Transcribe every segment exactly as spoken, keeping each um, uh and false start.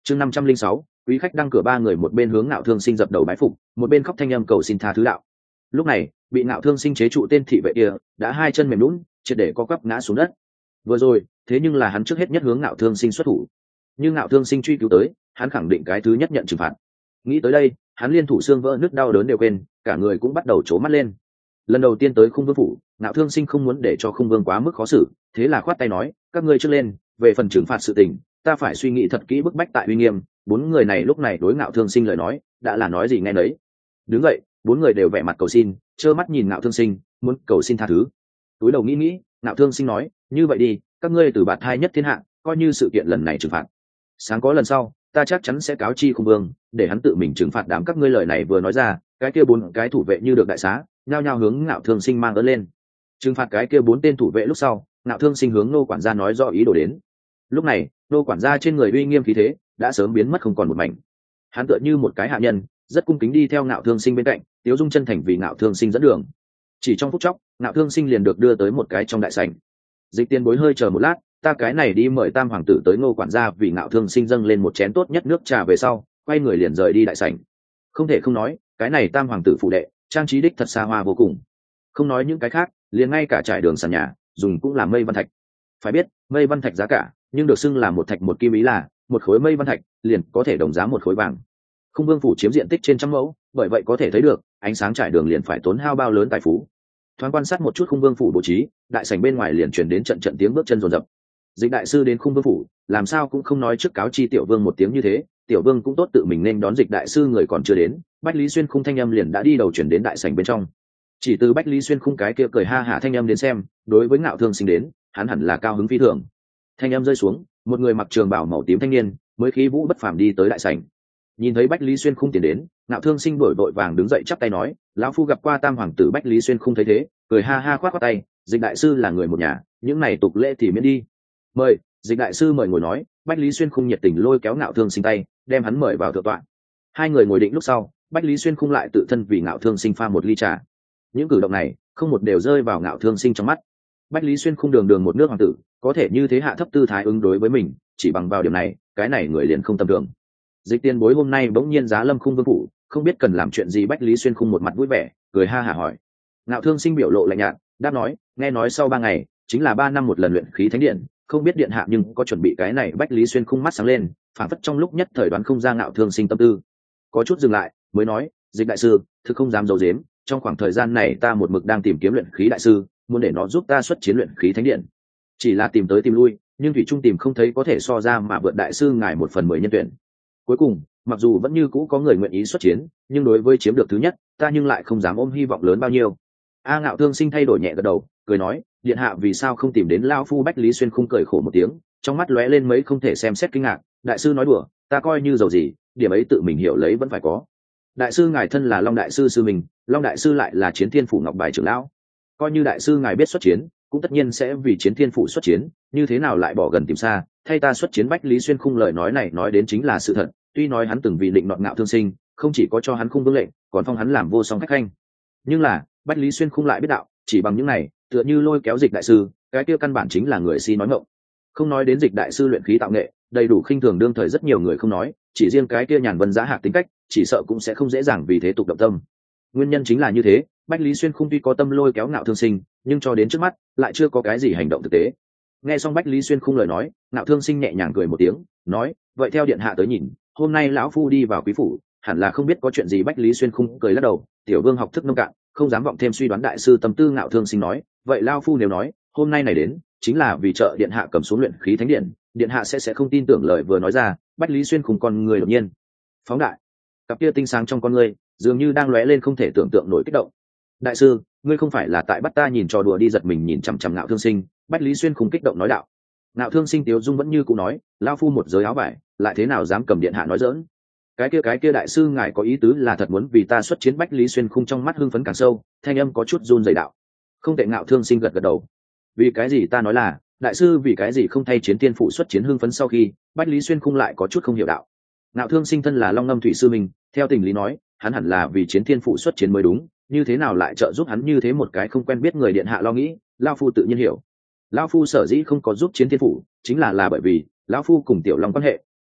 chương năm trăm linh sáu quý khách đăng cửa, ba người một bên hướng Ngạo Thương Sinh dập đầu bái phục, một bên khóc thanh âm cầu xin tha thứ đạo. Lúc này bị Ngạo Thương Sinh chế trụ tên thị vệ kia đã hai chân mềm lún, triệt để co quắp ngã xuống đất. Vừa rồi thế nhưng là hắn trước hết nhất hướng Ngạo Thương Sinh xuất thủ, nhưng Ngạo Thương Sinh truy cứu tới, hắn khẳng định cái thứ nhất nhận trừng phạt. Nghĩ tới đây, hắn liên thủ xương vỡ nứt đau đớn đều quên, cả người cũng bắt đầu trố mắt lên. Lần đầu tiên tới Khung Vương phủ, Ngạo Thương Sinh không muốn để cho Khung Vương quá mức khó xử, thế là khoát tay nói, các ngươi trước lên, về phần trừng phạt sự tình, ta phải suy nghĩ thật kỹ bức bách tại uy nghiêm. Bốn người này lúc này đối Ngạo Thương Sinh lời nói đã là nói gì nghe nấy. Đứng vậy, bốn người đều vẻ mặt cầu xin, trơ mắt nhìn Ngạo Thương Sinh, muốn cầu xin tha thứ. Túi đầu nghĩ nghĩ, Ngạo Thương Sinh nói, như vậy đi, các ngươi từ bạt thai nhất thiên hạ, coi như sự kiện lần này trừng phạt. Sáng có lần sau, ta chắc chắn sẽ cáo chi Khung Vương, để hắn tự mình trừng phạt đám các ngươi. Lời này vừa nói ra, cái kia bốn cái thủ vệ như được đại xá, nhao nhao hướng Ngạo Thương Sinh mang ơn lên. Trừng phạt cái kia bốn tên thủ vệ lúc sau, Ngạo Thương Sinh hướng nô quản gia nói rõ ý đồ đến. Lúc này nô quản gia trên người uy nghiêm khí thế đã sớm biến mất không còn một mảnh. Hắn tựa như một cái hạ nhân, rất cung kính đi theo Ngạo Thương Sinh bên cạnh, tiếu dung chân thành vì Ngạo Thương Sinh dẫn đường. Chỉ trong phút chốc, Ngạo Thương Sinh liền được đưa tới một cái trong đại sảnh. Dịch Tiên Bối hơi chờ một lát, ta cái này đi mời Tam hoàng tử tới. Ngô quản gia vì Ngạo Thương Sinh dâng lên một chén tốt nhất nước trà về sau, quay người liền rời đi đại sảnh. Không thể không nói, cái này Tam hoàng tử phụ đệ trang trí đích thật xa hoa vô cùng. Không nói những cái khác, liền ngay cả trải đường sàn nhà dùng cũng là mây văn thạch. Phải biết mây văn thạch giá cả, nhưng được xưng là một thạch một kim, ý là một khối mây văn thạch liền có thể đồng giá một khối vàng. Khung Vương phủ chiếm diện tích trên trăm mẫu, bởi vậy có thể thấy được ánh sáng trải đường liền phải tốn hao bao lớn tài phú. Thoáng quan sát một chút Khung Vương phủ bố trí, đại sảnh bên ngoài liền truyền đến trận trận tiếng bước chân rồn rập. Dịch đại sư đến Khung Vương phủ, làm sao cũng không nói trước cáo chi Tiểu Vương một tiếng như thế, Tiểu Vương cũng tốt tự mình nên đón Dịch đại sư. Người còn chưa đến, Bách Lý Xuyên Khung thanh âm liền đã đi đầu chuyển đến đại sảnh bên trong. Chỉ từ Bách Lý Xuyên Khung cái kia cười ha hả thanh âm đến xem, đối với Ngạo Thương Sinh đến, hắn hẳn là cao hứng phi thường. Thanh âm rơi xuống, một người mặc trường bào màu tím thanh niên mới khí vũ bất phàm đi tới đại sảnh. Nhìn thấy Bách Lý Xuyên Khung tiến đến, Ngạo Thương Sinh đổi vội vàng đứng dậy chắp tay nói, lão phu gặp qua Tam hoàng tử. Bách Lý Xuyên Khung thấy thế, cười ha ha khoát khoát tay, Dịch đại sư là người một nhà, những này tục lễ thì miễn đi. Mời. Dịch đại sư mời ngồi nói. Bách Lý Xuyên Khung nhiệt tình lôi kéo Ngạo Thương Sinh tay, đem hắn mời vào thượng tọa. Hai người ngồi định lúc sau, Bách Lý Xuyên Khung lại tự thân vì Ngạo Thương Sinh pha một ly trà. Những cử động này không một đều rơi vào Ngạo Thương Sinh trong mắt. Bách Lý Xuyên Khung đường đường một nước hoàng tử, có thể như thế hạ thấp tư thái ứng đối với mình, chỉ bằng vào điểm này, cái này người liền không tầm thường. Dịch Tiên Bối hôm nay bỗng nhiên giá lâm Khung Vương phủ, không biết cần làm chuyện gì. Bách Lý Xuyên Khung một mặt vui vẻ, cười ha hả hỏi. Ngạo Thương Sinh biểu lộ lạnh nhạt, đáp nói, nghe nói sau ba ngày chính là ba năm một lần luyện khí thánh điện, không biết điện hạ nhưng có chuẩn bị cái này. Bách Lý Xuyên Khung mắt sáng lên, phản phất trong lúc nhất thời đoán không ra Ngạo Thương Sinh tâm tư, có chút dừng lại mới nói, Dịch đại sư, thực không dám giấu giếm, trong khoảng thời gian này ta một mực đang tìm kiếm luyện khí đại sư, muốn để nó giúp ta xuất chiến luyện khí thánh điện. Chỉ là tìm tới tìm lui, nhưng thủy trung tìm không thấy có thể so ra mà vượt đại sư ngài một phần mười nhân tuyển. Cuối cùng mặc dù vẫn như cũ có người nguyện ý xuất chiến, nhưng đối với chiếm được thứ nhất, ta nhưng lại không dám ôm hy vọng lớn bao nhiêu. A Ngạo Thương Sinh thay đổi nhẹ gật đầu, cười nói, điện hạ vì sao không tìm đến lão phu? Bách Lý Xuyên Khung cười khổ một tiếng, trong mắt lóe lên mấy không thể xem xét kinh ngạc. Đại sư nói đùa, ta coi như giàu gì, điểm ấy tự mình hiểu lấy vẫn phải có. Đại sư ngài thân là Long đại sư sư mình, Long đại sư lại là Chiến Thiên phủ Ngọc Bài trưởng lão, coi như đại sư ngài biết xuất chiến, cũng tất nhiên sẽ vì Chiến Thiên phủ xuất chiến, như thế nào lại bỏ gần tìm xa thay ta xuất chiến? Bách Lý Xuyên Khung lời nói này nói đến chính là sự thật, tuy nói hắn từng vì định nọt Ngạo Thương Sinh, không chỉ có cho hắn Khung vương lệnh, còn phong hắn làm vô song khách khanh, nhưng là Bách Lý Xuyên Khung lại biết đạo, chỉ bằng những này tựa như lôi kéo Dịch đại sư, cái kia căn bản chính là người si nói ngọng. Không nói đến Dịch đại sư luyện khí tạo nghệ đầy đủ khinh thường đương thời rất nhiều người không nói, chỉ riêng cái kia nhàn vân giá hạc tính cách, chỉ sợ cũng sẽ không dễ dàng vì thế tục động tâm. Nguyên nhân chính là như thế, Bách Lý Xuyên Khung tuy có tâm lôi kéo Ngạo Thương Sinh, nhưng cho đến trước mắt lại chưa có cái gì hành động thực tế. Nghe xong Bách Lý Xuyên Khung lời nói, Ngạo Thương Sinh nhẹ nhàng cười một tiếng, nói, vậy theo điện hạ tới nhìn, hôm nay lão phu đi vào quý phủ, hẳn là không biết có chuyện gì. Bách Lý Xuyên Khung cười lắc đầu, tiểu vương học thức nông cạn, không dám vọng thêm suy đoán đại sư tâm tư. Ngạo Thương Sinh nói, vậy lão phu nếu nói hôm nay này đến chính là vì trợ điện hạ cầm xuống luyện khí thánh điện, điện hạ sẽ sẽ không tin tưởng lời vừa nói ra. Bách Lý Xuyên Khung con người đột nhiên phóng đại, cặp kia tinh sáng trong con ngươi dường như đang lóe lên không thể tưởng tượng nổi kích động. Đại sư, ngươi không phải là tại bắt ta nhìn trò đùa đi? Giật mình nhìn chằm chằm Ngạo Thương Sinh, Bách Lý Xuyên Khung kích động nói đạo. Ngạo Thương Sinh tiếu dung vẫn như cũ nói, lao phu một giới áo vải, lại thế nào dám cầm điện hạ nói dỡn? Cái kia cái kia đại sư ngài có ý tứ là thật muốn vì ta xuất chiến? Bách Lý Xuyên Khung trong mắt hưng phấn càng sâu, thanh âm có chút run rẩy đạo. Không tệ. Ngạo Thương Sinh gật gật đầu. Vì cái gì? Ta nói là đại sư vì cái gì không thay Chiến Thiên phủ xuất chiến? Hưng phấn sau khi, Bách Lý Xuyên Khung lại có chút không hiểu đạo. Ngạo Thương Sinh thân là Long Ngâm thủy sư mình, theo tình lý nói hắn hẳn là vì Chiến Thiên phủ xuất chiến mới đúng, như thế nào lại trợ giúp hắn như thế một cái không quen biết người? Điện hạ lo nghĩ, lao phu tự nhiên hiểu. Lão phu sở dĩ không có giúp Chiến Thiên phủ, chính là là bởi vì lão phu cùng Tiểu Long quan hệ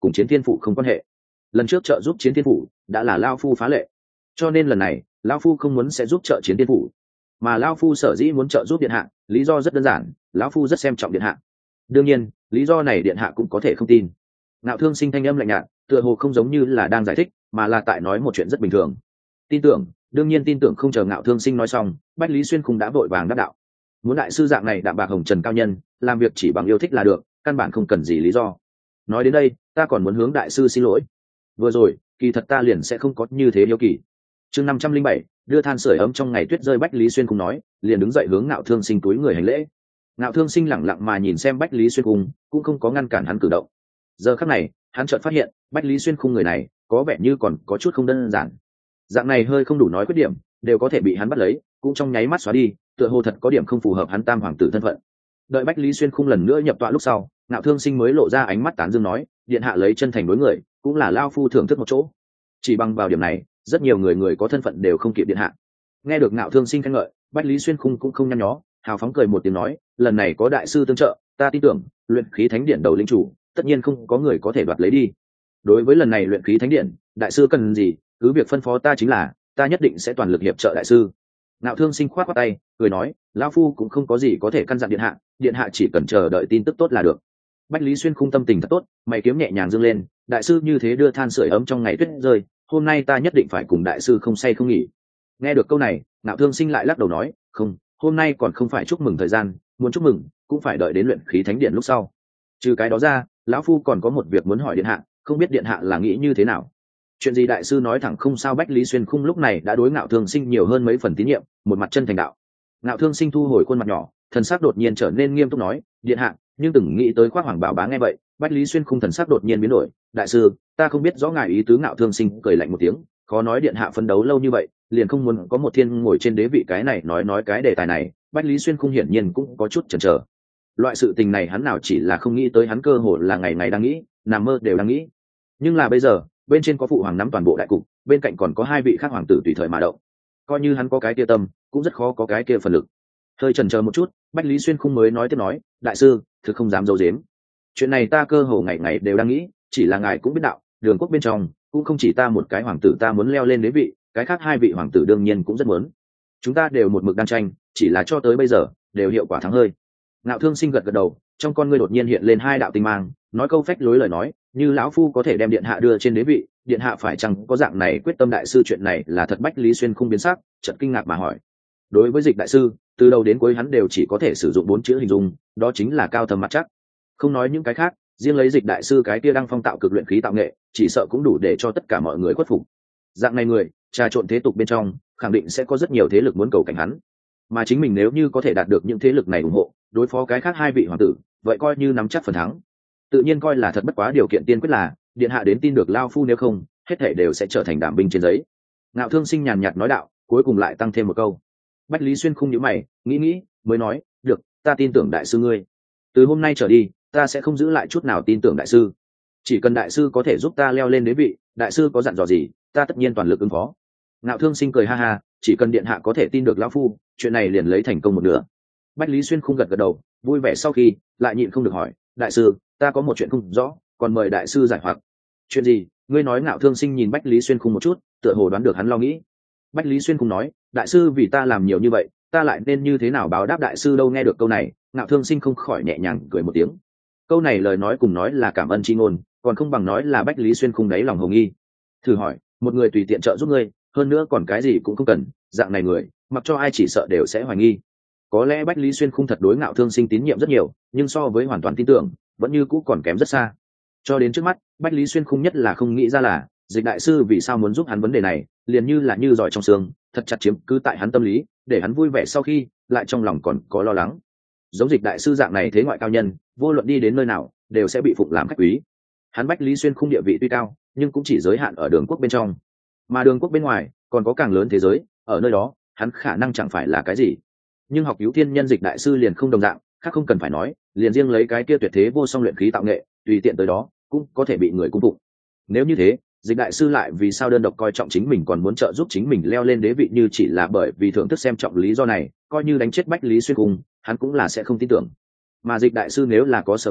cùng chiến thiên phủ không quan hệ. Lần trước trợ giúp chiến thiên phủ đã là lao phu phá lệ, cho nên lần này lao phu không muốn sẽ giúp trợ chiến thiên phủ, mà lao phu sở dĩ muốn trợ giúp điện hạ lý do rất đơn giản, lão phu rất xem trọng điện hạ. Đương nhiên lý do này điện hạ cũng có thể không tin. Ngạo Thương Sinh thanh âm lạnh nhạt, tựa hồ không giống như là đang giải thích, mà là tại nói một chuyện rất bình thường. Tin tưởng, đương nhiên tin tưởng. Không chờ Ngạo Thương Sinh nói xong, Bách Lý Xuyên Khung đã vội vàng đáp đạo: muốn đại sư dạng này đạm bạc hồng trần cao nhân, làm việc chỉ bằng yêu thích là được, căn bản không cần gì lý do. Nói đến đây, ta còn muốn hướng đại sư xin lỗi. Vừa rồi, kỳ thật ta liền sẽ không có như thế hiếu kỳ. Chương năm trăm linh bảy, đưa than sưởi ấm trong ngày tuyết rơi. Bách Lý Xuyên Khung nói, liền đứng dậy hướng Ngạo Thương Sinh túi người hành lễ. Ngạo Thương Sinh lẳng lặng mà nhìn xem Bách Lý Xuyên Khung, cũng không có ngăn cản hắn cử động. Giờ khắc này, hắn chợt phát hiện, Bách Lý Xuyên Khung người này, có vẻ như còn có chút không đơn giản. Dạng này hơi không đủ nói khuyết điểm, đều có thể bị hắn bắt lấy, cũng trong nháy mắt xóa đi, tựa hồ thật có điểm không phù hợp hắn tam hoàng tử thân phận. Đợi Bách Lý Xuyên Khung lần nữa nhập tọa lúc sau, Ngạo Thương Sinh mới lộ ra ánh mắt tán dương nói, điện hạ lấy chân thành đối người, cũng là lao phu thưởng thức một chỗ. Chỉ bằng vào điểm này, rất nhiều người người có thân phận đều không kịp điện hạ. Nghe được Ngạo Thương Sinh khen ngợi, Bách Lý Xuyên Khung cũng không nhăn nhó, hào phóng cười một tiếng nói, lần này có đại sư tương trợ, ta tin tưởng luyện khí thánh điện đầu linh chủ, tất nhiên không có người có thể đoạt lấy đi. Đối với lần này luyện khí thánh điện, đại sư cần gì, cứ việc phân phó ta chính là, ta nhất định sẽ toàn lực hiệp trợ đại sư. Ngạo Thương Sinh khoát khoát tay, cười nói, lão phu cũng không có gì có thể căn dặn điện hạ, điện hạ chỉ cần chờ đợi tin tức tốt là được. Bách Lý Xuyên Khung tâm tình thật tốt, mày kiếm nhẹ nhàng dương lên, đại sư như thế đưa than sưởi ấm trong ngày tuyết rơi, hôm nay ta nhất định phải cùng đại sư không say không nghỉ. Nghe được câu này, Ngạo Thương Sinh lại lắc đầu nói, không, hôm nay còn không phải chúc mừng thời gian, muốn chúc mừng cũng phải đợi đến luyện khí thánh điện lúc sau. Trừ cái đó ra, lão phu còn có một việc muốn hỏi điện hạ, không biết điện hạ là nghĩ như thế nào. Chuyện gì đại sư nói thẳng không sao. Bách Lý Xuyên Khung lúc này đã đối Ngạo Thương Sinh nhiều hơn mấy phần tín nhiệm, một mặt chân thành đạo. Ngạo Thương Sinh thu hồi khuôn mặt nhỏ, thần sắc đột nhiên trở nên nghiêm túc nói, điện hạ, nhưng từng nghĩ tới Khoác Hoàng Bảo Bá nghe vậy. Bách Lý Xuyên Khung thần sắc đột nhiên biến đổi, đại sư, ta không biết rõ ngài ý tứ. Ngạo Thương Sinh cười lạnh một tiếng, khó nói điện hạ phấn đấu lâu như vậy, liền không muốn có một thiên ngồi trên đế vị. Cái này nói nói cái đề tài này, Bách Lý Xuyên Khung hiển nhiên cũng có chút chần chờ. Loại sự tình này hắn nào chỉ là không nghĩ tới, hắn cơ hồ là ngày ngày đang nghĩ, nằm mơ đều đang nghĩ. Nhưng là bây giờ, bên trên có phụ hoàng nắm toàn bộ đại cục, bên cạnh còn có hai vị khác hoàng tử tùy thời mà động, coi như hắn có cái kia tâm, cũng rất khó có cái kia phần lực. Hơi chần chờ một chút, Bách Lý Xuyên Khung mới nói tiếp nói, đại sư, thực không dám giấu giếm, chuyện này ta cơ hồ ngày ngày đều đang nghĩ, chỉ là ngài cũng biết đạo, Đường quốc bên trong cũng không chỉ ta một cái hoàng tử ta muốn leo lên đế vị, cái khác hai vị hoàng tử đương nhiên cũng rất muốn. Chúng ta đều một mực đang tranh, chỉ là cho tới bây giờ đều hiệu quả thắng hơi. Ngạo Thương Sinh gật gật đầu, trong con ngươi đột nhiên hiện lên hai đạo tinh mang, nói câu phách lối lời nói, như lão phu có thể đem điện hạ đưa trên đế vị, điện hạ phải chăng có dạng này quyết tâm. Đại sư, chuyện này là thật? Bách Lý Xuyên Khung biến sắc, chợt kinh ngạc mà hỏi. Đối với Dịch đại sư, từ đầu đến cuối hắn đều chỉ có thể sử dụng bốn chữ hình dung, đó chính là cao thâm mặt chắc. Không nói những cái khác, riêng lấy Dịch đại sư cái kia đang phong tạo cực luyện khí tạo nghệ, chỉ sợ cũng đủ để cho tất cả mọi người khuất phục. Dạng này người, trà trộn thế tục bên trong, khẳng định sẽ có rất nhiều thế lực muốn cầu cảnh hắn. Mà chính mình nếu như có thể đạt được những thế lực này ủng hộ, đối phó cái khác hai vị hoàng tử, vậy coi như nắm chắc phần thắng. Tự nhiên coi là thật, bất quá điều kiện tiên quyết là điện hạ đến tin được lao phu, nếu không hết thảy đều sẽ trở thành đảm binh trên giấy. Ngạo Thương Sinh nhàn nhạt nói đạo, cuối cùng lại tăng thêm một câu. Bách Lý Xuyên Khung nhíu mày, nghĩ nghĩ mới nói, được, ta tin tưởng đại sư ngươi. Từ hôm nay trở đi, ta sẽ không giữ lại chút nào tin tưởng đại sư. Chỉ cần đại sư có thể giúp ta leo lên đế vị, đại sư có dặn dò gì, ta tất nhiên toàn lực ứng phó. Ngạo Thương Sinh cười ha ha, chỉ cần điện hạ có thể tin được lão phu, chuyện này liền lấy thành công một nửa. Bách Lý Xuyên Khung gật gật đầu, vui vẻ sau khi lại nhịn không được hỏi, đại sư, ta có một chuyện không rõ, còn mời đại sư giải hoặc. Chuyện gì? Ngươi nói. Ngạo Thương Sinh nhìn Bách Lý Xuyên Khung một chút, tựa hồ đoán được hắn lo nghĩ. Bách Lý Xuyên Khung nói, đại sư vì ta làm nhiều như vậy, ta lại nên như thế nào báo đáp đại sư đâu? Nghe được câu này, Ngạo Thương Sinh không khỏi nhẹ nhàng cười một tiếng. Câu này lời nói cùng nói là cảm ơn chi ngôn, còn không bằng nói là Bách Lý Xuyên Khung đáy lòng hồng nghi. Thử hỏi, một người tùy tiện trợ giúp ngươi, hơn nữa còn cái gì cũng không cần, dạng này người, mặc cho ai chỉ sợ đều sẽ hoài nghi. Có lẽ Bách Lý Xuyên Khung thật đối Ngạo Thương Sinh tín nhiệm rất nhiều, nhưng so với hoàn toàn tin tưởng, vẫn như cũ còn kém rất xa. Cho đến trước mắt, Bách Lý Xuyên Khung nhất là không nghĩ ra là Dịch đại sư vì sao muốn giúp hắn vấn đề này, liền như là như giỏi trong xương, thật chặt chiếm cứ tại hắn tâm lý, để hắn vui vẻ sau khi lại trong lòng còn có lo lắng. Giống Dịch đại sư dạng này thế ngoại cao nhân, vô luận đi đến nơi nào đều sẽ bị phụng làm khách quý. Hắn Bách Lý Xuyên Khung địa vị tuy cao, nhưng cũng chỉ giới hạn ở Đường quốc bên trong, mà Đường quốc bên ngoài còn có càng lớn thế giới, ở nơi đó hắn khả năng chẳng phải là cái gì. Nhưng học cứu thiên nhân Dịch đại sư liền không đồng dạng, khác không cần phải nói, liền riêng lấy cái kia tuyệt thế vô song luyện khí tạo nghệ, tùy tiện tới đó cũng có thể bị người cung phụng. Nếu như thế, Dịch đại sư lại vì sao đơn độc coi trọng chính mình, còn muốn trợ giúp chính mình leo lên đế vị, như chỉ là bởi vì thưởng thức xem trọng lý do này, coi như đánh chết Bách Lý Xuyên Khung, hắn cũng là sẽ không tin tưởng. Mà Dịch đại sư nếu là có sở cầu,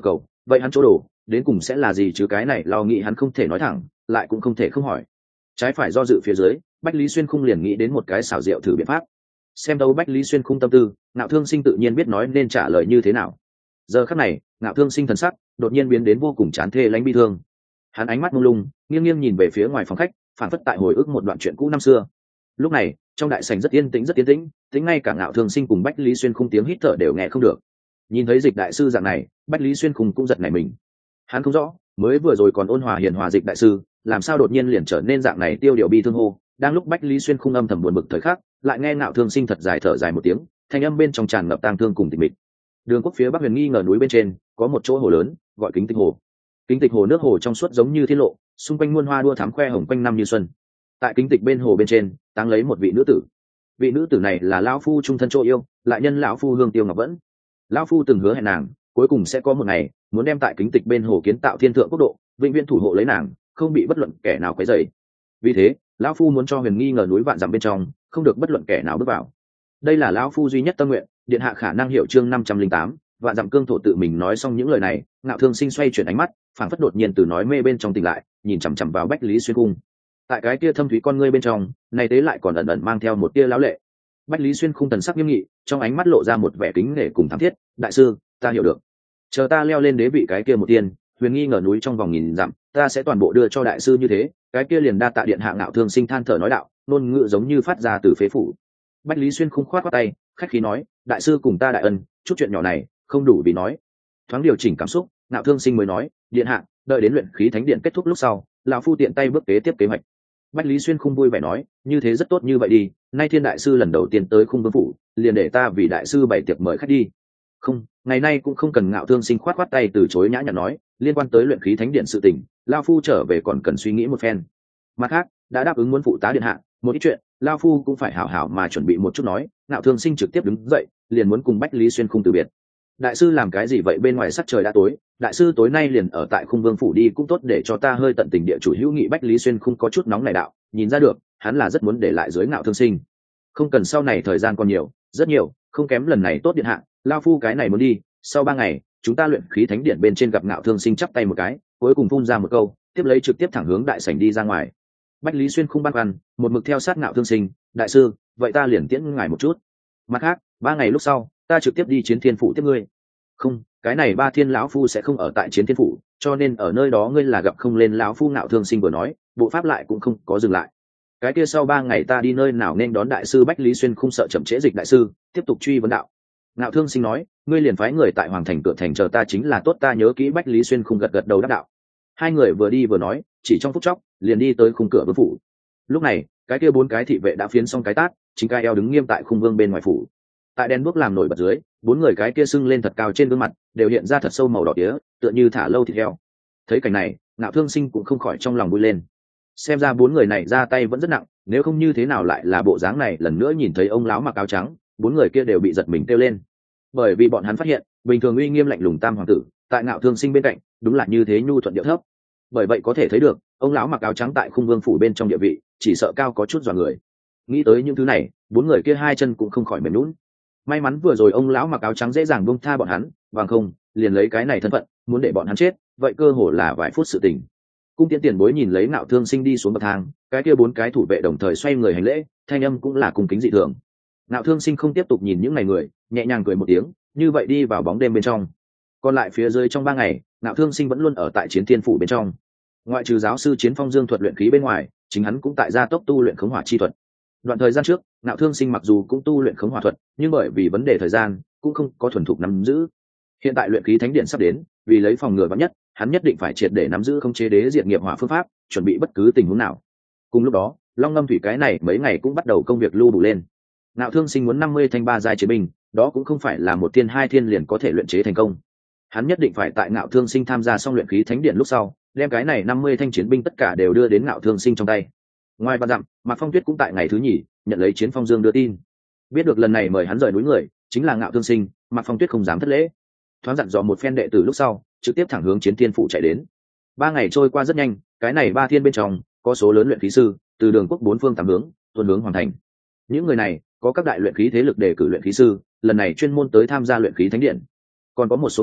vậy hắn chỗ đổ đến cùng sẽ là gì chứ? Cái này lo nghĩ hắn không thể nói thẳng, lại cũng không thể không hỏi. Trái phải do dự phía dưới, Bách Lý Xuyên Khung liền nghĩ đến một cái xảo diệu thử biện pháp. Xem đâu Bách Lý Xuyên Khung tâm tư, Ngạo Thương Sinh tự nhiên biết nói nên trả lời như thế nào. Giờ khắc này, Ngạo Thương Sinh thần sắc đột nhiên biến đến vô cùng chán thê lãnh bi thương. Hắn ánh mắt mông lung, nghiêng nghiêng nhìn về phía ngoài phòng khách, phản phất tại hồi ức một đoạn chuyện cũ năm xưa. Lúc này, trong đại sảnh rất yên tĩnh rất yên tĩnh, tính ngay cả Ngạo Thương Sinh cùng Bách Lý Xuyên Khung tiếng hít thở đều nghe không được. Nhìn thấy Dịch đại sư dạng này, Bách Lý Xuyên Khung cũng giật nảy mình. Hắn không rõ, mới vừa rồi còn ôn hòa hiền hòa Dịch đại sư, làm sao đột nhiên liền trở nên dạng này tiêu điều bi thương hô. Đang lúc Bách Lý Xuyên Khung âm thầm buồn bực thời khắc, lại nghe Ngạo Thương Sinh thật dài thở dài một tiếng, thanh âm bên trong tràn ngập tang thương cùng tịch mịch. Đường quốc phía bắc huyền nghi ngờ núi bên trên có một chỗ hồ lớn, gọi Kính Tịch Hồ. Kính Tịch Hồ nước hồ trong suốt giống như thiên lộ, xung quanh muôn hoa đua thắm khoe hồng quanh năm như xuân. Tại Kính Tịch bên hồ bên trên, táng lấy một vị nữ tử. Vị nữ tử này là lão phu trung thân chỗ yêu, lại nhân lão phu hương tiêu ngọc vẫn. Lão phu từng hứa hẹn nàng, cuối cùng sẽ có một ngày muốn đem tại Kính Tịch bên hồ kiến tạo thiên thượng quốc độ, vĩnh viễn thủ hộ lấy nàng, không bị bất luận kẻ nào quấy rầy. Vì thế, lão phu muốn cho huyền nghi ngờ núi vạn dặm bên trong không được bất luận kẻ nào bước vào. Đây là lão phu duy nhất tâm nguyện. Điện hạ khả năng hiểu chương năm trăm linh tám, vạn dặm cương thổ. Tự mình nói xong những lời này, Ngạo Thương Sinh xoay chuyển ánh mắt, phảng phất đột nhiên từ nói mê bên trong tỉnh lại, nhìn chằm chằm vào Bách Lý Xuyên Khung. Tại cái kia thâm thúy con ngươi bên trong, này tế lại còn ẩn ẩn mang theo một tia lão lệ. Bách Lý Xuyên Khung thần sắc nghiêm nghị, trong ánh mắt lộ ra một vẻ kính nể cùng thắm thiết. Đại sư, ta hiểu được. Chờ ta leo lên đế vị cái kia một tiên, huyền nghi ngờ núi trong vòng nghìn dặm, ta sẽ toàn bộ đưa cho đại sư như thế. Cái kia liền đa tạ điện hạ. Ngạo Thương Sinh than thở nói đạo, ngôn ngữ giống như phát ra từ phế phủ. Bách Lý Xuyên Khung khoát khoát tay, khách khí nói, đại sư cùng ta đại ân, chút chuyện nhỏ này không đủ vì nói. Thoáng điều chỉnh cảm xúc, Ngạo Thương Sinh mới nói, điện hạ, đợi đến luyện khí thánh điện kết thúc lúc sau, lão phu tiện tay bước kế tiếp kế hoạch. Bách Lý Xuyên Khung vui vẻ nói, như thế rất tốt, như vậy đi, nay thiên đại sư lần đầu tiên tới Khung Vương phủ, liền để ta vì đại sư bày tiệc mời khách đi. Không, ngày nay cũng không cần. Ngạo Thương Sinh khoát khoát tay từ chối nhã nhặn nói, liên quan tới luyện khí thánh điện sự tình, lão phu trở về còn cần suy nghĩ một phen. Mặt khác, đã đáp ứng muốn phụ tá điện hạ, một ít chuyện lão phu cũng phải hảo hảo mà chuẩn bị một chút nói. Ngạo Thương Sinh trực tiếp đứng dậy, liền muốn cùng Bách Lý Xuyên Khung từ biệt. Đại sư làm cái gì vậy? Bên ngoài sắc trời đã tối, đại sư tối nay liền ở tại Khung Vương phủ đi cũng tốt, để cho ta hơi tận tình địa chủ hữu nghị. Bách Lý Xuyên Khung có chút nóng này đạo, nhìn ra được hắn là rất muốn để lại dưới Ngạo Thương Sinh. Không cần, sau này thời gian còn nhiều, rất nhiều, không kém lần này. Tốt điện hạ, lão phu cái này muốn đi, sau ba ngày chúng ta luyện khí thánh điện bên trên gặp. Ngạo Thương Sinh chắp tay một cái, cuối cùng phun ra một câu, tiếp lấy trực tiếp thẳng hướng đại sảnh đi ra ngoài. Bách Lý Xuyên Khung băn khoăn, một mực theo sát Ngạo Thương Sinh. Đại sư, vậy ta liền tiễn ngài một chút. Mặt khác, ba ngày lúc sau ta trực tiếp đi Chiến Thiên phủ tiếp ngươi. Không, cái này ba thiên lão phu sẽ không ở tại Chiến Thiên phủ, cho nên ở nơi đó ngươi là gặp không lên lão phu. Ngạo Thương Sinh vừa nói, bộ pháp lại cũng không có dừng lại. Cái kia sau ba ngày ta đi nơi nào nên đón đại sư? Bách Lý Xuyên Khung sợ chậm trễ Dịch đại sư, tiếp tục truy vấn đạo. Ngạo Thương Sinh nói, ngươi liền phái người tại Hoàng thành cửa thành chờ ta chính là. Tốt, ta nhớ kỹ. Bách Lý Xuyên Khung gật gật đầu đáp đạo. Hai người vừa đi vừa nói, chỉ trong phút chốc liền đi tới khung cửa vương phủ. Lúc này, cái kia bốn cái thị vệ đã phiến xong cái tát, chính cai eo đứng nghiêm tại khung vương bên ngoài phủ. Tại đèn đuốc làm nổi bật dưới, bốn người cái kia sưng lên thật cao trên gương mặt đều hiện ra thật sâu màu đỏ tía, tựa như thả lâu thịt heo. Thấy cảnh này, Ngạo Thương Sinh cũng không khỏi trong lòng vui lên. Xem ra bốn người này ra tay vẫn rất nặng, nếu không như thế nào lại là bộ dáng này? Lần nữa nhìn thấy ông lão mặc áo trắng, bốn người kia đều bị giật mình kêu lên, bởi vì bọn hắn phát hiện bình thường uy nghiêm lạnh lùng tam hoàng tử tại Ngạo Thương Sinh bên cạnh đúng là như thế nhu thuận điệu thấp. Bởi vậy có thể thấy được ông lão mặc áo trắng tại Khung Vương phủ bên trong địa vị chỉ sợ cao có chút dọa người. Nghĩ tới những thứ này, bốn người kia hai chân cũng không khỏi mềm lún. May mắn vừa rồi ông lão mặc áo trắng dễ dàng buông tha bọn hắn, bằng không liền lấy cái này thân phận muốn để bọn hắn chết, vậy cơ hồ là vài phút sự tình. Cung tiễn tiền bối nhìn lấy Ngạo Thương Sinh đi xuống bậc thang, cái kia bốn cái thủ vệ đồng thời xoay người hành lễ, thanh âm cũng là cung kính dị thường. Ngạo Thương Sinh không tiếp tục nhìn những ngày người, nhẹ nhàng cười một tiếng, như vậy đi vào bóng đêm bên trong. Còn lại phía dưới trong ba ngày, Ngạo Thương Sinh vẫn luôn ở tại Chiến Thiên phủ bên trong. Ngoại trừ giáo sư Chiến Phong Dương thuật luyện khí bên ngoài, chính hắn cũng tại gia tốc tu luyện khống hỏa chi thuật. Đoạn thời gian trước, Ngạo Thương Sinh mặc dù cũng tu luyện khống hỏa thuật, nhưng bởi vì vấn đề thời gian, cũng không có thuần thục nắm giữ. Hiện tại luyện khí thánh điện sắp đến, vì lấy phòng ngừa vắn nhất, hắn nhất định phải triệt để nắm giữ khống chế đế diệt nghiệp hỏa phương pháp, chuẩn bị bất cứ tình huống nào. Cùng lúc đó, Long Ngâm Thủy cái này mấy ngày cũng bắt đầu công việc lưu đủ lên. Ngạo Thương Sinh muốn năm mươi thanh ba giai chiến binh, đó cũng không phải là một thiên hai thiên liền có thể luyện chế thành công. Hắn nhất định phải tại Ngạo Thương Sinh tham gia xong luyện khí thánh điện lúc sau, đem cái này năm mươi thanh chiến binh tất cả đều đưa đến Ngạo Thương Sinh trong tay. Ngoài ba dặm, Mạc Phong Tuyết cũng tại ngày thứ nhì nhận lấy Chiến Phong Dương đưa tin. Biết được lần này mời hắn rời núi người chính là Ngạo Thương Sinh, Mạc Phong Tuyết không dám thất lễ, thoáng dặn dò một phen đệ tử lúc sau, trực tiếp thẳng hướng Chiến Thiên phủ chạy đến. Ba ngày trôi qua rất nhanh, cái này ba thiên bên trong có số lớn luyện khí sư từ đường quốc bốn phương tám hướng tuần hướng hoàn thành. Những người này có các đại luyện khí thế lực đề cử luyện khí sư, lần này chuyên môn tới tham gia luyện khí thánh điện. Còn có một số người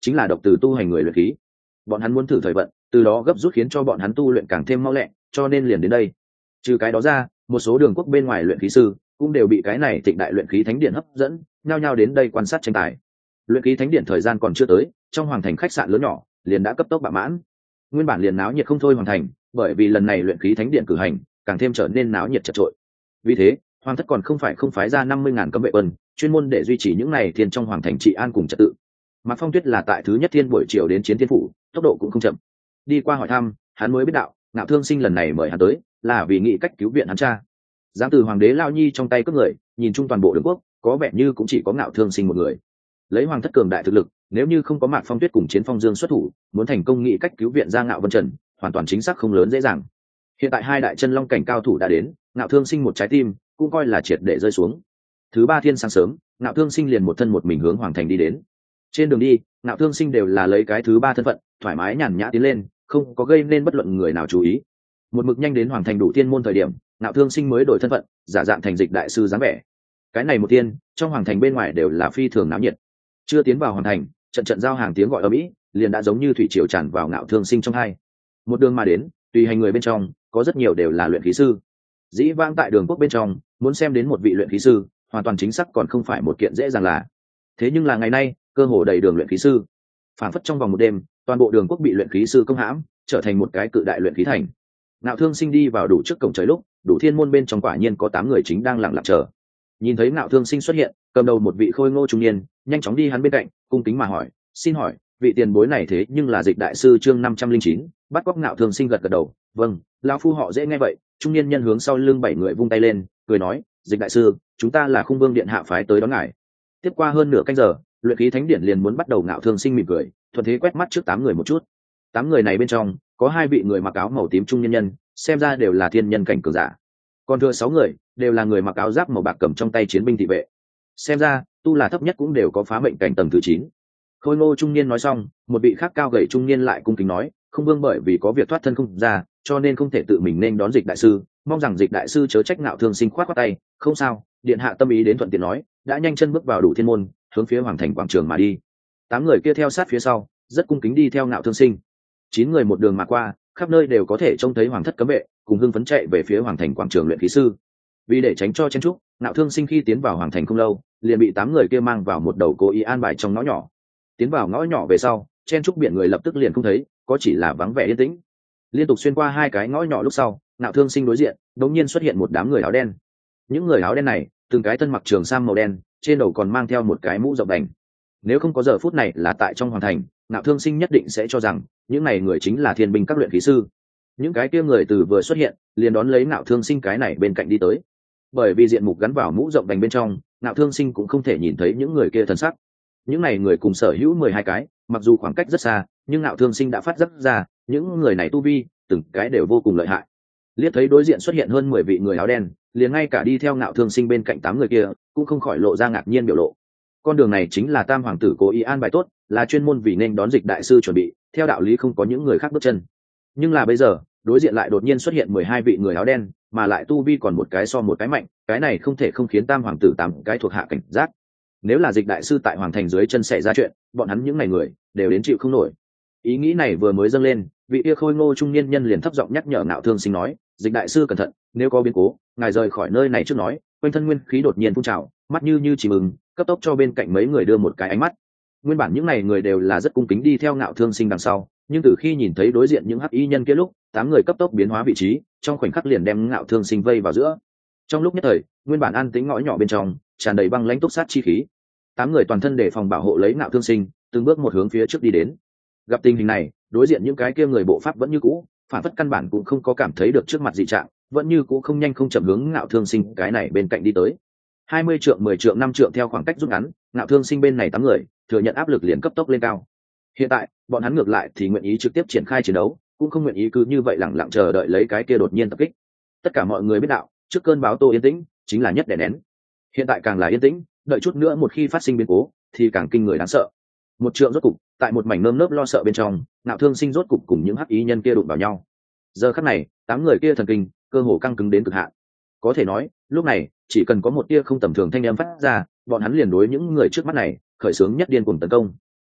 chính là độc từ tu hành người luyện khí. Bọn hắn muốn thử thời vận, từ đó gấp rút khiến cho bọn hắn tu luyện càng thêm mau lẹ, cho nên liền đến đây. Trừ cái đó ra, một số đường quốc bên ngoài luyện khí sư cũng đều bị cái này Thịnh Đại luyện khí thánh điện hấp dẫn, nhao nhao đến đây quan sát tranh tài. Luyện khí thánh điện thời gian còn chưa tới, trong hoàng thành khách sạn lớn nhỏ liền đã cấp tốc bạ mãn. Nguyên bản liền náo nhiệt không thôi hoàng thành, bởi vì lần này luyện khí thánh điện cử hành, càng thêm trở nên náo nhiệt chật chội. Vì thế, hoàng thất còn không phải không phái ra năm mươi ngàn cấm vệ quân, chuyên môn để duy trì những này thiên trong hoàng thành trị an cùng trật tự. Mạc Phong Tuyết là tại thứ nhất thiên buổi chiều đến chiến thiên phủ, tốc độ cũng không chậm. Đi qua hỏi thăm, hắn mới biết đạo, Ngạo Thương Sinh lần này mời hắn tới, là vì nghĩ cách cứu viện hắn cha. Dám từ hoàng đế Lao Nhi trong tay cướp người, nhìn chung toàn bộ đường quốc, có vẻ như cũng chỉ có Ngạo Thương Sinh một người. Lấy hoàng thất cường đại thực lực, nếu như không có Mạc Phong Tuyết cùng Chiến Phong Dương xuất thủ, muốn thành công nghĩ cách cứu viện ra Ngạo Vân Trần, hoàn toàn chính xác không lớn dễ dàng. Hiện tại hai đại chân long cảnh cao thủ đã đến, Ngạo Thương Sinh một trái tim cũng coi là triệt để rơi xuống. Thứ ba thiên sáng sớm, Ngạo Thương Sinh liền một thân một mình hướng hoàng thành đi đến. Trên đường đi, Ngạo Thương Sinh đều là lấy cái thứ ba thân phận, thoải mái nhàn nhã tiến lên, không có gây nên bất luận người nào chú ý. Một mực nhanh đến hoàng thành đủ tiên môn thời điểm, Ngạo Thương Sinh mới đổi thân phận, giả dạng thành dịch đại sư dáng vẻ. Cái này một tiên, trong hoàng thành bên ngoài đều là phi thường náo nhiệt. Chưa tiến vào hoàng thành, trận trận giao hàng tiếng gọi ở mỹ liền đã giống như thủy triều tràn vào Ngạo Thương Sinh trong hai. Một đường mà đến, tùy hành người bên trong có rất nhiều đều là luyện khí sư. Dĩ vãng tại đường quốc bên trong, muốn xem đến một vị luyện khí sư, hoàn toàn chính xác còn không phải một kiện dễ dàng là. Thế nhưng là ngày nay, cơ hồ đầy đường luyện khí sư. Phản phất trong vòng một đêm, toàn bộ đường quốc bị luyện khí sư công hãm, trở thành một cái cự đại luyện khí thành. Ngạo Thương Sinh đi vào đủ trước cổng trời lúc, đủ thiên môn bên trong quả nhiên có tám người chính đang lặng lặng chờ. Nhìn thấy Ngạo Thương Sinh xuất hiện, cầm đầu một vị khôi ngô trung niên, nhanh chóng đi hắn bên cạnh, cung kính mà hỏi, "Xin hỏi, vị tiền bối này thế nhưng là Dịch đại sư chương năm trăm linh chín?" Bắt cóc Ngạo Thương Sinh gật gật đầu, "Vâng, lão phu họ dễ nghe vậy." Trung niên nhân hướng sau lưng bảy người vung tay lên, cười nói, "Dịch đại sư, chúng ta là Khung Vương điện hạ phái tới đón ngài." Tiếp qua hơn nửa canh giờ, luyện khí thánh điện liền muốn bắt đầu. Ngạo Thương Sinh mỉm cười, thuận thế quét mắt trước tám người một chút. Tám người này bên trong có hai vị người mặc áo màu tím trung nhân nhân, xem ra đều là thiên nhân cảnh cường giả. Còn thừa sáu người đều là người mặc áo giáp màu bạc cầm trong tay chiến binh thị vệ. Xem ra tu là thấp nhất cũng đều có phá mệnh cảnh tầng thứ chín. Khôi ngô trung niên nói xong, một vị khác cao gầy trung niên lại cung kính nói, "Không Vương bởi vì có việc thoát thân không ra, cho nên không thể tự mình nên đón Dịch đại sư, mong rằng Dịch đại sư chớ trách." Ngạo Thương Sinh khoát khoát tay, "Không sao, điện hạ tâm ý đến thuận tiện nói." Đã nhanh chân bước vào đủ thiên môn, hướng phía hoàng thành quảng trường mà đi. Tám người kia theo sát phía sau, rất cung kính đi theo Ngạo Thương Sinh. Chín người một đường mà qua, khắp nơi đều có thể trông thấy hoàng thất cấm vệ cùng hưng phấn chạy về phía hoàng thành quảng trường luyện khí sư. Vì để tránh cho chen trúc, Ngạo Thương Sinh khi tiến vào hoàng thành không lâu, liền bị tám người kia mang vào một đầu cố ý an bài trong ngõ nhỏ. Tiến vào ngõ nhỏ về sau, chen trúc biển người lập tức liền không thấy, có chỉ là vắng vẻ yên tĩnh. Liên tục xuyên qua hai cái ngõ nhỏ lúc sau, Ngạo Thương Sinh đối diện đột nhiên xuất hiện một đám người áo đen. Những người áo đen này, từng cái thân mặc trường sam màu đen, trên đầu còn mang theo một cái mũ rộng đành. Nếu không có giờ phút này là tại trong hoàng thành, Ngạo Thương Sinh nhất định sẽ cho rằng những này người chính là thiên binh các luyện khí sư. Những cái kia người từ vừa xuất hiện, liền đón lấy Ngạo Thương Sinh cái này bên cạnh đi tới. Bởi vì diện mục gắn vào mũ rộng đành bên trong, Ngạo Thương Sinh cũng không thể nhìn thấy những người kia thân sắc. Những này người cùng sở hữu mười hai cái, mặc dù khoảng cách rất xa, nhưng Ngạo Thương Sinh đã phát giác ra, những người này tu vi, từng cái đều vô cùng lợi hại. Liếc thấy đối diện xuất hiện hơn mười vị người áo đen, liền ngay cả đi theo Ngạo Thương Sinh bên cạnh tám người kia, cũng không khỏi lộ ra ngạc nhiên biểu lộ. Con đường này chính là Tam hoàng tử cố ý an bài tốt, là chuyên môn vì nên đón Dịch đại sư chuẩn bị, theo đạo lý không có những người khác bước chân. Nhưng là bây giờ, đối diện lại đột nhiên xuất hiện mười hai vị người áo đen, mà lại tu vi còn một cái so một cái mạnh, cái này không thể không khiến Tam hoàng tử tám cái thuộc hạ cảnh giác. Nếu là Dịch đại sư tại hoàng thành dưới chân xảy ra chuyện, bọn hắn những này người đều đến chịu không nổi. Ý nghĩ này vừa mới dâng lên, vị kia khôi ngô trung niên nhân liền thấp giọng nhắc nhở Ngạo Thương Sinh nói, "Dịch đại sư cẩn thận, nếu có biến cố, ngài rời khỏi nơi này trước nói." Quanh thân nguyên khí đột nhiên phun trào, mắt như như chỉ mừng, cấp tốc cho bên cạnh mấy người đưa một cái ánh mắt. Nguyên bản những này người đều là rất cung kính đi theo Ngạo Thương Sinh đằng sau, nhưng từ khi nhìn thấy đối diện những hắc y nhân kia lúc, tám người cấp tốc biến hóa vị trí, trong khoảnh khắc liền đem Ngạo Thương Sinh vây vào giữa. Trong lúc nhất thời, nguyên bản an tĩnh ngõ nhỏ bên trong tràn đầy băng lãnh túc sát chi khí. Tám người toàn thân đề phòng bảo hộ lấy Ngạo Thương Sinh, từng bước một hướng phía trước đi đến. Gặp tình hình này, đối diện những cái kia người bộ pháp vẫn như cũ, phản phất căn bản cũng không có cảm thấy được trước mặt dị trạng, vẫn như cũ không nhanh không chậm hướng Ngạo Thương Sinh cái này bên cạnh đi tới. Hai mươi trượng, mười trượng, năm trượng theo khoảng cách rút ngắn, Ngạo Thương Sinh bên này tám người thừa nhận áp lực liền cấp tốc lên cao. Hiện tại, bọn hắn ngược lại thì nguyện ý trực tiếp triển khai chiến đấu, cũng không nguyện ý cứ như vậy lẳng lặng chờ đợi lấy cái kia đột nhiên tập kích. Tất cả mọi người biết đạo, trước cơn bão tô yên tĩnh chính là nhất đè nén. Hiện tại càng là yên tĩnh, đợi chút nữa một khi phát sinh biến cố thì càng kinh người đáng sợ. Một trượng rốt cục, tại một mảnh nơm nớp lo sợ bên trong, Ngạo Thương Sinh rốt cục cùng những hắc ý nhân kia đụng vào nhau. Giờ khắc này, tám người kia thần kinh cơ hồ căng cứng đến cực hạn. Có thể nói, lúc này chỉ cần có một tia không tầm thường thanh âm phát ra, bọn hắn liền đối những người trước mắt này khởi xướng nhất điên cuồng tấn công.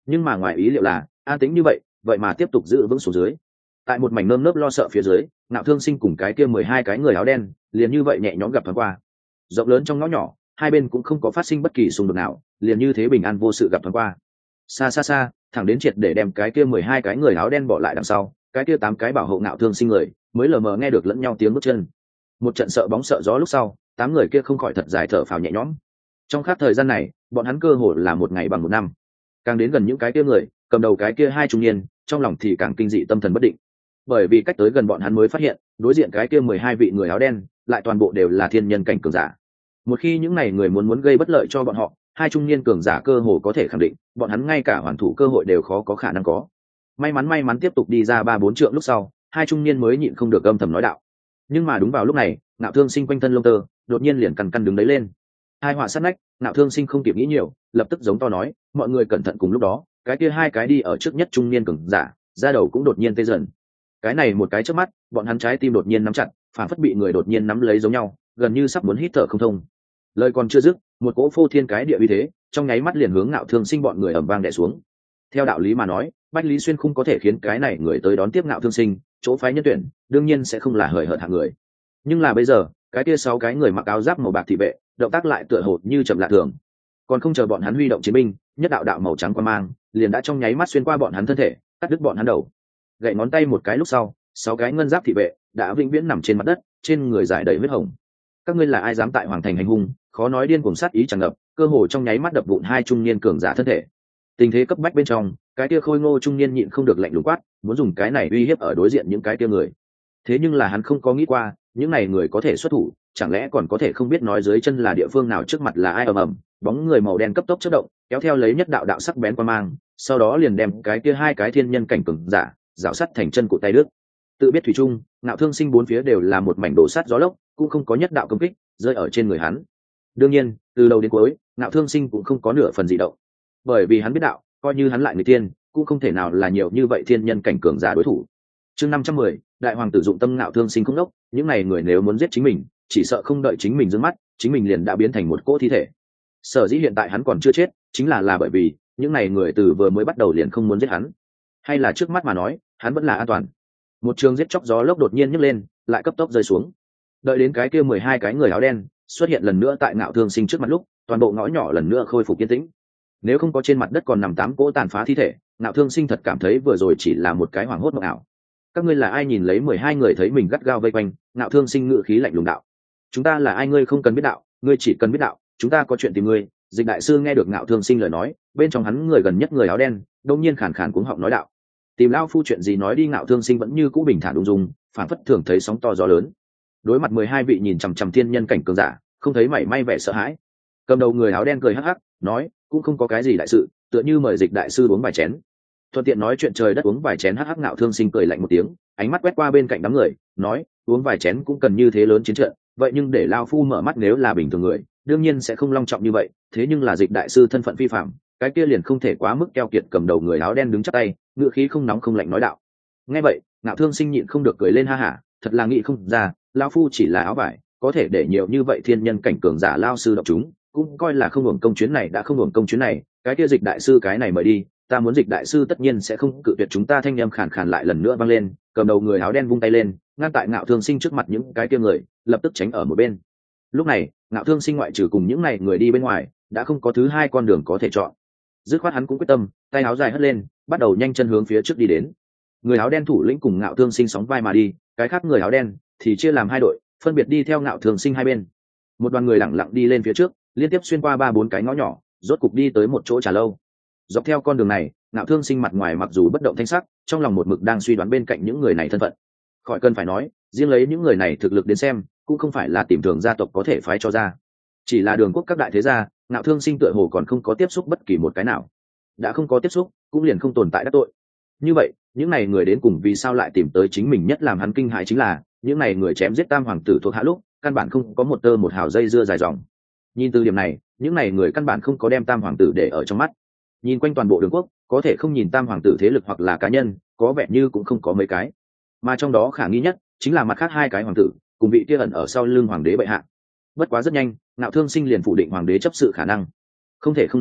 nhưng mà ngoài ý liệu là an tĩnh như vậy vậy mà tiếp tục giữ vững xuống dưới. Tại một mảnh nơm nớp lo sợ phía dưới, Ngạo Thương Sinh cùng cái kia mười hai cái người áo đen liền như vậy nhẹ nhõm gặp thoáng qua. Rộng lớn trong ngõ nhỏ, hai bên cũng không có phát sinh bất kỳ xung đột nào, liền như thế bình an vô sự gặp thoáng qua. Xa xa xa, thẳng đến triệt để đem cái kia mười hai cái người áo đen bỏ lại đằng sau, cái kia tám cái bảo hộ Ngạo Thương Sinh người mới lờ mờ nghe được lẫn nhau tiếng bước chân. Một trận sợ bóng sợ gió lúc sau, tám người kia không khỏi thật dài thở phào nhẹ nhõm. Trong khắc thời gian này, bọn hắn cơ hồ là một ngày bằng một năm. Càng đến gần những cái kia người, cầm đầu cái kia hai trung niên, trong lòng thì càng kinh dị tâm thần bất định. Bởi vì cách tới gần bọn hắn mới phát hiện, đối diện cái kia mười hai vị người áo đen, lại toàn bộ đều là thiên nhân cảnh cường giả. Một khi những này người muốn muốn gây bất lợi cho bọn họ, hai trung niên cường giả cơ hồ có thể khẳng định, bọn hắn ngay cả hoàn thủ cơ hội đều khó có khả năng có. May mắn may mắn tiếp tục đi ra ba bốn trượng lúc sau, hai trung niên mới nhịn không được âm thầm nói đạo. Nhưng mà đúng vào lúc này, Ngạo Thương Sinh quanh thân lông tơ, đột nhiên liền cằn cằn đứng đấy lên. Hai họa sát nách, Ngạo Thương Sinh không kịp nghĩ nhiều, lập tức giống to nói, mọi người cẩn thận. Cùng lúc đó, cái kia hai cái đi ở trước nhất trung niên cường giả, da đầu cũng đột nhiên tê dần. Cái này một cái chớp mắt, bọn hắn trái tim đột nhiên nắm chặt, phản phất bị người đột nhiên nắm lấy giống nhau, gần như sắp muốn hít thở không thông. Lời còn chưa dứt, một cỗ phô thiên cái địa uy thế, trong nháy mắt liền hướng Ngạo Thương Sinh bọn người ầm vang đè xuống. Theo đạo lý mà nói, Bách Lý Xuyên không có thể khiến cái này người tới đón tiếp Ngạo Thương Sinh, chỗ phái nhân tuyển, đương nhiên sẽ không là hời hợt hạng người. Nhưng là bây giờ, cái kia sáu cái người mặc áo giáp màu bạc thị vệ, động tác lại tựa hồ như chậm lạ thường. Còn không chờ bọn hắn huy động chiến binh, nhất đạo đạo màu trắng quang mang, liền đã trong nháy mắt xuyên qua bọn hắn thân thể, cắt đứt bọn hắn đầu. Gậy ngón tay một cái lúc sau, sáu cái ngân giáp thị vệ đã vĩnh viễn nằm trên mặt đất, trên người dài đầy huyết hồng. Các ngươi là ai dám tại hoàng thành hành hung? Khó nói điên cuồng sát ý tràn ngập, cơ hồ trong nháy mắt đập vụn hai trung niên cường giả thân thể. Tình thế cấp bách bên trong, cái kia khôi ngô trung niên nhịn không được lạnh lùng quát, muốn dùng cái này uy hiếp ở đối diện những cái kia người. Thế nhưng là hắn không có nghĩ qua, những này người có thể xuất thủ, chẳng lẽ còn có thể không biết nói dưới chân là địa phương nào, trước mặt là ai. Ầm ầm, bóng người màu đen cấp tốc chớp động, kéo theo lấy nhất đạo đạo sắc bén qua mang, sau đó liền đem cái kia hai cái thiên nhân cảnh cường giả rào sắt thành chân của tay đứt. Tự biết thủy chung, Ngạo Thương Sinh bốn phía đều là một mảnh đổ sắt gió lốc, cũng không có nhất đạo công kích rơi ở trên người hắn. Đương nhiên, từ đầu đến cuối, Ngạo Thương Sinh cũng không có nửa phần dị động, bởi vì hắn biết đạo, coi như hắn lại người tiên, cũng không thể nào là nhiều như vậy thiên nhân cảnh cường giả đối thủ. Chương năm trăm mười, đại hoàng tử dụng tâm. Ngạo Thương Sinh không đốc, những này người nếu muốn giết chính mình, chỉ sợ không đợi chính mình giương mắt, chính mình liền đã biến thành một cỗ thi thể. Sở dĩ hiện tại hắn còn chưa chết, chính là là bởi vì những này người từ vừa mới bắt đầu liền không muốn giết hắn, hay là trước mắt mà nói, hắn vẫn là an toàn. Một trường giết chóc gió lốc đột nhiên nhấc lên, lại cấp tốc rơi xuống. Đợi đến cái kia mười hai cái người áo đen xuất hiện lần nữa tại Ngạo Thương Sinh trước mặt lúc, toàn bộ ngõ nhỏ lần nữa khôi phục yên tĩnh. Nếu không có trên mặt đất còn nằm tám cỗ tàn phá thi thể, Ngạo Thương Sinh thật cảm thấy vừa rồi chỉ là một cái hoảng hốt mộng ảo. Các ngươi là ai? Nhìn lấy mười hai người thấy mình gắt gao vây quanh, Ngạo Thương Sinh ngự khí lạnh lùng đạo. Chúng ta là ai? Ngươi không cần biết đạo, ngươi chỉ cần biết đạo, chúng ta có chuyện tìm ngươi. Dịch đại sư nghe được Ngạo Thương Sinh lời nói, bên trong hắn người gần nhất người áo đen đột nhiên khàn khàn cuống họng nói đạo. Tìm lão phu chuyện gì nói đi. Ngạo Thương Sinh vẫn như cũ bình thản ung dung, phản phất thường thấy sóng to gió lớn. Đối mặt mười hai vị nhìn chằm chằm thiên nhân cảnh cường giả, không thấy mảy may vẻ sợ hãi. Cầm đầu người áo đen cười hắc hắc, nói, cũng không có cái gì đại sự, tựa như mời Dịch đại sư uống vài chén. Thuận tiện nói chuyện trời đất uống vài chén. Hắc hắc. Ngạo Thương Sinh cười lạnh một tiếng, ánh mắt quét qua bên cạnh đám người, nói, uống vài chén cũng cần như thế lớn chiến trận, vậy nhưng để lão phu mở mắt, nếu là bình thường người, đương nhiên sẽ không long trọng như vậy, thế nhưng là Dịch đại sư thân phận phi phạm, cái kia liền không thể quá mức keo kiệt. Cầm đầu người áo đen đứng chắp tay, ngựa khí không nóng không lạnh nói đạo. Nghe vậy, Ngạo Thương Sinh nhịn không được cười lên ha hả, thật là nghĩ không ra, lão phu chỉ là áo vải, có thể để nhiều như vậy thiên nhân cảnh cường giả lao sư độc chúng, cũng coi là không hưởng công chuyến này. Đã không hưởng công chuyến này, cái kia Dịch đại sư cái này mời đi, ta muốn Dịch đại sư tất nhiên sẽ không cự tuyệt chúng ta. Thanh âm khàn khàn lại lần nữa vang lên, cầm đầu người áo đen vung tay lên, ngăn tại Ngạo Thương Sinh trước mặt những cái kia người, lập tức tránh ở một bên. Lúc này, Ngạo Thương Sinh ngoại trừ cùng những này người đi bên ngoài, đã không có thứ hai con đường có thể chọn. Dứt khoát hắn cũng quyết tâm, tay áo dài hất lên, bắt đầu nhanh chân hướng phía trước đi đến. Người áo đen thủ lĩnh cùng Ngạo Thương Sinh sóng vai mà đi, cái khác người áo đen thì chia làm hai đội, phân biệt đi theo Ngạo Thương Sinh hai bên. Một đoàn người lẳng lặng đi lên phía trước, liên tiếp xuyên qua ba bốn cái ngõ nhỏ, rốt cục đi tới một chỗ trà lâu. Dọc theo con đường này, Ngạo Thương Sinh mặt ngoài mặc dù bất động thanh sắc, trong lòng một mực đang suy đoán bên cạnh những người này thân phận. Khỏi cần phải nói, riêng lấy những người này thực lực đến xem, cũng không phải là tìm thường gia tộc có thể phái cho ra. Chỉ là đường quốc các đại thế gia, Ngạo Thương Sinh tựa hồ còn không có tiếp xúc bất kỳ một cái nào. Đã không có tiếp xúc, cũng liền không tồn tại đắc tội. Như vậy, những này người đến cùng vì sao lại tìm tới chính mình? Nhất làm hắn kinh hãi chính là, những này người chém giết tam hoàng tử thuộc hạ lúc, căn bản không có một tơ một hào dây dưa dài dòng. Nhìn từ điểm này, những này người căn bản không có đem tam hoàng tử để ở trong mắt. Nhìn quanh toàn bộ đường quốc, có thể không nhìn tam hoàng tử thế lực hoặc là cá nhân, có vẻ như cũng không có mấy cái. Mà trong đó khả nghi nhất chính là mặt khác hai cái hoàng tử, cùng vị kia ẩn ở sau lưng hoàng đế bệ hạ. Bất quá rất nhanh, Ngạo Thương Sinh liền phủ định hoàng đế chấp sự khả năng. Không thể không nói,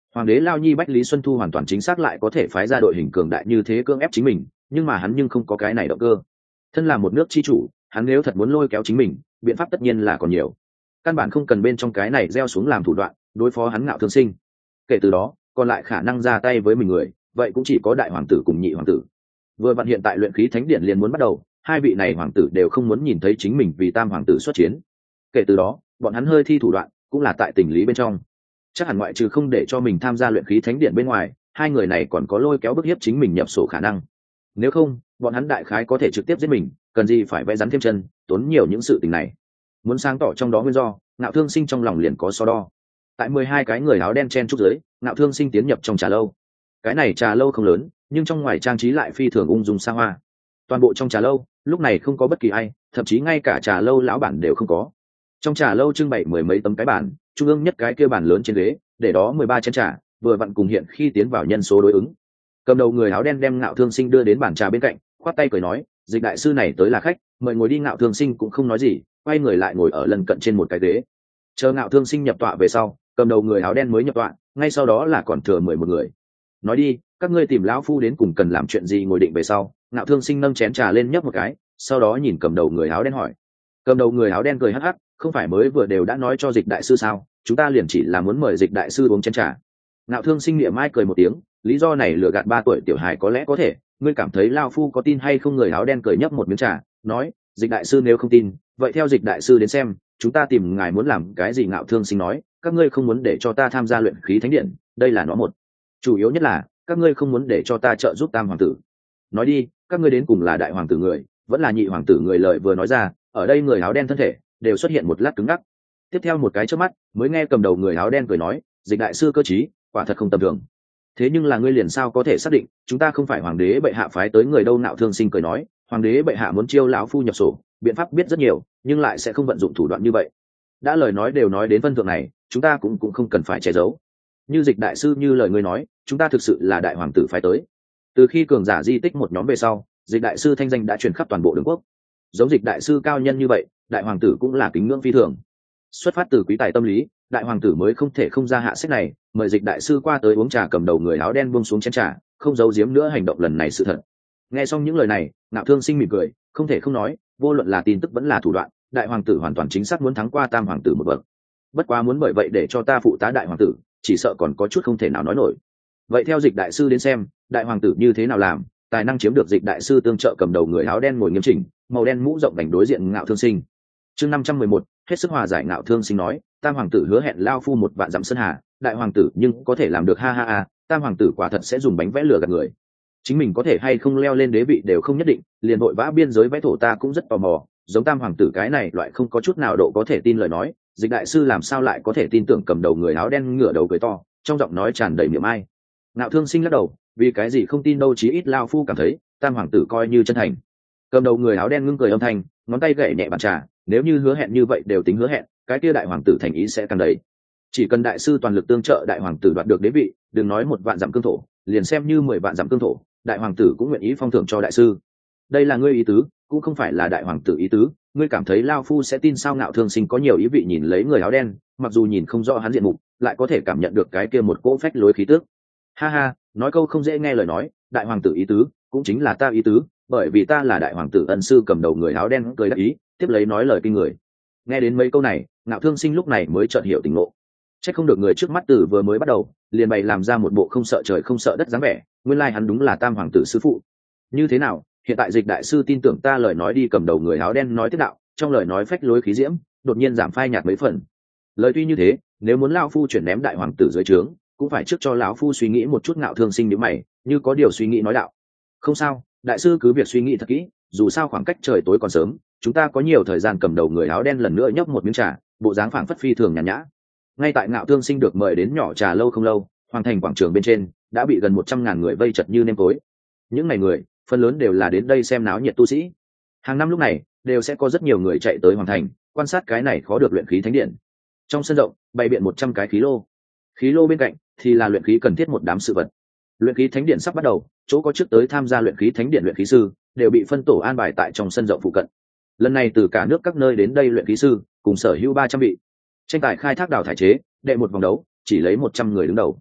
Hoàng đế Lao Nhi Bách Lý Xuân Thu hoàn toàn chính xác lại có thể phái ra đội hình cường đại như thế cưỡng ép chính mình, nhưng mà hắn nhưng không có cái này động cơ. Thân là một nước chi chủ, hắn nếu thật muốn lôi kéo chính mình, biện pháp tất nhiên là còn nhiều. Căn bản không cần bên trong cái này gieo xuống làm thủ đoạn đối phó hắn Ngạo Thương Sinh. Kể từ đó, còn lại khả năng ra tay với mình người, vậy cũng chỉ có đại hoàng tử cùng nhị hoàng tử. Vừa vặn hiện tại luyện khí thánh điện liền muốn bắt đầu, hai vị này hoàng tử đều không muốn nhìn thấy chính mình vì tam hoàng tử xuất chiến. Kể từ đó, bọn hắn hơi thi thủ đoạn, cũng là tại tình lý bên trong. Chắc hẳn ngoại trừ không để cho mình tham gia luyện khí thánh điện bên ngoài, hai người này còn có lôi kéo bức hiếp chính mình nhập sổ khả năng. Nếu không, bọn hắn đại khái có thể trực tiếp giết mình, cần gì phải vẽ rắn thêm chân, tốn nhiều những sự tình này. Muốn sáng tỏ trong đó nguyên do, Ngạo Thương Sinh trong lòng liền có so đo. Tại mười hai cái người áo đen chen trúc dưới, Ngạo Thương Sinh tiến nhập trong trà lâu. Cái này trà lâu không lớn, nhưng trong ngoài trang trí lại phi thường ung dung xa hoa. Toàn bộ trong trà lâu, lúc này không có bất kỳ ai, thậm chí ngay cả trà lâu lão bản đều không có. Trong trà lâu trưng bày mười mấy tấm cái bàn, trung ương nhất cái kia bàn lớn trên ghế, để đó mười ba chén trà, vừa vặn cùng hiện khi tiến vào nhân số đối ứng. Cầm đầu người áo đen đem Ngạo Thương Sinh đưa đến bàn trà bên cạnh, khoát tay cười nói, Dịch đại sư này tới là khách, mời ngồi đi. Ngạo Thương Sinh cũng không nói gì, quay người lại ngồi ở lần cận trên một cái ghế. Chờ Ngạo Thương Sinh nhập tọa về sau, cầm đầu người áo đen mới nhập tọa, ngay sau đó là còn thừa mười một người. Nói đi, các ngươi tìm lão phu đến cùng cần làm chuyện gì? Ngồi định về sau, Ngạo Thương Sinh nâng chén trà lên nhấp một cái, sau đó nhìn cầm đầu người áo đen hỏi. Cầm đầu người áo đen cười hắc hắc, không phải mới vừa đều đã nói cho Dịch đại sư sao, chúng ta liền chỉ là muốn mời Dịch đại sư uống chén trà. Ngạo Thương Sinh niệm mai cười một tiếng, lý do này lừa gạt ba tuổi tiểu hài có lẽ có thể, ngươi cảm thấy lao phu có tin hay không? Người áo đen cười nhấp một miếng trà, nói, Dịch đại sư nếu không tin, vậy theo Dịch đại sư đến xem, chúng ta tìm ngài muốn làm cái gì? Ngạo Thương Sinh nói, các ngươi không muốn để cho ta tham gia luyện khí thánh điện, đây là nó một. Chủ yếu nhất là, các ngươi không muốn để cho ta trợ giúp tam hoàng tử. Nói đi, các ngươi đến cùng là đại hoàng tử người, vẫn là nhị hoàng tử người? Lời vừa nói ra, ở đây người áo đen thân thể đều xuất hiện một lát cứng ngắc. Tiếp theo một cái chớp mắt, mới nghe cầm đầu người áo đen cười nói, Dịch đại sư cơ trí, quả thật không tầm thường. Thế nhưng là ngươi liền sao có thể xác định chúng ta không phải hoàng đế bệ hạ phái tới người đâu? Ngạo Thương Sinh cười nói, hoàng đế bệ hạ muốn chiêu lão phu nhập sổ, biện pháp biết rất nhiều, nhưng lại sẽ không vận dụng thủ đoạn như vậy. Đã lời nói đều nói đến phân thượng này, chúng ta cũng cũng không cần phải che giấu. Như Dịch đại sư như lời ngươi nói, chúng ta thực sự là đại hoàng tử phái tới. Từ khi cường giả di tích một nhóm về sau, Dịch đại sư thanh danh đã truyền khắp toàn bộ đường quốc. Giống Dịch đại sư cao nhân như vậy, đại hoàng tử cũng là kính ngưỡng phi thường. Xuất phát từ quý tài tâm lý, đại hoàng tử mới không thể không ra hạ sách này, mời Dịch đại sư qua tới uống trà. Cầm đầu người áo đen buông xuống chén trà, không giấu giếm nữa hành động lần này sự thật. Nghe xong những lời này, Ngạo Thương Sinh mỉm cười, không thể không nói, vô luận là tin tức vẫn là thủ đoạn, đại hoàng tử hoàn toàn chính xác muốn thắng qua tam hoàng tử một bậc. Bất quá muốn bởi vậy để cho ta phụ tá đại hoàng tử, chỉ sợ còn có chút không thể nào nói nổi. Vậy theo Dịch đại sư đến xem, đại hoàng tử như thế nào làm, tài năng chiếm được Dịch đại sư tương trợ? Cầm đầu người áo đen ngồi nghiêm chỉnh, màu đen mũ rộng vành đối diện Ngạo Thương Sinh. Chương năm trăm mười một, hết sức hòa giải. Ngạo Thương Sinh nói, tam hoàng tử hứa hẹn lao phu một vạn dặm sơn hà, đại hoàng tử nhưng có thể làm được? Ha ha ha, tam hoàng tử quả thật sẽ dùng bánh vẽ lừa gạt người. Chính mình có thể hay không leo lên đế vị đều không nhất định, liền vội vã biên giới vẽ thổ, ta cũng rất tò mò, giống tam hoàng tử cái này loại không có chút nào độ có thể tin lời nói, Dịch đại sư làm sao lại có thể tin tưởng? Cầm đầu người áo đen ngửa đầu cười to, trong giọng nói tràn đầy miệng ai. Ngạo Thương Sinh lắc đầu, vì cái gì không tin đâu, chí ít lao phu cảm thấy tam hoàng tử coi như chân thành. Cầm đầu người áo đen ngưng cười âm thanh, ngón tay gậy nhẹ bàn trà, nếu như hứa hẹn như vậy đều tính hứa hẹn, cái kia đại hoàng tử thành ý sẽ càng đầy. Chỉ cần đại sư toàn lực tương trợ đại hoàng tử đoạt được đế vị, đừng nói một vạn dặm cương thổ, liền xem như mười vạn dặm cương thổ, đại hoàng tử cũng nguyện ý phong thưởng cho đại sư. Đây là ngươi ý tứ, cũng không phải là đại hoàng tử ý tứ, ngươi cảm thấy lao phu sẽ tin sao? Ngạo Thương Sinh có nhiều ý vị nhìn lấy người áo đen, mặc dù nhìn không rõ hắn diện mục, lại có thể cảm nhận được cái kia một cỗ phách lối khí tước. Ha ha, nói câu không dễ nghe lời nói, đại hoàng tử ý tứ cũng chính là ta ý tứ, bởi vì ta là đại hoàng tử ân sư. Cầm đầu người áo đen cười đáp ý, tiếp lấy nói lời kinh người. Nghe đến mấy câu này, Ngạo Thương Sinh lúc này mới chợt hiểu tình ngộ. Chắc không được người trước mắt từ vừa mới bắt đầu liền bày làm ra một bộ không sợ trời không sợ đất dáng vẻ, nguyên lai hắn đúng là tam hoàng tử sư phụ. Như thế nào, hiện tại Dịch đại sư tin tưởng ta lời nói đi? Cầm đầu người áo đen nói tiếp đạo, trong lời nói phách lối khí diễm đột nhiên giảm phai nhạt mấy phần. Lời tuy như thế, nếu muốn lão phu chuyển ném đại hoàng tử dưới trướng, cũng phải trước cho lão phu suy nghĩ một chút. Ngạo Thương Sinh nhíu mày, như có điều suy nghĩ nói đạo, không sao, đại sư cứ việc suy nghĩ thật kỹ, dù sao khoảng cách trời tối còn sớm, chúng ta có nhiều thời gian. Cầm đầu người áo đen lần nữa nhấp một miếng trà, bộ dáng phảng phất phi thường nhàn nhã. Ngay tại Ngạo Thương Sinh được mời đến nhỏ trà lâu không lâu, hoàng thành quảng trường bên trên đã bị gần một trăm ngàn người vây chật như nêm tối. Những ngày người phần lớn đều là đến đây xem náo nhiệt tu sĩ. Hàng năm lúc này đều sẽ có rất nhiều người chạy tới hoàng thành quan sát cái này khó được luyện khí thánh điện. Trong sân rộng bày biện một trăm cái khí lô, khí lô bên cạnh thì là luyện khí cần thiết một đám sự vật. Luyện khí thánh điện sắp bắt đầu, chỗ có trước tới tham gia luyện khí thánh điện luyện khí sư đều bị phân tổ an bài tại trong sân rộng phụ cận. Lần này từ cả nước các nơi đến đây luyện khí sư cùng sở hữu ba trăm vị. Tranh tài khai thác đào thải chế, đệ một vòng đấu chỉ lấy một trăm người đứng đầu.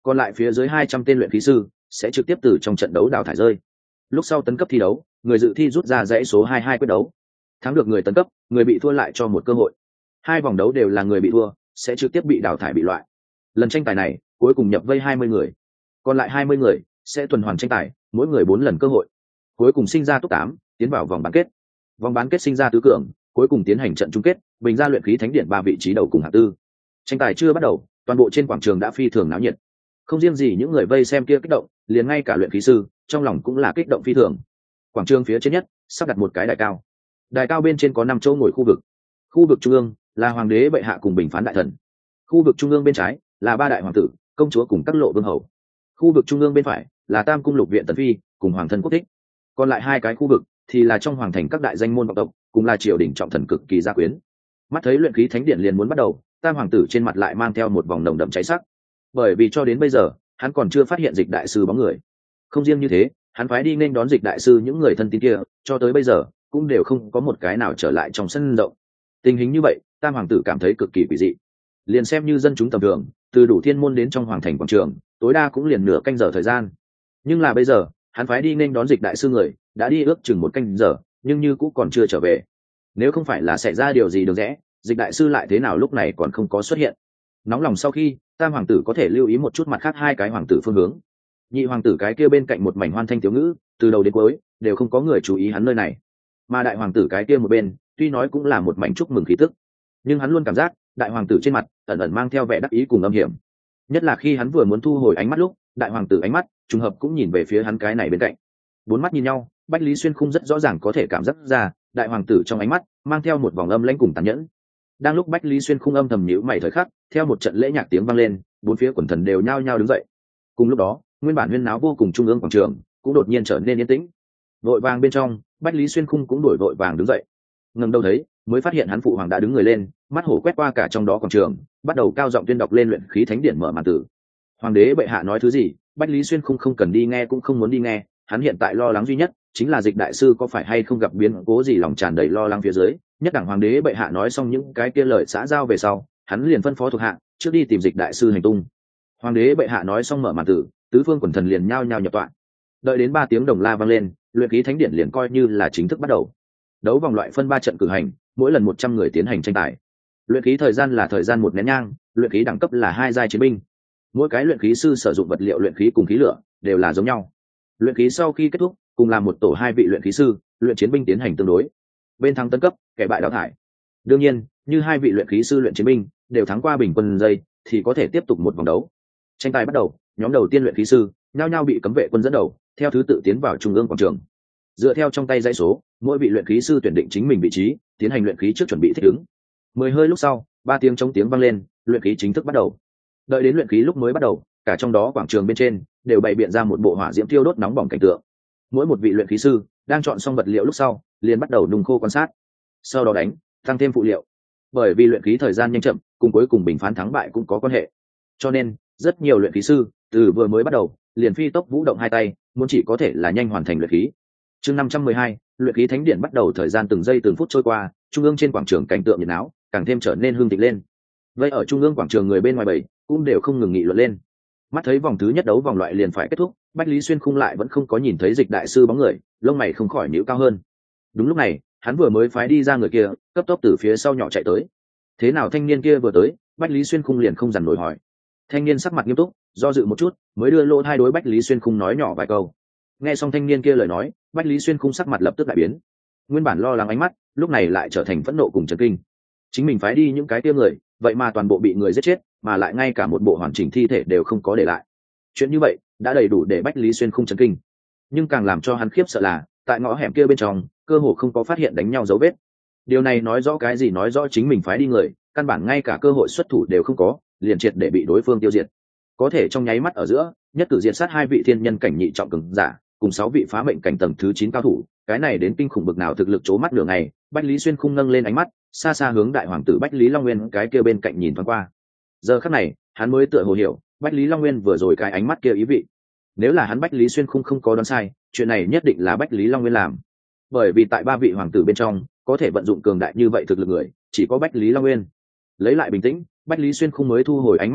còn lại phía dưới hai trăm tên luyện khí sư sẽ trực tiếp từ trong trận đấu đào thải rơi. Lúc sau tấn cấp thi đấu, người dự thi rút ra dãy số hai mươi hai quyết đấu, thắng được người tấn cấp, người bị thua lại cho một cơ hội. Hai vòng đấu đều là người bị thua sẽ trực tiếp bị đào thải bị loại. Lần tranh tài này cuối cùng nhập vây hai mươi người, còn lại hai mươi người sẽ tuần hoàn tranh tài, mỗi người bốn lần cơ hội. Cuối cùng sinh ra top tám, tiến vào vòng bán kết. Vòng bán kết sinh ra tứ cường, cuối cùng tiến hành trận chung kết, bình ra luyện khí thánh điện ba vị trí đầu cùng hạng tư. Tranh tài chưa bắt đầu, toàn bộ trên quảng trường đã phi thường náo nhiệt. Không riêng gì những người vây xem kia kích động, liền ngay cả luyện khí sư trong lòng cũng là kích động phi thường. Quảng trường phía trên nhất sắp đặt một cái đài cao. Đài cao bên trên có năm chỗ ngồi khu vực. Khu vực trung ương là hoàng đế bệ hạ cùng bình phán đại thần. Khu vực trung ương bên trái là ba đại hoàng tử, công chúa cùng các lộ vương hầu. Khu vực trung ương bên phải là tam cung lục viện tần phi cùng hoàng thân quốc thích. Còn lại hai cái khu vực thì là trong hoàng thành các đại danh môn vọng tộc, cùng là triều đình trọng thần cực kỳ gia quyến. Mắt thấy luyện khí thánh điện liền muốn bắt đầu, tam hoàng tử trên mặt lại mang theo một vòng nồng đậm cháy sắc, bởi vì cho đến bây giờ hắn còn chưa phát hiện dịch đại sư bóng người. Không riêng như thế, hắn phái đi nên đón dịch đại sư những người thân tín kia, cho tới bây giờ cũng đều không có một cái nào trở lại trong sân rộng. Tình hình như vậy, tam hoàng tử cảm thấy cực kỳ quỷ dị. Liền xem như dân chúng tầm thường, từ đủ thiên môn đến trong hoàng thành quảng trường, tối đa cũng liền nửa canh giờ thời gian. Nhưng là bây giờ, hắn phái đi nên đón dịch đại sư người, đã đi ước chừng một canh giờ, nhưng như cũng còn chưa trở về. Nếu không phải là xảy ra điều gì được rẽ, dịch đại sư lại thế nào lúc này còn không có xuất hiện. Nóng lòng sau khi, tam hoàng tử có thể lưu ý một chút mặt khác hai cái hoàng tử phương hướng. Nhị hoàng tử cái kia bên cạnh một mảnh hoan thanh thiếu ngữ, từ đầu đến cuối đều không có người chú ý hắn nơi này. Mà đại hoàng tử cái kia một bên, tuy nói cũng là một mảnh chúc mừng khí tức, nhưng hắn luôn cảm giác đại hoàng tử trên mặt ẩn ẩn mang theo vẻ đắc ý cùng âm hiểm. Nhất là khi hắn vừa muốn thu hồi ánh mắt lúc, đại hoàng tử ánh mắt trùng hợp cũng nhìn về phía hắn cái này bên cạnh. Bốn mắt nhìn nhau, Bách Lý Xuyên Khung rất rõ ràng có thể cảm giác ra, đại hoàng tử trong ánh mắt mang theo một vòng âm lãnh cùng tàn nhẫn. Đang lúc Bách Lý Xuyên Khung âm thầm nhíu mày thời khắc, theo một trận lễ nhạc tiếng vang lên, bốn phía quần thần đều nhao nhao đứng dậy. Cùng lúc đó, nguyên bản huyên náo vô cùng trung ương quảng trường cũng đột nhiên trở nên yên tĩnh. Vội vàng bên trong, Bách Lý Xuyên Khung cũng đổi vội vàng đứng dậy. Ngẩng đầu thấy, mới phát hiện hắn phụ hoàng đã đứng người lên, mắt hổ quét qua cả trong đó quảng trường, bắt đầu cao giọng tuyên đọc lên luyện khí thánh điển mở màn tử. Hoàng đế bệ hạ nói thứ gì, Bách Lý Xuyên Khung không cần đi nghe cũng không muốn đi nghe, hắn hiện tại lo lắng duy nhất chính là dịch đại sư có phải hay không gặp biến cố gì, lòng tràn đầy lo lắng phía dưới. Nhất đẳng hoàng đế bệ hạ nói xong những cái kia lời xã giao về sau, hắn liền phân phó thuộc hạ trước đi tìm dịch đại sư hành tung. Hoàng đế bệ hạ nói xong mở màn tử, tứ phương quần thần liền nhao nhao nhập tọa. Đợi đến ba tiếng đồng la vang lên, luyện khí thánh điển liền coi như là chính thức bắt đầu. Đấu vòng loại phân ba trận cử hành, mỗi lần một trăm người tiến hành tranh tài. Luyện khí thời gian là thời gian một nén nhang, luyện khí đẳng cấp là hai giai chiến binh. Mỗi cái luyện khí sư sử dụng vật liệu luyện khí cùng khí lửa đều là giống nhau. Luyện khí sau khi kết thúc, cùng làm một tổ hai vị luyện khí sư, luyện chiến binh tiến hành tương đối. Bên thắng tấn cấp, kẻ bại đào thải. Đương nhiên, như hai vị luyện khí sư luyện chiến binh đều thắng qua bình quân giây, thì có thể tiếp tục một vòng đấu. Tranh tài bắt đầu, nhóm đầu tiên luyện khí sư nhao nhao bị cấm vệ quân dẫn đầu, theo thứ tự tiến vào trung ương quảng trường. Dựa theo trong tay dãy số, mỗi vị luyện khí sư tuyển định chính mình vị trí, tiến hành luyện khí trước chuẩn bị thích ứng. Mười hơi lúc sau, ba tiếng chống tiếng vang lên, luyện khí chính thức bắt đầu. Đợi đến luyện khí lúc mới bắt đầu, cả trong đó quảng trường bên trên đều bày biện ra một bộ hỏa diễm thiêu đốt nóng bỏng cảnh tượng. Mỗi một vị luyện khí sư đang chọn xong vật liệu lúc sau, liền bắt đầu nung khô quan sát, sau đó đánh, tăng thêm phụ liệu. Bởi vì luyện khí thời gian nhanh chậm, cùng cuối cùng bình phán thắng bại cũng có quan hệ, cho nên rất nhiều luyện khí sư từ vừa mới bắt đầu liền phi tốc vũ động hai tay, muốn chỉ có thể là nhanh hoàn thành luyện khí. Chương năm trăm mười hai, luyện khí thánh điện bắt đầu. Thời gian từng giây từng phút trôi qua, trung ương trên quảng trường cảnh tượng nhiệt náo càng thêm trở nên hưng thịnh lên. Vậy ở trung ương quảng trường người bên ngoài bảy cũng đều không ngừng nghị luận lên. Mắt thấy vòng thứ nhất đấu vòng loại liền phải kết thúc, Bách Lý Xuyên Khung lại vẫn không có nhìn thấy dịch đại sư bóng người, lông mày không khỏi nhíu cao hơn. Đúng lúc này, hắn vừa mới phái đi ra người kia, cấp tốc từ phía sau nhỏ chạy tới. Thế nào thanh niên kia vừa tới, Bách Lý Xuyên Khung liền không dằn nổi hỏi. Thanh niên sắc mặt nghiêm túc, do dự một chút, mới đưa lỗ tai đối Bách Lý Xuyên Khung nói nhỏ vài câu. Nghe xong thanh niên kia lời nói, Bách Lý Xuyên Khung sắc mặt lập tức đại biến. Nguyên bản lo lắng ánh mắt, lúc này lại trở thành phẫn nộ cùng chấn kinh. Chính mình phái đi những cái kia người, vậy mà toàn bộ bị người giết chết, mà lại ngay cả một bộ hoàn chỉnh thi thể đều không có để lại. Chuyện như vậy đã đầy đủ để Bách Lý Xuyên Khung chấn kinh. Nhưng càng làm cho hắn khiếp sợ là, tại ngõ hẻm kia bên trong, cơ hồ không có phát hiện đánh nhau dấu vết. Điều này nói rõ cái gì? Nói rõ chính mình phái đi người, căn bản ngay cả cơ hội xuất thủ đều không có, liền triệt để bị đối phương tiêu diệt. Có thể trong nháy mắt ở giữa, nhất cử diệt sát hai vị thiên nhân cảnh nhị trọng cường giả, cùng sáu vị phá mệnh cảnh tầng thứ chín cao thủ, cái này đến kinh khủng bực nào thực lực chố mắt nửa ngày. Bách Lý Xuyên Khung nâng lên ánh mắt, xa xa hướng đại hoàng tử Bách Lý Long Nguyên cái kia bên cạnh nhìn thoáng qua. Giờ khắc này, hắn mới tựa hồ hiểu, Bách Lý Long Nguyên vừa rồi cái ánh mắt kia ý vị. Nếu là hắn Bách Lý Xuyên Khung không có đoán sai, chuyện này nhất định là Bách Lý Long Nguyên làm. Bởi vì tại ba vị hoàng tử bên trong, có thể vận dụng cường đại như vậy thực lực người, chỉ có Bách Lý Long Nguyên. Lấy lại bình tĩnh, Bách Lý Xuyên Khung mới thu hồi ánh mắt hỏi,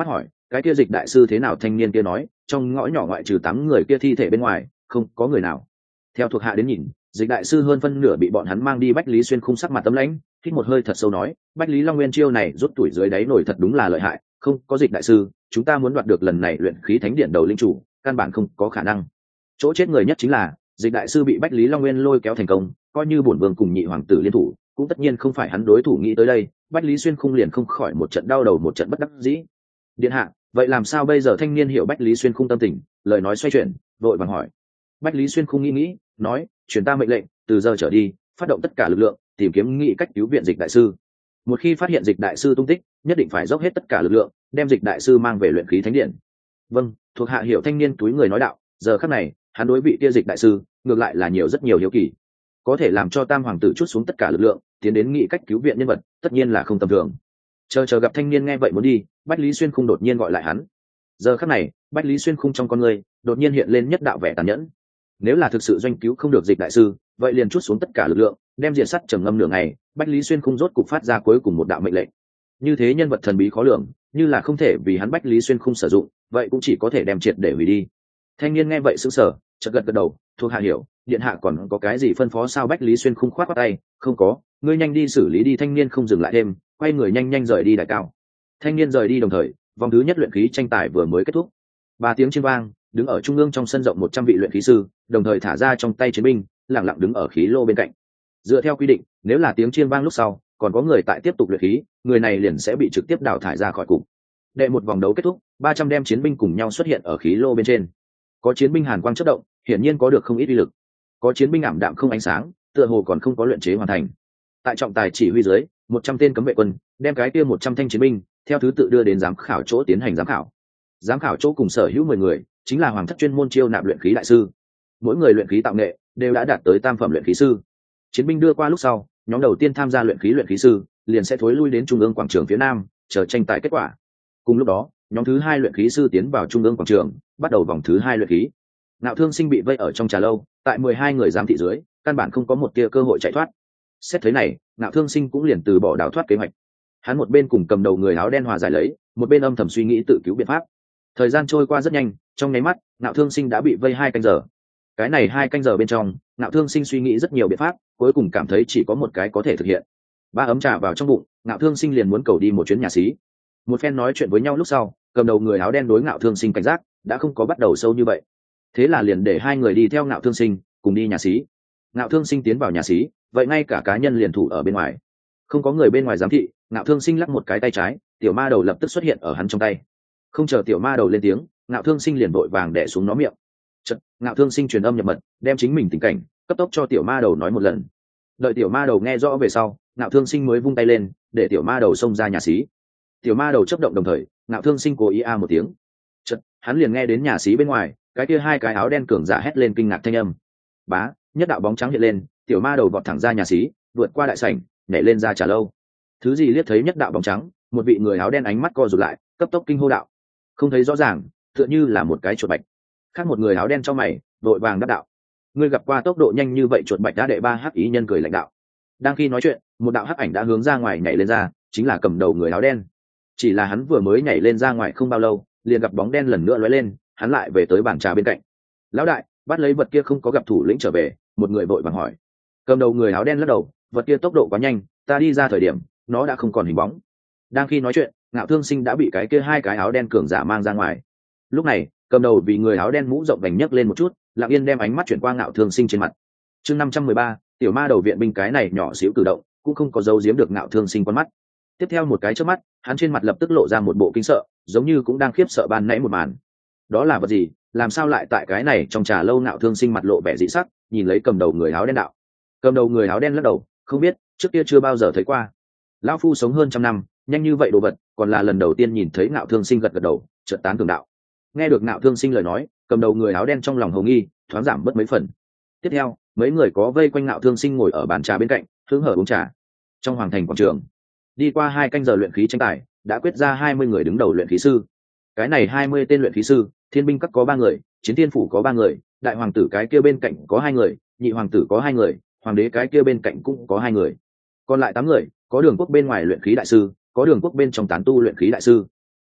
cái kia dịch đại sư thế nào? Thanh niên kia nói, trong ngõ nhỏ ngoại trừ tám người kia thi thể bên ngoài không có người nào. Theo thuộc hạ đến nhìn, dịch đại sư hơn phân nửa bị bọn hắn mang đi. Bách Lý Xuyên khung sắc mặt tấm lãnh, hít một hơi thật sâu nói, Bách Lý Long Nguyên chiêu này rút tuổi dưới đáy nổi thật đúng là lợi hại, không có dịch đại sư chúng ta muốn đoạt được lần này luyện khí thánh điện đầu linh chủ căn bản không có khả năng. Chỗ chết người nhất chính là dịch đại sư bị Bách Lý Long Nguyên lôi kéo thành công, coi như bổn vương cùng nhị hoàng tử liên thủ cũng tất nhiên không phải hắn đối thủ. Nghĩ tới đây, Bách Lý Xuyên khung liền không khỏi một trận đau đầu, một trận bất đắc dĩ. Điện hạ, vậy làm sao bây giờ? Thanh niên hiểu Bách Lý Xuyên khung tâm tình, lời nói xoay chuyển, vội vàng hỏi. Bách Lý Xuyên khung nghĩ nghĩ, nói, truyền ta mệnh lệnh, từ giờ trở đi phát động tất cả lực lượng tìm kiếm nghị cách cứu viện dịch đại sư. Một khi phát hiện dịch đại sư tung tích, nhất định phải dốc hết tất cả lực lượng đem dịch đại sư mang về luyện khí thánh điện. Vâng, thuộc hạ hiểu. Thanh niên túi người nói đạo. Giờ khắc này hắn đối vị kia dịch đại sư ngược lại là nhiều rất nhiều hiếu kỳ. Có thể làm cho tam hoàng tử chút xuống tất cả lực lượng tiến đến nghị cách cứu viện nhân vật, tất nhiên là không tầm thường. Chờ chờ gặp thanh niên nghe vậy muốn đi, Bách Lý Xuyên khung đột nhiên gọi lại hắn. Giờ khắc này Bách Lý Xuyên khung trong con người đột nhiên hiện lên nhất đạo vẻ tàn nhẫn. Nếu là thực sự doanh cứu không được dịch đại sư, vậy liền chút xuống tất cả lực lượng đem diệt sắt trầm ngâm nửa ngày. Bách Lý Xuyên khung rốt cục phát ra cuối cùng một đạo mệnh lệnh. Như thế nhân vật thần bí khó lường, như là không thể vì hắn Bách Lý Xuyên khung sử dụng, vậy cũng chỉ có thể đem triệt để hủy đi. Thanh niên nghe vậy sững sờ, chợt gật gật đầu, thuộc hạ hiểu, điện hạ còn có cái gì phân phó sao? Bách Lý Xuyên khung khoát khoát tay, không có, ngươi nhanh đi xử lý đi. Thanh niên không dừng lại thêm, quay người nhanh nhanh rời đi đại cao. Thanh niên rời đi đồng thời, vòng thứ nhất luyện khí tranh tài vừa mới kết thúc. Ba tiếng chiêng vang, đứng ở trung ương trong sân rộng một trăm vị luyện khí sư đồng thời thả ra trong tay chiến binh, lặng lặng đứng ở khí lô bên cạnh. Dựa theo quy định, nếu là tiếng chiêng vang lúc sau còn có người tại tiếp tục luyện khí, người này liền sẽ bị trực tiếp đào thải ra khỏi cục. Đệ một vòng đấu kết thúc, ba trăm đem chiến binh cùng nhau xuất hiện ở khí lô bên trên. Có chiến binh hàn quang chớp động, hiển nhiên có được không ít uy lực. Có chiến binh ảm đạm không ánh sáng, tựa hồ còn không có luyện chế hoàn thành. Tại trọng tài chỉ huy dưới, một trăm tên cấm vệ quân đem cái kia một trăm thanh chiến binh theo thứ tự đưa đến giám khảo chỗ tiến hành giám khảo. Giám khảo chỗ cùng sở hữu mười người, chính là hoàng thất chuyên môn chiêu nạp luyện khí đại sư. Mỗi người luyện khí tạo nghệ đều đã đạt tới tam phẩm luyện khí sư. Chiến binh đưa qua lúc sau, nhóm đầu tiên tham gia luyện khí luyện khí sư liền sẽ thối lui đến trung ương quảng trường phía nam, chờ tranh tài kết quả. Cùng lúc đó, nhóm thứ hai luyện khí sư tiến vào trung ương quảng trường, bắt đầu vòng thứ hai luyện khí. Nạo Thương Sinh bị vây ở trong trà lâu, tại mười hai người giám thị dưới, căn bản không có một tia cơ hội chạy thoát. Xét thế này, Nạo Thương Sinh cũng liền từ bỏ đào thoát kế hoạch. Hắn một bên cùng cầm đầu người áo đen hòa giải lấy, một bên âm thầm suy nghĩ tự cứu biện pháp. Thời gian trôi qua rất nhanh, trong nháy mắt, Nạo Thương Sinh đã bị vây hai canh giờ. Cái này hai canh giờ bên trong, Nạo Thương Sinh suy nghĩ rất nhiều biện pháp, cuối cùng cảm thấy chỉ có một cái có thể thực hiện. Ba ấm trà vào trong bụng, Nạo Thương Sinh liền muốn cầu đi một chuyến nhà xí. Một phen nói chuyện với nhau lúc sau, cầm đầu người áo đen đối Nạo Thương Sinh cảnh giác đã không có bắt đầu sâu như vậy. Thế là liền để hai người đi theo Nạo Thương Sinh cùng đi nhà xí. Nạo Thương Sinh tiến vào nhà xí, vậy ngay cả cá nhân liền thủ ở bên ngoài. Không có người bên ngoài giám thị, Nạo Thương Sinh lắc một cái tay trái, tiểu ma đầu lập tức xuất hiện ở hắn trong tay. Không chờ tiểu ma đầu lên tiếng, Nạo Thương Sinh liền vội vàng đè xuống nó miệng. Chợt, Nạo Thương Sinh truyền âm nhập mật, đem chính mình tình cảnh cấp tốc cho tiểu ma đầu nói một lần. Đợi tiểu ma đầu nghe rõ về sau, Nạo Thương Sinh mới vung tay lên, để tiểu ma đầu xông ra nhà xí. Tiểu ma đầu chớp động đồng thời, Nạo Thương Sinh cố ý a một tiếng. Chợt, hắn liền nghe đến nhà xí bên ngoài, cái kia hai cái áo đen cường giả hét lên kinh ngạc thanh âm. Bá, nhất đạo bóng trắng hiện lên, tiểu ma đầu vọt thẳng ra nhà xí, vượt qua đại sảnh, nhảy lên ra trà lâu. Thứ gì liếc thấy nhất đạo bóng trắng, một vị người áo đen ánh mắt co rụt lại, cấp tốc kinh hô đạo. Không thấy rõ ràng, tựa như là một cái chuột bạch. Khác một người áo đen trong mày, đội vàng đáp đạo. Ngươi gặp qua tốc độ nhanh như vậy chuột bạch đã đệ ba hắc ý nhân cười lãnh đạo. Đang khi nói chuyện, một đạo hắc ảnh đã hướng ra ngoài nhảy lên ra, chính là cầm đầu người áo đen. Chỉ là hắn vừa mới nhảy lên ra ngoài không bao lâu, liền gặp bóng đen lần nữa lóe lên, hắn lại về tới bàn trà bên cạnh. Lão đại, bắt lấy vật kia không có gặp thủ lĩnh trở về, một người vội vàng hỏi. Cầm đầu người áo đen lắc đầu, vật kia tốc độ quá nhanh, ta đi ra thời điểm, nó đã không còn hình bóng. Đang khi nói chuyện, Nạo Thương Sinh đã bị cái kia hai cái áo đen cường giả mang ra ngoài. Lúc này, cầm đầu vì người áo đen mũ rộng vành nhấc lên một chút, lặng yên đem ánh mắt chuyển qua Nạo Thương Sinh trên mặt. Chương năm trăm mười ba, tiểu ma đầu viện binh, cái này nhỏ xíu cử động, cũng không có giấu giếm được Nạo Thương Sinh con mắt. Tiếp theo một cái chớp mắt, hắn trên mặt lập tức lộ ra một bộ kinh sợ, giống như cũng đang khiếp sợ ban nãy một màn. Đó là vật gì? Làm sao lại tại cái này trong trà lâu? Nạo Thương Sinh mặt lộ vẻ dị sắc, nhìn lấy cầm đầu người áo đen đạo. Cầm đầu người áo đen lắc đầu, không biết, trước kia chưa bao giờ thấy qua. Lão phu sống hơn trăm năm, nhanh như vậy đồ vật, còn là lần đầu tiên nhìn thấy. Nạo Thương Sinh gật gật đầu, chợt tán thưởng đạo. Nghe được Nạo Thương Sinh lời nói, cầm đầu người áo đen trong lòng hồng nghi thoáng giảm bớt mấy phần. Tiếp theo, mấy người có vây quanh Nạo Thương Sinh ngồi ở bàn trà bên cạnh, hứng hở uống trà. Trong hoàng thành quảng trường, đi qua hai canh giờ luyện khí tranh tài, đã quyết ra hai mươi người đứng đầu luyện khí sư. Cái này hai mươi tên luyện khí sư, thiên binh các có ba người, chiến thiên phủ có ba người, đại hoàng tử cái kia bên cạnh có hai người, nhị hoàng tử có hai người, hoàng đế cái kia bên cạnh cũng có hai người. Còn lại tám người, có đường quốc bên ngoài luyện khí đại sư, có đường quốc bên trong tán tu luyện khí đại sư.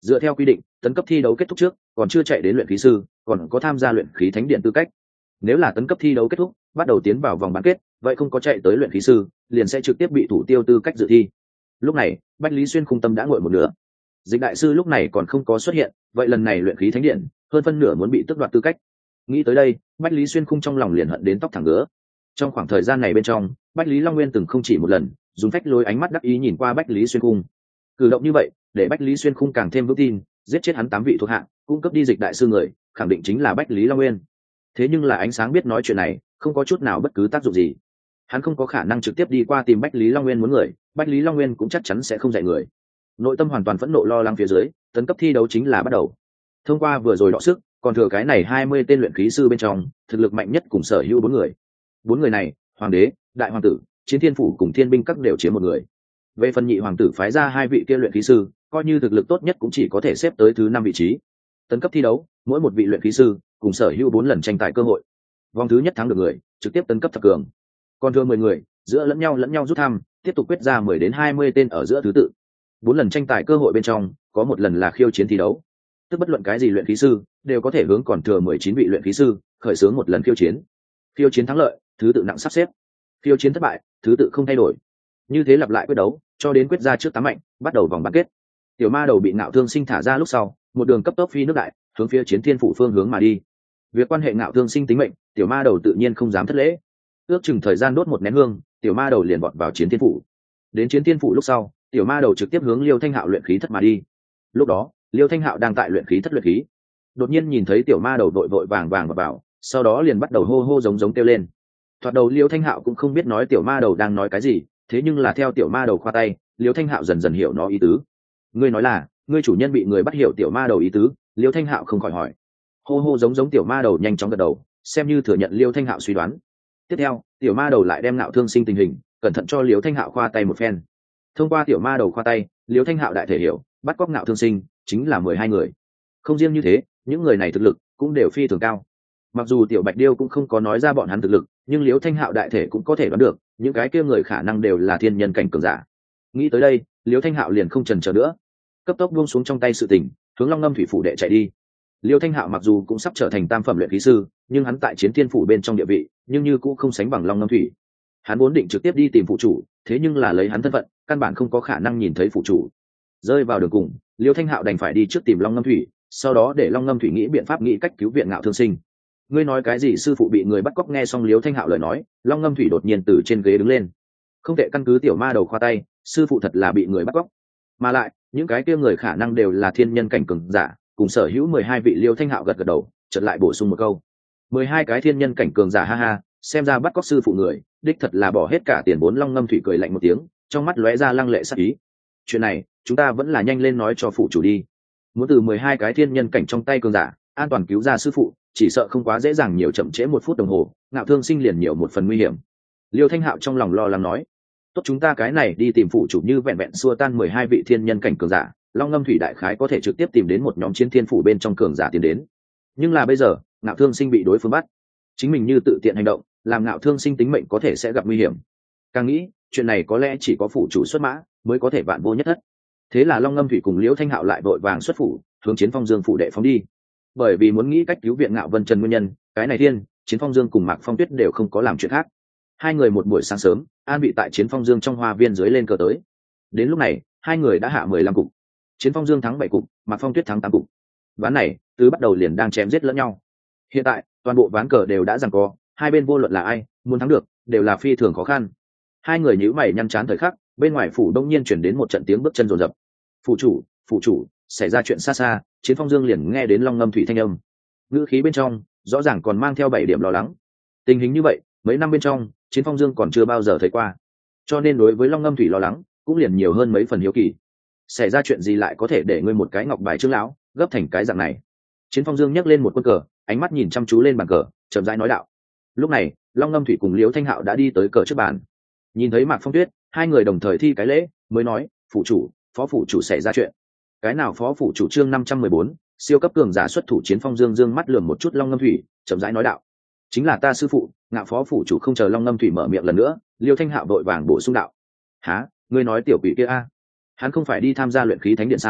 Dựa theo quy định, tấn cấp thi đấu kết thúc trước còn chưa chạy đến luyện khí sư còn có tham gia luyện khí thánh điện tư cách. Nếu là tấn cấp thi đấu kết thúc bắt đầu tiến vào vòng bán kết, vậy không có chạy tới luyện khí sư liền sẽ trực tiếp bị thủ tiêu tư cách dự thi. Lúc này Bách Lý Xuyên khung tâm đã nguội một nửa. Dịch đại sư lúc này còn không có xuất hiện, vậy lần này luyện khí thánh điện hơn phân nửa muốn bị tước đoạt tư cách. Nghĩ tới đây, Bách Lý Xuyên khung trong lòng liền hận đến tóc thẳng ngứa. Trong khoảng thời gian này bên trong, Bách Lý Long Nguyên từng không chỉ một lần dùng phách lối ánh mắt đắc ý nhìn qua Bách Lý Xuyên khung. Cử động như vậy để Bách Lý Xuyên khung càng thêm vững tin, giết chết hắn tám vị thuộc hạ cung cấp đi dịch đại sư người khẳng định chính là Bách Lý Long Nguyên. Thế nhưng là ánh sáng biết nói chuyện này không có chút nào bất cứ tác dụng gì. Hắn không có khả năng trực tiếp đi qua tìm Bách Lý Long Nguyên muốn người, Bách Lý Long Nguyên cũng chắc chắn sẽ không dạy người. Nội tâm hoàn toàn phẫn nộ lo lắng phía dưới, tấn cấp thi đấu chính là bắt đầu. Thông qua vừa rồi đọ sức, còn thừa cái này hai mươi tên luyện khí sư bên trong, thực lực mạnh nhất cùng sở hữu bốn người. Bốn người này, hoàng đế, đại hoàng tử, chiến thiên phủ cùng thiên binh các đều chiếm một người. Về phần nhị hoàng tử phái ra hai vị kia luyện khí sư, coi như thực lực tốt nhất cũng chỉ có thể xếp tới thứ năm vị trí. Tấn cấp thi đấu, mỗi một vị luyện khí sư cùng sở hữu bốn lần tranh tài cơ hội. Vòng thứ nhất thắng được người, trực tiếp tấn cấp thập cường. Còn thừa mười người, giữa lẫn nhau lẫn nhau rút thăm, tiếp tục quyết ra mười đến hai mươi tên ở giữa thứ tự. Bốn lần tranh tài cơ hội bên trong, có một lần là khiêu chiến thi đấu. Tức bất luận cái gì luyện khí sư đều có thể hướng còn thừa mười chín vị luyện khí sư khởi xướng một lần khiêu chiến. Khiêu chiến thắng lợi, thứ tự nặng sắp xếp. Khiêu chiến thất bại, thứ tự không thay đổi. Như thế lặp lại quyết đấu, cho đến quyết ra trước tám mạnh, bắt đầu vòng bán kết. Tiểu ma đầu bị Ngạo Thương Sinh thả ra lúc sau, một đường cấp tốc phi nước đại, hướng phía chiến thiên phủ phương hướng mà đi. Việc quan hệ Ngạo Thương Sinh tính mệnh, tiểu ma đầu tự nhiên không dám thất lễ. Ước chừng thời gian đốt một nén hương, tiểu ma đầu liền vọt vào chiến thiên phủ. Đến chiến thiên phủ lúc sau, tiểu ma đầu trực tiếp hướng Liêu Thanh Hạo luyện khí thất mà đi. Lúc đó, Liêu Thanh Hạo đang tại luyện khí thất luyện khí, đột nhiên nhìn thấy tiểu ma đầu vội vội vàng vàng vào, vào, sau đó liền bắt đầu hô hô giống giống kêu lên. Thoạt đầu Liêu Thanh Hạo cũng không biết nói tiểu ma đầu đang nói cái gì, thế nhưng là theo tiểu ma đầu khoa tay, Liêu Thanh Hạo dần dần hiểu nó ý tứ. Ngươi nói là, ngươi chủ nhân bị người bắt hiểu tiểu ma đầu ý tứ? Liêu Thanh Hạo không khỏi hỏi. Hô hô giống giống tiểu ma đầu nhanh chóng gật đầu, xem như thừa nhận Liêu Thanh Hạo suy đoán. Tiếp theo, tiểu ma đầu lại đem Ngạo Thương Sinh tình hình cẩn thận cho Liêu Thanh Hạo khoa tay một phen. Thông qua tiểu ma đầu khoa tay, Liêu Thanh Hạo đại thể hiểu, bắt cóc Ngạo Thương Sinh chính là mười hai người. Không riêng như thế, những người này thực lực cũng đều phi thường cao. Mặc dù tiểu Bạch Điêu cũng không có nói ra bọn hắn thực lực, nhưng Liêu Thanh Hạo đại thể cũng có thể đoán được, những cái kia người khả năng đều là thiên nhân cảnh cường giả. Nghĩ tới đây, Liêu Thanh Hạo liền không chần chờ nữa, cấp tốc buông xuống trong tay sự tình, hướng Long Ngâm Thủy phủ đệ chạy đi. Liêu Thanh Hạo mặc dù cũng sắp trở thành tam phẩm luyện khí sư, nhưng hắn tại chiến thiên phủ bên trong địa vị, nhưng như cũng không sánh bằng Long Ngâm Thủy. Hắn vốn định trực tiếp đi tìm phụ chủ, thế nhưng là lấy hắn thân phận, căn bản không có khả năng nhìn thấy phụ chủ. Rơi vào đường cùng, Liêu Thanh Hạo đành phải đi trước tìm Long Ngâm Thủy, sau đó để Long Ngâm Thủy nghĩ biện pháp nghĩ cách cứu viện Ngạo Thương Sinh. Ngươi nói cái gì? Sư phụ bị người bắt cóc. Nghe xong Liêu Thanh Hạo lời nói, Long Ngâm Thủy đột nhiên từ trên ghế đứng lên. Không thể căn cứ tiểu ma đầu khoa tay, sư phụ thật là bị người bắt cóc, mà lại những cái kia người khả năng đều là thiên nhân cảnh cường giả, cùng sở hữu mười hai vị. Liêu Thanh Hạo gật gật đầu, chợt lại bổ sung một câu: mười hai cái thiên nhân cảnh cường giả, ha ha, xem ra bắt cóc sư phụ người đích thật là bỏ hết cả tiền vốn. Long Ngâm Thủy cười lạnh một tiếng, trong mắt lóe ra lăng lệ sắc ý. Chuyện này chúng ta vẫn là nhanh lên nói cho phụ chủ đi. Muốn từ mười hai cái thiên nhân cảnh trong tay cường giả an toàn cứu ra sư phụ, chỉ sợ không quá dễ dàng, nhiều chậm trễ một phút đồng hồ, Ngạo Thương Sinh liền nhiều một phần nguy hiểm. Liêu Thanh Hạo trong lòng lo lắng nói: tốt, chúng ta cái này đi tìm phụ chủ, như vẹn vẹn xua tan mười hai vị thiên nhân cảnh cường giả, Long Ngâm Thủy đại khái có thể trực tiếp tìm đến một nhóm chiến thiên phủ bên trong cường giả tiến đến. Nhưng là bây giờ Ngạo Thương Sinh bị đối phương bắt, chính mình như tự tiện hành động, làm Ngạo Thương Sinh tính mệnh có thể sẽ gặp nguy hiểm. Càng nghĩ, chuyện này có lẽ chỉ có phụ chủ xuất mã mới có thể vạn vô nhất thất. Thế là Long Ngâm Thủy cùng Liễu Thanh Hạo lại vội vàng xuất phủ, hướng Chiến Phong Dương phủ đệ phóng đi. Bởi vì muốn nghĩ cách cứu viện Ngạo Vân Trần nguyên nhân, cái này thiên Chiến Phong Dương cùng Mạc Phong Tuyết đều không có làm chuyện khác. Hai người một buổi sáng sớm an bị tại Chiến Phong Dương trong hoa viên dưới lên cờ tới. Đến lúc này hai người đã hạ mười lăm cục, Chiến Phong Dương thắng bảy cục, Mạc Phong Tuyết thắng tám cục. Ván này từ bắt đầu liền đang chém giết lẫn nhau. Hiện tại toàn bộ ván cờ đều đã giằng co, hai bên vô luận là ai muốn thắng được đều là phi thường khó khăn. Hai người nhíu mày nhăn chán thời khắc, bên ngoài phủ đông nhiên chuyển đến một trận tiếng bước chân rồn rập. Phủ chủ, phủ chủ, xảy ra chuyện xa xa. Chiến Phong Dương liền nghe đến Long Ngâm Thủy thanh âm, ngữ khí bên trong rõ ràng còn mang theo bảy điểm lo lắng. Tình hình như vậy mấy năm bên trong Chiến Phong Dương còn chưa bao giờ thấy qua, cho nên đối với Long Ngâm Thủy lo lắng cũng liền nhiều hơn mấy phần hiếu kỳ. Xảy ra chuyện gì lại có thể để ngươi một cái ngọc bài trưởng lão gấp thành cái dạng này? Chiến Phong Dương nhấc lên một quân cờ, ánh mắt nhìn chăm chú lên bàn cờ, chậm rãi nói đạo. Lúc này Long Ngâm Thủy cùng Liễu Thanh Hạo đã đi tới cờ trước bàn, nhìn thấy Mạc Phong Tuyết, hai người đồng thời thi cái lễ, mới nói: phụ chủ, phó phụ chủ xảy ra chuyện. Cái nào phó phụ chủ? Chương năm trăm mười bốn, siêu cấp cường giả xuất thủ. Chiến Phong Dương dương mắt lườm một chút Long Ngâm Thủy, chậm rãi nói đạo: chính là ta sư phụ, Ngạo phó phụ chủ. Không chờ Long Ngâm Thủy mở miệng lần nữa, Liêu Thanh Hạo vội vàng bổ sung đạo: há, ngươi nói tiểu quỷ kia a? Hắn không phải đi tham gia luyện khí thánh điện sao?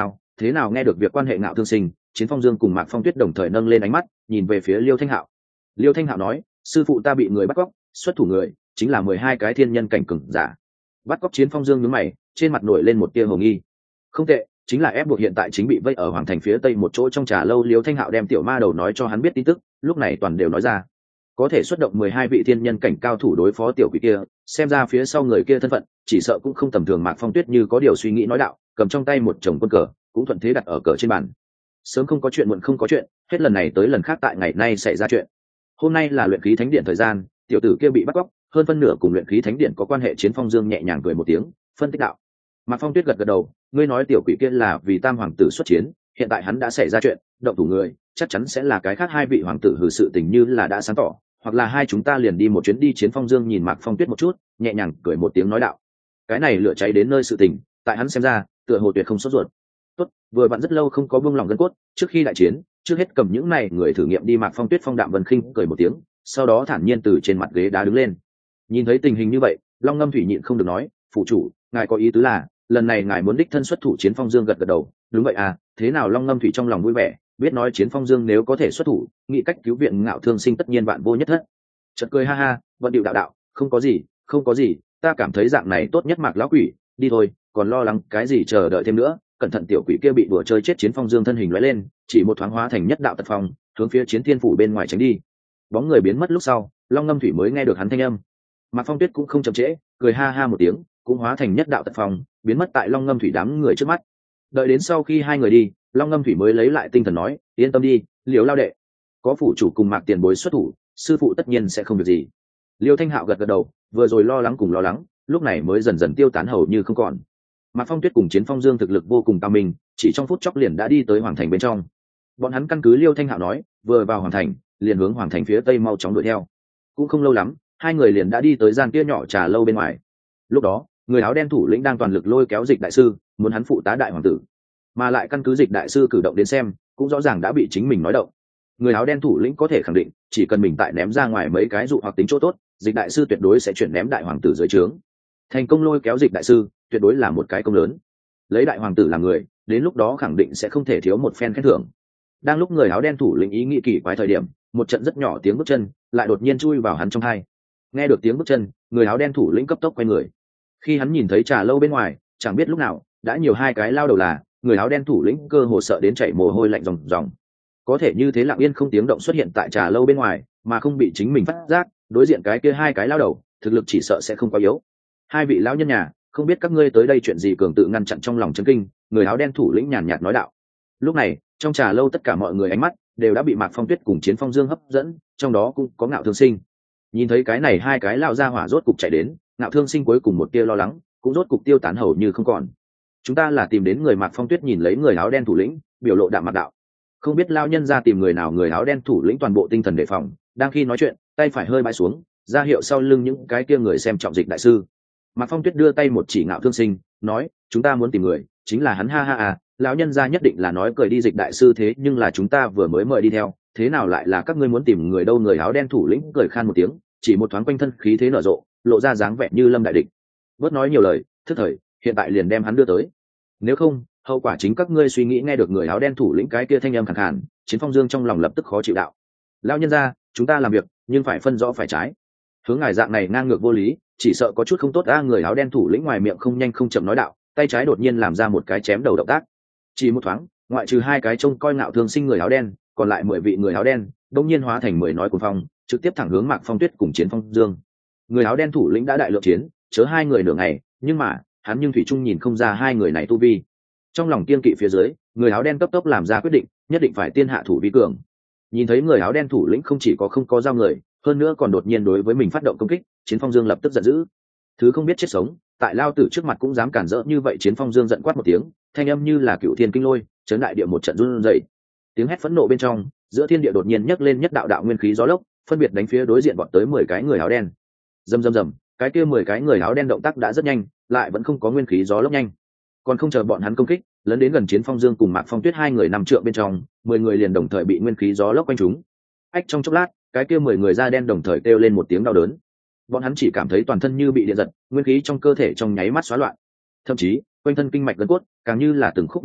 thế nào nghe được việc quan hệ Ngạo Thương Sinh, Chiến Phong Dương cùng Mạc Phong Tuyết đồng thời nâng lên ánh mắt nhìn về phía Liêu Thanh Hạo. Liêu Thanh Hạo nói, sư phụ ta bị người bắt cóc, xuất thủ người chính là mười hai cái thiên nhân cảnh cường giả. Bắt cóc Chiến Phong Dương nhướng mày, trên mặt nổi lên một tia hồ nghi. Không tệ, chính là ép buộc hiện tại chính bị vây ở hoàng thành phía tây một chỗ trong trà lâu. Liêu Thanh Hạo đem tiểu ma đầu nói cho hắn biết tin tức, lúc này toàn đều nói ra. Có thể xuất động mười hai vị thiên nhân cảnh cao thủ đối phó tiểu quỷ kia, xem ra phía sau người kia thân phận chỉ sợ cũng không tầm thường. Mạc Phong Tuyết như có điều suy nghĩ nói đạo, cầm trong tay một chồng quân cờ, cũng thuận thế đặt ở cờ trên bàn. Sớm không có chuyện, muộn không có chuyện, hết lần này tới lần khác tại ngày nay xảy ra chuyện. Hôm nay là luyện khí thánh điện thời gian, tiểu tử kia bị bắt cóc, hơn phân nửa cùng luyện khí thánh điện có quan hệ. Chiến Phong Dương nhẹ nhàng cười một tiếng, phân tích đạo. Mạc Phong Tuyết gật gật đầu, ngươi nói tiểu quỷ kia là vì tam hoàng tử xuất chiến, hiện tại hắn đã xảy ra chuyện, động thủ người chắc chắn sẽ là cái khác hai vị hoàng tử. Hừ, sự tình như là đã sáng tỏ, hoặc là hai chúng ta liền đi một chuyến đi. Chiến Phong Dương nhìn Mạc Phong Tuyết một chút, nhẹ nhàng cười một tiếng nói đạo. Cái này lửa cháy đến nơi sự tình, tại hắn xem ra tựa hồ tuyệt không sốt ruột. Tốt, vừa vặn rất lâu không có buông lòng gân cốt, trước khi đại chiến trước hết cầm những này người thử nghiệm đi. Mạc Phong Tuyết phong đạm vân khinh cười một tiếng, sau đó thản nhiên từ trên mặt ghế đá đứng lên. Nhìn thấy tình hình như vậy, Long Ngâm Thủy nhịn không được nói, phụ chủ, ngài có ý tứ là lần này ngài muốn đích thân xuất thủ? Chiến Phong Dương gật gật đầu, đúng vậy à, thế nào? Long Ngâm Thủy trong lòng vui vẻ, biết nói Chiến Phong Dương nếu có thể xuất thủ, nghĩ cách cứu viện Ngạo Thương Sinh tất nhiên bạn vô nhất thất. Chợt cười ha ha, vận điệu đạo đạo, không có gì, không có gì, ta cảm thấy dạng này tốt nhất. Mạc lão quỷ, đi thôi, còn lo lắng cái gì, chờ đợi thêm nữa, cẩn thận tiểu quỷ kia bị đùa chơi chết. Chiến Phong Dương thân hình lóe lên, chỉ một thoáng hóa thành nhất đạo tật phong, hướng phía Chiến Thiên phủ bên ngoài tránh đi. Bóng người biến mất lúc sau, Long Ngâm Thủy mới nghe được hắn thanh âm. Mạc Phong Tuyết cũng không chậm trễ, cười ha ha một tiếng, cũng hóa thành nhất đạo tật phong, biến mất tại Long Ngâm Thủy đám người trước mắt. Đợi đến sau khi hai người đi, Long Ngâm Thủy mới lấy lại tinh thần nói, yên tâm đi, Liễu lao đệ, có phủ chủ cùng Mạc tiền bối xuất thủ, sư phụ tất nhiên sẽ không việc gì. Liêu Thanh Hạo gật gật đầu, vừa rồi lo lắng cùng lo lắng, lúc này mới dần dần tiêu tán hầu như không còn. Mạc Phong Tuyết cùng Chiến Phong Dương thực lực vô cùng cao minh, chỉ trong phút chốc liền đã đi tới hoàng thành bên trong. Bọn hắn căn cứ Liêu Thanh Hạo nói, vừa vào hoàng thành liền hướng hoàng thành phía tây mau chóng đuổi theo. Cũng không lâu lắm, hai người liền đã đi tới gian kia nhỏ trà lâu bên ngoài. Lúc đó, người áo đen thủ lĩnh đang toàn lực lôi kéo Dịch đại sư, muốn hắn phụ tá đại hoàng tử, mà lại căn cứ Dịch đại sư cử động đến xem, cũng rõ ràng đã bị chính mình nói động. Người áo đen thủ lĩnh có thể khẳng định, chỉ cần mình tại ném ra ngoài mấy cái dụ hoặc tính chỗ tốt, Dịch đại sư tuyệt đối sẽ chuyển ném đại hoàng tử dưới trướng. Thành công lôi kéo Dịch đại sư, tuyệt đối là một cái công lớn. Lấy đại hoàng tử làm người, đến lúc đó khẳng định sẽ không thể thiếu một phen khen thưởng. Đang lúc người áo đen thủ lĩnh ý nghĩ kỳ quái thời điểm, một trận rất nhỏ tiếng bước chân lại đột nhiên chui vào hắn trong tai. Nghe được tiếng bước chân, người áo đen thủ lĩnh cấp tốc quay người. Khi hắn nhìn thấy trà lâu bên ngoài, chẳng biết lúc nào đã nhiều hai cái lao đầu là, người áo đen thủ lĩnh cơ hồ sợ đến chảy mồ hôi lạnh ròng ròng. Có thể như thế lặng yên không tiếng động xuất hiện tại trà lâu bên ngoài, mà không bị chính mình phát giác, đối diện cái kia hai cái lao đầu, thực lực chỉ sợ sẽ không quá yếu. Hai vị lão nhân nhà, không biết các ngươi tới đây chuyện gì? Cường tự ngăn chặn trong lòng chấn kinh, người áo đen thủ lĩnh nhàn nhạt nói đạo. Lúc này, trong trà lâu tất cả mọi người ánh mắt đều đã bị Mạc Phong Tuyết cùng Chiến Phong Dương hấp dẫn, trong đó cũng có Ngạo Thương Sinh. Nhìn thấy cái này hai cái lao ra hỏa rốt cục chạy đến, Ngạo Thương Sinh cuối cùng một tia lo lắng cũng rốt cục tiêu tán hầu như không còn. Chúng ta là tìm đến người. Mạc Phong Tuyết nhìn lấy người áo đen thủ lĩnh, biểu lộ đạm mặt đạo. Không biết lao nhân ra tìm người nào? Người áo đen thủ lĩnh toàn bộ tinh thần đề phòng, đang khi nói chuyện, tay phải hơi bãi xuống, ra hiệu sau lưng những cái kia người xem trọng Dịch đại sư. Mạc Phong Tuyết đưa tay một chỉ Ngạo Thương Sinh, nói, chúng ta muốn tìm người, chính là hắn. Ha ha à, lão nhân gia nhất định là nói cười đi. Dịch đại sư thế nhưng là chúng ta vừa mới mời đi theo, thế nào lại là các ngươi muốn tìm người đâu? Người áo đen thủ lĩnh cười khan một tiếng, chỉ một thoáng quanh thân khí thế nở rộ, lộ ra dáng vẻ như lâm đại địch. Bớt nói nhiều lời, thức thời, hiện tại liền đem hắn đưa tới, nếu không hậu quả chính các ngươi suy nghĩ. Nghe được người áo đen thủ lĩnh cái kia thanh âm khàn khàn, Chiến Phong Dương trong lòng lập tức khó chịu đạo. Lão nhân gia, chúng ta làm việc nhưng phải phân rõ phải trái, hướng ngài dạng này ngang ngược vô lý, chỉ sợ có chút không tốt. A, người áo đen thủ lĩnh ngoài miệng không nhanh không chậm nói đạo, tay trái đột nhiên làm ra một cái chém đầu động tác. Chỉ một thoáng, ngoại trừ hai cái trông coi Ngạo Thương Sinh người áo đen, còn lại mười vị người áo đen đông nhiên hóa thành mười nói cuồng phong, trực tiếp thẳng hướng Mạc Phong Tuyết cùng Chiến Phong Dương. Người áo đen thủ lĩnh đã đại lượng chiến chớ hai người nửa ngày, nhưng mà hắn nhưng thủy trung nhìn không ra hai người này tu vi. Trong lòng kiên kỵ phía dưới, người áo đen cấp tốc làm ra quyết định, nhất định phải tiên hạ thủ vi cường. Nhìn thấy người áo đen thủ lĩnh không chỉ có không có giao người, hơn nữa còn đột nhiên đối với mình phát động công kích, Chiến Phong Dương lập tức giận dữ. Thứ không biết chết sống, tại lao tử trước mặt cũng dám cản rỡ như vậy. Chiến Phong Dương giận quát một tiếng, thanh âm như là cựu thiên kinh lôi, chấn đại địa một trận run rẩy. Tiếng hét phẫn nộ bên trong, giữa thiên địa đột nhiên nhấc lên nhất đạo đạo nguyên khí gió lốc, phân biệt đánh phía đối diện bọn tới mười cái người áo đen. Rầm rầm rầm, cái kia mười cái người áo đen động tác đã rất nhanh, lại vẫn không có nguyên khí gió lốc nhanh. Còn không chờ bọn hắn công kích, lấn đến gần Chiến Phong Dương cùng Mạc Phong Tuyết hai người nằm trượng bên trong, mười người liền đồng thời bị nguyên khí gió lốc quanh chúng. Ách, trong chốc lát, cái kia mười người da đen đồng thời kêu lên một tiếng đau đớn. Bọn hắn chỉ cảm thấy toàn thân như bị điện giật, nguyên khí trong cơ thể trong nháy mắt xóa loạn, thậm chí quanh thân kinh mạch gân cốt càng như là từng khúc băng liệt,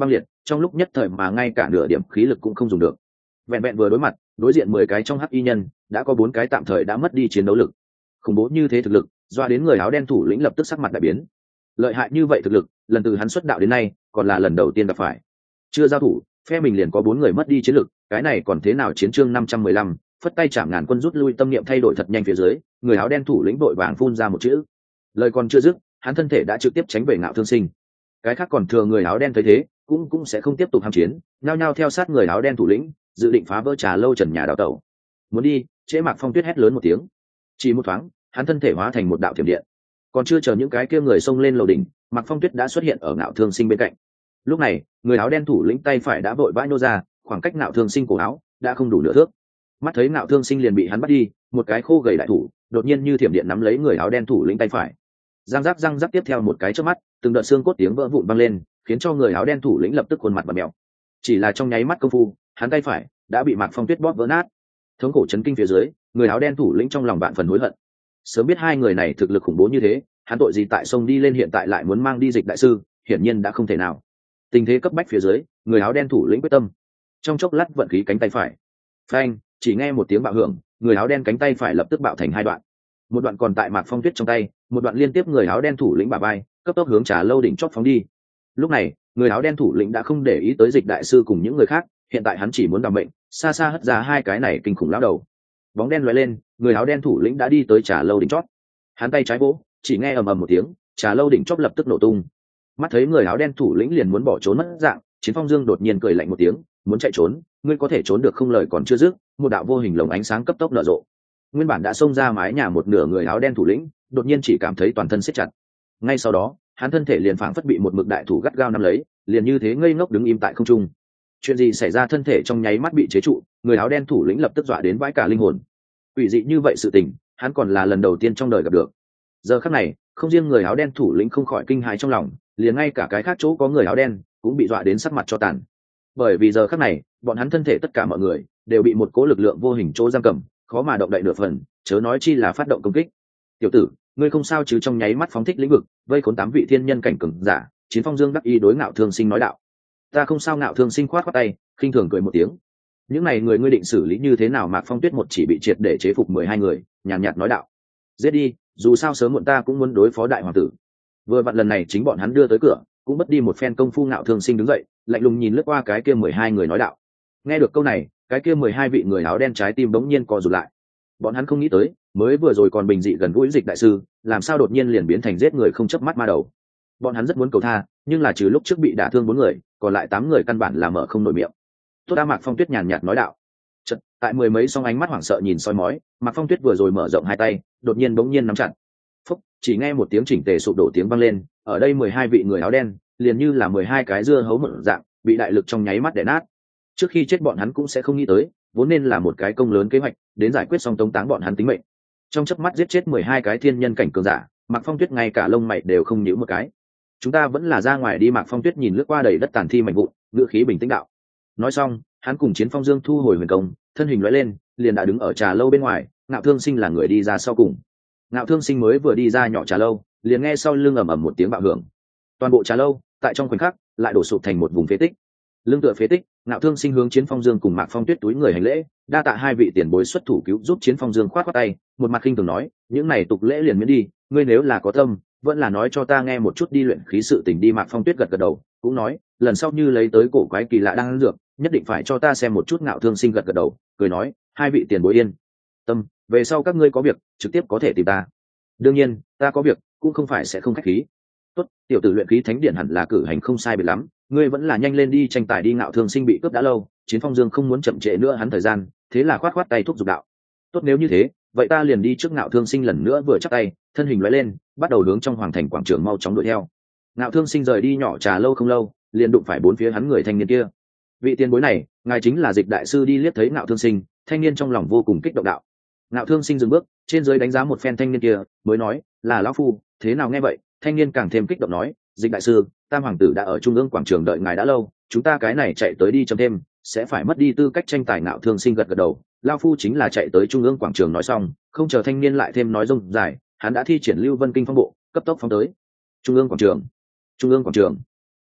trong lúc nhất thời mà ngay cả nửa điểm khí lực cũng không dùng được. Vẹn vẹn vừa đối mặt, đối diện mười cái trong hắc y nhân đã có bốn cái tạm thời đã mất đi chiến đấu lực. Khủng bố như thế thực lực, doa đến người áo đen thủ lĩnh lập tức sắc mặt đại biến. Lợi hại như vậy thực lực, lần từ hắn xuất đạo đến nay còn là lần đầu tiên gặp phải. Chưa giao thủ, phe mình liền có bốn người mất đi chiến lực, cái này còn thế nào? Chiến chương năm trăm mười lăm, phất tay chạm ngàn quân rút lui, tâm niệm thay đổi thật nhanh phía dưới, người áo đen thủ lĩnh vội vàng phun ra một chữ. Lời còn chưa dứt, hắn thân thể đã trực tiếp tránh về Ngạo Thương Sinh. Cái khác còn thừa người áo đen thấy thế, cũng cũng sẽ không tiếp tục ham chiến, nhao nhao theo sát người áo đen thủ lĩnh, dự định phá vỡ trà lâu trần nhà đào tẩu. Muốn đi, Trễ Mạc Phong Tuyết hét lớn một tiếng. Chỉ một thoáng, hắn thân thể hóa thành một đạo thiểm điện. Còn chưa chờ những cái kia người xông lên lầu đỉnh, Mạc Phong Tuyết đã xuất hiện ở Ngạo Thương Sinh bên cạnh. Lúc này, người áo đen thủ lĩnh tay phải đã vội vã nhô ra, khoảng cách Ngạo Thương Sinh cổ áo đã không đủ nửa thước. Mắt thấy Ngạo Thương Sinh liền bị hắn bắt đi, một cái khô gầy đại thủ đột nhiên như thiểm điện nắm lấy người áo đen thủ lĩnh tay phải. Răng rắc răng rắc, tiếp theo một cái chớp mắt, từng đợt xương cốt tiếng vỡ vụn vang lên, khiến cho người áo đen thủ lĩnh lập tức khuôn mặt bặm mèo. Chỉ là trong nháy mắt công phu, hắn tay phải đã bị Mạc Phong Tuyết bóp vỡ nát. Thống khổ chấn kinh phía dưới, người áo đen thủ lĩnh trong lòng vạn phần hối hận. Sớm biết hai người này thực lực khủng bố như thế, hắn tội gì tại sông đi lên hiện tại lại muốn mang đi Dịch đại sư, hiển nhiên đã không thể nào. Tình thế cấp bách phía dưới, người áo đen thủ lĩnh quyết tâm. Trong chốc lát vận khí cánh tay phải, phanh, chỉ nghe một tiếng bạo hưởng, người áo đen cánh tay phải lập tức bạo thành hai đoạn. Một đoạn còn tại Mạc Phong Tuyết trong tay, một đoạn liên tiếp người áo đen thủ lĩnh bả vai, cấp tốc hướng Trà lâu đỉnh chót phóng đi. Lúc này, người áo đen thủ lĩnh đã không để ý tới Dịch đại sư cùng những người khác, hiện tại hắn chỉ muốn đảm mệnh, xa xa hất ra hai cái này kinh khủng lão đầu. Bóng đen lóe lên, người áo đen thủ lĩnh đã đi tới Trà lâu đỉnh chót. Hắn tay trái vỗ, chỉ nghe ầm ầm một tiếng, Trà lâu đỉnh chót lập tức nổ tung. Mắt thấy người áo đen thủ lĩnh liền muốn bỏ trốn mất dạng, Chiến Phong Dương đột nhiên cười lạnh một tiếng, muốn chạy trốn, ngươi có thể trốn được không? Lời còn chưa dứt, một đạo vô hình lồng ánh sáng cấp tốc nở rộ. Nguyên bản đã xông ra mái nhà một nửa người áo đen thủ lĩnh, đột nhiên chỉ cảm thấy toàn thân siết chặt. Ngay sau đó, hắn thân thể liền phảng phất bị một mực đại thủ gắt gao nắm lấy, liền như thế ngây ngốc đứng im tại không trung. Chuyện gì xảy ra? Thân thể trong nháy mắt bị chế trụ, người áo đen thủ lĩnh lập tức dọa đến vãi cả linh hồn. Ủy dị như vậy sự tình, hắn còn là lần đầu tiên trong đời gặp được. Giờ khắc này, không riêng người áo đen thủ lĩnh không khỏi kinh hãi trong lòng, liền ngay cả cái khác chỗ có người áo đen cũng bị dọa đến sắc mặt cho tàn. Bởi vì giờ khắc này, bọn hắn thân thể tất cả mọi người đều bị một cố lực lượng vô hình chỗ giam cầm, khó mà động đậy nửa phần, chớ nói chi là phát động công kích. Tiểu tử, ngươi không sao chứ? Trong nháy mắt phóng thích lĩnh vực, vây khốn tám vị thiên nhân cảnh cường giả, Chiến Phong Dương đắc ý đối Ngạo Thương Sinh nói đạo. Ta không sao. Ngạo Thương Sinh khoát khoát tay, khinh thường cười một tiếng. Những này người ngươi định xử lý như thế nào? Mạc Phong Tuyết một chỉ bị triệt để chế phục mười hai người, nhàn nhạt nói đạo. Giết đi, dù sao sớm muộn ta cũng muốn đối phó đại hoàng tử. Vừa vặn lần này chính bọn hắn đưa tới cửa, cũng mất đi một phen công phu. Ngạo Thương Sinh đứng dậy, lạnh lùng nhìn lướt qua cái kia mười hai người nói đạo. Nghe được câu này, cái kia mười hai vị người áo đen trái tim bỗng nhiên co rụt lại. Bọn hắn không nghĩ tới, mới vừa rồi còn bình dị gần gũi Dịch đại sư, làm sao đột nhiên liền biến thành giết người không chớp mắt ma đầu. Bọn hắn rất muốn cầu tha, nhưng là trừ lúc trước bị đả thương bốn người, còn lại tám người căn bản là mở không nổi miệng. Tốt đã. Mạc Phong Tuyết nhàn nhạt nói đạo. Chợt, tại mười mấy song ánh mắt hoảng sợ nhìn soi mói, Mạc Phong Tuyết vừa rồi mở rộng hai tay, đột nhiên bỗng nhiên nắm chặt. Phúc, chỉ nghe một tiếng chỉnh tề sụp đổ tiếng vang lên, ở đây mười hai vị người áo đen, liền như là mười hai cái dưa hấu mở dạng, bị đại lực trong nháy mắt đè nát. Trước khi chết bọn hắn cũng sẽ không nghĩ tới, vốn nên là một cái công lớn kế hoạch, đến giải quyết xong tống táng bọn hắn tính mệnh. Trong chớp mắt giết chết mười hai cái thiên nhân cảnh cường giả, Mạc Phong Tuyết ngay cả lông mày đều không nhíu một cái. Chúng ta vẫn là ra ngoài đi. Mạc Phong Tuyết nhìn lướt qua đầy đất tàn thi mảnh vụn, ngữ khí bình tĩnh đạo. Nói xong, hắn cùng Chiến Phong Dương thu hồi huyền công, thân hình lóe lên, liền đã đứng ở trà lâu bên ngoài. Ngạo Thương Sinh là người đi ra sau cùng. Ngạo Thương Sinh mới vừa đi ra nhỏ trà lâu, liền nghe sau lưng ầm ầm một tiếng bạo hưởng. Toàn bộ trà lâu, tại trong khoảnh khắc, lại đổ sụp thành một vùng phế tích. Lưng tựa phế tích, Ngạo Thương Sinh hướng Chiến Phong Dương cùng Mạc Phong Tuyết túi người hành lễ, đa tạ hai vị tiền bối xuất thủ cứu giúp. Chiến Phong Dương khoát khoát tay, một mặt khinh thường nói, những này tục lễ liền miễn đi, ngươi nếu là có tâm, vẫn là nói cho ta nghe một chút đi luyện khí sự tình đi. Mạc Phong Tuyết gật gật đầu, cũng nói, lần sau như lấy tới cổ quái kỳ lạ đang ăn dược, nhất định phải cho ta xem một chút. Ngạo Thương Sinh gật gật đầu, cười nói, hai vị tiền bối yên tâm, về sau các ngươi có việc trực tiếp có thể tìm ta. Đương nhiên, ta có việc cũng không phải sẽ không khách khí. Tốt, tiểu tử, luyện khí thánh điện hẳn là cử hành không sai biệt lắm, ngươi vẫn là nhanh lên đi tranh tài đi. Ngạo Thương Sinh bị cướp đã lâu, Chiến Phong Dương không muốn chậm trễ nữa hắn thời gian, thế là khoát khoát tay thúc giục đạo. Tốt, nếu như thế, vậy ta liền đi trước. Ngạo Thương Sinh lần nữa vừa chắp tay, thân hình lóe lên, bắt đầu hướng trong hoàng thành quảng trường mau chóng đuổi theo. Ngạo Thương Sinh rời đi nhỏ trà lâu không lâu, liền đụng phải bốn phía hắn người thanh niên kia. Vị tiền bối này, ngài chính là Dịch đại sư đi. Liếc thấy Ngạo Thương Sinh, thanh niên trong lòng vô cùng kích động đạo. Ngạo Thương Sinh dừng bước, trên dưới đánh giá một phen thanh niên kia, mới nói, là lão phu. Thế nào? Nghe vậy, thanh niên càng thêm kích động nói, Dịch đại sư, tam hoàng tử đã ở trung ương quảng trường đợi ngài đã lâu, chúng ta cái này chạy tới đi chậm thêm, sẽ phải mất đi tư cách tranh tài. Ngạo Thương Sinh gật gật đầu, lão phu chính là chạy tới trung ương quảng trường. Nói xong, không chờ thanh niên lại thêm nói rông dài, hắn đã thi triển Lưu Vân Kinh phong bộ, cấp tốc phóng tới trung ương quảng trường. Trung ương quảng trường,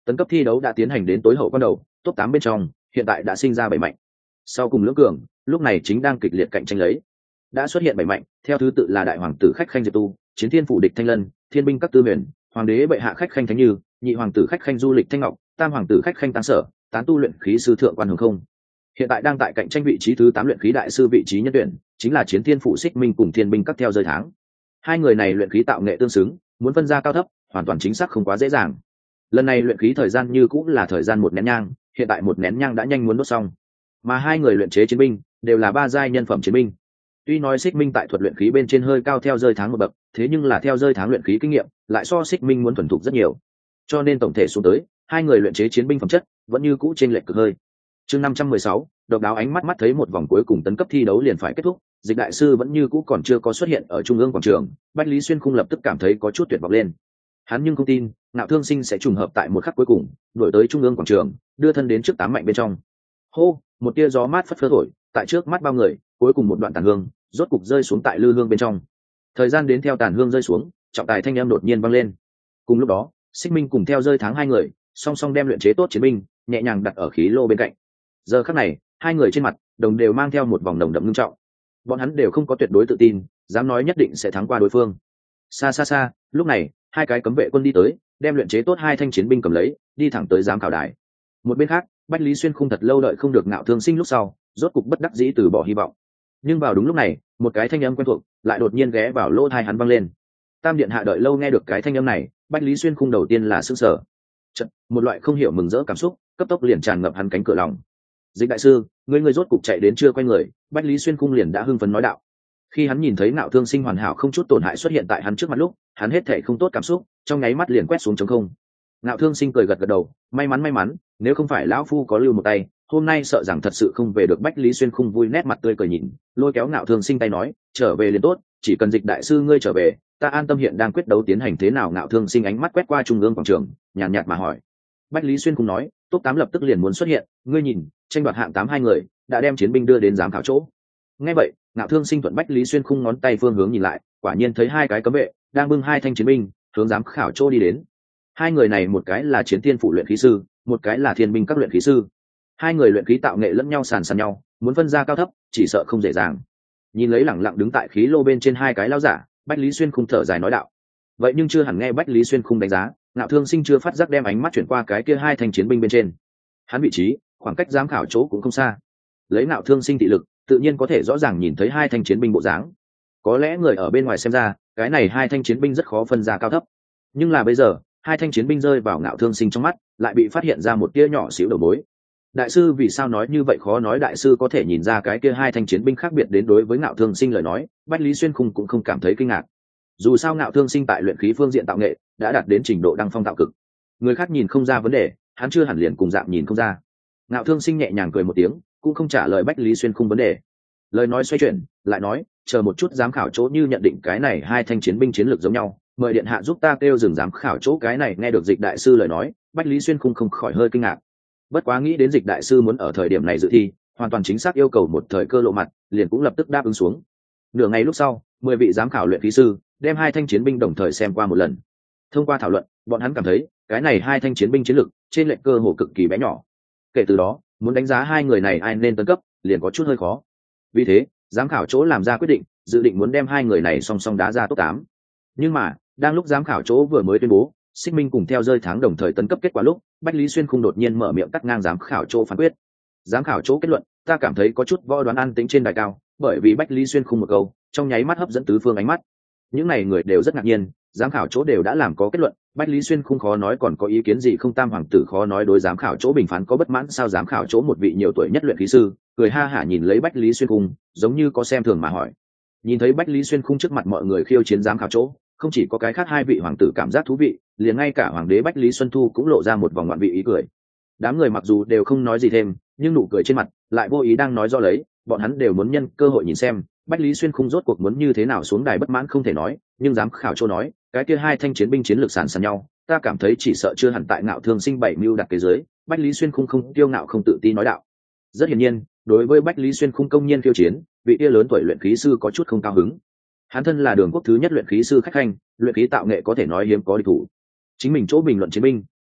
Tấn cấp thi đấu đã tiến hành đến tối hậu quan đầu, top tám bên trong, hiện tại đã sinh ra bảy mạnh. Sau cùng lưỡng cường, lúc này chính đang kịch liệt cạnh tranh lấy. Đã xuất hiện bảy mạnh, theo thứ tự là đại hoàng tử khách khanh Diệp Tu, chiến thiên phủ địch Thanh Lân, thiên binh các tư huyền, hoàng đế bệ hạ khách khanh Thánh Như, nhị hoàng tử khách khanh Du Lịch Thanh Ngọc, tam hoàng tử khách khanh Tăng Sở, tán tu luyện khí sư thượng quan hồng không. Hiện tại đang tại cạnh tranh vị trí thứ tám luyện khí đại sư vị trí nhân tuyển, chính là chiến thiên phủ Xích Minh cùng thiên binh các theo rơi tháng. Hai người này luyện khí tạo nghệ tương xứng, muốn phân ra cao thấp, hoàn toàn chính xác không quá dễ dàng. Lần này luyện khí thời gian như cũng là thời gian một nén nhang, hiện tại một nén nhang đã nhanh muốn đốt xong. Mà hai người luyện chế chiến binh đều là ba giai nhân phẩm chiến binh. Tuy nói Xích Minh tại thuật luyện khí bên trên hơi cao theo rơi tháng một bậc, thế nhưng là theo rơi tháng luyện khí kinh nghiệm, lại so Xích Minh muốn thuần thục rất nhiều. Cho nên tổng thể xuống tới, hai người luyện chế chiến binh phẩm chất vẫn như cũ trên lệch cực hơi. Chương năm trăm mười sáu, độc đáo ánh mắt mắt thấy một vòng cuối cùng tấn cấp thi đấu liền phải kết thúc, Dịch đại sư vẫn như cũ còn chưa có xuất hiện ở trung ương quảng trường, Bách Lý Xuyên Khung lập tức cảm thấy có chút tuyệt vọng lên. Hắn nhưng không tin, Ngạo Thương Sinh sẽ trùng hợp tại một khắc cuối cùng, đuổi tới trung ương quảng trường, đưa thân đến trước tám mạnh bên trong. Hô, một tia gió mát phất phơ thổi, tại trước mắt bao người, cuối cùng một đoạn tàn hương, rốt cục rơi xuống tại lư hương bên trong. Thời gian đến theo tàn hương rơi xuống, trọng tài thanh âm đột nhiên vang lên. Cùng lúc đó, Xích Minh cùng theo rơi tháng hai người, song song đem luyện chế tốt chiến binh, nhẹ nhàng đặt ở khí lô bên cạnh. Giờ khắc này, hai người trên mặt đồng đều mang theo một vòng nồng đậm nghiêm trọng. Bọn hắn đều không có tuyệt đối tự tin, dám nói nhất định sẽ thắng qua đối phương. Xa xa xa, lúc này, hai cái cấm vệ quân đi tới, đem luyện chế tốt hai thanh chiến binh cầm lấy, đi thẳng tới giám khảo đài. Một bên khác, Bách Lý Xuyên Khung thật lâu đợi không được Ngạo Thương Sinh lúc sau, rốt cục bất đắc dĩ từ bỏ hy vọng. Nhưng vào đúng lúc này, một cái thanh âm quen thuộc lại đột nhiên ghé vào lỗ tai hắn vang lên. Tam điện hạ đợi lâu nghe được cái thanh âm này, Bách Lý Xuyên Khung đầu tiên là sửng sở. Chợt, một loại không hiểu mừng rỡ cảm xúc, cấp tốc liền tràn ngập hắn cánh cửa lòng. Dịch đại sư, ngươi ngươi rốt cục chạy đến chưa quay người, Bách Lý Xuyên Khung liền đã hưng phấn nói đạo. Khi hắn nhìn thấy Ngạo Thương Sinh hoàn hảo không chút tổn hại xuất hiện tại hắn trước mặt lúc, hắn hết thảy không tốt cảm xúc, trong nháy mắt liền quét xuống trống không. Ngạo Thương Sinh cười gật gật đầu, may mắn may mắn, nếu không phải lão phu có lưu một tay, hôm nay sợ rằng thật sự không về được. Bách Lý Xuyên Khung vui nét mặt tươi cười nhìn, lôi kéo Ngạo Thương Sinh tay nói, trở về liền tốt, chỉ cần Dịch đại sư ngươi trở về, ta an tâm hiện đang quyết đấu tiến hành thế nào. Ngạo Thương Sinh ánh mắt quét qua trung ương quảng trường, nhàn nhạt mà hỏi. Bách Lý Xuyên Khung nói, top tám lập tức liền muốn xuất hiện, ngươi nhìn, tranh đoạt hạng tám hai người đã đem chiến binh đưa đến giám khảo chỗ. Nghe vậy, Ngạo Thương Sinh thuận Bách Lý Xuyên Khung ngón tay phương hướng nhìn lại, quả nhiên thấy hai cái cấm vệ đang bưng hai thanh chiến binh hướng giám khảo chỗ đi đến. Hai người này một cái là chiến thiên phụ luyện khí sư, một cái là thiên binh các luyện khí sư. Hai người luyện khí tạo nghệ lẫn nhau sàn sàn nhau, muốn phân ra cao thấp chỉ sợ không dễ dàng. Nhìn lấy lẳng lặng đứng tại khí lô bên trên hai cái lão giả, Bách Lý Xuyên Khung thở dài nói đạo. Vậy nhưng chưa hẳn nghe Bách Lý Xuyên Khung đánh giá, Ngạo Thương Sinh chưa phát giác đem ánh mắt chuyển qua cái kia hai thanh chiến binh bên trên. Hắn vị trí, khoảng cách giám khảo chỗ cũng không xa. Lấy Ngạo Thương Sinh thị lực, tự nhiên có thể rõ ràng nhìn thấy hai thanh chiến binh bộ dáng. Có lẽ người ở bên ngoài xem ra, cái này hai thanh chiến binh rất khó phân ra cao thấp. Nhưng là bây giờ, hai thanh chiến binh rơi vào Ngạo Thương Sinh trong mắt, lại bị phát hiện ra một tia nhỏ xíu đầu mối. Đại sư vì sao nói như vậy? Khó nói đại sư có thể nhìn ra cái kia hai thanh chiến binh khác biệt đến. Đối với Ngạo Thương Sinh lời nói, Bách Lý Xuyên Khung cũng không cảm thấy kinh ngạc. Dù sao Ngạo Thương Sinh tại luyện khí phương diện tạo nghệ đã đạt đến trình độ đăng phong tạo cực, người khác nhìn không ra vấn đề, hắn chưa hẳn liền cùng dạng nhìn không ra. Ngạo Thương Sinh nhẹ nhàng cười một tiếng, cũng không trả lời Bách Lý Xuyên Khung vấn đề. Lời nói xoay chuyển, lại nói, chờ một chút giám khảo chỗ như nhận định cái này hai thanh chiến binh chiến lược giống nhau, mời điện hạ giúp ta kêu dừng giám khảo chỗ. Cái này nghe được Dịch đại sư lời nói, Bách Lý Xuyên Khung không khỏi hơi kinh ngạc. Bất quá nghĩ đến Dịch đại sư muốn ở thời điểm này dự thi, hoàn toàn chính xác yêu cầu một thời cơ lộ mặt, liền cũng lập tức đáp ứng xuống. Nửa ngày lúc sau, mười vị giám khảo luyện khí sư đem hai thanh chiến binh đồng thời xem qua một lần. Thông qua thảo luận, bọn hắn cảm thấy cái này hai thanh chiến binh chiến lược trên lệch cơ hồ cực kỳ bé nhỏ. Kể từ đó, muốn đánh giá hai người này ai nên tấn cấp, liền có chút hơi khó. Vì thế, giám khảo chỗ làm ra quyết định, dự định muốn đem hai người này song song đá ra top tám. Nhưng mà, đang lúc giám khảo chỗ vừa mới tuyên bố, Xích Minh cùng theo rơi tháng đồng thời tấn cấp kết quả lúc, Bách Lý Xuyên Khung đột nhiên mở miệng cắt ngang giám khảo chỗ phán quyết. Giám khảo chỗ kết luận, ta cảm thấy có chút võ đoán an tĩnh trên đài cao, bởi vì Bách Lý Xuyên Khung một câu, trong nháy mắt hấp dẫn tứ phương ánh mắt. Những này người đều rất ngạc nhiên, giám khảo chỗ đều đã làm có kết luận, Bách Lý Xuyên Khung khó nói còn có ý kiến gì không. Tam hoàng tử khó nói đối giám khảo chỗ bình phán có bất mãn sao? Giám khảo chỗ một vị nhiều tuổi nhất luyện khí sư cười ha hả nhìn lấy Bách Lý Xuyên Khung, giống như có xem thường mà hỏi. Nhìn thấy Bách Lý Xuyên Khung trước mặt mọi người khiêu chiến giám khảo chỗ, không chỉ có cái khác hai vị hoàng tử cảm giác thú vị, liền ngay cả hoàng đế Bách Lý Xuân Thu cũng lộ ra một vòng ngoạn vị ý cười. Đám người mặc dù đều không nói gì thêm, nhưng nụ cười trên mặt lại vô ý đang nói do lấy, bọn hắn đều muốn nhân cơ hội nhìn xem Bách Lý Xuyên Khung rốt cuộc muốn như thế nào xuống đài. Bất mãn không thể nói, nhưng giám khảo chỗ nói cái kia hai thanh chiến binh chiến lược sàn sàn nhau, ta cảm thấy chỉ sợ chưa hẳn tại Ngạo Thương Sinh bảy mưu đặt kế dưới. Bách Lý Xuyên Khung không tiêu ngạo không tự ti nói đạo. Rất hiển nhiên, đối với Bách Lý Xuyên Khung công nhiên khiêu chiến, vị kia lớn tuổi luyện khí sư có chút không cao hứng. Hắn thân là đường quốc thứ nhất luyện khí sư khách khanh, luyện khí tạo nghệ có thể nói hiếm có địch thủ. Chính mình chỗ bình luận chiến binh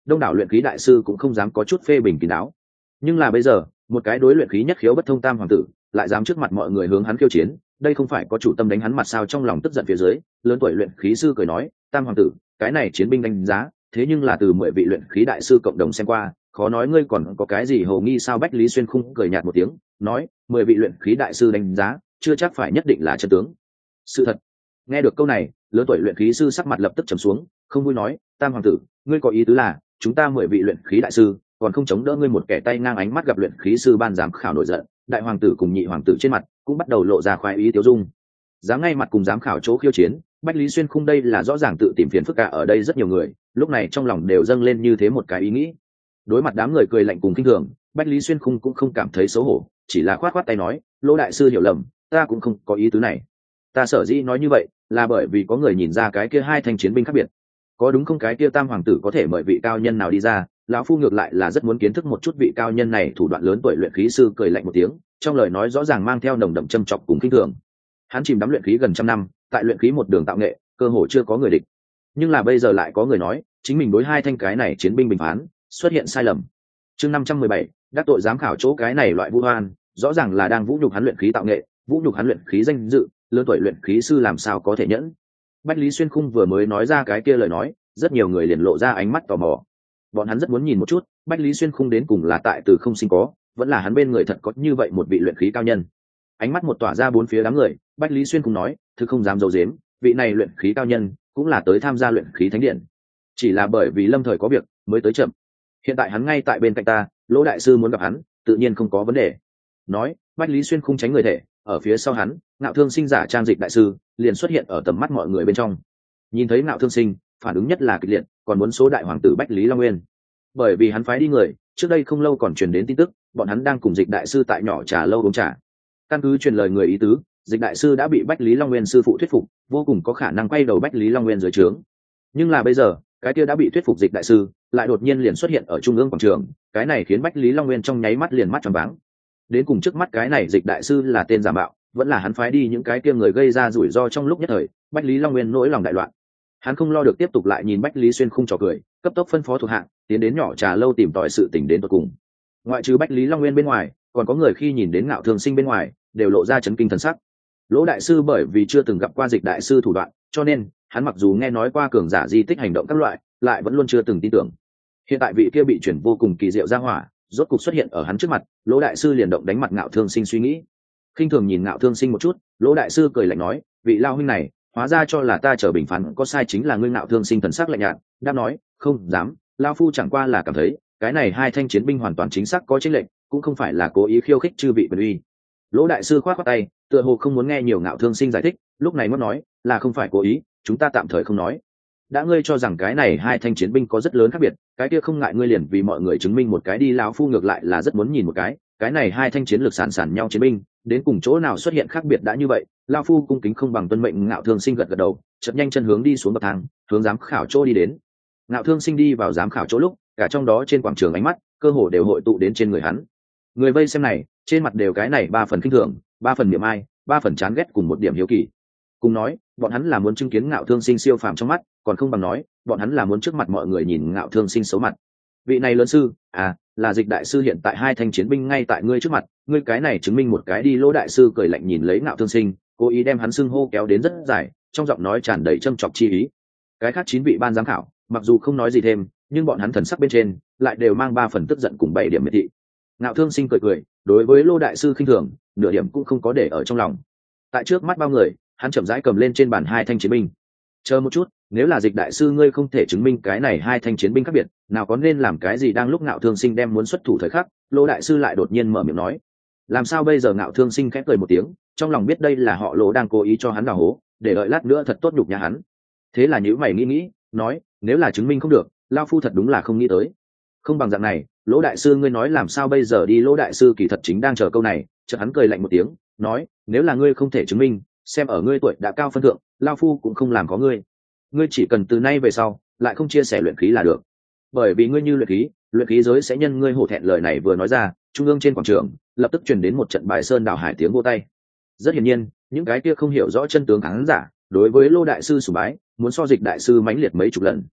đông đảo luyện khí đại sư cũng không dám có chút phê bình kín đáo. Nhưng là bây giờ một cái đối luyện khí nhất khiếu bất thông tam hoàng tử lại dám trước mặt mọi người hướng hắn khiêu chiến, đây không phải có chủ tâm đánh hắn mặt sao? Trong lòng tức giận phía dưới, lớn tuổi luyện khí sư cười nói, tam hoàng tử, cái này chiến binh đánh giá thế nhưng là từ mười vị luyện khí đại sư cộng đồng xem qua, khó nói ngươi còn có cái gì hồ nghi sao? Bách Lý Xuyên Khung cười nhạt một tiếng nói, mười vị luyện khí đại sư đánh giá chưa chắc phải nhất định là chân tướng. Sự thật. Nghe được câu này, lớn tuổi luyện khí sư sắc mặt lập tức trầm xuống, không vui nói, tam hoàng tử, ngươi có ý tứ là chúng ta mười vị luyện khí đại sư còn không chống đỡ ngươi một kẻ tay ngang? Ánh mắt gặp luyện khí sư ban giám khảo nổi giận, đại hoàng tử cùng nhị hoàng tử trên mặt cũng bắt đầu lộ ra khoái ý tiêu dung. Dám ngay mặt cùng giám khảo chỗ khiêu chiến, Bách Lý Xuyên Khung đây là rõ ràng tự tìm phiền phức. Cả ở đây rất nhiều người lúc này trong lòng đều dâng lên như thế một cái ý nghĩ. Đối mặt đám người cười lạnh cùng khinh thường, Bách Lý Xuyên Khung cũng không cảm thấy xấu hổ, chỉ là khoát khoát tay nói, Lỗ đại sư hiểu lầm, ta cũng không có ý tứ này. Ta sở dĩ nói như vậy là bởi vì có người nhìn ra cái kia hai thanh chiến binh khác biệt. Có đúng không? Cái kia tam hoàng tử có thể mời vị cao nhân nào đi ra? Lão phu ngược lại là rất muốn kiến thức một chút vị cao nhân này thủ đoạn. Lớn tuổi luyện khí sư cười lạnh một tiếng, trong lời nói rõ ràng mang theo nồng đậm châm chọc cùng khinh thường. Hắn chìm đắm luyện khí gần trăm năm, tại luyện khí một đường tạo nghệ, cơ hồ chưa có người địch. Nhưng là bây giờ lại có người nói, chính mình đối hai thanh cái này chiến binh bình phán xuất hiện sai lầm. Chương năm trăm mười bảy, đắc tội giám khảo chỗ cái này loại vu oan, rõ ràng là đang vũ nhục hắn luyện khí tạo nghệ, vũ nhục hắn luyện khí danh dự, lớn tuổi luyện khí sư làm sao có thể nhẫn? Bách Lý Xuyên Khung vừa mới nói ra cái kia lời nói, rất nhiều người liền lộ ra ánh mắt tò mò. Bọn hắn rất muốn nhìn một chút, Bách Lý Xuyên Khung đến cùng là tại từ không sinh có, vẫn là hắn bên người thật có như vậy một vị luyện khí cao nhân. Ánh mắt một tỏa ra bốn phía đám người, Bách Lý Xuyên Khung nói, thực không dám giấu giếm, vị này luyện khí cao nhân cũng là tới tham gia luyện khí thánh điện, chỉ là bởi vì lâm thời có việc mới tới chậm. Hiện tại hắn ngay tại bên cạnh ta, Lỗ đại sư muốn gặp hắn, tự nhiên không có vấn đề. Nói, Bách Lý Xuyên Khung tránh người thể, ở phía sau hắn, Ngạo Thương Sinh giả trang Dịch đại sư liền xuất hiện ở tầm mắt mọi người bên trong. Nhìn thấy Ngạo Thương Sinh, phản ứng nhất là kịch liệt, còn muốn số đại hoàng tử Bách Lý Long Nguyên. Bởi vì hắn phái đi người, trước đây không lâu còn truyền đến tin tức, bọn hắn đang cùng Dịch đại sư tại nhỏ trà lâu uống trà. Căn cứ truyền lời người ý tứ, Dịch đại sư đã bị Bách Lý Long Nguyên sư phụ thuyết phục, vô cùng có khả năng quay đầu Bách Lý Long Nguyên dưới trướng. Nhưng là bây giờ, cái kia đã bị thuyết phục Dịch đại sư lại đột nhiên liền xuất hiện ở trung ương quảng trường, cái này khiến Bách Lý Long Nguyên trong nháy mắt liền mắt tròn váng. Đến cùng trước mắt cái này Dịch đại sư là tên giả mạo, vẫn là hắn phái đi những cái kia người gây ra rủi ro? Trong lúc nhất thời, Bách Lý Long Nguyên nỗi lòng đại loạn. Hắn không lo được tiếp tục lại nhìn Bách Lý Xuyên Khung trò cười, cấp tốc phân phó thuộc hạ tiến đến nhỏ trà lâu tìm tòi sự tình đến tận cùng. Ngoại trừ Bách Lý Long Nguyên bên ngoài, còn có người khi nhìn đến Ngạo Thương Sinh bên ngoài đều lộ ra chấn kinh thần sắc. Lỗ đại sư bởi vì chưa từng gặp qua Dịch đại sư thủ đoạn, cho nên hắn mặc dù nghe nói qua cường giả di tích hành động các loại, lại vẫn luôn chưa từng tin tưởng. Hiện tại vị kia bị chuyển vô cùng kỳ diệu ra hỏa rốt cục xuất hiện ở hắn trước mặt, Lỗ đại sư liền động đánh mặt Ngạo Thương Sinh suy nghĩ. Khinh thường nhìn Ngạo Thương Sinh một chút, Lỗ đại sư cười lạnh nói, vị lao huynh này hóa ra cho là ta chờ bình phán có sai chính là ngươi. Ngạo Thương Sinh thần sắc lạnh nhạt đáp nói, không dám, lao phu chẳng qua là cảm thấy cái này hai thanh chiến binh hoàn toàn chính xác có chênh lệch, cũng không phải là cố ý khiêu khích chư vị quyền uy. Lỗ đại sư khoát khoát tay, tựa hồ không muốn nghe nhiều Ngạo Thương Sinh giải thích, lúc này mất nói, là không phải cố ý, chúng ta tạm thời không nói. Đã ngươi cho rằng cái này hai thanh chiến binh có rất lớn khác biệt, cái kia không ngại ngươi liền vì mọi người chứng minh một cái đi. Lão phu ngược lại là rất muốn nhìn một cái, cái này hai thanh chiến lược sàn sàn nhau chiến binh đến cùng chỗ nào xuất hiện khác biệt. Đã như vậy, lão phu cung kính không bằng tuân mệnh. Ngạo Thương Sinh gật gật đầu, chợt nhanh chân hướng đi xuống bậc thang, hướng giám khảo chỗ đi đến. Ngạo Thương Sinh đi vào giám khảo chỗ lúc, cả trong đó trên quảng trường ánh mắt cơ hồ đều hội tụ đến trên người hắn. Người vây xem này, trên mặt đều cái này ba phần kinh thường, ba phần niệm ai, ba phần chán ghét cùng một điểm hiếu kỳ. Cùng nói, bọn hắn là muốn chứng kiến Ngạo Thương Sinh siêu phàm trong mắt, còn không bằng nói, bọn hắn là muốn trước mặt mọi người nhìn Ngạo Thương Sinh xấu mặt. Vị này lớn sư, à, là Dịch đại sư hiện tại hai thanh chiến binh ngay tại ngươi trước mặt, ngươi cái này chứng minh một cái đi. Lỗ đại sư cười lạnh nhìn lấy Ngạo Thương Sinh, cố ý đem hắn xưng hô kéo đến rất dài, trong giọng nói tràn đầy châm chọc chi ý. Cái khác chín vị ban giám khảo, mặc dù không nói gì thêm, nhưng bọn hắn thần sắc bên trên lại đều mang ba phần tức giận cùng bảy điểm miệt thị. Ngạo Thương Sinh cười cười, đối với Lô đại sư khinh thường, nửa điểm cũng không có để ở trong lòng. Tại trước mắt bao người, hắn chậm rãi cầm lên trên bàn hai thanh chiến binh. Chờ một chút, nếu là Dịch đại sư ngươi không thể chứng minh cái này hai thanh chiến binh khác biệt, nào có nên làm cái gì? Đang lúc Ngạo Thương Sinh đem muốn xuất thủ thời khắc, Lô đại sư lại đột nhiên mở miệng nói, làm sao bây giờ? Ngạo Thương Sinh khẽ cười một tiếng, trong lòng biết đây là họ Lô đang cố ý cho hắn đào hố, để đợi lát nữa thật tốt nhục nhà hắn. Thế là nhíu mày nghĩ nghĩ, nói, nếu là chứng minh không được, lao phu thật đúng là không nghĩ tới. Không bằng dạng này, Lỗ đại sư ngươi nói làm sao bây giờ đi? Lỗ đại sư kỳ thật chính đang chờ câu này, chợt hắn cười lạnh một tiếng, nói, nếu là ngươi không thể chứng minh, xem ở ngươi tuổi đã cao phân thượng, lao phu cũng không làm có ngươi. Ngươi chỉ cần từ nay về sau lại không chia sẻ luyện khí là được, bởi vì ngươi như luyện khí, luyện khí giới sẽ nhân ngươi hổ thẹn. Lời này vừa nói ra, trung ương trên quảng trường lập tức truyền đến một trận bài sơn đảo hải tiếng vô tay. Rất hiển nhiên, những cái kia không hiểu rõ chân tướng khán giả đối với Lô đại sư sùng bái muốn so Dịch đại sư mãnh liệt mấy chục lần.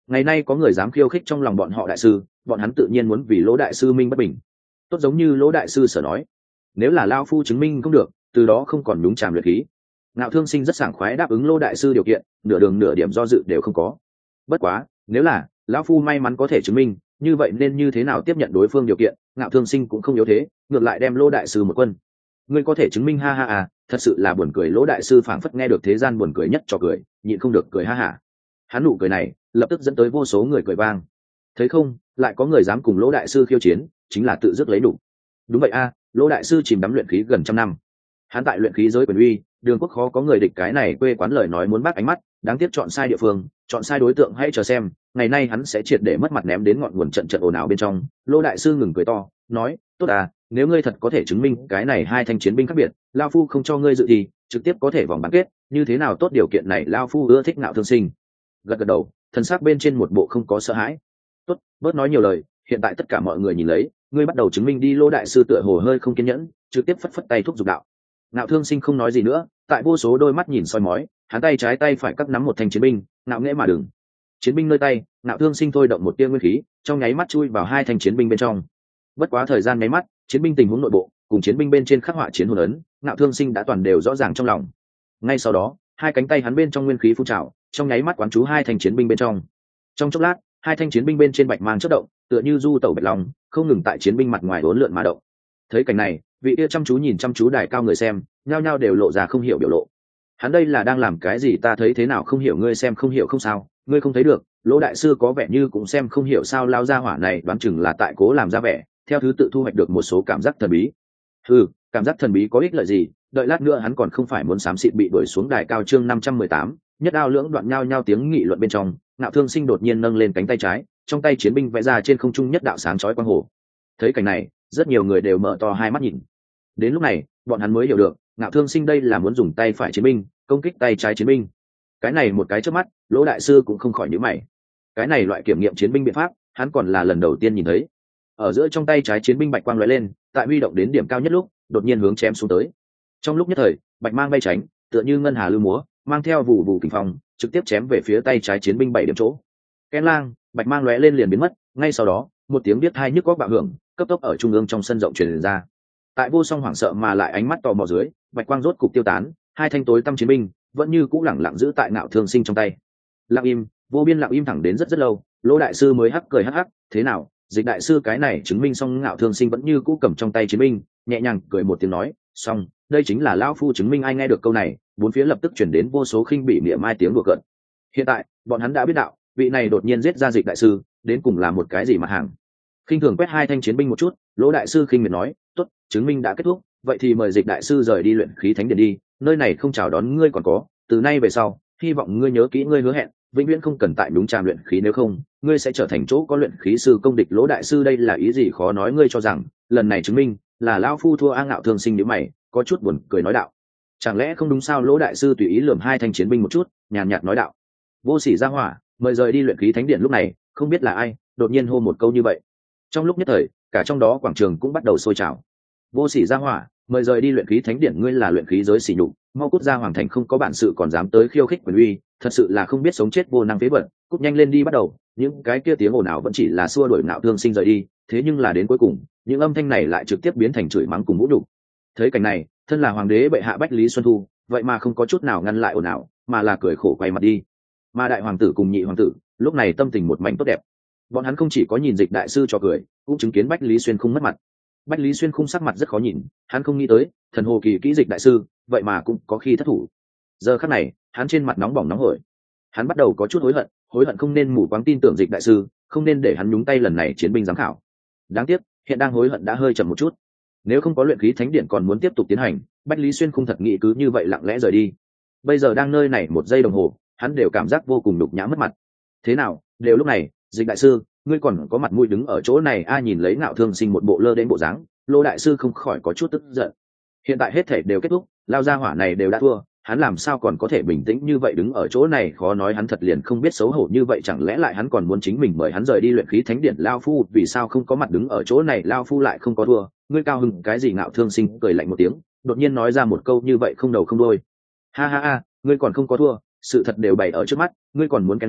ngày nay có người dám khiêu khích trong lòng bọn họ đại sư, bọn hắn tự nhiên muốn vì Lỗ đại sư minh bất bình. Tốt giống như Lỗ đại sư sở nói, nếu là lao phu chứng minh không được, từ đó không còn nhúng chàm luyện khí. Ngạo Thương Sinh rất sảng khoái đáp ứng Lỗ đại sư điều kiện, nửa đường nửa điểm do dự đều không có. Bất quá, nếu là lão phu may mắn có thể chứng minh, như vậy nên như thế nào tiếp nhận đối phương điều kiện? Ngạo Thương Sinh cũng không yếu thế, ngược lại đem Lỗ đại sư một quân. Ngươi có thể chứng minh, ha ha à, thật sự là buồn cười. Lỗ đại sư phảng phất nghe được thế gian buồn cười nhất cho cười, nhịn không được cười ha ha. Hắn nụ cười này lập tức dẫn tới vô số người cười vang. Thấy không, lại có người dám cùng Lỗ đại sư khiêu chiến, chính là tự dứt lấy đủ. Đúng vậy a, Lỗ đại sư chìm đắm luyện khí gần trăm năm, hắn tại luyện khí giới quyền uy, đường quốc khó có người địch. Cái này quê quán lời nói muốn bắt ánh mắt, đáng tiếc chọn sai địa phương, chọn sai đối tượng. Hãy chờ xem, ngày nay hắn sẽ triệt để mất mặt, ném đến ngọn nguồn trận trận ồn ào bên trong. Lỗ đại sư ngừng cười to, nói: tốt à, nếu ngươi thật có thể chứng minh cái này hai thanh chiến binh khác biệt, lao phu không cho ngươi dự thì trực tiếp có thể vòng bán kết, như thế nào? Tốt, điều kiện này lao phu ưa thích. Ngạo Thương Sinh gật gật đầu, thần sắc bên trên một bộ không có sợ hãi. Tốt, bớt nói nhiều lời, hiện tại tất cả mọi người nhìn lấy, ngươi bắt đầu chứng minh đi. Lỗ đại sư tựa hồ hơi không kiên nhẫn, trực tiếp phất phất tay thúc giục đạo. Ngạo Thương Sinh không nói gì nữa, tại vô số đôi mắt nhìn soi mói, hắn tay trái tay phải cắt nắm một thanh chiến binh, ngạo nghễ mà đừng. Chiến binh nơi tay, Ngạo Thương Sinh thôi động một tia nguyên khí, trong nháy mắt chui vào hai thanh chiến binh bên trong. Bất quá thời gian nháy mắt, chiến binh tình huống nội bộ cùng chiến binh bên trên khắc họa chiến hồn ấn, Ngạo Thương Sinh đã toàn đều rõ ràng trong lòng. Ngay sau đó, hai cánh tay hắn bên trong nguyên khí phun trào, trong nháy mắt quán chú hai thanh chiến binh bên trong. Trong chốc lát, hai thanh chiến binh bên trên bạch mang chớp động, tựa như du tẩu bạch long, không ngừng tại chiến binh mặt ngoài uốn lượn mà động. Thấy cảnh này, vị kia chăm chú nhìn chăm chú đài cao người xem, nhao nhao đều lộ ra không hiểu biểu lộ. Hắn đây là đang làm cái gì? Ta thấy thế nào không hiểu? Ngươi xem không hiểu không sao, ngươi không thấy được. Lỗ đại sư có vẻ như cũng xem không hiểu sao? Lao ra hỏa này đoán chừng là tại cố làm ra vẻ, theo thứ tự thu hoạch được một số cảm giác thần bí. Ừ, cảm giác thần bí có ích lợi gì? Đợi lát nữa hắn còn không phải muốn xám xịt bị đuổi xuống đài cao. Chương năm trăm mười tám, nhất đao lưỡng đoạn. nhao nhao tiếng nghị luận bên trong, Ngạo Thương Sinh đột nhiên nâng lên cánh tay trái, trong tay chiến binh vẽ ra trên không trung nhất đạo sáng chói quang hồ. Thấy cảnh này, rất nhiều người đều mở to hai mắt nhìn. Đến lúc này, bọn hắn mới hiểu được, Ngạo Thương Sinh đây là muốn dùng tay phải chiến binh công kích tay trái chiến binh. Cái này một cái chớp mắt, Lỗ đại sư cũng không khỏi nhíu mày. Cái này loại kiểm nghiệm chiến binh biện pháp, hắn còn là lần đầu tiên nhìn thấy. Ở giữa trong tay trái chiến binh bạch quang lóe lên, tại huy động đến điểm cao nhất lúc, đột nhiên hướng chém xuống tới. Trong lúc nhất thời, bạch mang bay tránh, tựa như ngân hà lưu múa, mang theo vụ vụ kình phong, trực tiếp chém về phía tay trái chiến binh bảy điểm chỗ. Ken lang, bạch mang lóe lên liền biến mất, ngay sau đó, một tiếng biết hai nhức góc bạo hưởng, cấp tốc ở trung ương trong sân rộng truyền ra. Tại vô song hoảng sợ mà lại ánh mắt tò mò dưới, bạch quang rốt cục tiêu tán, hai thanh tối tăm chiến binh vẫn như cũ lẳng lặng giữ tại Ngạo Thương Sinh trong tay. Lặng im, vô biên lặng im thẳng đến rất rất lâu, Lỗ đại sư mới hắc cười hắc hắc, thế nào, Dịch đại sư? Cái này chứng minh xong Ngạo Thương Sinh vẫn như cũ cầm trong tay chiến binh, nhẹ nhàng cười một tiếng nói, xong, đây chính là lão phu chứng minh. Ai nghe được câu này, bốn phía lập tức chuyển đến vô số khinh bỉ mỉa mai tiếng đùa cợt. Hiện tại, bọn hắn đã biết đạo, vị này đột nhiên giết ra Dịch đại sư, đến cùng là một cái gì mặt hàng. Khinh thường quét hai thanh chiến binh một chút, Lỗ đại sư khinh miệt nói, tốt, chứng minh đã kết thúc, vậy thì mời Dịch đại sư rời đi luyện khí thánh điện đi, nơi này không chào đón ngươi còn có, từ nay về sau, hy vọng ngươi nhớ kỹ ngươi hứa hẹn, vĩnh viễn không cần tại đúng tràm luyện khí, nếu không, ngươi sẽ trở thành chỗ có luyện khí sư công địch. Lỗ đại sư đây là ý gì? Khó nói. Ngươi cho rằng lần này chứng minh là lão phu thua? A Ngạo Thương Sinh nhíu mày, có chút buồn cười nói đạo, chẳng lẽ không đúng sao? Lỗ đại sư tùy ý lườm hai thanh chiến binh một chút, nhàn nhạt nói đạo, vô sỉ ra hỏa, mời rời đi luyện khí thánh điện. Lúc này, không biết là ai đột nhiên hô một câu như vậy. Trong lúc nhất thời, cả trong đó quảng trường cũng bắt đầu sôi trào. Vô sỉ ra hỏa, mời rời đi luyện khí thánh điện, ngươi là luyện khí giới sỉ nhục, mau cút ra hoàng thành, không có bản sự còn dám tới khiêu khích quyền uy, thật sự là không biết sống chết, vô năng phế vật, cút nhanh lên đi. Bắt đầu, những cái kia tiếng ồn ào vẫn chỉ là xua đuổi Ngạo Thương Sinh rời đi, thế nhưng là đến cuối cùng, những âm thanh này lại trực tiếp biến thành chửi mắng cùng vũ nhục. Thấy cảnh này, thân là hoàng đế bệ hạ Bách Lý Xuân Thu, vậy mà không có chút nào ngăn lại ồn ào, mà là cười khổ quay mặt đi. Mà đại hoàng tử cùng nhị hoàng tử, lúc này tâm tình một mảnh tốt đẹp. Bọn hắn không chỉ có nhìn Dịch đại sư cho cười, cũng chứng kiến Bách Lý Xuyên Khung mất mặt. Bách Lý Xuyên Khung sắc mặt rất khó nhìn, hắn không nghĩ tới, thần hồ kỳ kỹ Dịch đại sư, vậy mà cũng có khi thất thủ. Giờ khắc này, hắn trên mặt nóng bỏng nóng hổi. Hắn bắt đầu có chút hối hận, hối hận không nên mù quáng tin tưởng Dịch đại sư, không nên để hắn nhúng tay lần này chiến binh giám khảo. Đáng tiếc, hiện đang hối hận đã hơi chậm một chút. Nếu không có luyện khí thánh điện còn muốn tiếp tục tiến hành, Bách Lý Xuyên Khung thật nghĩ cứ như vậy lặng lẽ rời đi. Bây giờ đang nơi này một giây đồng hồ, hắn đều cảm giác vô cùng nhục nhã mất mặt. Thế nào, đều lúc này, Dịch đại sư, ngươi còn có mặt mũi đứng ở chỗ này? A nhìn lấy Ngạo Thương Sinh một bộ lơ đến bộ dáng, Lỗ đại sư không khỏi có chút tức giận. Hiện tại hết thể đều kết thúc, lao gia hỏa này đều đã thua, hắn làm sao còn có thể bình tĩnh như vậy đứng ở chỗ này? Khó nói hắn thật liền không biết xấu hổ như vậy, chẳng lẽ lại hắn còn muốn chính mình mời hắn rời đi luyện khí thánh điện? Lao phu vì sao không có mặt đứng ở chỗ này? Lao phu lại không có thua, ngươi cao hứng cái gì? Ngạo Thương Sinh cười lạnh một tiếng, đột nhiên nói ra một câu như vậy không đầu không đuôi. Ha ha ha, ngươi còn không có thua, sự thật đều bày ở trước mắt, ngươi còn muốn canh lang,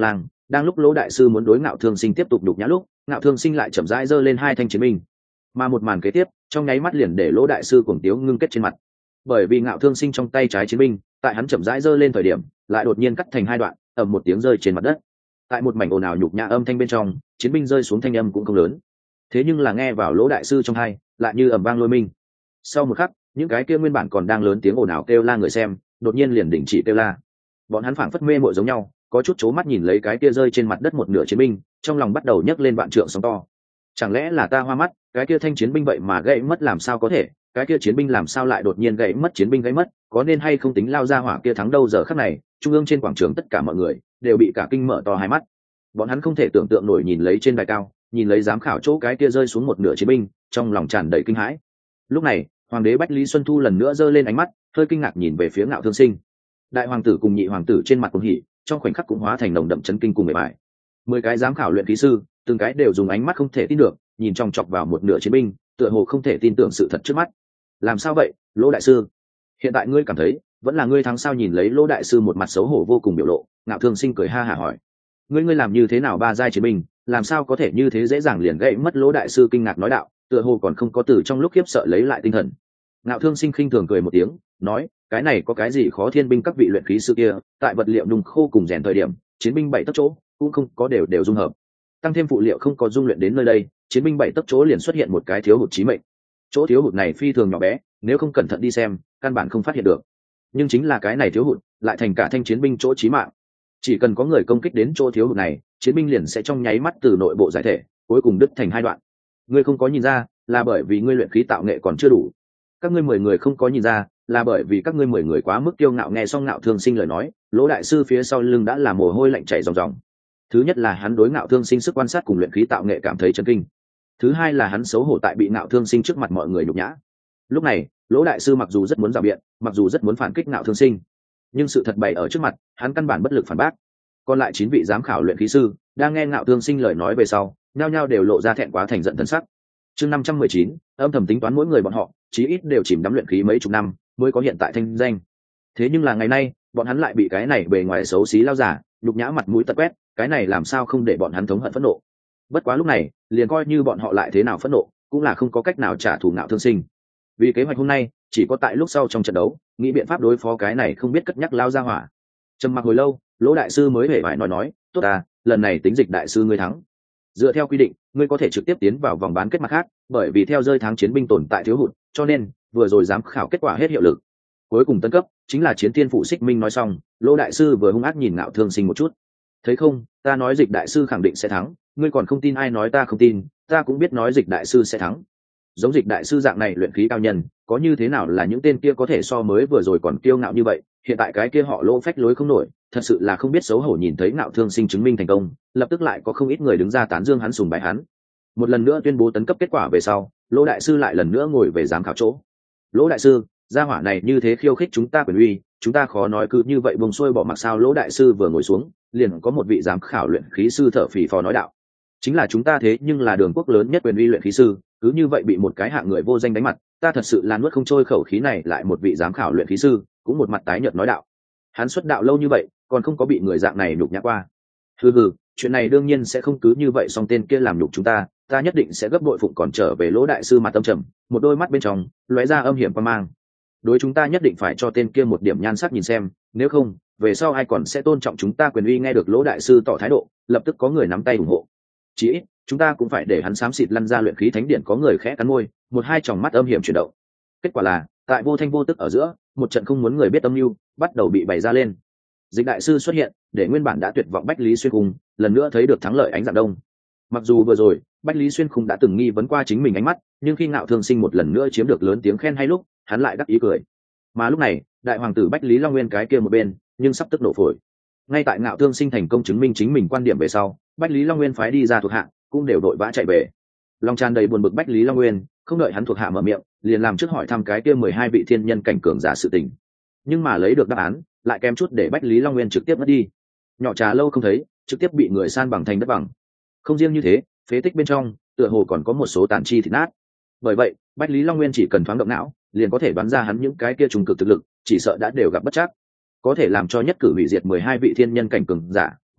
Đang lúc Lỗ đại sư muốn đối Ngạo Thương Sinh tiếp tục đục nhã lúc, Ngạo Thương Sinh lại chậm rãi giơ lên hai thanh chiến binh, mà một màn kế tiếp trong nháy mắt liền để Lỗ đại sư cuồng tiếu ngưng kết trên mặt. Bởi vì Ngạo Thương Sinh trong tay trái chiến binh, tại hắn chậm rãi giơ lên thời điểm, lại đột nhiên cắt thành hai đoạn, ầm một tiếng rơi trên mặt đất. Tại một mảnh ồn ào nhục nhã âm thanh bên trong, chiến binh rơi xuống thanh âm cũng không lớn, thế nhưng là nghe vào Lỗ đại sư trong tai, lại như ầm vang lôi minh. Sau một khắc, những cái kia nguyên bản còn đang lớn tiếng ồn ào kêu la người xem, đột nhiên liền đình chỉ kêu la. Bọn hắn phảng phất mê mội giống nhau, có chút chố mắt nhìn lấy cái kia rơi trên mặt đất một nửa chiến binh, trong lòng bắt đầu nhấc lên vạn trượng sóng to. Chẳng lẽ là ta hoa mắt, cái kia thanh chiến binh vậy mà gãy mất làm sao có thể, cái kia chiến binh làm sao lại đột nhiên gãy mất, chiến binh gãy mất, có nên hay không tính lao ra hỏa kia thắng đâu. Giờ khắc này, trung ương trên quảng trường tất cả mọi người đều bị cả kinh mở to hai mắt. Bọn hắn không thể tưởng tượng nổi nhìn lấy trên đài cao, nhìn lấy giám khảo chỗ cái kia rơi xuống một nửa chiến binh, trong lòng tràn đầy kinh hãi. Lúc này, hoàng đế Bách Lý Xuân Thu lần nữa giơ lên ánh mắt, hơi kinh ngạc nhìn về phía Ngạo Thương Sinh. Đại hoàng tử cùng nhị hoàng tử trên mặt cuồng hỉ, trong khoảnh khắc cũng hóa thành nồng đậm chấn kinh cùng bề bài. Mười cái giám khảo luyện khí sư, từng cái đều dùng ánh mắt không thể tin được, nhìn chòng chọc vào một nửa chiến binh, tựa hồ không thể tin tưởng sự thật trước mắt. Làm sao vậy, Lỗ đại sư? Hiện tại ngươi cảm thấy vẫn là ngươi thắng sao? Nhìn lấy Lỗ đại sư một mặt xấu hổ vô cùng biểu lộ, Ngạo Thương Sinh cười ha hả hỏi: ngươi ngươi làm như thế nào ba giai chiến binh, làm sao có thể như thế dễ dàng liền gãy mất? Lỗ đại sư kinh ngạc nói đạo, tựa hồ còn không có từ trong lúc khiếp sợ lấy lại tinh thần. Ngạo Thương Sinh khinh thường cười một tiếng, nói: cái này có cái gì khó, thiên binh các vị luyện khí sư kia tại vật liệu nung khô cùng rèn thời điểm, chiến binh bảy tấc chỗ cũng không có đều đều dung hợp, tăng thêm phụ liệu không có dung luyện đến nơi đây, chiến binh bảy tấc chỗ liền xuất hiện một cái thiếu hụt chí mệnh. Chỗ thiếu hụt này phi thường nhỏ bé, nếu không cẩn thận đi xem, căn bản không phát hiện được. Nhưng chính là cái này thiếu hụt, lại thành cả thanh chiến binh chỗ chí mạng. Chỉ cần có người công kích đến chỗ thiếu hụt này, chiến binh liền sẽ trong nháy mắt từ nội bộ giải thể, cuối cùng đứt thành hai đoạn. Ngươi không có nhìn ra, là bởi vì ngươi luyện khí tạo nghệ còn chưa đủ. Các ngươi mười người không có nhìn ra, là bởi vì các ngươi mười người quá mức kiêu ngạo. Nghe xong Ngạo Thương Sinh lời nói, Lỗ đại sư phía sau lưng đã là mồ hôi lạnh chảy ròng ròng. Thứ nhất là hắn đối Ngạo Thương Sinh sức quan sát cùng luyện khí tạo nghệ cảm thấy chấn kinh. Thứ hai là hắn xấu hổ tại bị Ngạo Thương Sinh trước mặt mọi người nhục nhã. Lúc này, Lỗ đại sư mặc dù rất muốn rào biện, mặc dù rất muốn phản kích Ngạo Thương Sinh, nhưng sự thật bày ở trước mặt, hắn căn bản bất lực phản bác. Còn lại chín vị giám khảo luyện khí sư đang nghe Ngạo Thương Sinh lời nói về sau, nhao nhao đều lộ ra thẹn quá thành giận thần sắc. Chương năm trăm mười chín, âm thầm tính toán mỗi người bọn họ, chí ít đều chìm đắm luyện khí mấy chục năm, mới có hiện tại thanh danh. Thế nhưng là ngày nay, bọn hắn lại bị cái này bề ngoài xấu xí lao giả nhục nhã mặt mũi tật quét, cái này làm sao không để bọn hắn thống hận phẫn nộ. Bất quá lúc này, liền coi như bọn họ lại thế nào phẫn nộ, cũng là không có cách nào trả thù Ngạo Thương Sinh. Vì kế hoạch hôm nay, chỉ có tại lúc sau trong trận đấu, nghĩ biện pháp đối phó cái này không biết cất nhắc lao ra hỏa. Trầm mặc hồi lâu, Lỗ đại sư mới hề phải nói nói: tốt à, lần này tính Dịch đại sư ngươi thắng. Dựa theo quy định, ngươi có thể trực tiếp tiến vào vòng bán kết mặt khác, bởi vì theo rơi tháng chiến binh tồn tại thiếu hụt, cho nên vừa rồi giám khảo kết quả hết hiệu lực. Cuối cùng tấn cấp chính là Chiến Thiên Phụ Xích Minh. Nói xong, Lỗ đại sư vừa hung ác nhìn Ngạo Thương Sinh một chút. Thấy không, ta nói Dịch đại sư khẳng định sẽ thắng, ngươi còn không tin? Ai nói ta không tin, ta cũng biết nói Dịch đại sư sẽ thắng. Giống Dịch đại sư dạng này luyện khí cao nhân, có như thế nào là những tên kia có thể so mới vừa rồi còn kiêu ngạo như vậy, hiện tại cái kia họ Lỗ phách lối không nổi, thật sự là không biết xấu hổ. Nhìn thấy Ngạo Thương Sinh chứng minh thành công, lập tức lại có không ít người đứng ra tán dương hắn, sùng bái hắn. Một lần nữa tuyên bố tấn cấp kết quả về sau, Lỗ đại sư lại lần nữa ngồi về giám khảo chỗ. Lỗ đại sư, gia hỏa này như thế khiêu khích chúng ta quyền uy, chúng ta khó nói cứ như vậy buông xuôi bỏ mặc sao? Lỗ đại sư vừa ngồi xuống, liền có một vị giám khảo luyện khí sư thở phì phò nói đạo: chính là chúng ta thế nhưng là đường quốc lớn nhất quyền uy luyện khí sư, cứ như vậy bị một cái hạng người vô danh đánh mặt, ta thật sự là nuốt không trôi khẩu khí này. Lại một vị giám khảo luyện khí sư cũng một mặt tái nhợt nói đạo: hắn xuất đạo lâu như vậy, còn không có bị người dạng này nhục nhã qua. Hừ hừ, chuyện này đương nhiên sẽ không cứ như vậy xong, tên kia làm nhục chúng ta, ta nhất định sẽ gấp bội phụng. Còn trở về. Lỗ đại sư mặt tâm trầm, một đôi mắt bên trong lóe ra âm hiểm quan mang. Đối chúng ta nhất định phải cho tên kia một điểm nhan sắc nhìn xem, nếu không về sau ai còn sẽ tôn trọng chúng ta quyền uy? Nghe được Lỗ đại sư tỏ thái độ, lập tức có người nắm tay ủng hộ. Chỉ ít chúng ta cũng phải để hắn xám xịt lăn ra luyện khí thánh điện. Có người khẽ cắn môi, một hai tròng mắt âm hiểm chuyển động. Kết quả là, tại vô thanh vô tức ở giữa, một trận không muốn người biết âm mưu bắt đầu bị bày ra lên. Dịch đại sư xuất hiện, để nguyên bản đã tuyệt vọng Bách Lý Xuyên Khung lần nữa thấy được thắng lợi ánh dạng đông. Mặc dù vừa rồi Bách Lý Xuyên Khung đã từng nghi vấn qua chính mình ánh mắt, nhưng khi Ngạo Thương Sinh một lần nữa chiếm được lớn tiếng khen hay lúc, hắn lại đắc ý cười. Mà lúc này, đại hoàng tử Bách Lý Long Nguyên cái kia một bên, nhưng sắp tức nổ phổi. Ngay tại Ngạo Thương Sinh thành công chứng minh chính mình quan điểm về sau, Bách Lý Long Nguyên phái đi ra thuộc hạ cũng đều đội vã chạy về. Long tràn đầy buồn bực Bách Lý Long Nguyên, không đợi hắn thuộc hạ mở miệng, liền làm trước hỏi thăm cái kia mười hai vị thiên nhân cảnh cường giả sự tình. Nhưng mà lấy được đáp án, lại kém chút để Bách Lý Long Nguyên trực tiếp mất đi. Nhỏ trà lâu không thấy, trực tiếp bị người san bằng thành đất bằng. Không riêng như thế, phế tích bên trong tựa hồ còn có một số tàn chi thịt nát. Bởi vậy, Bách Lý Long Nguyên chỉ cần thoáng động não, liền có thể bắn ra hắn những cái kia trùng cực thực lực, chỉ sợ đã đều gặp bất trắc. Có thể làm cho nhất cử hủy diệt mười hai vị thiên nhân cảnh cường giả,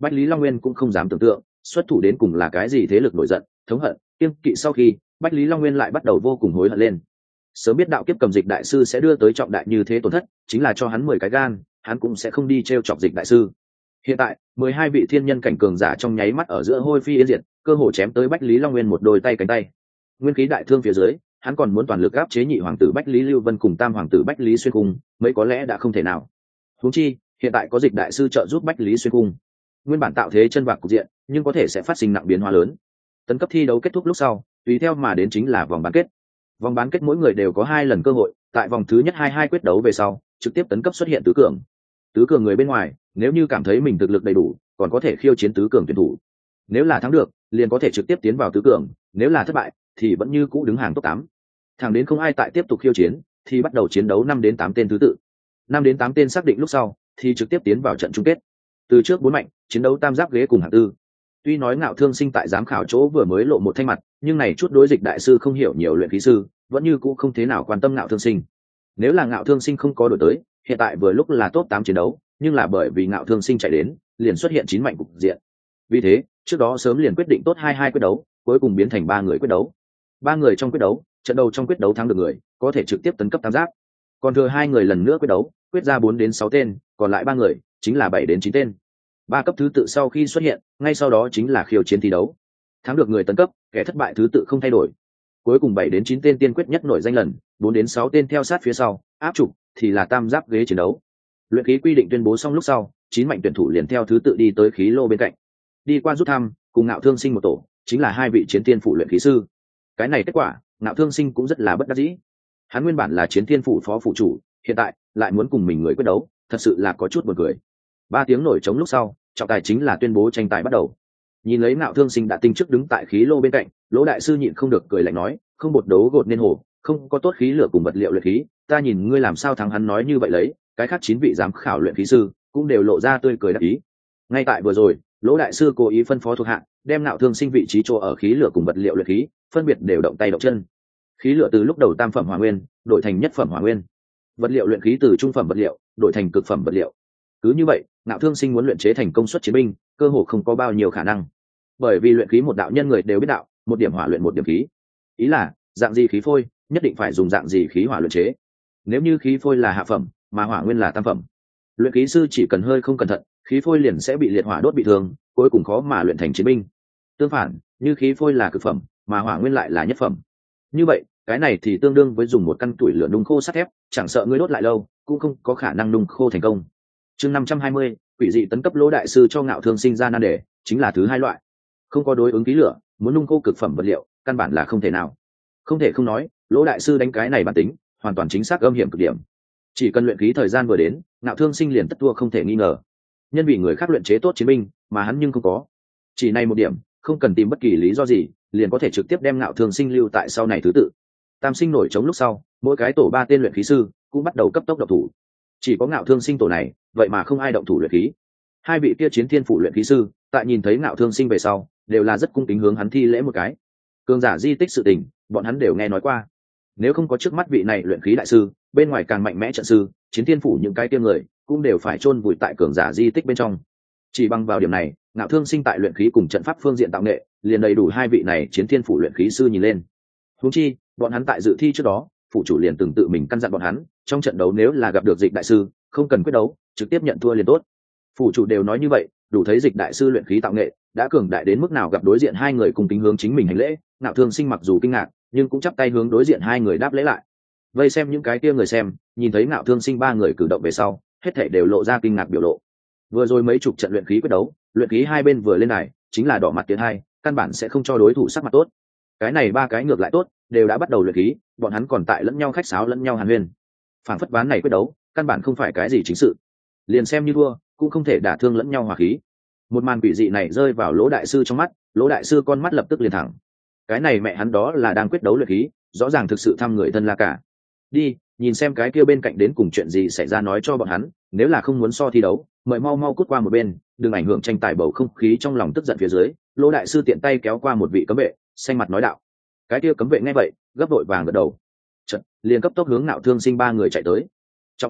Bách Lý Long Nguyên cũng không dám tưởng tượng xuất thủ đến cùng là cái gì thế lực nổi giận thống hận kiêng kỵ. Sau khi Bách Lý Long Nguyên lại bắt đầu vô cùng hối hận lên. Sớm biết đạo kiếp cầm dịch đại sư sẽ đưa tới trọng đại như thế tổn thất, chính là cho hắn mười cái gan hắn cũng sẽ không đi t r e o chọc dịch đại sư. Hiện tại mười hai vị thiên nhân cảnh cường giả trong nháy mắt ở giữa hôi phi yên diệt, cơ hồ chém tới Bách Lý Long Nguyên một đôi tay cánh tay. Nguyên khí đại thương phía dưới, hắn còn muốn toàn lực áp chế nhị hoàng tử Bách Lý Lưu Vân cùng tam hoàng tử Bách Lý Xuyên Cung, mấy có lẽ đã không thể nào. Huống chi hiện tại có dịch đại sư trợ giúp Bách Lý Xuyên Cung, nguyên bản tạo thế chân vạc cục diện nhưng có thể sẽ phát sinh nặng biến hóa lớn. Tấn cấp thi đấu kết thúc lúc sau, tùy theo mà đến chính là vòng bán kết. Vòng bán kết mỗi người đều có hai lần cơ hội, tại vòng thứ nhất hai hai quyết đấu về sau trực tiếp tấn cấp xuất hiện tứ cường. Tứ cường người bên ngoài nếu như cảm thấy mình thực lực đầy đủ còn có thể khiêu chiến tứ cường tuyển thủ, nếu là thắng được liền có thể trực tiếp tiến vào tứ cường, nếu là thất bại thì vẫn như cũ đứng hàng top tám. Thẳng đến không ai tại tiếp tục khiêu chiến thì bắt đầu chiến đấu năm đến tám tên thứ tự. Năm đến tám tên xác định lúc sau thì trực tiếp tiến vào trận chung kết. Từ trước bốn mạnh chiến đấu tam giáp ghế cùng hạng tư. Tuy nói Ngạo Thương Sinh tại giám khảo chỗ vừa mới lộ một thanh mặt, nhưng này chút đối dịch đại sư không hiểu nhiều luyện khí sư vẫn như cũ không thế nào quan tâm Ngạo Thương Sinh. Nếu là Ngạo Thương Sinh không có đổi tới, hiện tại vừa lúc là top tám chiến đấu, nhưng là bởi vì Ngạo Thương Sinh chạy đến, liền xuất hiện chín mạnh cục diện. Vì thế, trước đó sớm liền quyết định tốt hai hai quyết đấu, cuối cùng biến thành ba người quyết đấu. Ba người trong quyết đấu, trận đầu trong quyết đấu thắng được người, có thể trực tiếp tấn cấp tam giáp. Còn thừa hai người lần nữa quyết đấu, quyết ra bốn đến sáu tên, còn lại ba người chính là bảy đến chín tên. Ba cấp thứ tự sau khi xuất hiện, ngay sau đó chính là khiêu chiến thi đấu. Thắng được người tấn cấp, kẻ thất bại thứ tự không thay đổi. Cuối cùng bảy đến chín tên tiên quyết nhất nổi danh lần, bốn đến sáu tên theo sát phía sau, áp trục thì là tam giáp ghế chiến đấu. Luyện khí quy định tuyên bố xong lúc sau, chín mạnh tuyển thủ liền theo thứ tự đi tới khí lô bên cạnh. Đi qua rút thăm, cùng Ngạo Thương Sinh một tổ, chính là hai vị chiến tiên phủ luyện khí sư. Cái này kết quả, Ngạo Thương Sinh cũng rất là bất đắc dĩ. Hắn nguyên bản là chiến tiên phủ phó phụ chủ, hiện tại lại muốn cùng mình người quyết đấu, thật sự là có chút buồn cười. Ba tiếng nổi trống lúc sau, trọng tài chính là tuyên bố tranh tài bắt đầu. Nhìn lấy Ngạo Thương Sinh đã tinh chức đứng tại khí lô bên cạnh, Lỗ đại sư nhịn không được cười lạnh nói, không bột đấu gột nên hồ, không có tốt khí lửa cùng vật liệu luyện khí, ta nhìn ngươi làm sao thắng hắn. Nói như vậy lấy, cái khác chín vị giám khảo luyện khí sư cũng đều lộ ra tươi cười đắc ý. Ngay tại vừa rồi, Lỗ đại sư cố ý phân phó thuộc hạ đem Ngạo Thương Sinh vị trí chỗ ở khí lửa cùng vật liệu luyện khí phân biệt đều động tay động chân. Khí lửa từ lúc đầu tam phẩm hỏa nguyên đổi thành nhất phẩm hỏa nguyên, vật liệu luyện khí từ trung phẩm vật liệu đổi thành cực phẩm vật liệu. Cứ như vậy, Ngạo Thương Sinh muốn luyện chế thành công suất chiến binh cơ hồ không có bao nhiêu khả năng, bởi vì luyện khí một đạo nhân người đều biết đạo, một điểm hỏa luyện một điểm khí, ý là dạng gì khí phôi nhất định phải dùng dạng gì khí hỏa luyện chế. Nếu như khí phôi là hạ phẩm mà hỏa nguyên là tam phẩm, luyện khí sư chỉ cần hơi không cẩn thận, khí phôi liền sẽ bị liệt hỏa đốt bị thương, cuối cùng khó mà luyện thành chiến binh. Tương phản, như khí phôi là cực phẩm mà hỏa nguyên lại là nhất phẩm, như vậy cái này thì tương đương với dùng một căn tuổi lửa nung khô sắt thép, chẳng sợ ngươi đốt lại lâu cũng không có khả năng nung khô thành công. Chương năm trăm hai mươi, quỷ dị tấn cấp. Lỗ đại sư cho Ngạo Thương Sinh ra nan đề chính là thứ hai loại, không có đối ứng khí lửa, muốn nung khô cực phẩm vật liệu căn bản là không thể nào. Không thể không nói, Lỗ đại sư đánh cái này bản tính hoàn toàn chính xác, âm hiểm cực điểm. Chỉ cần luyện khí thời gian vừa đến, Ngạo Thương Sinh liền tất thua không thể nghi ngờ. Nhân vì người khác luyện chế tốt chiến binh mà hắn nhưng không có, chỉ này một điểm, không cần tìm bất kỳ lý do gì liền có thể trực tiếp đem Ngạo Thương Sinh lưu tại sau này thứ tự. Tam sinh nổi trống lúc sau, mỗi cái tổ ba tên luyện khí sư cũng bắt đầu cấp tốc động thủ. Chỉ có Ngạo Thương Sinh tổ này, vậy mà không ai động thủ luyện khí. Hai vị kia chiến thiên phủ luyện khí sư tại nhìn thấy Ngạo Thương Sinh về sau đều là rất cung kính hướng hắn thi lễ một cái. Cường giả di tích sự tình bọn hắn đều nghe nói qua, nếu không có trước mắt vị này luyện khí đại sư, bên ngoài càng mạnh mẽ trận sư, chiến thiên phủ những cái kia người cũng đều phải chôn vùi tại cường giả di tích bên trong. Chỉ bằng vào điểm này, Ngạo Thương Sinh tại luyện khí cùng trận pháp phương diện tạo nghệ liền đầy đủ hai vị này chiến thiên phủ luyện khí sư nhìn lên. Huống chi bọn hắn tại dự thi trước đó, phụ chủ liền từng tự mình căn dặn bọn hắn, trong trận đấu nếu là gặp được dịch đại sư, không cần quyết đấu, trực tiếp nhận thua liền tốt. Phụ chủ đều nói như vậy, đủ thấy dịch đại sư luyện khí tạo nghệ đã cường đại đến mức nào. Gặp đối diện hai người cùng kính hướng chính mình hành lễ, Ngạo Thương Sinh mặc dù kinh ngạc, nhưng cũng chắp tay hướng đối diện hai người đáp lễ lại. Vây xem những cái kia người xem, nhìn thấy Ngạo Thương Sinh ba người cử động về sau, hết thảy đều lộ ra kinh ngạc biểu lộ. Vừa rồi mấy chục trận luyện khí quyết đấu, luyện khí hai bên vừa lên này, chính là đỏ mặt tiến hai, căn bản sẽ không cho đối thủ sắc mặt tốt. Cái này ba cái ngược lại tốt, đều đã bắt đầu luyện khí, bọn hắn còn tại lẫn nhau khách sáo lẫn nhau hàn huyên. Phản phất ván này quyết đấu, căn bản không phải cái gì chính sự, liền xem như thua, cũng không thể đả thương lẫn nhau hòa khí. Một màn quỷ dị này rơi vào Lỗ đại sư trong mắt, Lỗ đại sư con mắt lập tức liền thẳng. Cái này mẹ hắn đó là đang quyết đấu luyện khí, rõ ràng thực sự thăm người thân là cả. Đi, nhìn xem cái kia bên cạnh đến cùng chuyện gì xảy ra nói cho bọn hắn, nếu là không muốn so thi đấu, mời mau mau cút qua một bên, đừng ảnh hưởng tranh tài bầu không khí. Trong lòng tức giận phía dưới, Lỗ đại sư tiện tay kéo qua một vị cấm vệ, xanh mặt nói đạo. Cái kia cấm vệ nghe vậy, gấp đội vàng gật đầu, chợt liền cấp tốc hướng Ngạo Thương Sinh ba người chạy tới. Trọng tài,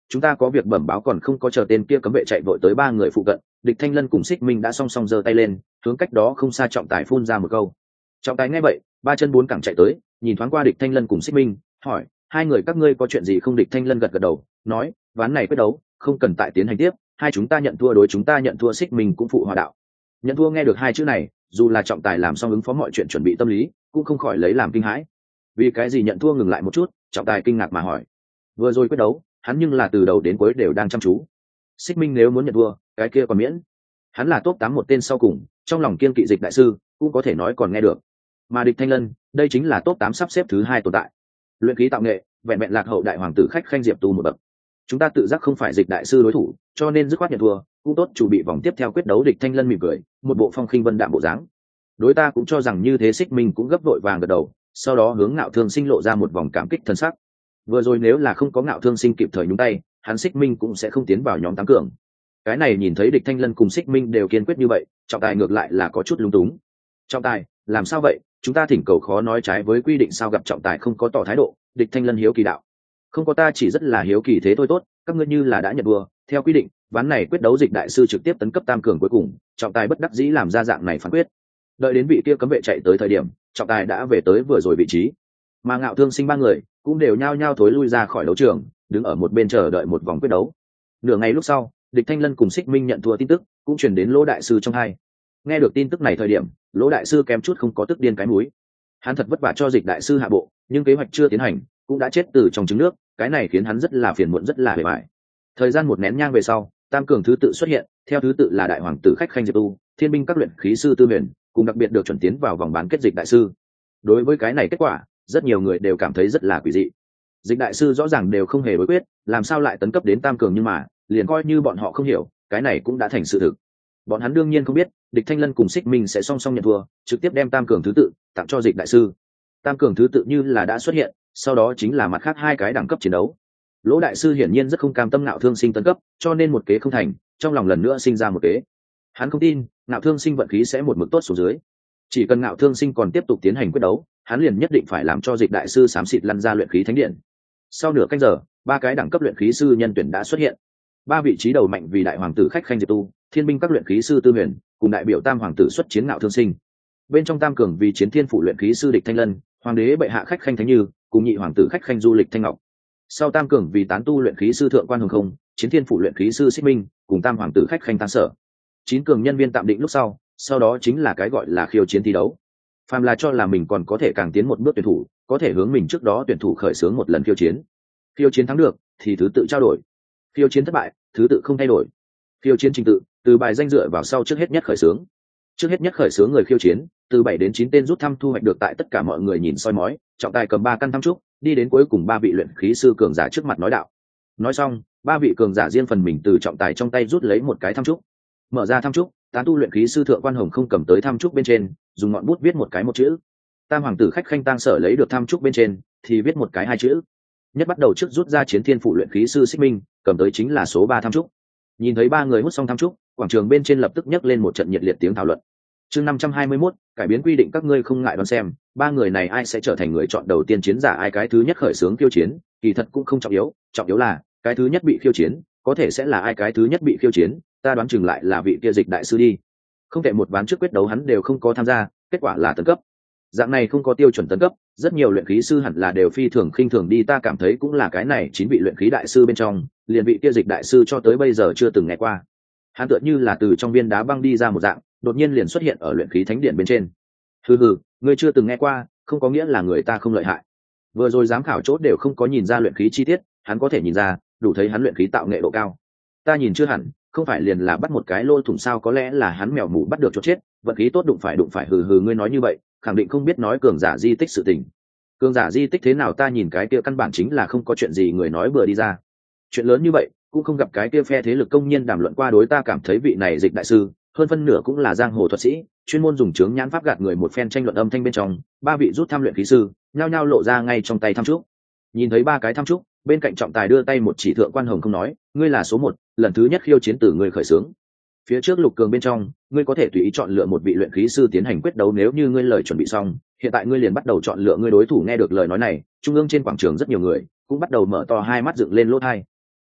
chúng ta có việc bẩm báo. Còn không có chờ tên kia cấm vệ chạy vội tới ba người phụ cận, Địch Thanh Lân cùng Xích Minh đã song song giơ tay lên, hướng cách đó không xa Trọng Tài phun ra một câu. Trọng Tài nghe vậy, ba chân bốn cẳng chạy tới, nhìn thoáng qua Địch Thanh Lân cùng Xích Minh, hỏi: hai người các ngươi có chuyện gì không? Địch Thanh Lân gật gật đầu, nói: ván này quyết đấu không cần tại tiến hành tiếp, hai chúng ta nhận thua. Đối chúng ta nhận thua. Xích Minh cũng phụ hòa đạo. Nhận thua nghe được hai chữ này, dù là Trọng Tài làm xong ứng phó mọi chuyện chuẩn bị tâm lý, cũng không khỏi lấy làm kinh hãi. Vì cái gì nhận thua? Ngừng lại một chút, Trọng Tài kinh ngạc mà hỏi. Vừa rồi quyết đấu, hắn nhưng là từ đầu đến cuối đều đang chăm chú. Xích Minh nếu muốn nhận thua, cái kia còn miễn. Hắn là top tám một tên sau cùng, trong lòng kiên kỵ Dịch đại sư, cũng có thể nói còn nghe được. Mà Địch Thanh Lân, đây chính là top tám sắp xếp thứ hai tồn tại. Luyện khí tạo nghệ, vẹn vẹn lạc hậu đại hoàng tử Khách Khanh Diệp Tu một bậc. Chúng ta tự giác không phải Dịch đại sư đối thủ, cho nên dứt khoát nhận thua, cũng tốt chuẩn bị vòng tiếp theo quyết đấu. Địch Thanh Lân mỉm cười, một bộ phong khinh vân đạm bộ dáng. Đối ta cũng cho rằng như thế. Xích Minh cũng gấp vội vàng gật đầu, sau đó hướng Ngạo Thương Sinh lộ ra một vòng cảm kích thân sắc. Vừa rồi nếu là không có Ngạo Thương Sinh kịp thời nhúng tay, hắn Xích Minh cũng sẽ không tiến vào nhóm tám cường. Cái này nhìn thấy Địch Thanh Lân cùng Xích Minh đều kiên quyết như vậy, Trọng Tài ngược lại là có chút lung túng. Trọng Tài, làm sao vậy? Chúng ta thỉnh cầu khó nói trái với quy định sao? Gặp Trọng Tài không có tỏ thái độ, Địch Thanh Lân hiếu kỳ đạo. Không có, ta chỉ rất là hiếu kỳ thế thôi. Tốt, các ngươi như là đã nhận đua, theo quy định ván này quyết đấu Dịch đại sư trực tiếp tấn cấp tam cường cuối cùng. Trọng Tài bất đắc dĩ làm ra dạng này phán quyết. Đợi đến vị kia cấm vệ chạy tới thời điểm, Trọng Tài đã về tới vừa rồi vị trí, mà Ngạo Thương Sinh ba người cũng đều nhao nhao thối lui ra khỏi đấu trường, đứng ở một bên chờ đợi một vòng quyết đấu. Nửa ngày lúc sau, Địch Thanh Lân cùng Xích Minh nhận thua tin tức cũng truyền đến Lỗ đại sư trong hai. Nghe được tin tức này thời điểm, Lỗ đại sư kém chút không có tức điên cái múi. Hắn thật vất vả cho Dịch đại sư hạ bộ, nhưng kế hoạch chưa tiến hành, cũng đã chết từ trong trứng nước, cái này khiến hắn rất là phiền muộn, rất là bề bại. Thời gian một nén nhang về sau, tam cường thứ tự xuất hiện, theo thứ tự là đại hoàng tử Khách Khanh Diệp Tu, thiên binh các luyện khí sư Tư Huyền, cùng đặc biệt được chuẩn tiến vào vòng bán kết Dịch đại sư. Đối với cái này kết quả, rất nhiều người đều cảm thấy rất là quỷ dị. Dịch đại sư rõ ràng đều không hề đối quyết, làm sao lại tấn cấp đến tam cường? Nhưng mà liền coi như bọn họ không hiểu, cái này cũng đã thành sự thực. Bọn hắn đương nhiên không biết, Địch Thanh Lân cùng Xích Minh sẽ song song nhận thua, trực tiếp đem tam cường thứ tự tặng cho Dịch đại sư. Tam cường thứ tự như là đã xuất hiện, sau đó chính là mặt khác hai cái đẳng cấp chiến đấu. Lỗ đại sư hiển nhiên rất không cam tâm Ngạo Thương Sinh tấn cấp, cho nên một kế không thành, trong lòng lần nữa sinh ra một kế. Hắn không tin Ngạo Thương Sinh vận khí sẽ một mực tốt xuống dưới. Chỉ cần Ngạo Thương Sinh còn tiếp tục tiến hành quyết đấu, hắn liền nhất định phải làm cho Dịch đại sư xám xịt lăn ra luyện khí thánh điện. Sau nửa canh giờ, ba cái đẳng cấp luyện khí sư nhân tuyển đã xuất hiện. Ba vị trí đầu mạnh vì đại hoàng tử Khách Khanh Diệp Tu, thiên binh các luyện khí sư Tư Huyền, cùng đại biểu tam hoàng tử xuất chiến Ngạo Thương Sinh. Bên trong tam cường vì chiến thiên phủ luyện khí sư Địch Thanh Lân, hoàng đế bệ hạ Khách Khanh Thánh Như, cùng nhị hoàng tử Khách Khanh Du Lịch Thanh Ngọc. Sau tam cường vì tán tu luyện khí sư Thượng Quan Hồng Không, chiến thiên phủ luyện khí sư Xích Minh, cùng tam hoàng tử Khách Khanh Tăng Sở. Chín cường nhân viên tạm định lúc sau, sau đó chính là cái gọi là khiêu chiến thi đấu. Phàm là cho là mình còn có thể càng tiến một bước tuyển thủ, có thể hướng mình trước đó tuyển thủ khởi xướng một lần khiêu chiến. Khiêu chiến thắng được thì thứ tự trao đổi, khiêu chiến thất bại thứ tự không thay đổi. Khiêu chiến trình tự từ bài danh dựa vào sau trước hết nhất khởi xướng. Trước hết nhất khởi xướng người khiêu chiến, từ bảy đến chín tên rút thăm thu hoạch được tại tất cả mọi người nhìn soi mói. Trọng Tài cầm ba căn thăm trúc, đi đến cuối cùng ba vị luyện khí sư cường giả trước mặt nói đạo. Nói xong, ba vị cường giả riêng phần mình từ Trọng Tài trong tay rút lấy một cái thăm trúc. Mở ra thăm trúc, tán tu luyện khí sư Thượng Quan Hồng không cầm tới thăm trúc bên trên, dùng ngọn bút viết một cái một chữ. Tam hoàng tử Khách Khanh Tăng Sở lấy được thăm trúc bên trên thì viết một cái hai chữ. Nhất bắt đầu trước rút ra chiến thiên phụ luyện khí sư Xích Minh, cầm tới chính là số ba thăm trúc. Nhìn thấy ba người hút xong thăm trúc, quảng trường bên trên lập tức nhấc lên một trận nhiệt liệt tiếng thảo luận. Chương năm trăm hai mươi mốt, cải biến quy định, các ngươi không ngại đoán xem, ba người này ai sẽ trở thành người chọn đầu tiên chiến giả, ai cái thứ nhất khởi xướng khiêu chiến, kỳ thật cũng không trọng yếu, trọng yếu là cái thứ nhất bị khiêu chiến, có thể sẽ là ai cái thứ nhất bị khiêu chiến, ta đoán chừng lại là vị kia Dịch đại sư đi. Không thể một ván trước quyết đấu hắn đều không có tham gia, kết quả là tấn cấp. Dạng này không có tiêu chuẩn tấn cấp, rất nhiều luyện khí sư hẳn là đều phi thường khinh thường đi, ta cảm thấy cũng là cái này chín vị luyện khí đại sư bên trong, liền vị kia Dịch đại sư cho tới bây giờ chưa từng nghe qua. Hắn tựa như là từ trong viên đá băng đi ra một dạng, đột nhiên liền xuất hiện ở luyện khí thánh điện bên trên. Hừ hừ, ngươi chưa từng nghe qua, không có nghĩa là người ta không lợi hại. Vừa rồi giám khảo chốt đều không có nhìn ra luyện khí chi tiết, hắn có thể nhìn ra, đủ thấy hắn luyện khí tạo nghệ độ cao. Ta nhìn chưa hẳn, không phải liền là bắt một cái lô thủng sao? Có lẽ là hắn mèo mù bắt được cho chết, vận khí tốt đụng phải đụng phải. Hừ hừ, ngươi nói như vậy, khẳng định không biết nói cường giả di tích sự tình. Cường giả di tích thế nào? Ta nhìn cái kia căn bản chính là không có chuyện gì, người nói bừa đi ra. Chuyện lớn như vậy, cũng không gặp cái kia phe thế lực công nhân đàm luận qua. Đối, ta cảm thấy vị này Dịch đại sư hơn phân nửa cũng là giang hồ thuật sĩ, chuyên môn dùng chướng nhãn pháp gạt người. Một phen tranh luận âm thanh bên trong, ba vị rút thăm luyện khí sư nhao nhao lộ ra ngay trong tay thăm trúc. Nhìn thấy ba cái thăm trúc, bên cạnh Trọng Tài đưa tay một chỉ Thượng Quan Hồng không nói, ngươi là số một, lần thứ nhất khiêu chiến từ người khởi xướng. Phía trước lục cường bên trong, ngươi có thể tùy ý chọn lựa một vị luyện khí sư tiến hành quyết đấu, nếu như ngươi lời chuẩn bị xong, hiện tại ngươi liền bắt đầu chọn lựa ngươi đối thủ. Nghe được lời nói này, trung ương trên quảng trường rất nhiều người cũng bắt đầu mở to hai mắt dựng lên lỗ tai.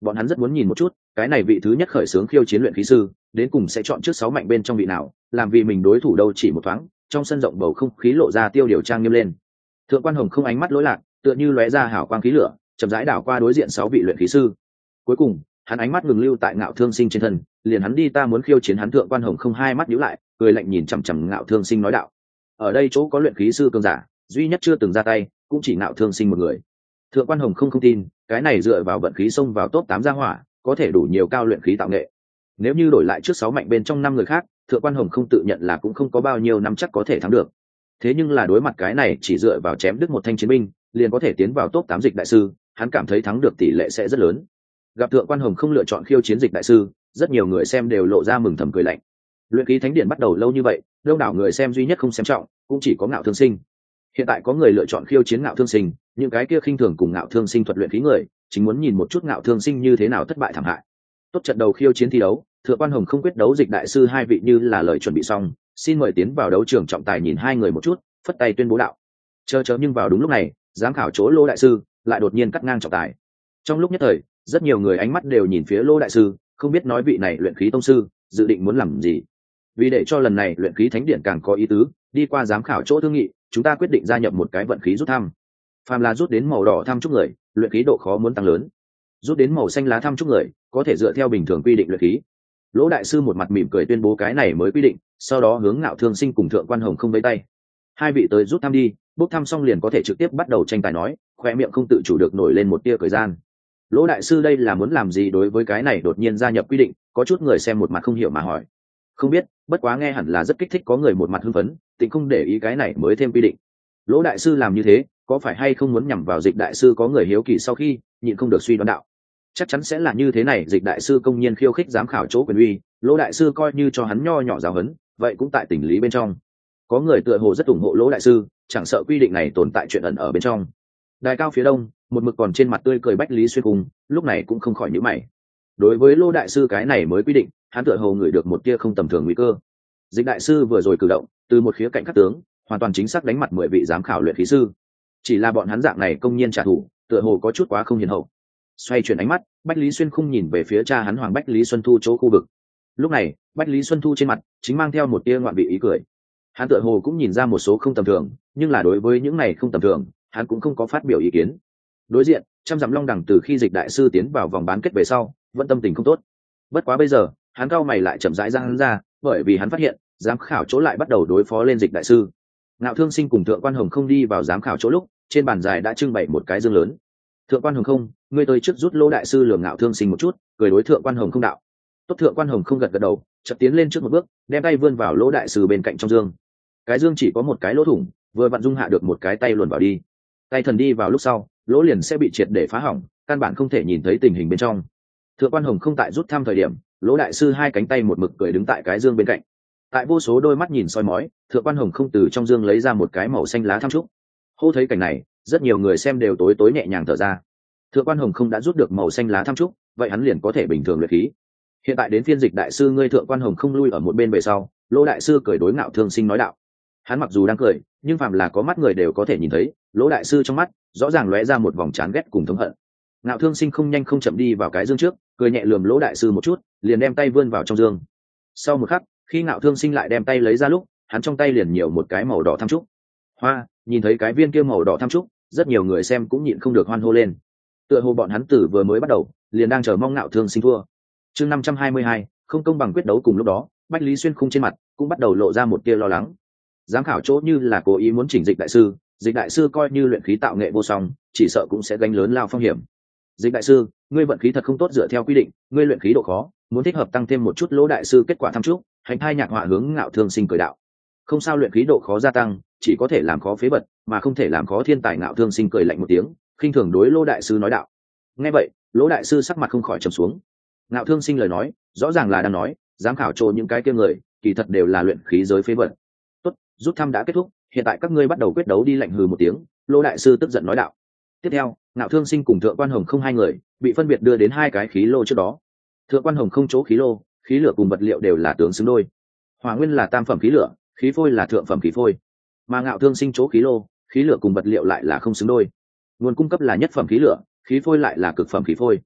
bọn hắn rất muốn nhìn một chút cái này vị thứ nhất khởi xướng khiêu chiến luyện khí sư đến cùng sẽ chọn trước sáu mạnh bên trong vị nào, làm vì mình đối thủ đâu chỉ một thoáng, trong sân rộng bầu không khí lộ ra tiêu điều trang nghiêm lên. Thượng quan hồng không ánh mắt lối lạc, tựa như lóe ra hào quang khí lửa, chậm rãi đảo qua đối diện sáu vị luyện khí sư. Cuối cùng hắn ánh mắt ngừng lưu tại Ngạo Thương Sinh trên thân, liền hắn đi ta muốn khiêu chiến hắn. Thượng quan hồng không hai mắt nhíu lại, cười lạnh nhìn chằm chằm Ngạo Thương Sinh nói đạo: ở đây chỗ có luyện khí sư cường giả duy nhất chưa từng ra tay cũng chỉ Ngạo Thương Sinh một người. Thượng quan hồng không không tin cái này dựa vào vận khí xông vào top tám gia hỏa có thể đủ nhiều cao luyện khí tạo nghệ. Nếu như đổi lại trước sáu mạnh bên trong năm người khác, Thượng quan hồng không tự nhận là cũng không có bao nhiêu năm chắc có thể thắng được. Thế nhưng là đối mặt cái này chỉ dựa vào chém đứt một thanh chiến binh liền có thể tiến vào top tám dịch đại sư, hắn cảm thấy thắng được tỷ lệ sẽ rất lớn. Gặp Thượng quan hồng không lựa chọn khiêu chiến dịch đại sư, rất nhiều người xem đều lộ ra mừng thầm cười lạnh. Luyện khí thánh điện bắt đầu lâu như vậy, đông đảo người xem duy nhất không xem trọng cũng chỉ có Ngạo Thương Sinh. Hiện tại có người lựa chọn khiêu chiến Ngạo Thương Sinh, những cái kia khinh thường cùng Ngạo Thương Sinh thuật luyện khí người chính muốn nhìn một chút Ngạo Thương Sinh như thế nào thất bại thảm hại. Tốt trận đầu khiêu chiến thi đấu, Thượng quan hồng không quyết đấu dịch đại sư hai vị như là lời chuẩn bị xong, xin mời tiến vào đấu trường trọng tài nhìn hai người một chút, phất tay tuyên bố đạo. Chờ chờ nhưng vào đúng lúc này, giám khảo chỗ Lô đại sư lại đột nhiên cắt ngang trọng tài. Trong lúc nhất thời, rất nhiều người ánh mắt đều nhìn phía Lô đại sư, không biết nói vị này luyện khí tông sư dự định muốn làm gì. Vì để cho lần này luyện khí thánh điện càng có ý tứ, đi qua giám khảo chỗ thương nghị, chúng ta quyết định gia nhập một cái vận khí rút thăm. Phàm là rút đến màu đỏ thăm chúc người, luyện khí độ khó muốn tăng lớn. Rút đến màu xanh lá thăm chúc người, có thể dựa theo bình thường quy định luyện khí. Lỗ đại sư một mặt mỉm cười tuyên bố cái này mới quy định, sau đó hướng Ngạo Thương Sinh cùng Thượng quan hồng không vẫy tay. Hai vị tới rút thăm đi, bốc thăm xong liền có thể trực tiếp bắt đầu tranh tài nói, khoe miệng không tự chủ được nổi lên một tia cười gian. Lỗ đại sư đây là muốn làm gì? Đối với cái này đột nhiên gia nhập quy định, có chút người xem một mặt không hiểu mà hỏi. Không biết, bất quá nghe hẳn là rất kích thích, có người một mặt hưng phấn, tính không để ý cái này mới thêm quy định. Lỗ đại sư làm như thế, có phải hay không muốn nhằm vào dịch đại sư? Có người hiếu kỳ sau khi nhịn không được suy đoán đạo. Chắc chắn sẽ là như thế này, dịch đại sư công nhiên khiêu khích giám khảo chỗ quyền uy, Lỗ đại sư coi như cho hắn nho nhỏ giáo huấn, vậy cũng tại tình lý bên trong. Có người tựa hồ rất ủng hộ Lỗ đại sư, chẳng sợ quy định này tồn tại chuyện ẩn ở bên trong. Đài cao phía đông, một mực còn trên mặt tươi cười Bách Lý Xuyên cùng lúc này cũng không khỏi nhíu mày. Đối với Lô đại sư cái này mới quy định, hắn tựa hồ ngửi được một tia không tầm thường nguy cơ. Dịch đại sư vừa rồi cử động, từ một khía cạnh khắc tướng, hoàn toàn chính xác đánh mặt mười vị giám khảo luyện khí sư. Chỉ là bọn hắn dạng này công nhiên trả thù, tựa hồ có chút quá không hiền hậu. Xoay chuyển ánh mắt, Bách Lý Xuyên không nhìn về phía cha hắn Hoàng Bách Lý Xuân Thu chỗ khu vực. Lúc này, Bách Lý Xuân Thu trên mặt chính mang theo một tia ngoạn vị ý cười. Hắn tựa hồ cũng nhìn ra một số không tầm thường, nhưng là đối với những này không tầm thường, hắn cũng không có phát biểu ý kiến. Đối diện, trăm dặm long đẳng từ khi dịch đại sư tiến vào vòng bán kết về sau, vẫn tâm tình không tốt. Bất quá bây giờ, hắn cao mày lại chậm rãi ra hắn ra, bởi vì hắn phát hiện, giám khảo chỗ lại bắt đầu đối phó lên dịch đại sư. Ngạo Thương Sinh cùng Thượng quan hồng không đi vào giám khảo chỗ lúc, trên bàn dài đã trưng bày một cái dương lớn. Thượng quan hồng không, ngươi tới trước rút Lỗ đại sư lường Ngạo Thương Sinh một chút, cười đối Thượng quan hồng không đạo. Tốt. Thượng quan hồng không gật gật đầu, chợt tiến lên trước một bước, đem tay vươn vào Lỗ đại sư bên cạnh trong dương. Cái dương chỉ có một cái lỗ thủng, vừa vặn dung hạ được một cái tay luồn vào đi. Tay thần đi vào lúc sau, lỗ liền sẽ bị triệt để phá hỏng, căn bản không thể nhìn thấy tình hình bên trong. Thượng quan hồng không tại rút thăm thời điểm, Lỗ đại sư hai cánh tay một mực cười đứng tại cái dương bên cạnh. Tại vô số đôi mắt nhìn soi mói, Thượng quan hồng không từ trong dương lấy ra một cái màu xanh lá tham trúc. Hô thấy cảnh này, rất nhiều người xem đều tối tối nhẹ nhàng thở ra. Thượng quan hồng không đã rút được màu xanh lá tham trúc, vậy hắn liền có thể bình thường luyện khí. Hiện tại đến phiên dịch đại sư ngươi. Thượng quan hồng không lui ở một bên về sau, Lỗ đại sư cười đối Ngạo Thương Sinh nói đạo. Hắn mặc dù đang cười, nhưng phàm là có mắt người đều có thể nhìn thấy, Lỗ đại sư trong mắt rõ ràng lóe ra một vòng chán ghét cùng thống hận. Ngạo Thương Sinh không nhanh không chậm đi vào cái dương trước, cười nhẹ lườm Lỗ đại sư một chút, liền đem tay vươn vào trong dương. Sau một khắc, khi Ngạo Thương Sinh lại đem tay lấy ra lúc, hắn trong tay liền nhiều một cái màu đỏ tham trúc. Hoa, nhìn thấy cái viên kia màu đỏ tham trúc, rất nhiều người xem cũng nhịn không được hoan hô lên. Tựa hồ bọn hắn tử vừa mới bắt đầu, liền đang chờ mong Ngạo Thương Sinh thua. Chương năm trăm hai mươi hai, không công bằng quyết đấu. Cùng lúc đó, Bách Lý Xuyên khung trên mặt cũng bắt đầu lộ ra một tia lo lắng. Giám khảo chỗ như là cố ý muốn chỉnh dịch đại sư, dịch đại sư coi như luyện khí tạo nghệ vô song, chỉ sợ cũng sẽ gánh lớn lao phong hiểm. Dịch đại sư, ngươi vận khí thật không tốt, dựa theo quy định, ngươi luyện khí độ khó muốn thích hợp tăng thêm một chút. Lỗ đại sư kết quả tham trúc, hành hai nhạc họa hướng Ngạo Thương Sinh cười đạo. Không sao, luyện khí độ khó gia tăng, chỉ có thể làm khó phế vật, mà không thể làm khó thiên tài. Ngạo Thương Sinh cười lạnh một tiếng, khinh thường đối Lỗ đại sư nói đạo. Nghe vậy, Lỗ đại sư sắc mặt không khỏi trầm xuống. Ngạo Thương Sinh lời nói, rõ ràng là đang nói, giám khảo chỗ những cái kia người, kỳ thật đều là luyện khí giới phế vật. Tốt, rút thăm đã kết thúc, hiện tại các ngươi bắt đầu quyết đấu đi. Lạnh hừ một tiếng, Lỗ đại sư tức giận nói đạo. Tiếp theo, Ngạo Thương Sinh cùng Thượng quan hồng không hai người bị phân biệt đưa đến hai cái khí lô trước đó. Thượng quan hồng không chỗ khí lô, khí lửa cùng vật liệu đều là tướng xứng đôi. Hỏa nguyên là tam phẩm khí lửa, khí phôi là thượng phẩm khí phôi. Mà Ngạo Thương Sinh chỗ khí lô, khí lửa cùng vật liệu lại là không xứng đôi. Nguồn cung cấp là nhất phẩm khí lửa, khí phôi lại là cực phẩm khí phôi.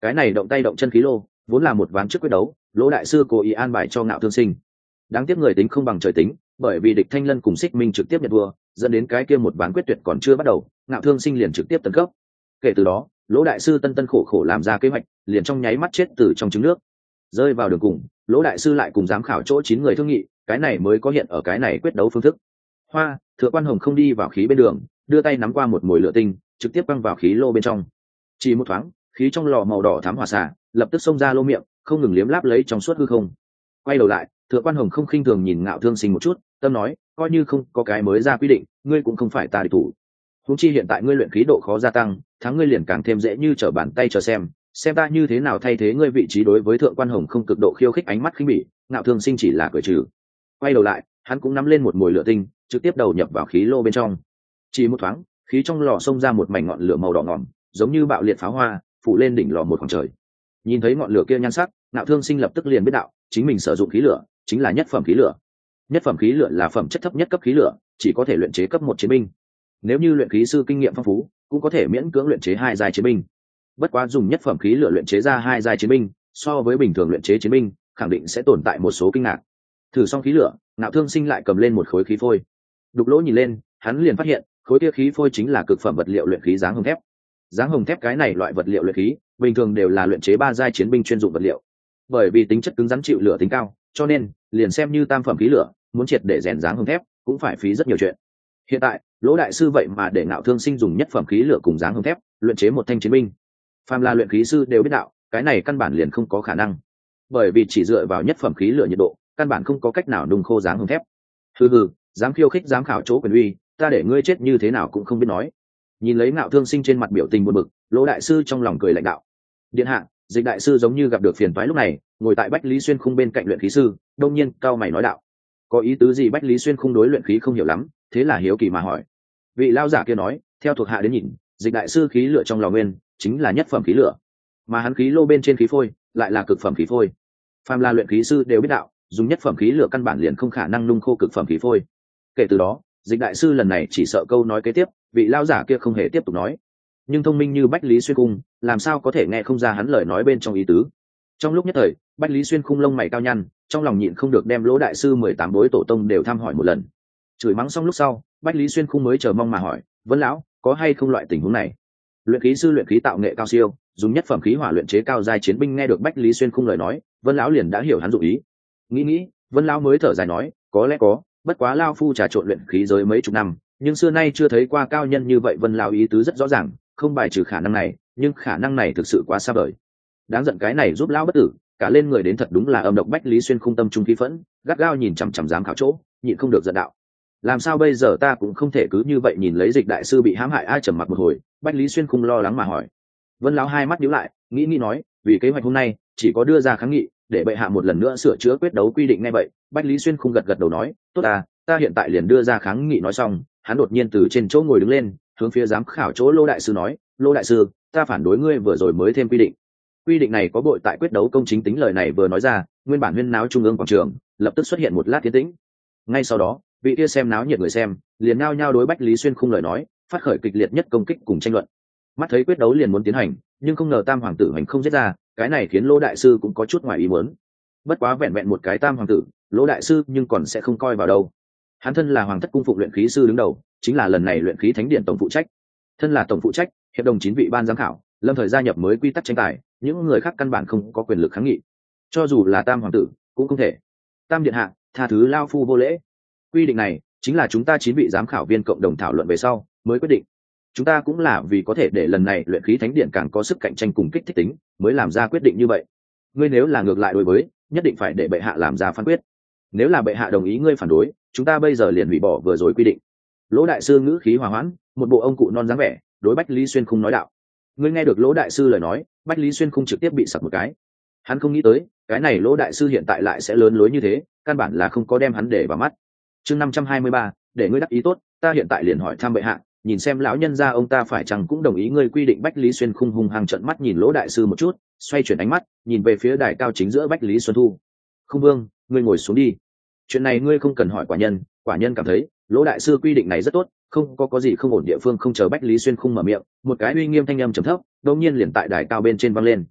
Cái này động tay động chân khí lô vốn là một ván trước quyết đấu, Lỗ đại sư cố ý an bài cho Ngạo Thương Sinh. Đáng tiếc người tính không bằng trời tính, bởi vì địch Thanh Lân cùng Xích Minh trực tiếp nhận thua, dẫn đến cái kia một ván quyết tuyệt còn chưa bắt đầu, Ngạo Thương Sinh liền trực tiếp tấn cấp. Kể từ đó, Lỗ đại sư tân tân khổ khổ làm ra kế hoạch, liền trong nháy mắt chết từ trong trứng nước. Rơi vào đường cùng, Lỗ đại sư lại cùng giám khảo chỗ chín người thương nghị, cái này mới có hiện ở cái này quyết đấu phương thức. Hoa, Thượng Quan Hồng không đi vào khí bên đường, đưa tay nắm qua một mồi lửa tinh, trực tiếp quăng vào khí lô bên trong. Chỉ một thoáng, khí trong lò màu đỏ thám hỏa xạ, lập tức xông ra lô miệng, không ngừng liếm láp lấy trong suốt hư không. Quay đầu lại, Thượng Quan Hồng không khinh thường nhìn Ngạo Thương Sinh một chút, tâm nói, coi như không có cái mới ra quy định, ngươi cũng không phải ta địch thủ. Huống chi hiện tại ngươi luyện khí độ khó gia tăng, thắng ngươi liền càng thêm dễ như trở bàn tay chờ xem, xem ta như thế nào thay thế ngươi vị trí. Đối với Thượng Quan Hồng không cực độ khiêu khích ánh mắt khinh bỉ, Ngạo Thương Sinh chỉ là cười trừ. Quay đầu lại, hắn cũng nắm lên một mồi lửa tinh, trực tiếp đầu nhập vào khí lô bên trong. Chỉ một thoáng, khí trong lò xông ra một mảnh ngọn lửa màu đỏ ngòm, giống như bạo liệt pháo hoa, phủ lên đỉnh lò một khoảng trời. Nhìn thấy ngọn lửa kia nhan sắc, Ngạo Thương Sinh lập tức liền biết đạo, chính mình sử dụng khí lửa chính là nhất phẩm khí lửa. Nhất phẩm khí lửa là phẩm chất thấp nhất cấp khí lửa, chỉ có thể luyện chế cấp một chiến binh. Nếu như luyện khí sư kinh nghiệm phong phú, cũng có thể miễn cưỡng luyện chế hai giai chiến binh. Bất quá dùng nhất phẩm khí lửa luyện chế ra hai giai chiến binh, so với bình thường luyện chế chiến binh, khẳng định sẽ tồn tại một số kinh ngạc. Thử xong khí lửa, Ngạo Thương Sinh lại cầm lên một khối khí phôi. Đục lỗ nhìn lên, hắn liền phát hiện, khối kia khí phôi chính là cực phẩm vật liệu luyện khí dáng hồng thép. Dáng hồng thép cái này loại vật liệu luyện khí, bình thường đều là luyện chế ba giai chiến binh chuyên dụng vật liệu. Bởi vì tính chất cứng rắn chịu lửa tính cao, cho nên liền xem như tam phẩm khí lửa, muốn triệt để rèn dáng hồng thép, cũng phải phí rất nhiều chuyện. Hiện tại, Lỗ đại sư vậy mà để Ngạo Thương Sinh dùng nhất phẩm khí lửa cùng dáng hồng thép, luyện chế một thanh chiến binh. Phàm là luyện khí sư đều biết đạo, cái này căn bản liền không có khả năng. Bởi vì chỉ dựa vào nhất phẩm khí lửa nhiệt độ, căn bản không có cách nào nung khô dáng hồng thép. Hừ hừ, dám khiêu khích giám khảo chỗ quyền uy, ta để ngươi chết như thế nào cũng không biết nói. Nhìn lấy Ngạo Thương Sinh trên mặt biểu tình buồn bực, Lỗ đại sư trong lòng cười lạnh đạo: điện hạ, Dịch đại sư giống như gặp được phiền toái. Lúc này, ngồi tại Bách Lý Xuyên Khung bên cạnh luyện khí sư, đông nhiên cao mày nói đạo: có ý tứ gì? Bách Lý Xuyên Khung đối luyện khí không hiểu lắm, thế là hiếu kỳ mà hỏi. Vị lao giả kia nói, theo thuộc hạ đến nhìn, Dịch đại sư khí lửa trong lò nguyên chính là nhất phẩm khí lửa, mà hắn khí lô bên trên khí phôi lại là cực phẩm khí phôi. Phàm là luyện khí sư đều biết đạo, dùng nhất phẩm khí lửa căn bản liền không khả năng nung khô cực phẩm khí phôi. Kể từ đó, Dịch đại sư lần này chỉ sợ câu nói kế tiếp, vị lao giả kia không hề tiếp tục nói. Nhưng thông minh như Bách Lý Xuyên Khung, làm sao có thể nghe không ra hắn lời nói bên trong ý tứ. Trong lúc nhất thời, Bách Lý Xuyên Khung lông mày cao nhăn, trong lòng nhịn không được đem Lỗ đại sư mười tám bối tổ tông đều thăm hỏi một lần. Chửi mắng xong lúc sau, Bách Lý Xuyên Khung mới chờ mong mà hỏi: Vân lão, có hay không loại tình huống này? Luyện khí sư luyện khí tạo nghệ cao siêu, dùng nhất phẩm khí hỏa luyện chế cao giai chiến binh. Nghe được Bách Lý Xuyên Khung lời nói, Vân lão liền đã hiểu hắn dụng ý. Nghĩ nghĩ, Vân lão mới thở dài nói: có lẽ có, bất quá lao phu trà trộn luyện khí giới mấy chục năm, nhưng xưa nay chưa thấy qua cao nhân như vậy. Vân lão ý tứ rất rõ ràng, không bài trừ khả năng này, nhưng khả năng này thực sự quá xa vời. Đáng giận, cái này giúp lão bất tử, cả lên người đến thật đúng là âm độc. Bách Lý Xuyên Khung tâm trung khí phẫn, gắt gao nhìn chằm chằm giám khảo chỗ, nhịn không được giận đạo: làm sao bây giờ? Ta cũng không thể cứ như vậy nhìn lấy Dịch đại sư bị hãm hại. Ai trầm mặc một hồi, Bách Lý Xuyên Khung lo lắng mà hỏi. Vân lão hai mắt nhíu lại, nghĩ nghĩ nói: vì kế hoạch hôm nay, chỉ có đưa ra kháng nghị, để bệ hạ một lần nữa sửa chữa quyết đấu quy định. Ngay vậy, Bách Lý Xuyên Khung gật gật đầu nói: tốt à, ta hiện tại liền đưa ra kháng nghị. Nói xong, hắn đột nhiên từ trên chỗ ngồi đứng lên, hướng phía giám khảo chỗ Lô đại sư nói: Lô đại sư, ta phản đối ngươi vừa rồi mới thêm quy định. Quy định này có bội tại quyết đấu công chính tính. Lời này vừa nói ra, nguyên bản huyên náo trung ương quảng trường lập tức xuất hiện một lát tiến tĩnh. Ngay sau đó, vị kia xem náo nhiệt người xem liền nhao nhao đối Bách Lý Xuyên Khung lời nói phát khởi kịch liệt nhất công kích cùng tranh luận. Mắt thấy quyết đấu liền muốn tiến hành, nhưng không ngờ tam hoàng tử hành không giết ra, cái này khiến Lô đại sư cũng có chút ngoài ý muốn. Bất quá vẹn vẹn một cái tam hoàng tử, Lô đại sư nhưng còn sẽ không coi vào đâu. Hắn thân là hoàng thất cung phụng luyện khí sư đứng đầu, chính là lần này luyện khí thánh điện tổng phụ trách. Thân là tổng phụ trách, hiệp đồng chín vị ban giám khảo, lâm thời gia nhập mới quy tắc tranh tài, những người khác căn bản không có quyền lực kháng nghị. Cho dù là tam hoàng tử cũng không thể. Tam điện hạ, tha thứ lao phu vô lễ. Quy định này chính là chúng ta chín vị giám khảo viên cộng đồng thảo luận về sau mới quyết định. Chúng ta cũng là vì có thể để lần này luyện khí thánh điện càng có sức cạnh tranh cùng kích thích tính, mới làm ra quyết định như vậy. Ngươi nếu là ngược lại đối với, nhất định phải để bệ hạ làm ra phán quyết. Nếu là bệ hạ đồng ý ngươi phản đối, chúng ta bây giờ liền hủy bỏ vừa rồi quy định. Lỗ đại sư ngữ khí hòa hoãn, một bộ ông cụ non dáng vẻ, đối Bách Lý Xuyên Khung nói đạo. Ngươi nghe được Lỗ đại sư lời nói, Bách Lý Xuyên Khung trực tiếp bị sặc một cái. Hắn không nghĩ tới, cái này Lỗ đại sư hiện tại lại sẽ lớn lối như thế, căn bản là không có đem hắn để vào mắt. Chương năm trăm hai mươi ba, để ngươi đắc ý tốt, ta hiện tại liền hỏi thăm bệ hạ, nhìn xem lão nhân gia ông ta phải chăng cũng đồng ý ngươi quy định. Bách Lý Xuyên Khung hung hăng trợn mắt nhìn Lỗ đại sư một chút, xoay chuyển ánh mắt, nhìn về phía đài cao chính giữa Bách Lý Xuân Thu. Khung vương, ngươi ngồi xuống đi. Chuyện này ngươi không cần hỏi quả nhân, quả nhân cảm thấy Lỗ đại sư quy định này rất tốt, không có có gì không ổn địa phương. Không chờ Bách Lý Xuyên Khung mở miệng, một cái uy nghiêm thanh âm trầm thấp đột nhiên liền tại đài cao bên trên vang lên.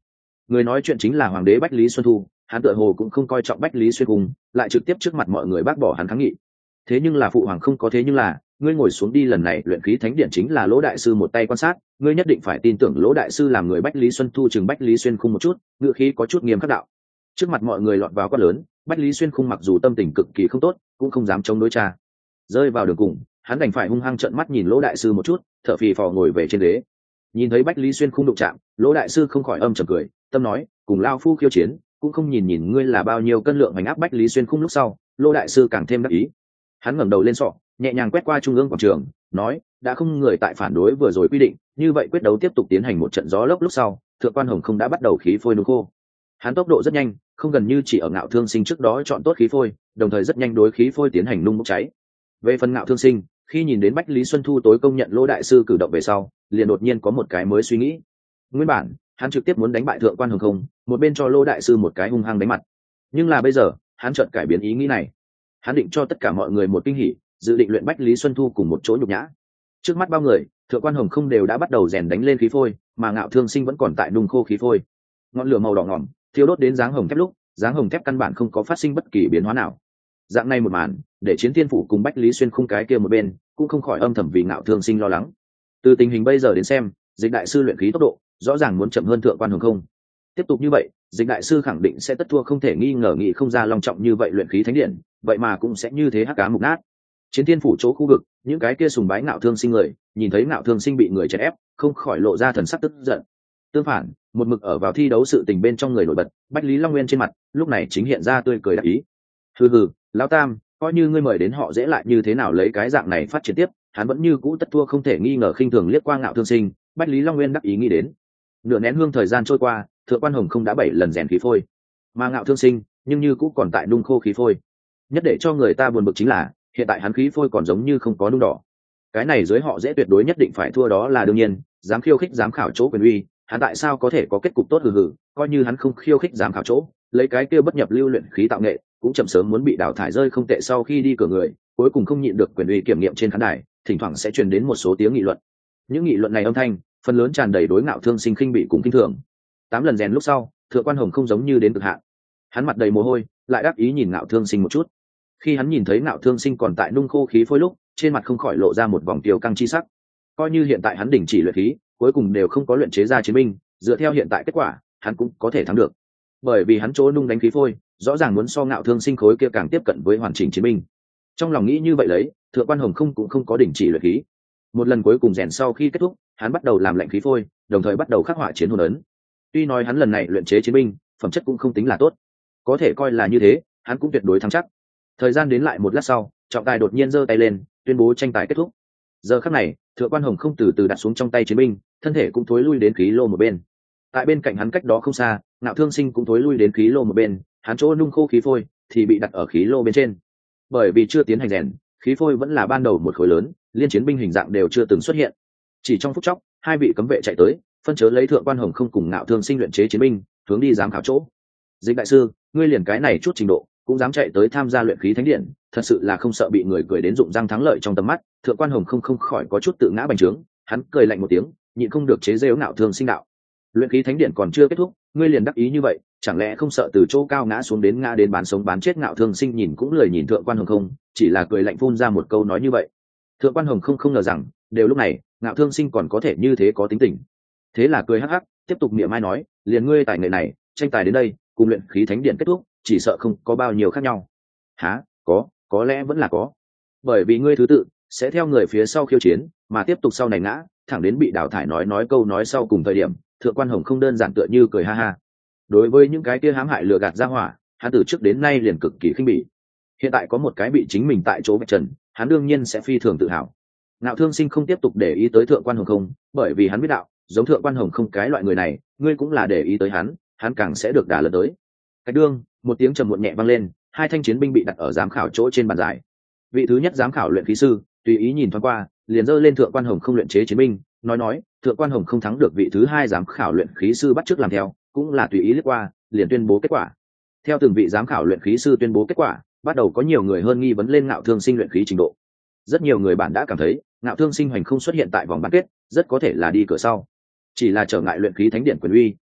Người nói chuyện chính là hoàng đế Bách Lý Xuân Thu, hắn tựa hồ cũng không coi trọng Bách Lý Xuyên Cung, lại trực tiếp trước mặt mọi người bác bỏ hắn kháng nghị. Thế nhưng là phụ hoàng không có thế nhưng là, ngươi ngồi xuống đi, lần này luyện khí thánh điện chính là Lỗ đại sư một tay quan sát, ngươi nhất định phải tin tưởng Lỗ đại sư làm người. Bách Lý Xuân Thu chừng Bách Lý Xuyên Khung một chút, ngữ khí có chút nghiêm khắc đạo. Trước mặt mọi người lọt vào quát lớn, Bách Lý Xuyên Khung mặc dù tâm tình cực kỳ không tốt, cũng không dám chống đối cha. Rơi vào đường cùng, hắn đành phải hung hăng trợn mắt nhìn Lỗ đại sư một chút, thở phì phò ngồi về trên ghế. Nhìn thấy Bách Lý Xuyên Khung đụng chạm, Lỗ đại sư không khỏi âm trầm cười, tâm nói, cùng lao phu khiêu chiến, cũng không nhìn nhìn ngươi là bao nhiêu cân lượng hành áp. Bách Lý Xuyên Khung lúc sau, Lỗ đại sư càng thêm đắc ý. Hắn ngẩng đầu lên sọ, nhẹ nhàng quét qua trung ương quảng trường, nói, đã không người tại phản đối vừa rồi quy định, như vậy quyết đấu tiếp tục tiến hành một trận gió lốc. Lúc sau, Thượng quan Hồng không đã bắt đầu khí phôi nung khô. Hắn tốc độ rất nhanh, không gần như chỉ ở Ngạo Thương Sinh trước đó chọn tốt khí phôi, đồng thời rất nhanh đối khí phôi tiến hành nung bốc cháy. Về phần Ngạo Thương Sinh, khi nhìn đến Bách Lý Xuân Thu tối công nhận Lỗ đại sư cử động về sau, liền đột nhiên có một cái mới suy nghĩ. Nguyên bản, hắn trực tiếp muốn đánh bại Thượng quan Hồng không, một bên cho Lỗ đại sư một cái hung hăng đánh mặt. Nhưng là bây giờ, hắn chợt cải biến ý nghĩ này. Hắn định cho tất cả mọi người một kinh hỉ, dự định luyện Bách Lý Xuân Thu cùng một chỗ nhục nhã. Trước mắt bao người, Thượng quan Hồng không đều đã bắt đầu rèn đánh lên khí phôi, mà Ngạo Thương Sinh vẫn còn tại nung khô khí phôi. Ngọn lửa màu đỏ ngỏm thiêu đốt đến dáng hồng thép lúc, dáng hồng thép căn bản không có phát sinh bất kỳ biến hóa nào. Dạng này một màn, để Chiến Thiên Phủ cùng Bách Lý Xuyên Khung cái kia một bên, cũng không khỏi âm thầm vì Ngạo Thương Sinh lo lắng. Từ tình hình bây giờ đến xem, Dịch đại sư luyện khí tốc độ rõ ràng muốn chậm hơn Thượng quan Hồng không. Tiếp tục như vậy, Dịch đại sư khẳng định sẽ tất thua, không thể nghi ngờ. Nghị không ra long trọng như vậy luyện khí thánh điện, vậy mà cũng sẽ như thế hắc cá mục nát. Chiến Thiên Phủ chỗ khu vực, những cái kia sùng bái Ngạo Thương Sinh người, nhìn thấy Ngạo Thương Sinh bị người chèn ép, không khỏi lộ ra thần sắc tức giận. Tương phản, một mực ở vào thi đấu sự tình bên trong người nổi bật, Bách Lý Long Nguyên trên mặt lúc này chính hiện ra tươi cười đắc ý. Hừ hừ, lão tam, coi như ngươi mời đến họ dễ lại như thế nào, lấy cái dạng này phát triển tiếp, hắn vẫn như cũ tất thua, không thể nghi ngờ. Khinh thường liếc qua Ngạo Thương Sinh, Bách Lý Long Nguyên đắc ý nghĩ đến. Nửa nén hương thời gian trôi qua, Thượng quan Hồng không đã bảy lần rèn khí phôi, mà Ngạo Thương Sinh nhưng như cũ còn tại nung khô khí phôi. Nhất để cho người ta buồn bực chính là, hiện tại hắn khí phôi còn giống như không có nung đỏ. Cái này dưới họ dễ tuyệt đối nhất định phải thua, đó là đương nhiên. Dám khiêu khích giám khảo chỗ quyền uy, hắn tại sao có thể có kết cục tốt? Hừ hừ, coi như hắn không khiêu khích giám khảo chỗ, lấy cái kia bất nhập lưu luyện khí tạo nghệ, cũng chậm sớm muốn bị đào thải rơi không tệ. Sau khi đi cửa người, cuối cùng không nhịn được quyền uy kiểm nghiệm trên khán đài, thỉnh thoảng sẽ truyền đến một số tiếng nghị luận. Những nghị luận này âm thanh, phần lớn tràn đầy đối Ngạo Thương Sinh khinh bị cùng kinh thường. Tám lần rèn lúc sau, Thượng quan Hồng không giống như đến cực hạn. Hắn mặt đầy mồ hôi, lại đắc ý nhìn Ngạo Thương Sinh một chút. Khi hắn nhìn thấy Ngạo Thương Sinh còn tại nung khô khí phôi lúc, trên mặt không khỏi lộ ra một vòng tiêu căng chi sắc. Coi như hiện tại hắn đình chỉ luyện khí, cuối cùng đều không có luyện chế ra chiến binh, dựa theo hiện tại kết quả, hắn cũng có thể thắng được. Bởi vì hắn chỗ nung đánh khí phôi, rõ ràng muốn so Ngạo Thương Sinh khối kia càng tiếp cận với hoàn chỉnh chiến binh. Trong lòng nghĩ như vậy lấy, Thượng quan Hồng không cũng không có đình chỉ luyện khí. Một lần cuối cùng rèn sau khi kết thúc, hắn bắt đầu làm lạnh khí phôi, đồng thời bắt đầu khắc họa chiến hồn ấn. Tuy nói hắn lần này luyện chế chiến binh, phẩm chất cũng không tính là tốt, có thể coi là như thế, hắn cũng tuyệt đối thắng chắc. Thời gian đến lại một lát sau, trọng tài đột nhiên giơ tay lên, tuyên bố tranh tài kết thúc. Giờ khắc này, Thượng quan Hồng không từ từ đặt xuống trong tay chiến binh, thân thể cũng thối lui đến khí lô một bên. Tại bên cạnh hắn cách đó không xa, Ngạo Thương Sinh cũng thối lui đến khí lô một bên, hắn chỗ nung khô khí phôi thì bị đặt ở khí lô bên trên. Bởi vì chưa tiến hành rèn, khí phôi vẫn là ban đầu một khối lớn, liên chiến binh hình dạng đều chưa từng xuất hiện. Chỉ trong phút chốc, hai vị cấm vệ chạy tới, phân chớ lấy Thượng quan Hồng không cùng Ngạo Thương Sinh luyện chế chiến binh, hướng đi giám khảo chỗ. Dịch đại sư, ngươi liền cái này chút trình độ, cũng dám chạy tới tham gia luyện khí thánh điện, thật sự là không sợ bị người cười đến rụng răng thắng lợi trong tầm mắt. Thượng quan Hồng không không khỏi có chút tự ngã bành trướng, hắn cười lạnh một tiếng, nhịn không được chế giễu Ngạo Thương Sinh đạo: luyện khí thánh điện còn chưa kết thúc, ngươi liền đắc ý như vậy, chẳng lẽ không sợ từ chỗ cao ngã xuống đến ngã đến bán sống bán chết? Ngạo Thương Sinh nhìn cũng lười nhìn Thượng quan Hồng không, chỉ là cười lạnh phun ra một câu nói như vậy. Thượng quan Hồng không không ngờ rằng, đều lúc này, Ngạo Thương Sinh còn có thể như thế có tính tình. Thế là cười hắc hắc, tiếp tục miệng mai nói: liền ngươi tài nghệ này, tranh tài đến đây, cùng luyện khí thánh điện kết thúc, chỉ sợ không có bao nhiêu khác nhau. Hả? Có, có lẽ vẫn là có. Bởi vì ngươi thứ tự sẽ theo người phía sau khiêu chiến, mà tiếp tục sau này ngã, thẳng đến bị đào thải. Nói nói câu nói sau cùng thời điểm, Thượng quan Hồng không đơn giản tựa như cười ha ha. Đối với những cái kia hãm hại lừa gạt ra hỏa, hắn từ trước đến nay liền cực kỳ khinh bỉ. Hiện tại có một cái bị chính mình tại chỗ vạch trần, hắn đương nhiên sẽ phi thường tự hào. Ngạo Thương Sinh không tiếp tục để ý tới Thượng quan Hồng không, bởi vì hắn biết đạo, giống Thượng quan Hồng không cái loại người này, ngươi cũng là để ý tới hắn, hắn càng sẽ được đả lớn tới. Cách đương, một tiếng trầm muộn nhẹ vang lên, hai thanh chiến binh bị đặt ở giám khảo chỗ trên bàn giải. Vị thứ nhất giám khảo luyện khí sư tùy ý nhìn thoáng qua, liền giơ lên Thượng quan Hồng không luyện chế chiến binh, nói nói, Thượng quan Hồng không thắng được. Vị thứ hai giám khảo luyện khí sư bắt chước làm theo, cũng là tùy ý lướt qua, liền tuyên bố kết quả. Theo từng vị giám khảo luyện khí sư tuyên bố kết quả, bắt đầu có nhiều người hơn nghi vấn lên Ngạo Thương Sinh luyện khí trình độ. Rất nhiều người bản đã cảm thấy Ngạo Thương Sinh hoành không xuất hiện tại vòng bán kết, rất có thể là đi cửa sau. Chỉ là trở ngại luyện khí thánh điện quyền uy,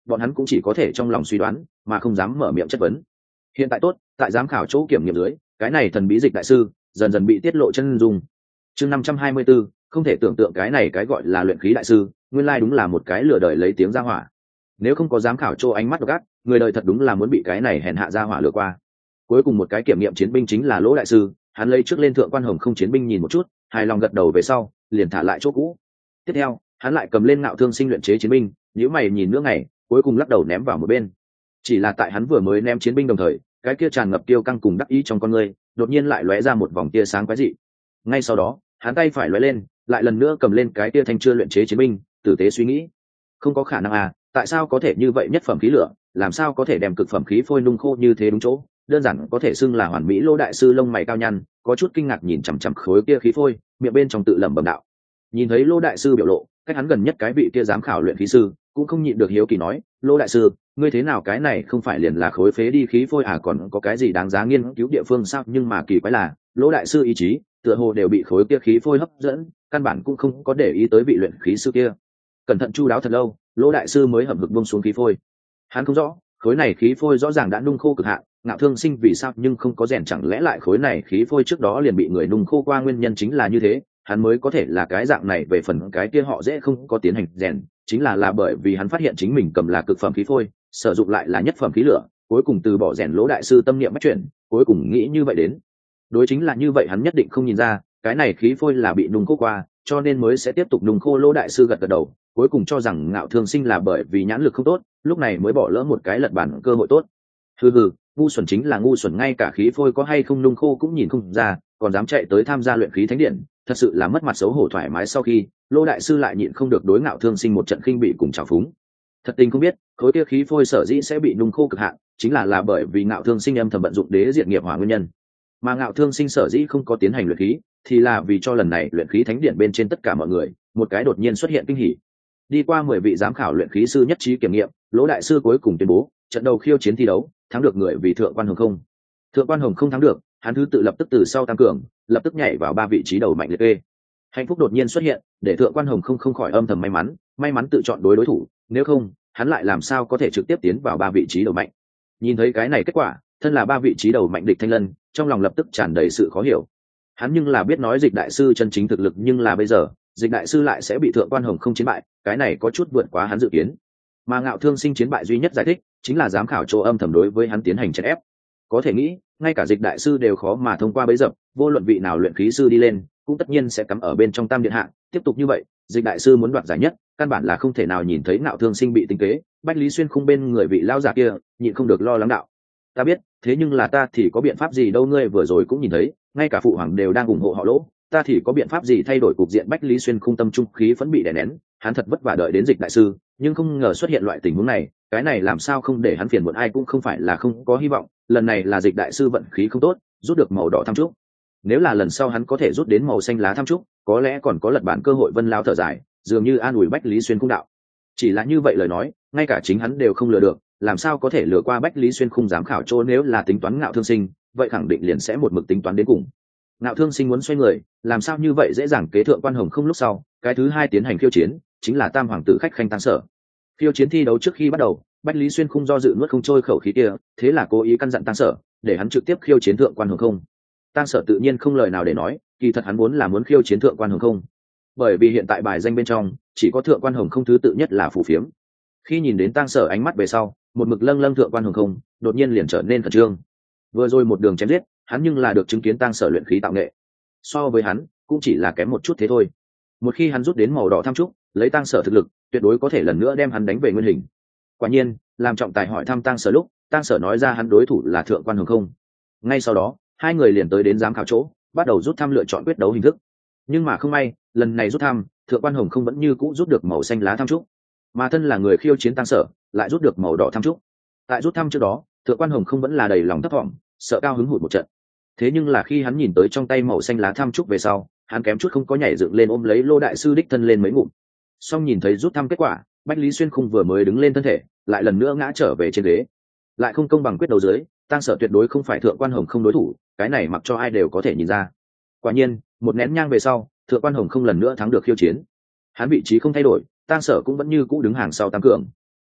bọn hắn cũng chỉ có thể trong lòng suy đoán mà không dám mở miệng chất vấn. Hiện tại tốt, tại giám khảo chỗ kiểm nghiệm dưới, cái này thần bí dịch đại sư dần dần bị tiết lộ chân dung. Chương năm trăm hai mươi 524, không thể tưởng tượng cái này cái gọi là luyện khí đại sư, nguyên lai đúng là một cái lừa đời lấy tiếng ra hỏa. Nếu không có giám khảo chỗ ánh mắt độc ác, người đời thật đúng là muốn bị cái này hèn hạ ra hỏa lừa qua. Cuối cùng một cái kiểm nghiệm chiến binh chính là Lỗ đại sư, hắn lấy trước lên thượng quan hồng không chiến binh nhìn một chút, hài lòng gật đầu về sau, liền thả lại chỗ cũ. Tiếp theo, hắn lại cầm lên ngạo thương sinh luyện chế chiến binh, nhíu mày nhìn nữa ngày, cuối cùng lắc đầu ném vào một bên. Chỉ là tại hắn vừa mới ném chiến binh đồng thời, cái kia tràn ngập tiêu căng cùng đắc ý trong con người, đột nhiên lại lóe ra một vòng tia sáng quái dị. Ngay sau đó, hắn tay phải lóe lên, lại lần nữa cầm lên cái tia thanh chưa luyện chế chiến binh, tử tế suy nghĩ. Không có khả năng à, tại sao có thể như vậy nhất phẩm khí lửa, làm sao có thể đem cực phẩm khí phôi nung khô như thế đúng chỗ, đơn giản có thể xưng là hoàn mỹ. Lô đại sư lông mày cao nhăn, có chút kinh ngạc nhìn chằm chằm khối kia khí phôi, miệng bên trong tự lẩm bẩm đạo. Nhìn thấy Lô đại sư biểu lộ, cách hắn gần nhất cái vị kia giám khảo luyện khí sư cũng không nhịn được hiếu kỳ nói, Lô đại sư, ngươi thế nào, cái này không phải liền là khối phế đi khí phôi à, còn có cái gì đáng giá nghiên cứu địa phương sao? Nhưng mà kỳ quái là, Lô đại sư ý chí tựa hồ đều bị khối kia khí phôi hấp dẫn, căn bản cũng không có để ý tới vị luyện khí sư kia. Cẩn thận chu đáo thật lâu, Lô đại sư mới hậm hực buông xuống khí phôi. Hắn không rõ, khối này khí phôi rõ ràng đã nung khô cực hạn, Ngạo Thương Sinh vì sao nhưng không có rèn, chẳng lẽ lại khối này khí phôi trước đó liền bị người nung khô qua, nguyên nhân chính là như thế, hắn mới có thể là cái dạng này. Về phần cái kia họ dễ không có tiến hành rèn, chính là là bởi vì hắn phát hiện chính mình cầm là cực phẩm khí phôi, sử dụng lại là nhất phẩm khí lửa, cuối cùng từ bỏ rèn. Lỗ đại sư tâm niệm bắt chuyển, cuối cùng nghĩ như vậy đến. Đối chính là như vậy, hắn nhất định không nhìn ra cái này khí phôi là bị nung khô qua, cho nên mới sẽ tiếp tục nung khô. Lỗ đại sư gật gật đầu, cuối cùng cho rằng Ngạo Thương Sinh là bởi vì nhãn lực không tốt, lúc này mới bỏ lỡ một cái lật bản cơ hội tốt. Hừ hừ, ngu xuẩn chính là ngu xuẩn, ngay cả khí phôi có hay không nung khô cũng nhìn không ra, còn dám chạy tới tham gia luyện khí thánh điện, thật sự là mất mặt xấu hổ. Thoải mái sau khi, Lô đại sư lại nhịn không được đối Ngạo Thương Sinh một trận khinh bị cùng trào phúng. Thật tình không biết, khối kia khí phôi sở dĩ sẽ bị nung khô cực hạn, chính là là bởi vì Ngạo Thương Sinh âm thầm bận dụng đế diệt nghiệp hỏa nguyên nhân. Mà Ngạo Thương Sinh sở dĩ không có tiến hành luyện khí, thì là vì cho lần này luyện khí thánh điện bên trên tất cả mọi người một cái đột nhiên xuất hiện kinh hỉ. Đi qua mười vị giám khảo luyện khí sư nhất trí kiểm nghiệm, Lỗ đại sư cuối cùng tuyên bố, trận đầu khiêu chiến thi đấu, thắng được người vì Thượng quan Hồng Không. Thượng quan Hồng Không thắng được, hắn thứ tự lập tức từ sau tăng cường, lập tức nhảy vào ba vị trí đầu mạnh liệt kê. Hạnh phúc đột nhiên xuất hiện, để Thượng quan Hồng Không không khỏi âm thầm may mắn, may mắn tự chọn đối đối thủ, nếu không, hắn lại làm sao có thể trực tiếp tiến vào ba vị trí đầu mạnh. Nhìn thấy cái này kết quả, thân là ba vị trí đầu mạnh địch Thanh Lân, trong lòng lập tức tràn đầy sự khó hiểu. Hắn nhưng là biết nói Dịch đại sư chân chính thực lực, nhưng là bây giờ, Dịch đại sư lại sẽ bị Thượng quan Hồng Không chiến bại, cái này có chút vượt quá hắn dự kiến. Mà Ngạo Thương Sinh chiến bại duy nhất giải thích chính là giám khảo chỗ âm thầm đối với hắn tiến hành chèn ép. Có thể nghĩ, ngay cả Dịch đại sư đều khó mà thông qua bấy dập, vô luận vị nào luyện khí sư đi lên, cũng tất nhiên sẽ cắm ở bên trong tam điện hạ. Tiếp tục như vậy, Dịch đại sư muốn đoạt giải nhất, căn bản là không thể nào. Nhìn thấy Ngạo Thương Sinh bị tính kế, Bách Lý Xuyên khung bên người vị lao già kia nhịn không được lo lắng đạo. Ta biết, thế nhưng là ta thì có biện pháp gì đâu, ngươi vừa rồi cũng nhìn thấy, ngay cả phụ hoàng đều đang ủng hộ họ Lỗ, ta thì có biện pháp gì thay đổi cục diện. Bách Lý Xuyên khung tâm trung khí vẫn bị đè nén, hắn thật vất vả đợi đến Dịch đại sư, nhưng không ngờ xuất hiện loại tình huống này, cái này làm sao không để hắn phiền muộn. Ai cũng không phải là không có hy vọng, lần này là Dịch đại sư vận khí không tốt, rút được màu đỏ tham trúc, nếu là lần sau hắn có thể rút đến màu xanh lá tham trúc, có lẽ còn có lật bản cơ hội. Vân lao thở dài, dường như an ủi Bách Lý Xuyên khung đạo. Chỉ là như vậy lời nói, ngay cả chính hắn đều không lừa được, làm sao có thể lừa qua Bách Lý Xuyên khung giám khảo chỗ. Nếu là tính toán Ngạo Thương Sinh, vậy khẳng định liền sẽ một mực tính toán đến cùng. Ngạo Thương Sinh muốn xoay người, làm sao như vậy dễ dàng kế Thượng quan Hồng Không. Lúc sau, cái thứ hai tiến hành khiêu chiến chính là tam hoàng tử khách khanh Tăng Sở. Khiêu chiến thi đấu trước khi bắt đầu, Bách Lý Xuyên khung do dự nuốt không trôi khẩu khí kia, thế là cố ý căn dặn Tăng Sở để hắn trực tiếp khiêu chiến Thượng quan Hồng Không. Tăng Sở tự nhiên không lời nào để nói, kỳ thật hắn muốn là muốn khiêu chiến Thượng quan Hồng Không, bởi vì hiện tại bài danh bên trong chỉ có Thượng quan Hồng Không thứ tự nhất là phù phiếm. Khi nhìn đến Tăng Sở ánh mắt về sau, một mực lâng lâng Thượng quan Hồng Không đột nhiên liền trở nên khẩn trương. Vừa rồi một đường chém giết, hắn nhưng là được chứng kiến Tăng Sở luyện khí tạo nghệ, so với hắn cũng chỉ là kém một chút thế thôi. Một khi hắn rút đến màu đỏ tham trúc, lấy Tăng Sở thực lực, tuyệt đối có thể lần nữa đem hắn đánh về nguyên hình. Quả nhiên, làm trọng tài hỏi thăm Tăng Sở lúc, Tăng Sở nói ra hắn đối thủ là Thượng quan Hồng Không. Ngay sau đó, hai người liền tới đến giám khảo chỗ, bắt đầu rút thăm lựa chọn quyết đấu hình thức. Nhưng mà không may, lần này rút thăm, Thượng quan Hồng Không vẫn như cũ rút được màu xanh lá tham trúc, mà thân là người khiêu chiến Tăng Sở lại rút được màu đỏ tham trúc. Tại rút thăm trước đó, Thượng quan Hồng Không vẫn là đầy lòng thất vọng, sợ cao hứng hụt một trận. Thế nhưng là khi hắn nhìn tới trong tay màu xanh lá tham trúc về sau, hắn kém chút không có nhảy dựng lên ôm lấy Lô đại sư đích thân lên mấy ngụm. Song nhìn thấy rút thăm kết quả, Bách Lý Xuyên khung vừa mới đứng lên thân thể, lại lần nữa ngã trở về trên ghế. Lại không công bằng quyết đấu dưới, Tăng Sở tuyệt đối không phải Thượng quan Hồng Không đối thủ, cái này mặc cho ai đều có thể nhìn ra. Quả nhiên, một nén nhang về sau, Thượng quan Hồng Không lần nữa thắng được khiêu chiến. Hắn vị trí không thay đổi, Tăng Sở cũng vẫn như cũ đứng hàng sau tam cường.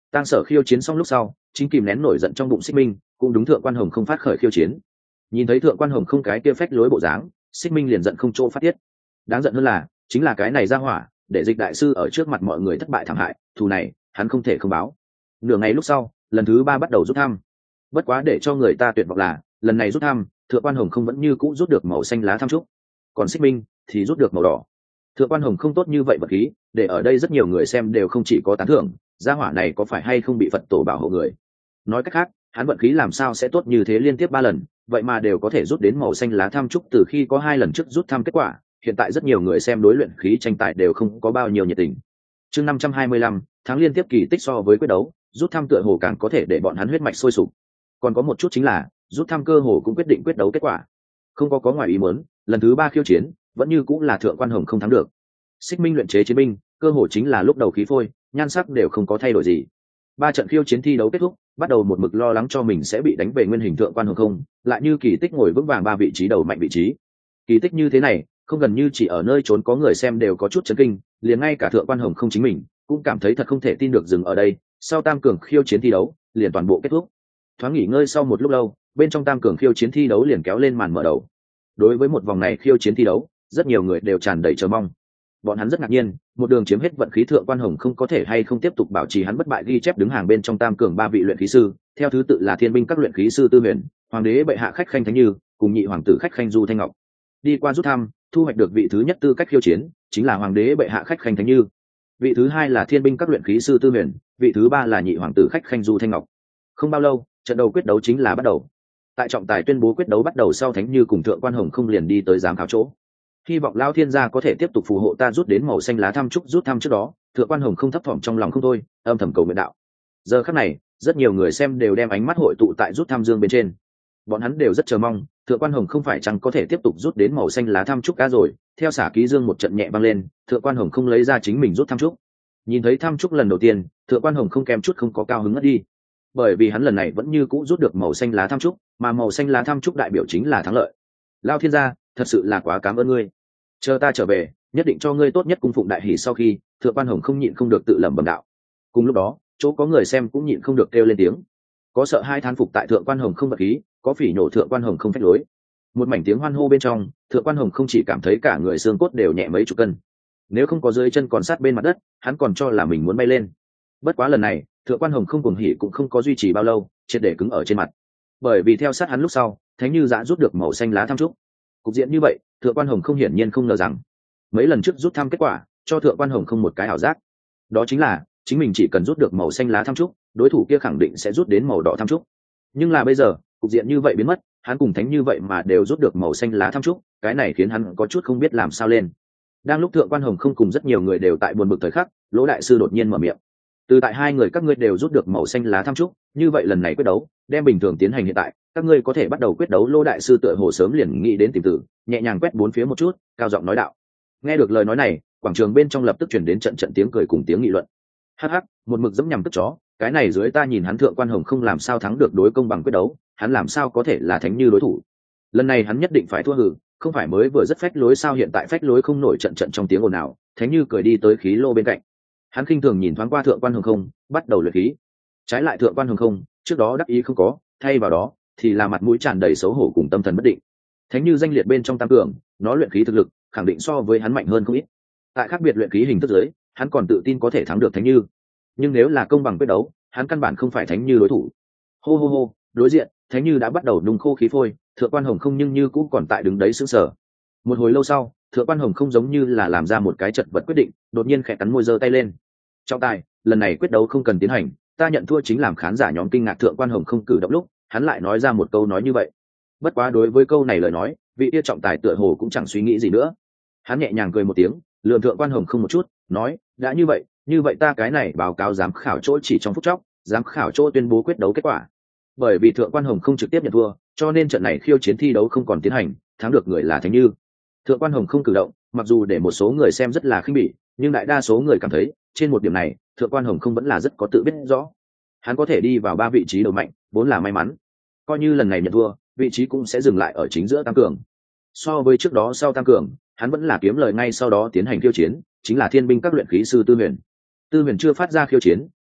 Tang Sở khiêu chiến xong lúc sau, chính kìm nén nổi giận trong bụng Xích Minh, cũng đúng thượng quan hồng không phát khởi khiêu chiến. Nhìn thấy thượng quan hồng không cái kia phách lối bộ dáng, Xích Minh liền giận không chỗ phát tiết. Đáng giận hơn là, chính là cái này ra hỏa, để Dịch đại sư ở trước mặt mọi người thất bại thảm hại, thù này hắn không thể không báo. Nửa ngày lúc sau, lần thứ ba bắt đầu rút thăm. Bất quá để cho người ta tuyệt vọng là, lần này rút thăm, thượng quan hồng không vẫn như cũ rút được màu xanh lá thăm trúc, còn Xích Minh thì rút được màu đỏ. Thượng quan hồng không tốt như vậy vật khí, để ở đây rất nhiều người xem đều không chỉ có tán thưởng, gia hỏa này có phải hay không bị Phật tổ bảo hộ người. Nói cách khác, hắn vận khí làm sao sẽ tốt như thế liên tiếp ba lần, vậy mà đều có thể rút đến màu xanh lá thăm trúc từ khi có hai lần trước rút thăm kết quả. Hiện tại rất nhiều người xem đối luyện khí tranh tài đều không có bao nhiêu nhiệt tình. Chương năm trăm hai mươi lăm, tháng liên tiếp kỳ tích so với quyết đấu, rút thăm tựa hồ càng có thể để bọn hắn huyết mạch sôi sục. Còn có một chút chính là, rút thăm cơ hồ cũng quyết định quyết đấu kết quả. Không có có ngoài ý muốn, lần thứ ba khiêu chiến, vẫn như cũng là thượng quan hồng không thắng được. Xích Minh luyện chế chiến binh, cơ hồ chính là lúc đầu khí phôi, nhan sắc đều không có thay đổi gì. Ba trận khiêu chiến thi đấu kết thúc, bắt đầu một mực lo lắng cho mình sẽ bị đánh về nguyên hình thượng quan hồng không, lại như kỳ tích ngồi vững vàng ba vị trí đầu mạnh vị trí. Kỳ tích như thế này, không gần như chỉ ở nơi trốn có người xem đều có chút chấn kinh, liền ngay cả thượng quan hồng không chính mình cũng cảm thấy thật không thể tin được dừng ở đây. Sau tam cường khiêu chiến thi đấu, liền toàn bộ kết thúc. Thoáng nghỉ ngơi sau một lúc lâu, bên trong tam cường khiêu chiến thi đấu liền kéo lên màn mở đầu. Đối với một vòng này khiêu chiến thi đấu, rất nhiều người đều tràn đầy chờ mong. Bọn hắn rất ngạc nhiên, một đường chiếm hết vận khí thượng quan hồng không có thể hay không tiếp tục bảo trì hắn bất bại ghi chép đứng hàng bên trong tam cường ba vị luyện khí sư, theo thứ tự là thiên binh các luyện khí sư Tư Huyền, hoàng đế bệ hạ khách khanh Thánh Như, cùng nhị hoàng tử khách khanh Du Thanh Ngọc. Đi qua rút thăm, thu hoạch được vị thứ nhất tư cách khiêu chiến, chính là hoàng đế bệ hạ khách khanh Thánh Như. Vị thứ hai là thiên binh các luyện khí sư Tư Huyền, vị thứ ba là nhị hoàng tử khách khanh Du Thanh Ngọc. Không bao lâu, trận đầu quyết đấu chính là bắt đầu. Tại trọng tài tuyên bố quyết đấu bắt đầu sau, Thánh Như cùng thượng quan hồng không liền đi tới giám khảo chỗ. Hy vọng Lão Thiên gia có thể tiếp tục phù hộ ta rút đến màu xanh lá thăm trúc. Rút thăm trước đó, thượng quan hồng không thấp thỏm trong lòng không thôi, âm thầm cầu nguyện đạo. Giờ khắc này, rất nhiều người xem đều đem ánh mắt hội tụ tại rút thăm dương bên trên. Bọn hắn đều rất chờ mong, thượng quan hồng không phải chăng có thể tiếp tục rút đến màu xanh lá thăm trúc cá rồi. Theo xả ký dương một trận nhẹ băng lên, thượng quan hồng không lấy ra chính mình rút thăm trúc. Nhìn thấy thăm trúc lần đầu tiên, thượng quan hồng không kèm chút không có cao hứng ngất đi, bởi vì hắn lần này vẫn như cũ rút được màu xanh lá thăm trúc, mà màu xanh lá thăm trúc đại biểu chính là thắng lợi. Lão Thiên gia, thật sự là quá cảm ơn ngươi, chờ ta trở về nhất định cho ngươi tốt nhất cung phụng đại hỷ. Sau khi thượng quan hồng không nhịn không được tự lẩm bẩm đạo. Cùng lúc đó, chỗ có người xem cũng nhịn không được kêu lên tiếng, có sợ hai thán phục tại thượng quan hồng không vật khí, có phỉ nhổ thượng quan hồng không phách lối. Một mảnh tiếng hoan hô bên trong, thượng quan hồng không chỉ cảm thấy cả người xương cốt đều nhẹ mấy chục cân, nếu không có dưới chân còn sát bên mặt đất, hắn còn cho là mình muốn bay lên. Bất quá lần này thượng quan hồng không cuồng hỉ cũng không có duy trì bao lâu, triệt để cứng ở trên mặt, bởi vì theo sát hắn lúc sau, Thánh Như đã rút được màu xanh lá thăm trúc. Cục diện như vậy, thượng quan hồng không hiển nhiên không ngờ rằng mấy lần trước rút thăm kết quả cho thượng quan hồng không một cái ảo giác, đó chính là chính mình chỉ cần rút được màu xanh lá thăm trúc, đối thủ kia khẳng định sẽ rút đến màu đỏ thăm trúc. Nhưng là bây giờ cục diện như vậy biến mất, hắn cùng Thánh Như vậy mà đều rút được màu xanh lá thăm trúc, cái này khiến hắn có chút không biết làm sao lên. Đang lúc thượng quan hồng không cùng rất nhiều người đều tại buồn bực thời khắc, Lỗ đại sư đột nhiên mở miệng. Từ tại hai người các ngươi đều rút được màu xanh lá thăm trúc, như vậy lần này quyết đấu đem bình thường tiến hành hiện tại, các ngươi có thể bắt đầu quyết đấu. Lô đại sư tựa hồ sớm liền nghĩ đến tìm tử, nhẹ nhàng quét bốn phía một chút, cao giọng nói đạo. Nghe được lời nói này, quảng trường bên trong lập tức chuyển đến trận trận tiếng cười cùng tiếng nghị luận. Hắc hắc, một mực dẫm nhằm tức chó, cái này dưới ta nhìn hắn thượng quan hồng không làm sao thắng được đối công bằng quyết đấu, hắn làm sao có thể là Thánh Như đối thủ. Lần này hắn nhất định phải thua hử, không phải mới vừa rất phách lối sao, hiện tại phách lối không nổi. Trận trận trong tiếng ồn ào, Thánh Như cười đi tới khí lô bên cạnh, hắn khinh thường nhìn thoáng qua thượng quan hồng không, bắt đầu luyện khí. Trái lại thượng quan hồng không, trước đó đắc ý không có, thay vào đó thì là mặt mũi tràn đầy xấu hổ cùng tâm thần bất định. Thánh Như danh liệt bên trong tam cường, nó luyện khí thực lực khẳng định so với hắn mạnh hơn không ít. Tại khác biệt luyện khí hình thức giới, hắn còn tự tin có thể thắng được Thánh Như. Nhưng nếu là công bằng quyết đấu, hắn căn bản không phải Thánh Như đối thủ. Hô hô hô, đối diện, Thánh Như đã bắt đầu nung khô khí phôi, thượng quan hồng không nhưng như cũng còn tại đứng đấy sững sờ. Một hồi lâu sau, thượng quan hồng không giống như là làm ra một cái chật vật quyết định, đột nhiên khẽ cắn môi giơ tay lên. Trọng tài, lần này quyết đấu không cần tiến hành, ta nhận thua. Chính làm khán giả nhóm kinh ngạc thượng quan hồng không cử động lúc, hắn lại nói ra một câu nói như vậy. Bất quá đối với câu này lời nói, vị yêu trọng tài tựa hồ cũng chẳng suy nghĩ gì nữa, hắn nhẹ nhàng cười một tiếng, lườm thượng quan hồng không một chút, nói, đã như vậy như vậy ta cái này báo cáo giám khảo chỗ chỉ trong phút chốc, giám khảo chỗ tuyên bố quyết đấu kết quả. Bởi vì thượng quan hồng không trực tiếp nhận thua, cho nên trận này khiêu chiến thi đấu không còn tiến hành, thắng được người là Thánh Như. Thượng quan hồng không cử động, mặc dù để một số người xem rất là khinh bỉ, nhưng đại đa số người cảm thấy trên một điểm này thượng quan hồng không vẫn là rất có tự biết rõ. Hắn có thể đi vào ba vị trí đầu mạnh vốn là may mắn, coi như lần này nhận thua, vị trí cũng sẽ dừng lại ở chính giữa tam cường. So với trước đó sau tam cường, hắn vẫn là kiếm lời ngay sau đó tiến hành khiêu chiến, chính là thiên binh các luyện khí sư Tư Huyền. Tư Huyền chưa phát ra khiêu chiến,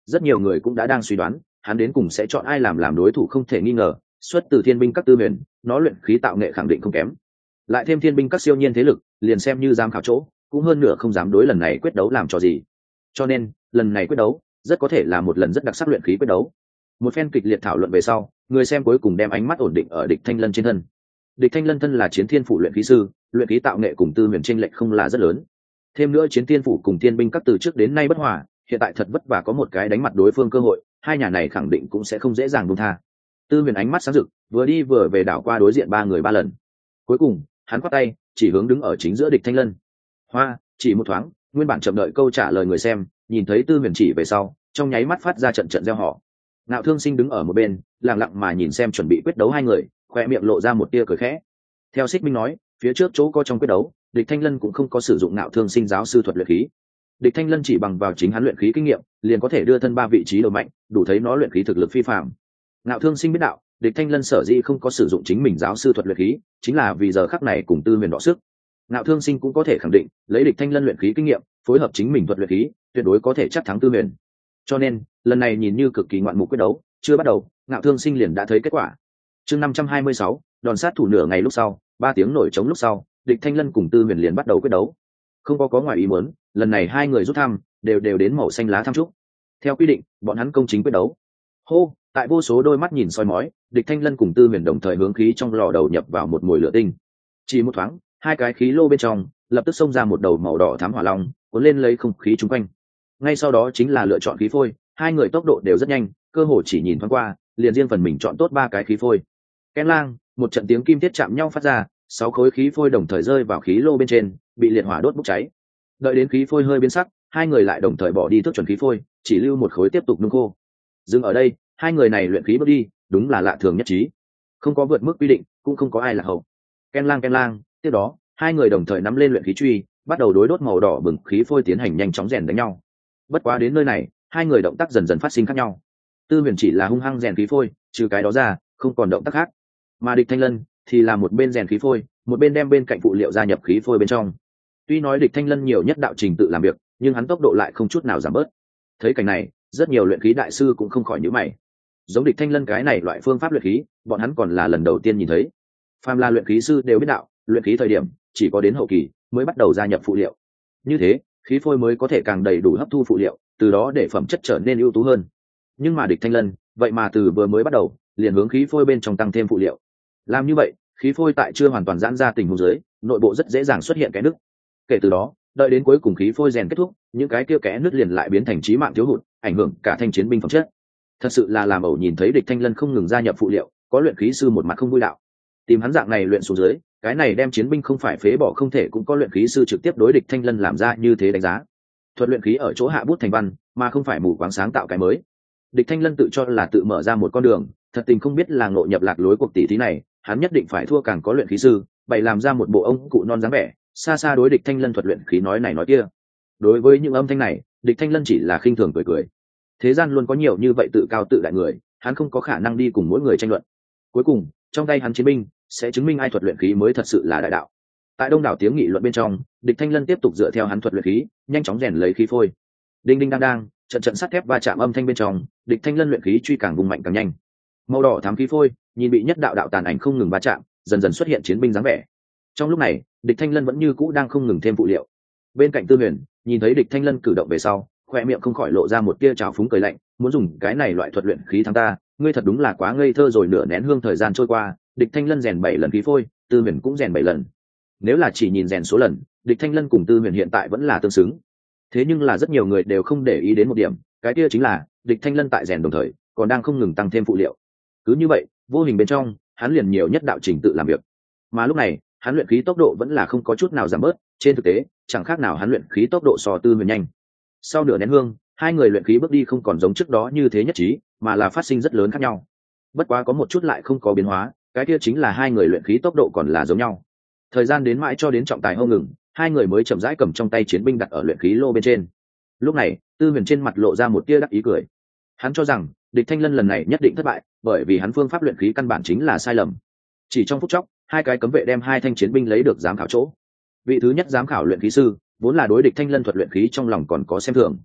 rất nhiều người cũng đã đang suy đoán hắn đến cùng sẽ chọn ai làm làm đối thủ không thể nghi ngờ. Xuất từ thiên binh các tư huyền, nó luyện khí tạo nghệ khẳng định không kém, lại thêm thiên binh các siêu nhiên thế lực, liền xem như giám khảo chỗ cũng hơn nửa không dám đối lần này quyết đấu làm trò gì. Cho nên lần này quyết đấu rất có thể là một lần rất đặc sắc luyện khí quyết đấu. Một phen kịch liệt thảo luận về sau, người xem cuối cùng đem ánh mắt ổn định ở địch thanh lân trên thân. Địch thanh lân thân là chiến thiên phủ luyện khí sư, luyện khí tạo nghệ cùng tư huyền chênh lệch không là rất lớn. Thêm nữa chiến thiên phủ cùng thiên binh các từ trước đến nay bất hòa, hiện tại thật vất vả có một cái đánh mặt đối phương cơ hội, hai nhà này khẳng định cũng sẽ không dễ dàng buông tha. Tư huyền ánh mắt sáng rực, vừa đi vừa về đảo qua đối diện ba người ba lần. Cuối cùng hắn quát tay chỉ hướng đứng ở chính giữa địch thanh lân. Hoa chỉ một thoáng, nguyên bản chậm đợi câu trả lời người xem nhìn thấy tư huyền chỉ về sau, trong nháy mắt phát ra trận trận reo hò. Ngạo Thương Sinh đứng ở một bên lặng lặng mà nhìn xem chuẩn bị quyết đấu hai người, khoe miệng lộ ra một tia cười khẽ. Theo Xích Minh nói, phía trước chỗ có trong quyết đấu, địch thanh lân cũng không có sử dụng Ngạo Thương Sinh giáo sư thuật luyện khí. Địch thanh lân chỉ bằng vào chính hắn luyện khí kinh nghiệm liền có thể đưa thân ba vị trí đầu mạnh, đủ thấy nó luyện khí thực lực phi phàm. Ngạo Thương Sinh biết đạo, địch thanh lân sở dĩ không có sử dụng chính mình giáo sư thuật luyện khí chính là vì giờ khắc này cùng tư huyền đọ sức. Ngạo Thương Sinh cũng có thể khẳng định lấy địch thanh lân luyện khí kinh nghiệm phối hợp chính mình thuật luyện khí tuyệt đối có thể chắc thắng tư huyền. Cho nên lần này nhìn như cực kỳ ngoạn mục quyết đấu chưa bắt đầu, Ngạo Thương Sinh liền đã thấy kết quả. Chương năm trăm hai mươi sáu, đòn sát thủ. Nửa ngày lúc sau, ba tiếng nổi trống lúc sau, địch thanh lân cùng tư huyền liền bắt đầu quyết đấu. Không có có ngoài ý muốn, lần này hai người rút thăm đều đều đến màu xanh lá thăm trúc. Theo quy định, bọn hắn công chính quyết đấu. Hô, tại vô số đôi mắt nhìn soi mói, địch thanh lân cùng tư huyền đồng thời hướng khí trong lò đầu nhập vào một mùi lửa tinh. Chỉ một thoáng, hai cái khí lô bên trong lập tức xông ra một đầu màu đỏ thám hỏa long, cuốn lên lấy không khí chung quanh. Ngay sau đó chính là lựa chọn khí phôi, hai người tốc độ đều rất nhanh, cơ hồ chỉ nhìn thoáng qua liền riêng phần mình chọn tốt ba cái khí phôi. Ken lang, một trận tiếng kim thiết chạm nhau phát ra, sáu khối khí phôi đồng thời rơi vào khí lô bên trên, bị liệt hỏa đốt bốc cháy. Đợi đến khí phôi hơi biến sắc, hai người lại đồng thời bỏ đi thước chuẩn khí phôi, chỉ lưu một khối tiếp tục nung khô. Dừng ở đây, hai người này luyện khí bước đi đúng là lạ thường nhất trí, không có vượt mức quy định, cũng không có ai là hậu. Ken lang ken lang, tiếp đó hai người đồng thời nắm lên luyện khí truy, bắt đầu đối đốt màu đỏ bừng khí phôi tiến hành nhanh chóng rèn đánh nhau. Bất quá đến nơi này, hai người động tác dần dần phát sinh khác nhau. Tư huyền chỉ là hung hăng rèn khí phôi, trừ cái đó ra không còn động tác khác, mà địch thanh lân thì là một bên rèn khí phôi, một bên đem bên cạnh phụ liệu gia nhập khí phôi bên trong. Tuy nói địch thanh lân nhiều nhất đạo trình tự làm việc, nhưng hắn tốc độ lại không chút nào giảm bớt. Thấy cảnh này, rất nhiều luyện khí đại sư cũng không khỏi nhíu mày. Giống địch thanh lân cái này loại phương pháp luyện khí, bọn hắn còn là lần đầu tiên nhìn thấy. Phàm là luyện khí sư đều biết đạo, luyện khí thời điểm chỉ có đến hậu kỳ mới bắt đầu gia nhập phụ liệu, như thế khí phôi mới có thể càng đầy đủ hấp thu phụ liệu, từ đó để phẩm chất trở nên ưu tú hơn. Nhưng mà địch thanh lân vậy mà từ vừa mới bắt đầu liền hướng khí phôi bên trong tăng thêm phụ liệu. Làm như vậy, khí phôi tại chưa hoàn toàn giãn ra tình huống dưới, nội bộ rất dễ dàng xuất hiện cái nứt. Kể từ đó, đợi đến cuối cùng khí phôi rèn kết thúc, những cái kia kẽ nứt liền lại biến thành chí mạng thiếu hụt, ảnh hưởng cả thanh chiến binh phẩm chất. Thật sự là làm ẩu nhìn thấy địch thanh lân không ngừng gia nhập phụ liệu, có luyện khí sư một mặt không vui đạo. Tìm hắn dạng này luyện xuống dưới, cái này đem chiến binh không phải phế bỏ không thể, cũng có luyện khí sư trực tiếp đối địch thanh lân làm ra như thế đánh giá. Thuật luyện khí ở chỗ hạ bút thành văn, mà không phải mù quáng sáng tạo cái mới. Địch thanh lân tự cho là tự mở ra một con đường, thật tình không biết là ngộ nhập lạc lối cuộc tỷ thí này, hắn nhất định phải thua càng có luyện khí sư, bày làm ra một bộ ông cụ non dáng vẻ, xa xa đối địch thanh lân thuật luyện khí nói này nói kia. Đối với những âm thanh này, địch thanh lân chỉ là khinh thường cười cười. Thế gian luôn có nhiều như vậy tự cao tự đại người, hắn không có khả năng đi cùng mỗi người tranh luận. Cuối cùng, trong tay hắn chiến binh sẽ chứng minh ai thuật luyện khí mới thật sự là đại đạo. Tại đông đảo tiếng nghị luận bên trong, địch thanh lân tiếp tục dựa theo hắn thuật luyện khí, nhanh chóng rèn lấy khí phôi. Đinh đinh đang đang, trận trận sắt thép va chạm âm thanh bên trong, địch thanh lân luyện khí truy càng vùng mạnh càng nhanh. Màu đỏ thắm khí phôi, nhìn bị nhất đạo đạo tàn ảnh không ngừng va chạm, dần dần xuất hiện chiến binh dáng vẻ. Trong lúc này, địch thanh lân vẫn như cũ đang không ngừng thêm phụ liệu. Bên cạnh Tư Huyền nhìn thấy địch thanh lân cử động về sau, khoe miệng không khỏi lộ ra một tia trào phúng cười lạnh, muốn dùng cái này loại thuật luyện khí thắng ta, ngươi thật đúng là quá ngây thơ rồi. Nửa nén hương thời gian trôi qua, địch thanh lân rèn bảy lần khí phôi, Tư Huyền cũng rèn bảy lần. Nếu là chỉ nhìn rèn số lần, địch thanh lân cùng Tư Huyền hiện tại vẫn là tương xứng. Thế nhưng là rất nhiều người đều không để ý đến một điểm, cái kia chính là địch thanh lân tại rèn đồng thời còn đang không ngừng tăng thêm phụ liệu. Cứ như vậy, vô hình bên trong hắn liền nhiều nhất đạo trình tự làm việc, mà lúc này hắn luyện khí tốc độ vẫn là không có chút nào giảm bớt. Trên thực tế, chẳng khác nào hắn luyện khí tốc độ so Tư Huyền nhanh. Sau nửa nén hương, hai người luyện khí bước đi không còn giống trước đó như thế nhất trí, mà là phát sinh rất lớn khác nhau. Bất quá có một chút lại không có biến hóa, cái kia chính là hai người luyện khí tốc độ còn là giống nhau. Thời gian đến mãi cho đến trọng tài hông ngừng, hai người mới chậm rãi cầm trong tay chiến binh đặt ở luyện khí lô bên trên. Lúc này, Tư Huyền trên mặt lộ ra một tia đắc ý cười. Hắn cho rằng địch thanh lân lần này nhất định thất bại, bởi vì hắn phương pháp luyện khí căn bản chính là sai lầm. Chỉ trong phút chốc, hai cái cấm vệ đem hai thanh chiến binh lấy được giám khảo chỗ. Vị thứ nhất giám khảo luyện khí sư vốn là đối địch thanh lân thuật luyện khí trong lòng còn có xem thường.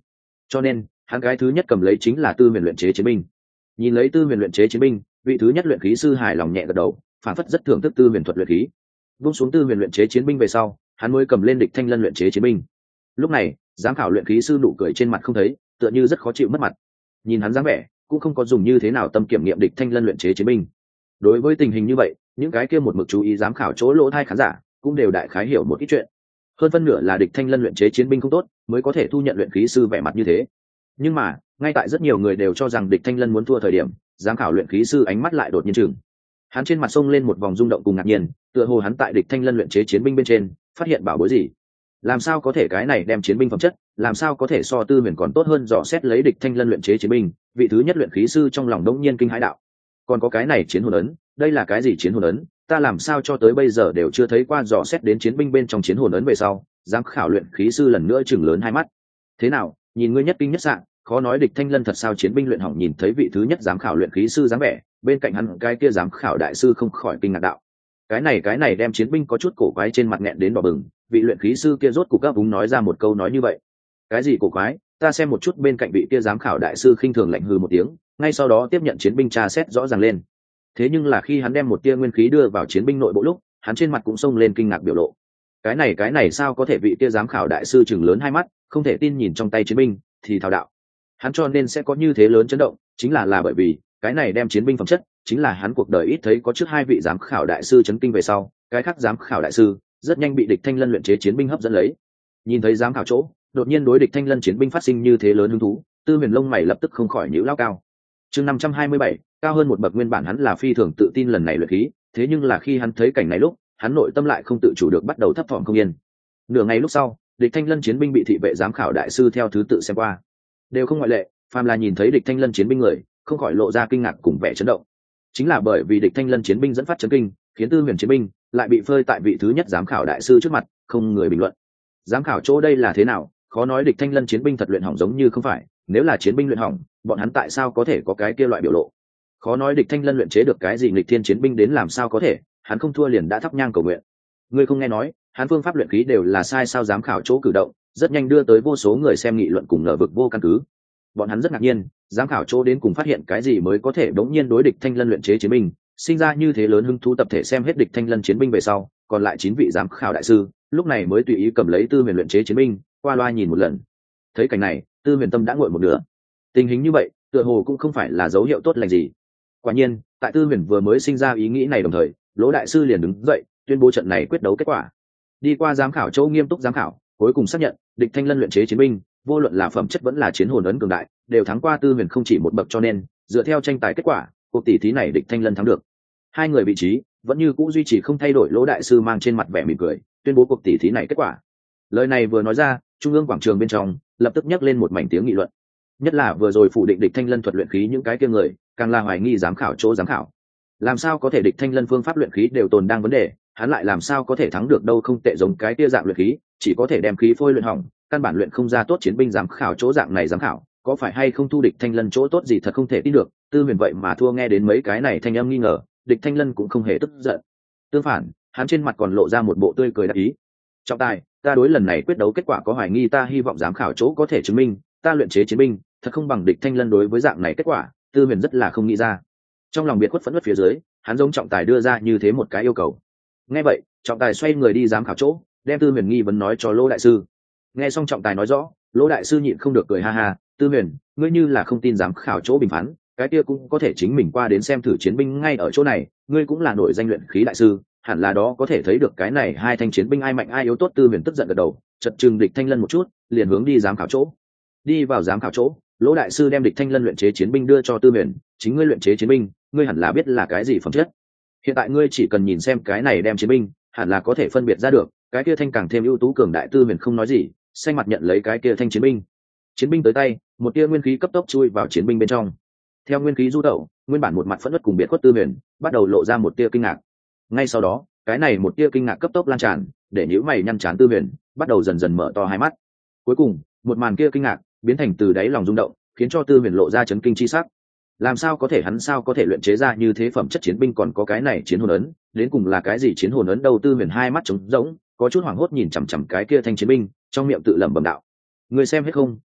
cho nên hắn cái thứ nhất cầm lấy chính là tư huyền luyện chế chiến binh. Nhìn lấy tư huyền luyện chế chiến binh, vị thứ nhất luyện khí sư hài lòng nhẹ gật đầu, phản phất rất thưởng thức tư huyền thuật luyện khí. Vung xuống tư huyền luyện chế chiến binh về sau, hắn mới cầm lên địch thanh lân luyện chế chiến binh. Lúc này giám khảo luyện khí sư nụ cười trên mặt không thấy, tựa như rất khó chịu mất mặt. Nhìn hắn dáng vẻ cũng không có dùng như thế nào tâm kiểm nghiệm địch thanh lân luyện chế chiến binh. Đối với tình hình như vậy, những cái kia một mực chú ý giám khảo chỗ lỗ thai khán giả cũng đều đại khái hiểu một ít chuyện. Hơn phân nửa là địch thanh lân luyện chế chiến binh không tốt, mới có thể thu nhận luyện khí sư vẻ mặt như thế. Nhưng mà ngay tại rất nhiều người đều cho rằng địch thanh lân muốn thua thời điểm, giám khảo luyện khí sư ánh mắt lại đột nhiên chừng. Hắn trên mặt sông lên một vòng rung động cùng ngạc nhiên, tựa hồ hắn tại địch thanh lân luyện chế chiến binh bên trên phát hiện bảo bối gì. Làm sao có thể cái này đem chiến binh phẩm chất, làm sao có thể so tư huyền còn tốt hơn dò xét lấy địch thanh lân luyện chế chiến binh. Vị thứ nhất luyện khí sư trong lòng đống nhiên kinh hãi đạo, còn có cái này chiến hồn ấn, đây là cái gì chiến hồn ấn? Ta làm sao cho tới bây giờ đều chưa thấy qua dò xét đến chiến binh bên trong chiến hồn ấn. Về sau giám khảo luyện khí sư lần nữa chừng lớn hai mắt. Thế nào, nhìn ngươi nhất kinh nhất sạng, khó nói địch thanh lân thật sao? Chiến binh luyện hỏng nhìn thấy vị thứ nhất giám khảo luyện khí sư dáng vẻ, bên cạnh hắn cái kia giám khảo đại sư không khỏi kinh ngạc đạo, cái này cái này đem chiến binh có chút cổ quái, trên mặt nghẹn đến đỏ bừng. Vị luyện khí sư kia rốt cục gấp úng nói ra một câu nói như vậy, cái gì cổ quái? Ta xem một chút. Bên cạnh vị kia giám khảo đại sư khinh thường lạnh hừ một tiếng, ngay sau đó tiếp nhận chiến binh tra xét rõ ràng lên. Thế nhưng là khi hắn đem một tia nguyên khí đưa vào chiến binh nội bộ lúc, hắn trên mặt cũng xông lên kinh ngạc biểu lộ. Cái này cái này sao có thể? Vị kia giám khảo đại sư chừng lớn hai mắt, không thể tin nhìn trong tay chiến binh, thì thao đạo, hắn cho nên sẽ có như thế lớn chấn động, chính là là bởi vì cái này đem chiến binh phẩm chất chính là hắn cuộc đời ít thấy có. Trước hai vị giám khảo đại sư chấn kinh về sau, cái khác giám khảo đại sư rất nhanh bị địch thanh lân luyện chế chiến binh hấp dẫn lấy. Nhìn thấy giám khảo chỗ đột nhiên đối địch thanh lân chiến binh phát sinh như thế lớn hứng thú, tư huyền lông mày lập tức không khỏi nhíu lao cao. Chương năm trăm hai mươi bảy, cao hơn một bậc. Nguyên bản hắn là phi thường tự tin lần này luyện khí, thế nhưng là khi hắn thấy cảnh này lúc, hắn nội tâm lại không tự chủ được bắt đầu thấp thỏm không yên. Nửa ngày lúc sau, địch thanh lân chiến binh bị thị vệ giám khảo đại sư theo thứ tự xem qua, đều không ngoại lệ, phàm là nhìn thấy địch thanh lân chiến binh người không khỏi lộ ra kinh ngạc cùng vẻ chấn động. Chính là bởi vì địch thanh lân chiến binh dẫn phát chấn kinh, khiến tư huyền chiến binh lại bị phơi tại vị thứ nhất giám khảo đại sư trước mặt, không người bình luận. Giám khảo chỗ đây là thế nào? Khó nói địch thanh lân chiến binh thật luyện hỏng giống như không phải, nếu là chiến binh luyện hỏng, bọn hắn tại sao có thể có cái kia loại biểu lộ? Khó nói địch thanh lân luyện chế được cái gì nghịch thiên chiến binh đến làm sao có thể, hắn không thua liền đã thắp nhang cầu nguyện. Ngươi không nghe nói hắn phương pháp luyện khí đều là sai sao? Giám khảo chỗ cử động rất nhanh đưa tới vô số người xem nghị luận cùng ngờ vực vô căn cứ. Bọn hắn rất ngạc nhiên, giám khảo chỗ đến cùng phát hiện cái gì mới có thể đống nhiên đối địch thanh lân luyện chế chiến binh sinh ra như thế lớn hứng thú. Tập thể xem hết địch thanh lân chiến binh về sau, còn lại chín vị giám khảo đại sư lúc này mới tùy ý cầm lấy tư huyền luyện chế chiến binh qua loa nhìn một lần. Thấy cảnh này, tư huyền tâm đã nguội một nửa. Tình hình như vậy tựa hồ cũng không phải là dấu hiệu tốt lành gì. Quả nhiên, tại tư huyền vừa mới sinh ra ý nghĩ này đồng thời, lỗ đại sư liền đứng dậy tuyên bố trận này quyết đấu kết quả. Đi qua giám khảo chỗ nghiêm túc giám khảo, cuối cùng xác nhận địch thanh lân luyện chế chiến binh vô luận là phẩm chất vẫn là chiến hồn ấn cường đại, đều thắng qua tư huyền không chỉ một bậc. Cho nên dựa theo tranh tài kết quả, cuộc tỷ thí này địch thanh lân thắng được. Hai người vị trí vẫn như cũ duy trì không thay đổi. Lỗ đại sư mang trên mặt vẻ mỉm cười tuyên bố cuộc tỷ thí này kết quả. Lời này vừa nói ra, trung ương quảng trường bên trong lập tức nhắc lên một mảnh tiếng nghị luận. Nhất là vừa rồi phủ định địch thanh lân thuật luyện khí những cái kia người, càng là hoài nghi giám khảo chỗ giám khảo. Làm sao có thể địch thanh lân phương pháp luyện khí đều tồn đang vấn đề, hắn lại làm sao có thể thắng được đâu? Không tệ, giống cái kia dạng luyện khí chỉ có thể đem khí phôi luyện hỏng, căn bản luyện không ra tốt chiến binh. Giám khảo chỗ dạng này giám khảo có phải hay không thu địch thanh lân chỗ tốt gì? Thật không thể tin được. Tư huyền vậy mà thua. Nghe đến mấy cái này thanh âm nghi ngờ, địch thanh lân cũng không hề tức giận, tương phản hắn trên mặt còn lộ ra một bộ tươi cười đắc ý. Trọng tài, ta đối lần này quyết đấu kết quả có hoài nghi, ta hy vọng giám khảo chỗ có thể chứng minh ta luyện chế chiến binh thật không bằng địch thanh lân. Đối với dạng này kết quả, tư huyền rất là không nghĩ ra. Trong lòng biệt khuất phẫn nộ phía dưới, hắn giống trọng tài đưa ra như thế một cái yêu cầu. Nghe vậy, trọng tài xoay người đi giám khảo chỗ, đem tư huyền nghi vấn nói cho lỗ đại sư. Nghe xong trọng tài nói rõ, lỗ đại sư nhịn không được cười ha ha. Tư huyền, ngươi như là không tin giám khảo chỗ bình phán, cái kia cũng có thể chính mình qua đến xem thử chiến binh ngay ở chỗ này. Ngươi cũng là nổi danh luyện khí đại sư, hẳn là đó có thể thấy được cái này hai thanh chiến binh ai mạnh ai yếu tốt. Tư huyền tức giận gật đầu, chật chừng địch thanh lân một chút, liền hướng đi giám khảo chỗ. Đi vào giám khảo chỗ, lỗ đại sư đem địch thanh lân luyện chế chiến binh đưa cho tư huyền. Chính ngươi luyện chế chiến binh, ngươi hẳn là biết là cái gì phẩm chất. Hiện tại ngươi chỉ cần nhìn xem cái này đem chiến binh, hẳn là có thể phân biệt ra được cái kia thanh càng thêm ưu tú cường đại. Tư huyền không nói gì, xanh mặt nhận lấy cái kia thanh chiến binh. Chiến binh tới tay, một tia nguyên khí cấp tốc chui vào chiến binh bên trong. Theo nguyên khí du tẩu, nguyên bản một mặt phẫn nộ cùng biệt khuất tư huyền bắt đầu lộ ra một tia kinh ngạc. Ngay sau đó, cái này một tia kinh ngạc cấp tốc lan tràn, để nhíu mày nhăn trán tư huyền bắt đầu dần dần mở to hai mắt. Cuối cùng, một màn kia kinh ngạc biến thành từ đáy lòng rung động, khiến cho tư huyền lộ ra chấn kinh chi sắc. Làm sao có thể, hắn sao có thể luyện chế ra như thế phẩm chất chiến binh? Còn có cái này chiến hồn ấn, đến cùng là cái gì chiến hồn ấn đâu? Tư huyền hai mắt trống rỗng, có chút hoảng hốt nhìn chằm chằm cái kia thanh chiến binh, trong miệng tự lẩm bẩm đạo: ngươi xem hết không?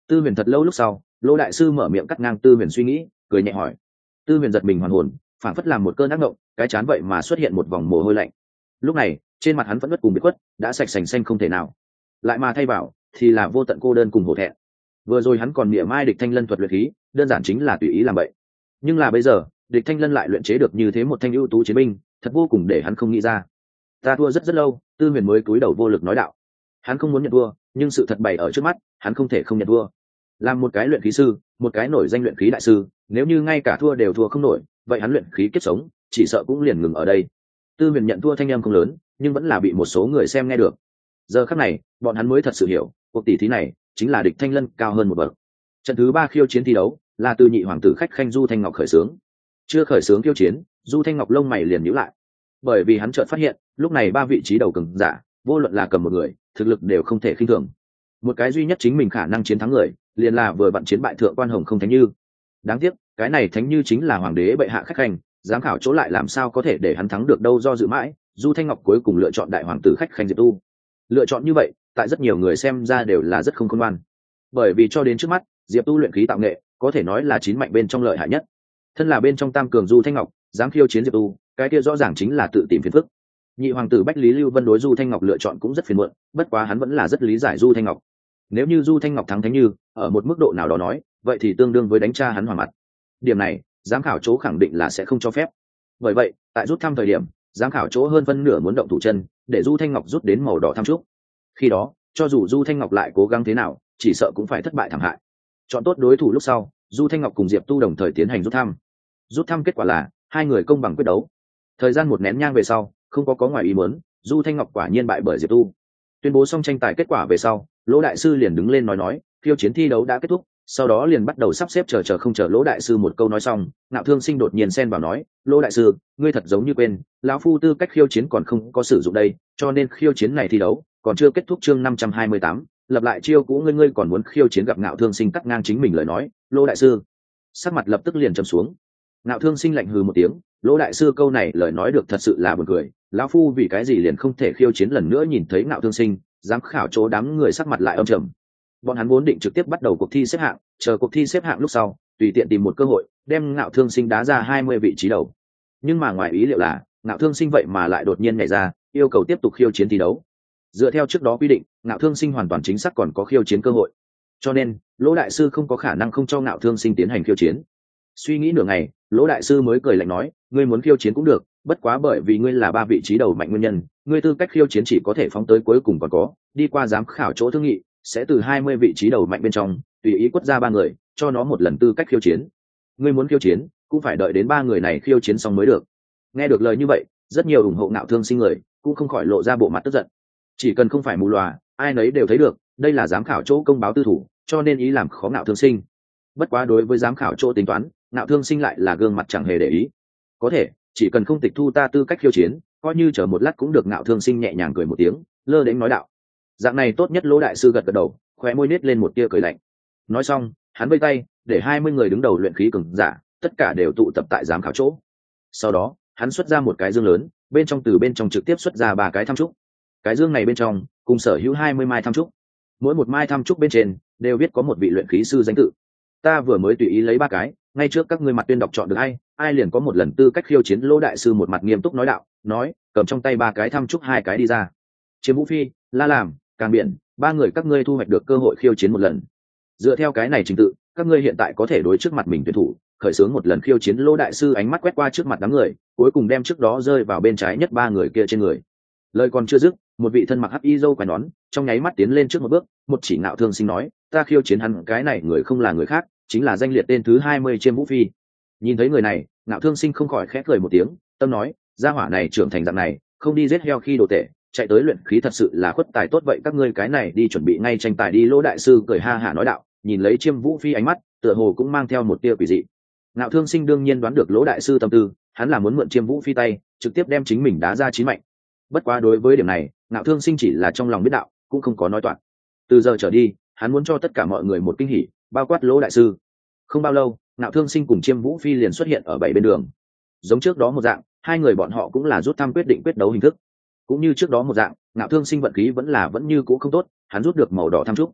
Tư Huyền thật lâu lúc sau, Lỗ đại sư mở miệng cắt ngang Tư Huyền suy nghĩ, cười nhẹ hỏi. Tư Huyền giật mình hoàn hồn, phảng phất làm một cơn ác mộng, cái chán vậy mà xuất hiện một vòng mồ hôi lạnh. Lúc này, trên mặt hắn vẫn bất cùng biết khuất, đã sạch sành xanh không thể nào, lại mà thay vào thì là vô tận cô đơn cùng hổ thẹn. Vừa rồi hắn còn mỉa mai Địch Thanh Lân thuật luyện khí, đơn giản chính là tùy ý làm vậy. Nhưng là bây giờ, Địch Thanh Lân lại luyện chế được như thế một thanh ưu tú chiến binh, thật vô cùng để hắn không nghĩ ra. Ta thua rất rất lâu, Tư Huyền mới cúi đầu vô lực nói đạo. Hắn không muốn nhận thua, nhưng sự thật bày ở trước mắt, hắn không thể không nhận thua. Làm một cái luyện khí sư, một cái nổi danh luyện khí đại sư, nếu như ngay cả thua đều thua không nổi, vậy hắn luyện khí kiếp sống chỉ sợ cũng liền ngừng ở đây. Tư Huyền nhận thua thanh âm không lớn, nhưng vẫn là bị một số người xem nghe được. Giờ khắc này, bọn hắn mới thật sự hiểu, cuộc tỷ thí này chính là Địch Thanh Lân cao hơn một bậc. Trận thứ ba khiêu chiến thi đấu là từ nhị hoàng tử khách khanh Du Thanh Ngọc khởi xướng. Chưa khởi xướng khiêu chiến, Du Thanh Ngọc lông mày liền nhíu lại, bởi vì hắn chợt phát hiện, lúc này ba vị trí đầu cường giả, vô luận là cầm một người, thực lực đều không thể khinh thường. Một cái duy nhất chính mình khả năng chiến thắng người, liền là vừa vặn chiến bại thượng quan Hồng Không Thánh Như. Đáng tiếc, cái này Thánh Như chính là hoàng đế bệ hạ khách khanh, giám khảo chỗ lại làm sao có thể để hắn thắng được đâu, do dự mãi, Du Thanh Ngọc cuối cùng lựa chọn đại hoàng tử khách khanh Diệp Tu. Lựa chọn như vậy, tại rất nhiều người xem ra đều là rất không khôn ngoan, bởi vì cho đến trước mắt, Diệp Tu luyện khí tạo nghệ, có thể nói là chín mạnh bên trong lợi hại nhất. Thân là bên trong tam cường Du Thanh Ngọc, dám khiêu chiến Diệp Tu, cái kia rõ ràng chính là tự tìm phiền phức. Nhị hoàng tử Bách Lý Lưu Vân đối Du Thanh Ngọc lựa chọn cũng rất phiền muộn, bất quá hắn vẫn là rất lý giải Du Thanh Ngọc. Nếu như Du Thanh Ngọc thắng Thánh Như, ở một mức độ nào đó nói, vậy thì tương đương với đánh cha hắn hoàng mặt. Điểm này, giám khảo chỗ khẳng định là sẽ không cho phép. Bởi vậy, tại rút thăm thời điểm, giám khảo chỗ hơn phân nửa muốn động thủ chân, để Du Thanh Ngọc rút đến màu đỏ thăm trúc. Khi đó, cho dù Du Thanh Ngọc lại cố gắng thế nào, chỉ sợ cũng phải thất bại thảm hại. Chọn tốt đối thủ lúc sau, Du Thanh Ngọc cùng Diệp Tu đồng thời tiến hành rút thăm. Rút thăm kết quả là hai người công bằng quyết đấu. Thời gian một nén nhang về sau, không có có ngoài ý muốn, Du Thanh Ngọc quả nhiên bại bởi Diệp Tu. Tuyên bố xong tranh tài kết quả về sau, Lỗ đại sư liền đứng lên nói nói, khiêu chiến thi đấu đã kết thúc, sau đó liền bắt đầu sắp xếp chờ chờ không chờ Lỗ đại sư một câu nói xong, Ngạo Thương Sinh đột nhiên xen vào nói, Lỗ đại sư, ngươi thật giống như quên, lão phu tư cách khiêu chiến còn không có sử dụng đây, cho nên khiêu chiến này thi đấu còn chưa kết thúc. Chương năm trăm hai mươi tám, lập lại chiêu cũ, ngươi ngươi còn muốn khiêu chiến. Gặp Ngạo Thương Sinh cắt ngang chính mình lời nói, Lỗ đại sư sắc mặt lập tức liền trầm xuống. Ngạo Thương Sinh lạnh hừ một tiếng, Lỗ đại sư câu này lời nói được thật sự là buồn cười, lão phu vì cái gì liền không thể khiêu chiến lần nữa. Nhìn thấy Ngạo Thương Sinh, giám khảo chỗ đám người sắc mặt lại âm trầm. Bọn hắn vốn định trực tiếp bắt đầu cuộc thi xếp hạng, chờ cuộc thi xếp hạng lúc sau, tùy tiện tìm một cơ hội đem Ngạo Thương Sinh đá ra hai mươi vị trí đầu. Nhưng mà ngoài ý liệu là, Ngạo Thương Sinh vậy mà lại đột nhiên nhảy ra, yêu cầu tiếp tục khiêu chiến thi đấu. Dựa theo trước đó quy định, Ngạo Thương Sinh hoàn toàn chính xác còn có khiêu chiến cơ hội, cho nên Lỗ đại sư không có khả năng không cho Ngạo Thương Sinh tiến hành khiêu chiến. Suy nghĩ nửa ngày, Lỗ đại sư mới cười lạnh nói, ngươi muốn khiêu chiến cũng được, bất quá bởi vì ngươi là ba vị trí đầu mạnh nguyên nhân, ngươi tư cách khiêu chiến chỉ có thể phóng tới cuối cùng còn có, đi qua giám khảo chỗ thương nghị, sẽ từ hai mươi vị trí đầu mạnh bên trong tùy ý quất ra ba người, cho nó một lần tư cách khiêu chiến. Ngươi muốn khiêu chiến, cũng phải đợi đến ba người này khiêu chiến xong mới được. Nghe được lời như vậy, rất nhiều ủng hộ Ngạo Thương Sinh người cũng không khỏi lộ ra bộ mặt tức giận. Chỉ cần không phải mù lòa, ai nấy đều thấy được, đây là giám khảo chỗ công báo tư thủ, cho nên ý làm khó Ngạo Thương Sinh. Bất quá đối với giám khảo chỗ tính toán, Ngạo Thương Sinh lại là gương mặt chẳng hề để ý. Có thể, chỉ cần không tịch thu ta tư cách khiêu chiến, coi như chờ một lát cũng được. Ngạo Thương Sinh nhẹ nhàng cười một tiếng, lơ đễnh nói đạo. Dạng này tốt nhất. Lỗ đại sư gật gật đầu, khóe môi nết lên một tia cười lạnh. Nói xong, hắn vây tay, để hai mươi người đứng đầu luyện khí cường giả, tất cả đều tụ tập tại giám khảo chỗ. Sau đó, hắn xuất ra một cái dương lớn, bên trong từ bên trong trực tiếp xuất ra ba cái tham trúc. Cái dương này bên trong cùng sở hữu hai mươi mai tham trúc, mỗi một mai tham trúc bên trên đều viết có một vị luyện khí sư danh tự. Ta vừa mới tùy ý lấy ba cái, ngay trước các ngươi mặt tuyên đọc chọn được ai, ai liền có một lần tư cách khiêu chiến. Lỗ đại sư một mặt nghiêm túc nói đạo, nói, cầm trong tay ba cái tham trúc hai cái đi ra. Chiếm Vũ Phi, La Làm, Càng Biển, ba người các ngươi thu hoạch được cơ hội khiêu chiến một lần. Dựa theo cái này trình tự, các ngươi hiện tại có thể đối trước mặt mình tuyển thủ khởi xướng một lần khiêu chiến. Lỗ đại sư ánh mắt quét qua trước mặt đám người, cuối cùng đem trước đó rơi vào bên trái nhất ba người kia trên người. Lời còn chưa dứt, một vị thân mặc hắc y dâu quai nón trong nháy mắt tiến lên trước một bước, một chỉ Ngạo Thương Sinh nói, ta khiêu chiến hắn. Cái này người không là người khác, chính là danh liệt tên thứ hai mươi Chiêm Vũ Phi. Nhìn thấy người này, Ngạo Thương Sinh không khỏi khẽ cười một tiếng, tâm nói, gia hỏa này trưởng thành dạng này, không đi giết heo khi đồ tệ, chạy tới luyện khí thật sự là khuất tài tốt. Vậy các ngươi cái này đi chuẩn bị ngay tranh tài đi. Lỗ đại sư cười ha hả nói đạo, nhìn lấy Chiêm Vũ Phi ánh mắt tựa hồ cũng mang theo một tia quỷ dị. Ngạo Thương Sinh đương nhiên đoán được Lỗ đại sư tâm tư, hắn là muốn mượn Chiêm Vũ Phi tay, trực tiếp đem chính mình đá ra chín mạnh. Bất quá đối với điểm này, Ngạo Thương Sinh chỉ là trong lòng biết đạo, cũng không có nói toạc. Từ giờ trở đi, hắn muốn cho tất cả mọi người một kinh hỉ, bao quát Lỗ đại sư. Không bao lâu, Ngạo Thương Sinh cùng Chiêm Vũ Phi liền xuất hiện ở bảy bên đường. Giống trước đó một dạng, hai người bọn họ cũng là rút thăm quyết định quyết đấu hình thức. Cũng như trước đó một dạng, Ngạo Thương Sinh vận khí vẫn là vẫn như cũ không tốt, hắn rút được màu đỏ tham trúc.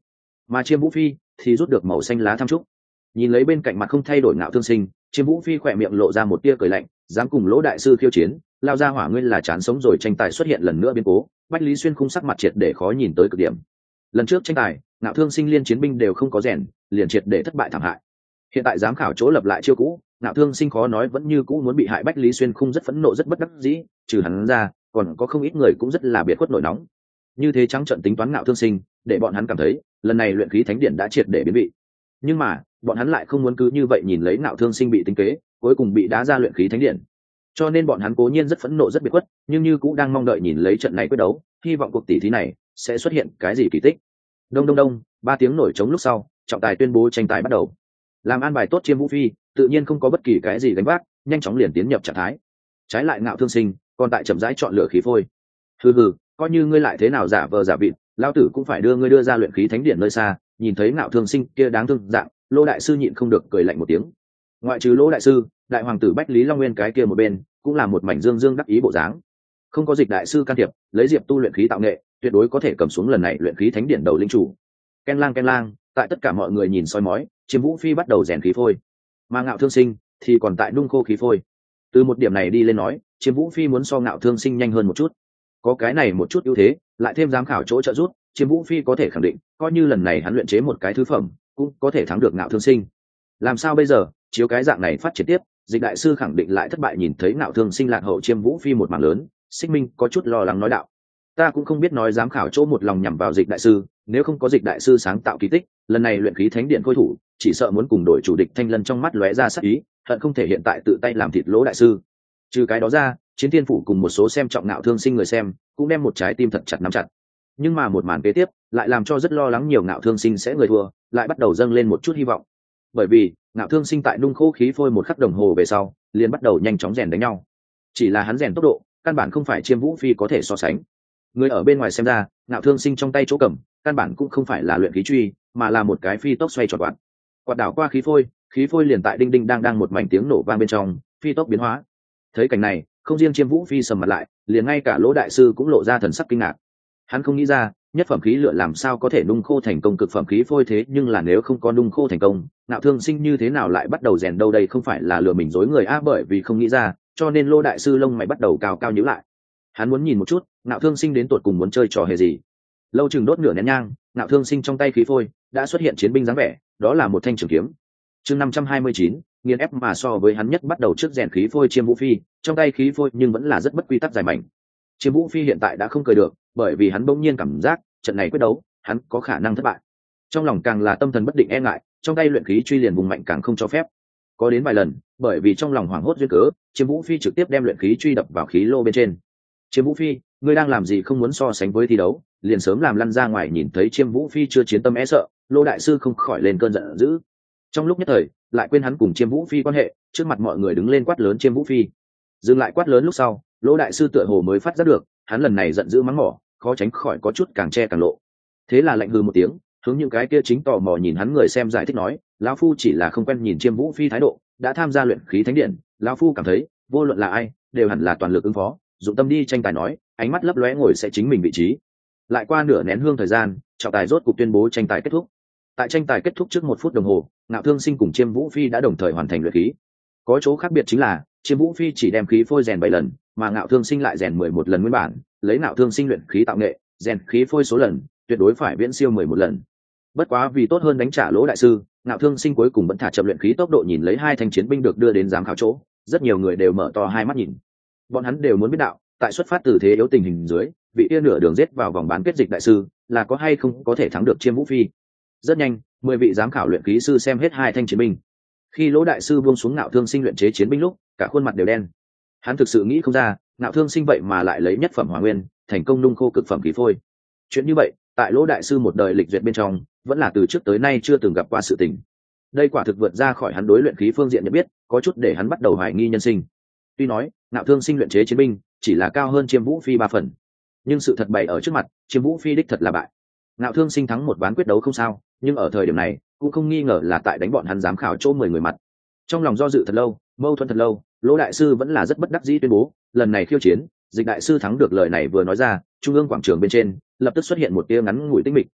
mà Chiêm Vũ Phi thì rút được màu xanh lá tham trúc. Nhìn lấy bên cạnh mặt không thay đổi Ngạo Thương Sinh, Chiêm Vũ Phi khỏe miệng lộ ra một tia cười lạnh, dám cùng Lỗ đại sư khiêu chiến, lao ra hỏa ngươi là chán sống rồi. Tranh tài xuất hiện lần nữa biến cố, Bách Lý Xuyên khung sắc mặt triệt để khó nhìn tới cực điểm. Lần trước tranh tài, Ngạo Thương Sinh liên chiến binh đều không có rèn, liền triệt để thất bại thảm hại. Hiện tại giám khảo chỗ lập lại chiêu cũ, Ngạo Thương Sinh khó nói vẫn như cũ muốn bị hại. Bách Lý Xuyên khung rất phẫn nộ rất bất đắc dĩ, trừ hắn ra, còn có không ít người cũng rất là biệt khuất nổi nóng. Như thế trắng trợn tính toán Ngạo Thương Sinh, để bọn hắn cảm thấy lần này luyện khí thánh điện đã triệt để biến vị. Nhưng mà bọn hắn lại không muốn cứ như vậy nhìn lấy Ngạo Thương Sinh bị tính kế, cuối cùng bị đá ra luyện khí thánh điện. Cho nên bọn hắn cố nhiên rất phẫn nộ rất biệt khuất, nhưng như cũng đang mong đợi nhìn lấy trận này quyết đấu, hy vọng cuộc tỷ thí này sẽ xuất hiện cái gì kỳ tích. Đông đông đông, ba tiếng nổi trống lúc sau, trọng tài tuyên bố tranh tài bắt đầu. Làm an bài tốt Chiêm Vũ Phi, tự nhiên không có bất kỳ cái gì gánh vác, nhanh chóng liền tiến nhập trạng thái. Trái lại Ngạo Thương Sinh, còn tại chậm rãi chọn lựa khí phôi. Hừ hừ, coi như ngươi lại thế nào giả vờ giả vịt, lão tử cũng phải đưa ngươi đưa ra luyện khí thánh điện nơi xa. Nhìn thấy Ngạo Thương Sinh kia đáng thương dạng, Lô đại sư nhịn không được cười lạnh một tiếng. Ngoại trừ Lô đại sư, đại hoàng tử Bách Lý Long Nguyên cái kia một bên, cũng là một mảnh dương dương đắc ý bộ dáng. Không có Dịch đại sư can thiệp, lấy Diệp tu luyện khí tạo nghệ, tuyệt đối có thể cầm xuống lần này luyện khí thánh điện đầu linh chủ. Ken lang ken lang, tại tất cả mọi người nhìn soi mói, Chiêm Vũ Phi bắt đầu rèn khí phôi, mà Ngạo Thương Sinh thì còn tại nung khô khí phôi. Từ một điểm này đi lên nói, Chiêm Vũ Phi muốn so Ngạo Thương Sinh nhanh hơn một chút. Có cái này một chút ưu thế, lại thêm giám khảo chỗ trợ giúp, Chiêm Vũ Phi có thể khẳng định, coi như lần này hắn luyện chế một cái thứ phẩm, cũng có thể thắng được Ngạo Thương Sinh. Làm sao bây giờ, chiếu cái dạng này phát triển tiếp, Dịch đại sư khẳng định lại thất bại. Nhìn thấy Ngạo Thương Sinh lạc hậu Chiêm Vũ Phi một mảng lớn, Xích Minh có chút lo lắng nói đạo: ta cũng không biết nói giám khảo chỗ một lòng nhằm vào Dịch đại sư, nếu không có Dịch đại sư sáng tạo kỳ tích, lần này luyện khí thánh điện khôi thủ chỉ sợ muốn cùng đội chủ địch Thanh Lân trong mắt lóe ra sắc ý, hận không thể hiện tại tự tay làm thịt Lỗ đại sư. Trừ cái đó ra, Chiến Thiên phủ cùng một số xem trọng Ngạo Thương Sinh người xem cũng đem một trái tim thật chặt nắm chặt. Nhưng mà một màn kế tiếp lại làm cho rất lo lắng nhiều Ngạo Thương Sinh sẽ người thua, lại bắt đầu dâng lên một chút hy vọng. Bởi vì Ngạo Thương Sinh tại nung khô khí phôi một khắc đồng hồ về sau, liền bắt đầu nhanh chóng rèn đánh nhau. Chỉ là hắn rèn tốc độ, căn bản không phải Chiêm Vũ Phi có thể so sánh. Người ở bên ngoài xem ra, Ngạo Thương Sinh trong tay chỗ cầm, căn bản cũng không phải là luyện khí truy, mà là một cái phi tốc xoay tròn quạt. Quạt đảo qua khí phôi, khí phôi liền tại đinh đinh đang đang một mảnh tiếng nổ vang bên trong, phi tốc biến hóa. Thấy cảnh này, không riêng Chiêm Vũ Phi sầm mặt lại, liền ngay cả Lỗ đại sư cũng lộ ra thần sắc kinh ngạc. Hắn không nghĩ ra, nhất phẩm khí lựa làm sao có thể nung khô thành công cực phẩm khí phôi, thế nhưng là nếu không có nung khô thành công, Ngạo Thương Sinh như thế nào lại bắt đầu rèn đâu? Đây không phải là lừa mình dối người a? Bởi vì không nghĩ ra, cho nên Lô đại sư lông mày bắt đầu cao cao nhíu lại. Hắn muốn nhìn một chút, Ngạo Thương Sinh đến tột cùng muốn chơi trò hề gì. Lâu chừng đốt nửa nén nhang, Ngạo Thương Sinh trong tay khí phôi đã xuất hiện chiến binh dáng vẻ, đó là một thanh trường kiếm. Chương năm trăm hai mươi chín, nghiền ép. Mà so với hắn nhất bắt đầu trước rèn khí phôi Chiêm Vũ Phi, trong tay khí phôi nhưng vẫn là rất bất quy tắc dài mảnh. Chiêm Vũ Phi hiện tại đã không cười được, bởi vì hắn bỗng nhiên cảm giác trận này quyết đấu hắn có khả năng thất bại. Trong lòng càng là tâm thần bất định e ngại, trong tay luyện khí truy liền vùng mạnh càng không cho phép. Có đến vài lần, bởi vì trong lòng hoảng hốt duyên cớ, Chiêm Vũ Phi trực tiếp đem luyện khí truy đập vào khí lô bên trên. Chiêm Vũ Phi, ngươi đang làm gì? Không muốn so sánh với thi đấu, liền sớm làm lăn ra ngoài. Nhìn thấy Chiêm Vũ Phi chưa chiến tâm e sợ, Lô đại sư không khỏi lên cơn giận dữ. Trong lúc nhất thời, lại quên hắn cùng Chiêm Vũ Phi quan hệ, trước mặt mọi người đứng lên quát lớn Chiêm Vũ Phi. Dừng lại quát lớn lúc sau, Lô đại sư tựa hồ mới phát giác được, hắn lần này giận dữ mắng mỏ, khó tránh khỏi có chút càng che càng lộ. Thế là lạnh hừ một tiếng, hướng những cái kia chính tò mò nhìn hắn người xem giải thích nói: lão phu chỉ là không quen nhìn Chiêm Vũ Phi thái độ, đã tham gia luyện khí thánh điện, lão phu cảm thấy vô luận là ai đều hẳn là toàn lực ứng phó, dụng tâm đi tranh tài. Nói, ánh mắt lấp lóe ngồi sẽ chính mình vị trí. Lại qua nửa nén hương thời gian, trọng tài rốt cục tuyên bố tranh tài kết thúc. Tại tranh tài kết thúc trước một phút đồng hồ, Ngạo Thương Sinh cùng Chiêm Vũ Phi đã đồng thời hoàn thành luyện khí. Có chỗ khác biệt chính là Chiêm Vũ Phi chỉ đem khí phôi rèn bảy lần, mà Ngạo Thương Sinh lại rèn mười một lần nguyên bản. Lấy Ngạo Thương Sinh luyện khí tạo nghệ, rèn khí phôi số lần tuyệt đối phải viễn siêu mười một lần. Bất quá vì tốt hơn đánh trả Lỗ đại sư, Ngạo Thương Sinh cuối cùng vẫn thả chậm luyện khí tốc độ. Nhìn lấy hai thanh chiến binh được đưa đến giám khảo chỗ, rất nhiều người đều mở to hai mắt nhìn. Bọn hắn đều muốn biết đạo, tại xuất phát từ thế yếu tình hình dưới, vị kia nửa đường giết vào vòng bán kết Dịch đại sư là có hay không có thể thắng được Chiêm Vũ Phi. Rất nhanh, mười vị giám khảo luyện khí sư xem hết hai thanh chiến binh. Khi Lỗ đại sư buông xuống Ngạo Thương Sinh luyện chế chiến binh lúc, cả khuôn mặt đều đen. Hắn thực sự nghĩ không ra, Ngạo Thương Sinh vậy mà lại lấy nhất phẩm hỏa nguyên, thành công nung khô cực phẩm khí phôi. Chuyện như vậy, tại Lỗ đại sư một đời lịch duyệt bên trong, vẫn là từ trước tới nay chưa từng gặp qua sự tình. Đây quả thực vượt ra khỏi hắn đối luyện khí phương diện nhận biết, có chút để hắn bắt đầu hoài nghi nhân sinh. Tuy nói, Ngạo Thương Sinh luyện chế chiến binh chỉ là cao hơn Chiêm Vũ Phi ba phần, nhưng sự thật bày ở trước mặt, Chiêm Vũ Phi đích thật là bại. Ngạo Thương Sinh thắng một ván quyết đấu không sao, nhưng ở thời điểm này, cũng không nghi ngờ là tại đánh bọn hắn giám khảo chỗ mười người mặt. Trong lòng do dự thật lâu, mâu thuẫn thật lâu, Lỗ đại sư vẫn là rất bất đắc dĩ tuyên bố, lần này khiêu chiến, Dịch đại sư thắng được. Lời này vừa nói ra, trung ương quảng trường bên trên lập tức xuất hiện một tia ngắn ngủi tĩnh mịch.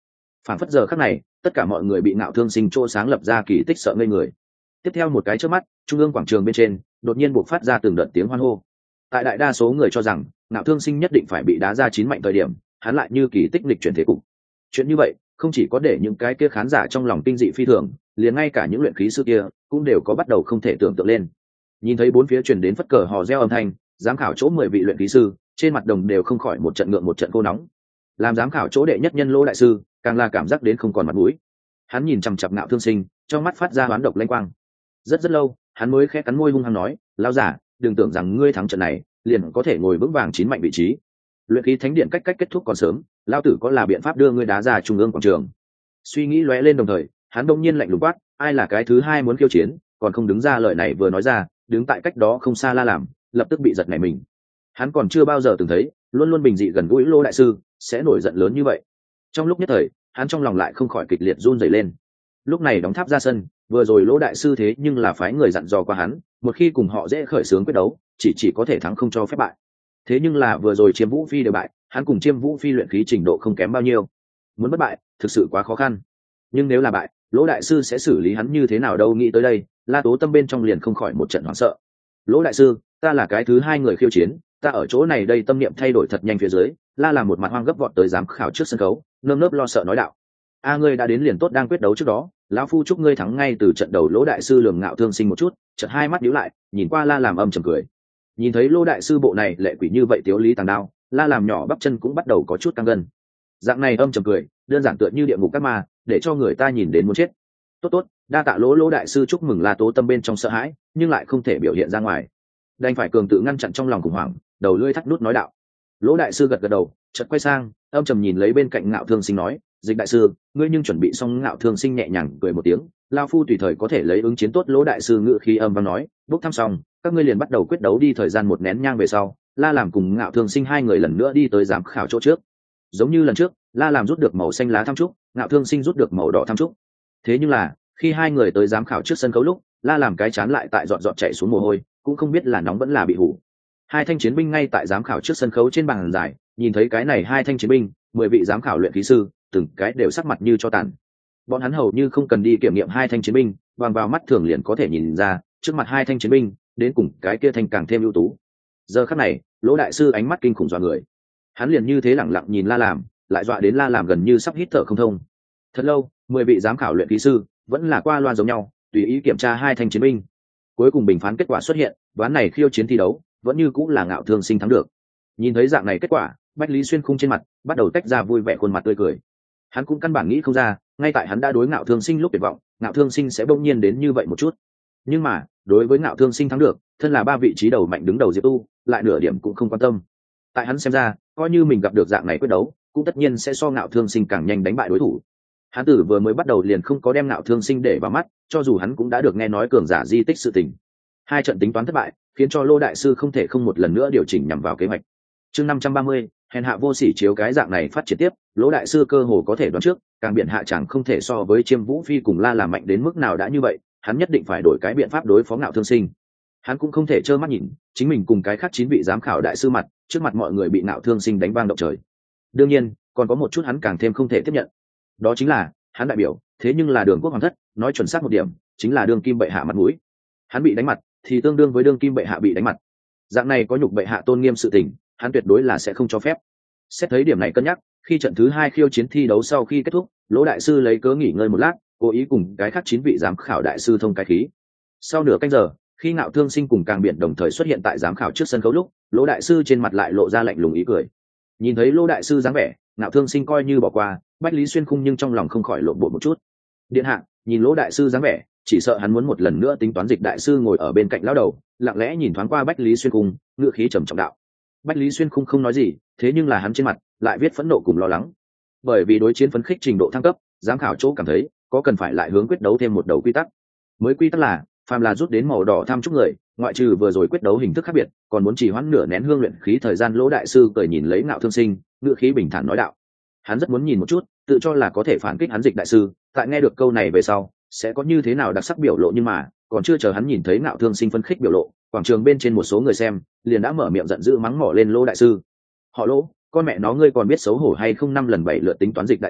phản phất giờ khắc này tất cả mọi người bị ngạo thương sinh chỗ sáng lập ra kỳ tích sợ ngây người. Tiếp theo một cái trước mắt, trung ương quảng trường bên trên đột nhiên buộc phát ra từng đợt tiếng hoan hô. Tại đại đa số người cho rằng ngạo thương sinh nhất định phải bị đá ra chín mạnh thời điểm, hắn lại như kỳ tích lịch chuyển thế cục. Chuyện như vậy không chỉ có để những cái kia khán giả trong lòng kinh dị phi thường, liền ngay cả những luyện khí sư kia cũng đều có bắt đầu không thể tưởng tượng lên. Nhìn thấy bốn phía truyền đến phất cờ hò reo âm thanh, giám khảo chỗ mười vị luyện khí sư trên mặt đồng đều không khỏi một trận ngượng một trận cô nóng. Làm giám khảo chỗ đệ nhất nhân Lỗ đại sư càng là cảm giác đến không còn mặt mũi. Hắn nhìn chằm chằm ngạo thương sinh, trong mắt phát ra hoán độc lanh quang. Rất rất lâu hắn mới khẽ cắn môi hung hăng nói, lão giả, đừng tưởng rằng ngươi thắng trận này liền có thể ngồi vững vàng chín mạnh vị trí. Luyện khí thánh điện cách cách kết thúc còn sớm, lão tử có là biện pháp đưa ngươi đá ra trung ương quảng trường. Suy nghĩ lóe lên đồng thời, hắn đông nhiên lạnh lùng quát, ai là cái thứ hai muốn khiêu chiến, còn không đứng ra. Lời này vừa nói ra, đứng tại cách đó không xa La Làm lập tức bị giật nảy mình. Hắn còn chưa bao giờ từng thấy luôn luôn bình dị gần gũi Lô đại sư sẽ nổi giận lớn như vậy. Trong lúc nhất thời hắn trong lòng lại không khỏi kịch liệt run rẩy lên. Lúc này đóng tháp ra sân, vừa rồi Lỗ đại sư thế nhưng là phái người dặn dò qua hắn, một khi cùng họ dễ khởi xướng quyết đấu chỉ chỉ có thể thắng không cho phép bại. Thế nhưng là vừa rồi Chiêm Vũ Phi đều bại, hắn cùng Chiêm Vũ Phi luyện khí trình độ không kém bao nhiêu, muốn bất bại thực sự quá khó khăn. Nhưng nếu là bại, Lỗ đại sư sẽ xử lý hắn như thế nào đâu? Nghĩ tới đây, La Tố Tâm bên trong liền không khỏi một trận hoảng sợ. Lỗ đại sư, ta là cái thứ hai người khiêu chiến, ta ở chỗ này đây. Tâm niệm thay đổi thật nhanh phía dưới, La làm một mặt hoang gấp vọt tới giám khảo trước sân khấu, nơm nớp lo sợ nói đạo: a ngươi đã đến liền tốt, đang quyết đấu trước đó lão phu chúc ngươi thắng ngay từ trận đầu. Lỗ đại sư lườm ngạo thương sinh một chút, chợt hai mắt nhíu lại, nhìn qua La làm âm trầm cười. Nhìn thấy Lỗ đại sư bộ này lệ quỷ như vậy tiếu lý tàng đao, La làm nhỏ bắp chân cũng bắt đầu có chút căng gân. Dạng này âm trầm cười đơn giản tựa như địa ngục các ma, để cho người ta nhìn đến muốn chết. Tốt tốt, đa tạ Lỗ Lỗ đại sư chúc mừng. La Tố Tâm bên trong sợ hãi nhưng lại không thể biểu hiện ra ngoài, đành phải cường tự ngăn chặn trong lòng khủng hoảng, đầu lưỡi thắt nút nói đạo. Lỗ đại sư gật gật đầu, chợt quay sang âm trầm nhìn lấy bên cạnh ngạo thương sinh nói, Dịch đại sư, ngươi nhưng chuẩn bị xong? Ngạo thương sinh nhẹ nhàng cười một tiếng, lao phu tùy thời có thể lấy ứng chiến. Tốt. Lỗ đại sư ngự khí âm vang nói, bốc thăm xong các ngươi liền bắt đầu quyết đấu đi. Thời gian một nén nhang về sau, La làm cùng ngạo thương sinh hai người lần nữa đi tới giám khảo chỗ trước. Giống như lần trước, La làm rút được màu xanh lá tham trúc, ngạo thương sinh rút được màu đỏ tham trúc. Thế nhưng là khi hai người tới giám khảo trước sân khấu lúc, La làm cái chán lại tại dọn dọn chạy xuống mồ hôi, cũng không biết là nóng vẫn là bị hủ. Hai thanh chiến binh ngay tại giám khảo trước sân khấu trên bàn giải, nhìn thấy cái này hai thanh chiến binh, mười vị giám khảo luyện khí sư từng cái đều sắc mặt như cho tàn. Bọn hắn hầu như không cần đi kiểm nghiệm hai thanh chiến binh, bằng vào mắt thường liền có thể nhìn ra trước mặt hai thanh chiến binh đến cùng cái kia thanh càng thêm ưu tú. Giờ khắc này, Lỗ đại sư ánh mắt kinh khủng dọa người, hắn liền như thế lẳng lặng nhìn La làm, lại dọa đến La làm gần như sắp hít thở không thông. Thật lâu, mười vị giám khảo luyện khí sư vẫn là qua loa giống nhau, tùy ý kiểm tra hai thanh chiến binh. Cuối cùng bình phán kết quả xuất hiện, ván này khiêu chiến thi đấu vẫn như cũng là ngạo thương sinh thắng được. Nhìn thấy dạng này kết quả, Bách Lý Xuyên Khung trên mặt bắt đầu tách ra vui vẻ khuôn mặt tươi cười. Hắn cũng căn bản nghĩ không ra, ngay tại hắn đã đối ngạo thương sinh lúc tuyệt vọng, ngạo thương sinh sẽ bỗng nhiên đến như vậy một chút. Nhưng mà đối với ngạo thương sinh thắng được, thân là ba vị trí đầu mạnh đứng đầu Diệp Tu lại nửa điểm cũng không quan tâm. Tại hắn xem ra, coi như mình gặp được dạng này quyết đấu, cũng tất nhiên sẽ so ngạo thương sinh càng nhanh đánh bại đối thủ. Hắn tử vừa mới bắt đầu liền không có đem ngạo thương sinh để vào mắt, cho dù hắn cũng đã được nghe nói cường giả di tích sự tình. Hai trận tính toán thất bại khiến cho Lô đại sư không thể không một lần nữa điều chỉnh nhằm vào kế hoạch. Chương năm trăm ba mươi, hèn hạ vô sỉ. Chiếu cái dạng này phát triển tiếp, Lỗ đại sư cơ hồ có thể đoán trước, càng biện hạ chẳng không thể so với Chiêm Vũ Phi cùng La làm mạnh đến mức nào. Đã như vậy, hắn nhất định phải đổi cái biện pháp đối phó ngạo thương sinh. Hắn cũng không thể trơ mắt nhìn chính mình cùng cái khác chín vị giám khảo đại sư mặt trước mặt mọi người bị ngạo thương sinh đánh vang động trời. Đương nhiên còn có một chút hắn càng thêm không thể tiếp nhận, đó chính là hắn đại biểu thế nhưng là Đường Quốc hoàng thất, nói chuẩn xác một điểm chính là đương kim bệ hạ mặt mũi. Hắn bị đánh mặt thì tương đương với đương kim bệ hạ bị đánh mặt. Dạng này có nhục bệ hạ tôn nghiêm sự tình, hắn tuyệt đối là sẽ không cho phép. Xét thấy điểm này cân nhắc, khi trận thứ hai khiêu chiến thi đấu sau khi kết thúc, Lỗ đại sư lấy cớ nghỉ ngơi một lát, cố ý cùng cái khác chín vị giám khảo đại sư thông cái khí. Sau nửa canh giờ, khi ngạo thương sinh cùng càng biển đồng thời xuất hiện tại giám khảo trước sân khấu lúc, Lỗ đại sư trên mặt lại lộ ra lạnh lùng ý cười. Nhìn thấy Lỗ đại sư dáng vẻ, ngạo thương sinh coi như bỏ qua, Bách Lý Xuyên Khung nhưng trong lòng không khỏi lộn bộ một chút. Điện hạ, nhìn Lỗ đại sư dáng vẻ, chỉ sợ hắn muốn một lần nữa tính toán. Dịch đại sư ngồi ở bên cạnh lão đầu, lặng lẽ nhìn thoáng qua Bách Lý Xuyên Khung, ngựa khí trầm trọng đạo. Bách Lý Xuyên Khung không nói gì, thế nhưng là hắn trên mặt lại viết phẫn nộ cùng lo lắng. Bởi vì đối chiến phấn khích trình độ thăng cấp, giám khảo chỗ cảm thấy có cần phải lại hướng quyết đấu thêm một đầu quy tắc. Mới quy tắc là phàm là rút đến màu đỏ tham chúc người, ngoại trừ vừa rồi quyết đấu hình thức khác biệt, còn muốn chỉ hoãn nửa nén hương luyện khí thời gian. Lỗ đại sư cười nhìn lấy ngạo thương sinh, ngựa khí bình thản nói đạo. Hắn rất muốn nhìn một chút, tự cho là có thể phản kích hắn Dịch đại sư, tại nghe được câu này về sau sẽ có như thế nào đặc sắc biểu lộ. Nhưng mà còn chưa chờ hắn nhìn thấy ngạo thương sinh phấn khích biểu lộ, quảng trường bên trên một số người xem liền đã mở miệng giận dữ mắng mỏ lên Lỗ đại sư. Họ Lỗ, con mẹ nó ngươi còn biết xấu hổ hay không? Năm lần bảy lượt tính toán Dịch đại sư,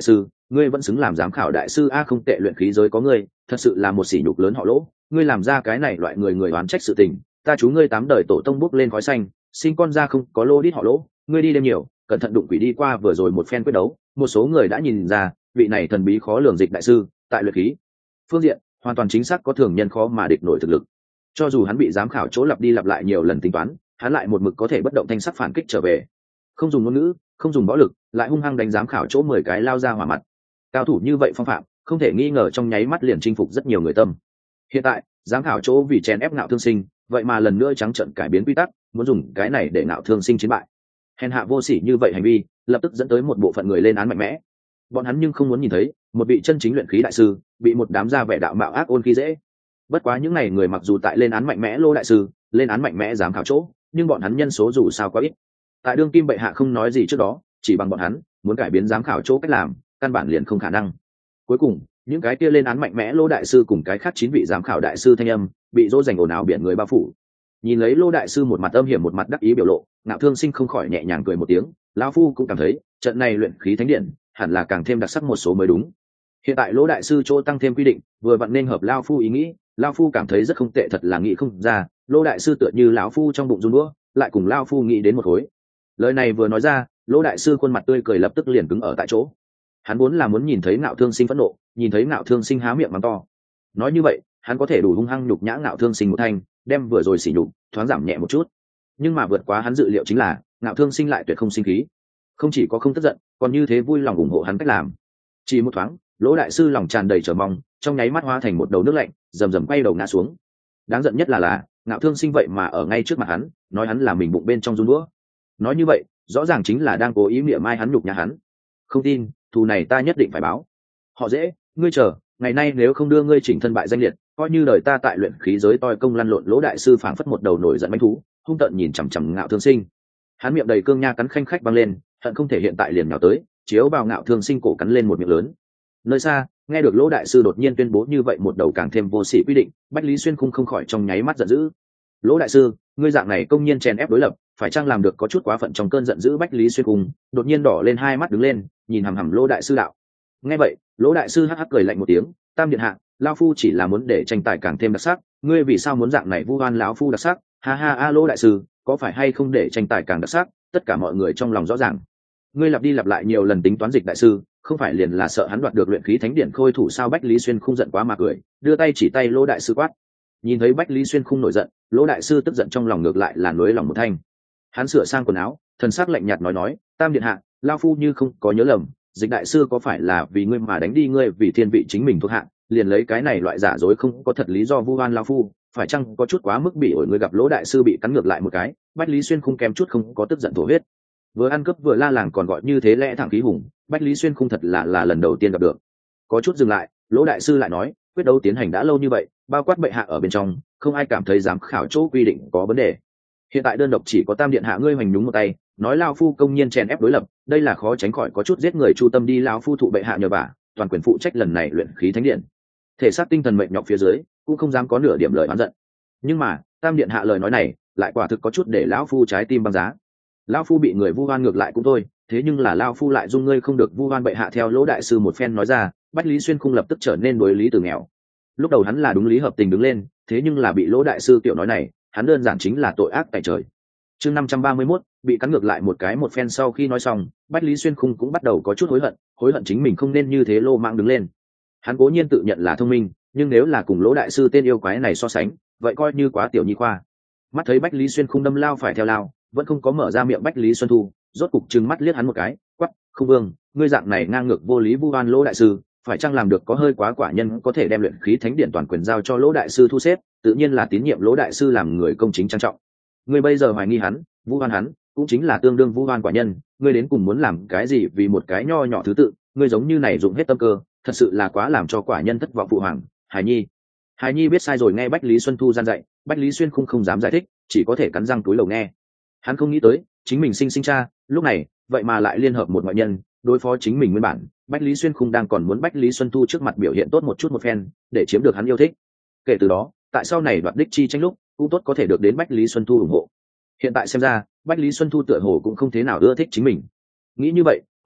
ngươi vẫn xứng làm giám khảo đại sư a, không tệ, luyện khí giới có ngươi thật sự là một sỉ nhục lớn họ Lỗ, ngươi làm ra cái này loại người người oán trách sự tình, ta chú ngươi tám đời tổ tông bốc lên khói xanh, sinh con ra không có lô đít họ Lỗ, ngươi đi đêm nhiều cẩn thận đụng quỷ đi qua vừa rồi một phen quyết đấu, một số người đã nhìn ra vị này thần bí khó lường dịch đại sư tại luyện khí phương diện hoàn toàn chính xác có thường nhân khó mà địch nổi thực lực. Cho dù hắn bị giám khảo chỗ lặp đi lặp lại nhiều lần tính toán, hắn lại một mực có thể bất động thanh sắc phản kích trở về, không dùng ngôn ngữ, không dùng võ lực, lại hung hăng đánh giám khảo chỗ mười cái lao ra hỏa mặt. Cao thủ như vậy phong phạm không thể nghi ngờ trong nháy mắt liền chinh phục rất nhiều người tâm. Hiện tại giám khảo chỗ vì chèn ép Ngạo Thương Sinh, vậy mà lần nữa trắng trợn cải biến quy tắc, muốn dùng cái này để Ngạo Thương Sinh chiến bại. Hèn hạ vô sỉ như vậy hành vi lập tức dẫn tới một bộ phận người lên án mạnh mẽ. Bọn hắn nhưng không muốn nhìn thấy một vị chân chính luyện khí đại sư bị một đám gia vẻ đạo mạo ác ôn khi dễ. Bất quá những này người mặc dù tại lên án mạnh mẽ Lô đại sư, lên án mạnh mẽ giám khảo chỗ, nhưng bọn hắn nhân số dù sao quá ít. Tại đương kim bệ hạ không nói gì trước đó, chỉ bằng bọn hắn muốn cải biến giám khảo chỗ cách làm, căn bản liền không khả năng. Cuối cùng những cái kia lên án mạnh mẽ Lô đại sư cùng cái khác chín vị giám khảo đại sư thanh âm bị dỗ dành ồn ào biển người bao phủ. Nhìn lấy Lô đại sư một mặt âm hiểm một mặt đắc ý biểu lộ, Ngạo Thương Sinh không khỏi nhẹ nhàng cười một tiếng, lão phu cũng cảm thấy trận này luyện khí thánh điện hẳn là càng thêm đặc sắc một số mới đúng. Hiện tại Lô đại sư chỗ tăng thêm quy định vừa vặn nên hợp lão phu ý nghĩ, lão phu cảm thấy rất không tệ, thật là nghĩ không ra Lô đại sư tựa như lão phu trong bụng run đũa lại cùng lão phu nghĩ đến một khối. Lời này vừa nói ra, Lô đại sư khuôn mặt tươi cười lập tức liền cứng ở tại chỗ. Hắn vốn là muốn nhìn thấy Ngạo Thương Sinh phẫn nộ, nhìn thấy Ngạo Thương Sinh há miệng mắng to. Nói như vậy, hắn có thể đủ hung hăng nhục nhã Ngạo Thương Sinh một thanh, đem vừa rồi sỉ nhục thoáng giảm nhẹ một chút. Nhưng mà vượt quá hắn dự liệu chính là, Ngạo Thương Sinh lại tuyệt không sinh khí, không chỉ có không tức giận, còn như thế vui lòng ủng hộ hắn cách làm. Chỉ một thoáng, Lỗ đại sư lòng tràn đầy chờ mong, trong nháy mắt hóa thành một đầu nước lạnh, rầm rầm quay đầu ngã xuống. Đáng giận nhất là là, Ngạo Thương Sinh vậy mà ở ngay trước mặt hắn, nói hắn là mình bụng bên trong run đũa. Nói như vậy, rõ ràng chính là đang cố ý mỉa mai hắn nhục nhã hắn. Không tin, thù này ta nhất định phải báo. Họ dễ, ngươi chờ, ngày nay nếu không đưa ngươi chỉnh thân bại danh liệt, coi như đời ta tại luyện khí giới toi công lăn lộn. Lỗ đại sư phảng phất một đầu nổi giận manh thú, hung tợn nhìn chằm chằm Ngạo Thương Sinh. Hắn miệng đầy cương nha cắn khanh khách băng lên, hận không thể hiện tại liền nhào tới, chiếu vào Ngạo Thương Sinh cổ cắn lên một miệng lớn. Nơi xa, nghe được Lỗ đại sư đột nhiên tuyên bố như vậy một đầu càng thêm vô sỉ quy định, Bách Lý Xuyên khung không khỏi trong nháy mắt giận dữ. Lỗ đại sư, ngươi dạng này công nhiên chèn ép đối lập, phải chăng làm được có chút quá phận? Trong cơn giận dữ Bách Lý Xuyên khung đột nhiên đỏ lên hai mắt đứng lên, nhìn hằm hằm Lỗ đại sư đạo. Nghe vậy, Lỗ đại sư hắc hắc cười lạnh một tiếng, Tam điện hạ, lão phu chỉ là muốn để tranh tài càng thêm đặc sắc, ngươi vì sao muốn dạng này vu oan lão phu đặc sắc? Ha ha a, Lỗ đại sư, có phải hay không để tranh tài càng đặc sắc, tất cả mọi người trong lòng rõ ràng. Ngươi lặp đi lặp lại nhiều lần tính toán dịch đại sư, không phải liền là sợ hắn đoạt được luyện khí thánh điện khôi thủ sao? Bách Lý Xuyên khung giận quá mà cười, đưa tay chỉ tay Lỗ đại sư quát. Nhìn thấy Bách Lý Xuyên khung nổi giận, Lỗ đại sư tức giận trong lòng ngược lại là nuối lòng một thanh. Hắn sửa sang quần áo, thần sắc lạnh nhạt nói nói, Tam điện hạ, lão phu như không có nhớ lầm, dịch đại sư có phải là vì ngươi mà đánh đi ngươi vì thiên vị chính mình thuộc hạ, liền lấy cái này loại giả dối không có thật lý do vu oan lão phu, phải chăng có chút quá mức bị ổi? Ngươi gặp Lỗ đại sư bị cắn ngược lại một cái, Bách Lý Xuyên khung kém chút không có tức giận thổ huyết. Vừa ăn cướp vừa la làng còn gọi như thế lẽ thẳng khí hùng, Bách Lý Xuyên khung thật là là lần đầu tiên gặp được. Có chút dừng lại, Lỗ đại sư lại nói, quyết đấu tiến hành đã lâu như vậy, bao quát bệ hạ ở bên trong, không ai cảm thấy giám khảo chỗ quy định có vấn đề. Hiện tại đơn độc chỉ có Tam điện hạ ngươi hoành nhúng một tay, nói lao phu công nhiên chèn ép đối lập, đây là khó tránh khỏi có chút giết người chu tâm đi. Lao phu thụ bệ hạ nhờ vả, toàn quyền phụ trách lần này luyện khí thánh điện, thể xác tinh thần mệt nhọc phía dưới cũng không dám có nửa điểm lời oán giận. Nhưng mà Tam điện hạ lời nói này lại quả thực có chút để lão phu trái tim băng giá. Lão phu bị người vu oan ngược lại cũng thôi, thế nhưng là lao phu lại dung ngươi không được vu oan bệ hạ. Theo Lỗ đại sư một phen nói ra, Bách Lý Xuyên khung lập tức trở nên đối lý từ nghèo. Lúc đầu hắn là đúng lý hợp tình đứng lên, thế nhưng là bị Lỗ đại sư tiểu nói này, hắn đơn giản chính là tội ác tại trời. Chương năm trăm ba mươi mốt, bị cắn ngược lại một cái một phen. Sau khi nói xong, Bách Lý Xuyên khung cũng bắt đầu có chút hối hận, hối hận chính mình không nên như thế lô mạng đứng lên. Hắn cố nhiên tự nhận là thông minh, nhưng nếu là cùng Lỗ đại sư tên yêu quái này so sánh, vậy coi như quá tiểu nhi khoa. Mắt thấy Bách Lý Xuyên khung đâm lao phải theo lao, vẫn không có mở ra miệng. Bách Lý Xuân Thu rốt cục trừng mắt liếc hắn một cái, quắc, không vương, ngươi dạng này ngang ngược vô lý vu oan Lỗ đại sư, phải chăng làm được có hơi quá? Quả nhân có thể đem luyện khí thánh điện toàn quyền giao cho Lỗ đại sư thu xếp, tự nhiên là tín nhiệm Lỗ đại sư làm người công chính trang trọng. Ngươi bây giờ hoài nghi hắn, vu oan hắn, cũng chính là tương đương vu oan quả nhân. Ngươi đến cùng muốn làm cái gì vì một cái nho nhỏ thứ tự? Ngươi giống như này dụng hết tâm cơ, thật sự là quá làm cho quả nhân thất vọng. Phụ hoàng, Hải Nhi, Hải Nhi biết sai rồi. Nghe Bách Lý Xuân Thu gian dạy, Bách Lý Xuyên không không dám giải thích, chỉ có thể cắn răng túi lầu nghe. Hắn không nghĩ tới chính mình sinh sinh cha lúc này vậy mà lại liên hợp một ngoại nhân đối phó chính mình. Nguyên bản Bách Lý Xuyên khung đang còn muốn Bách Lý Xuân Thu trước mặt biểu hiện tốt một chút một phen để chiếm được hắn yêu thích, kể từ đó tại sau này đoạt đích chi tranh lúc cũng tốt có thể được đến Bách Lý Xuân Thu ủng hộ. Hiện tại xem ra Bách Lý Xuân Thu tựa hồ cũng không thế nào ưa thích chính mình. Nghĩ như vậy,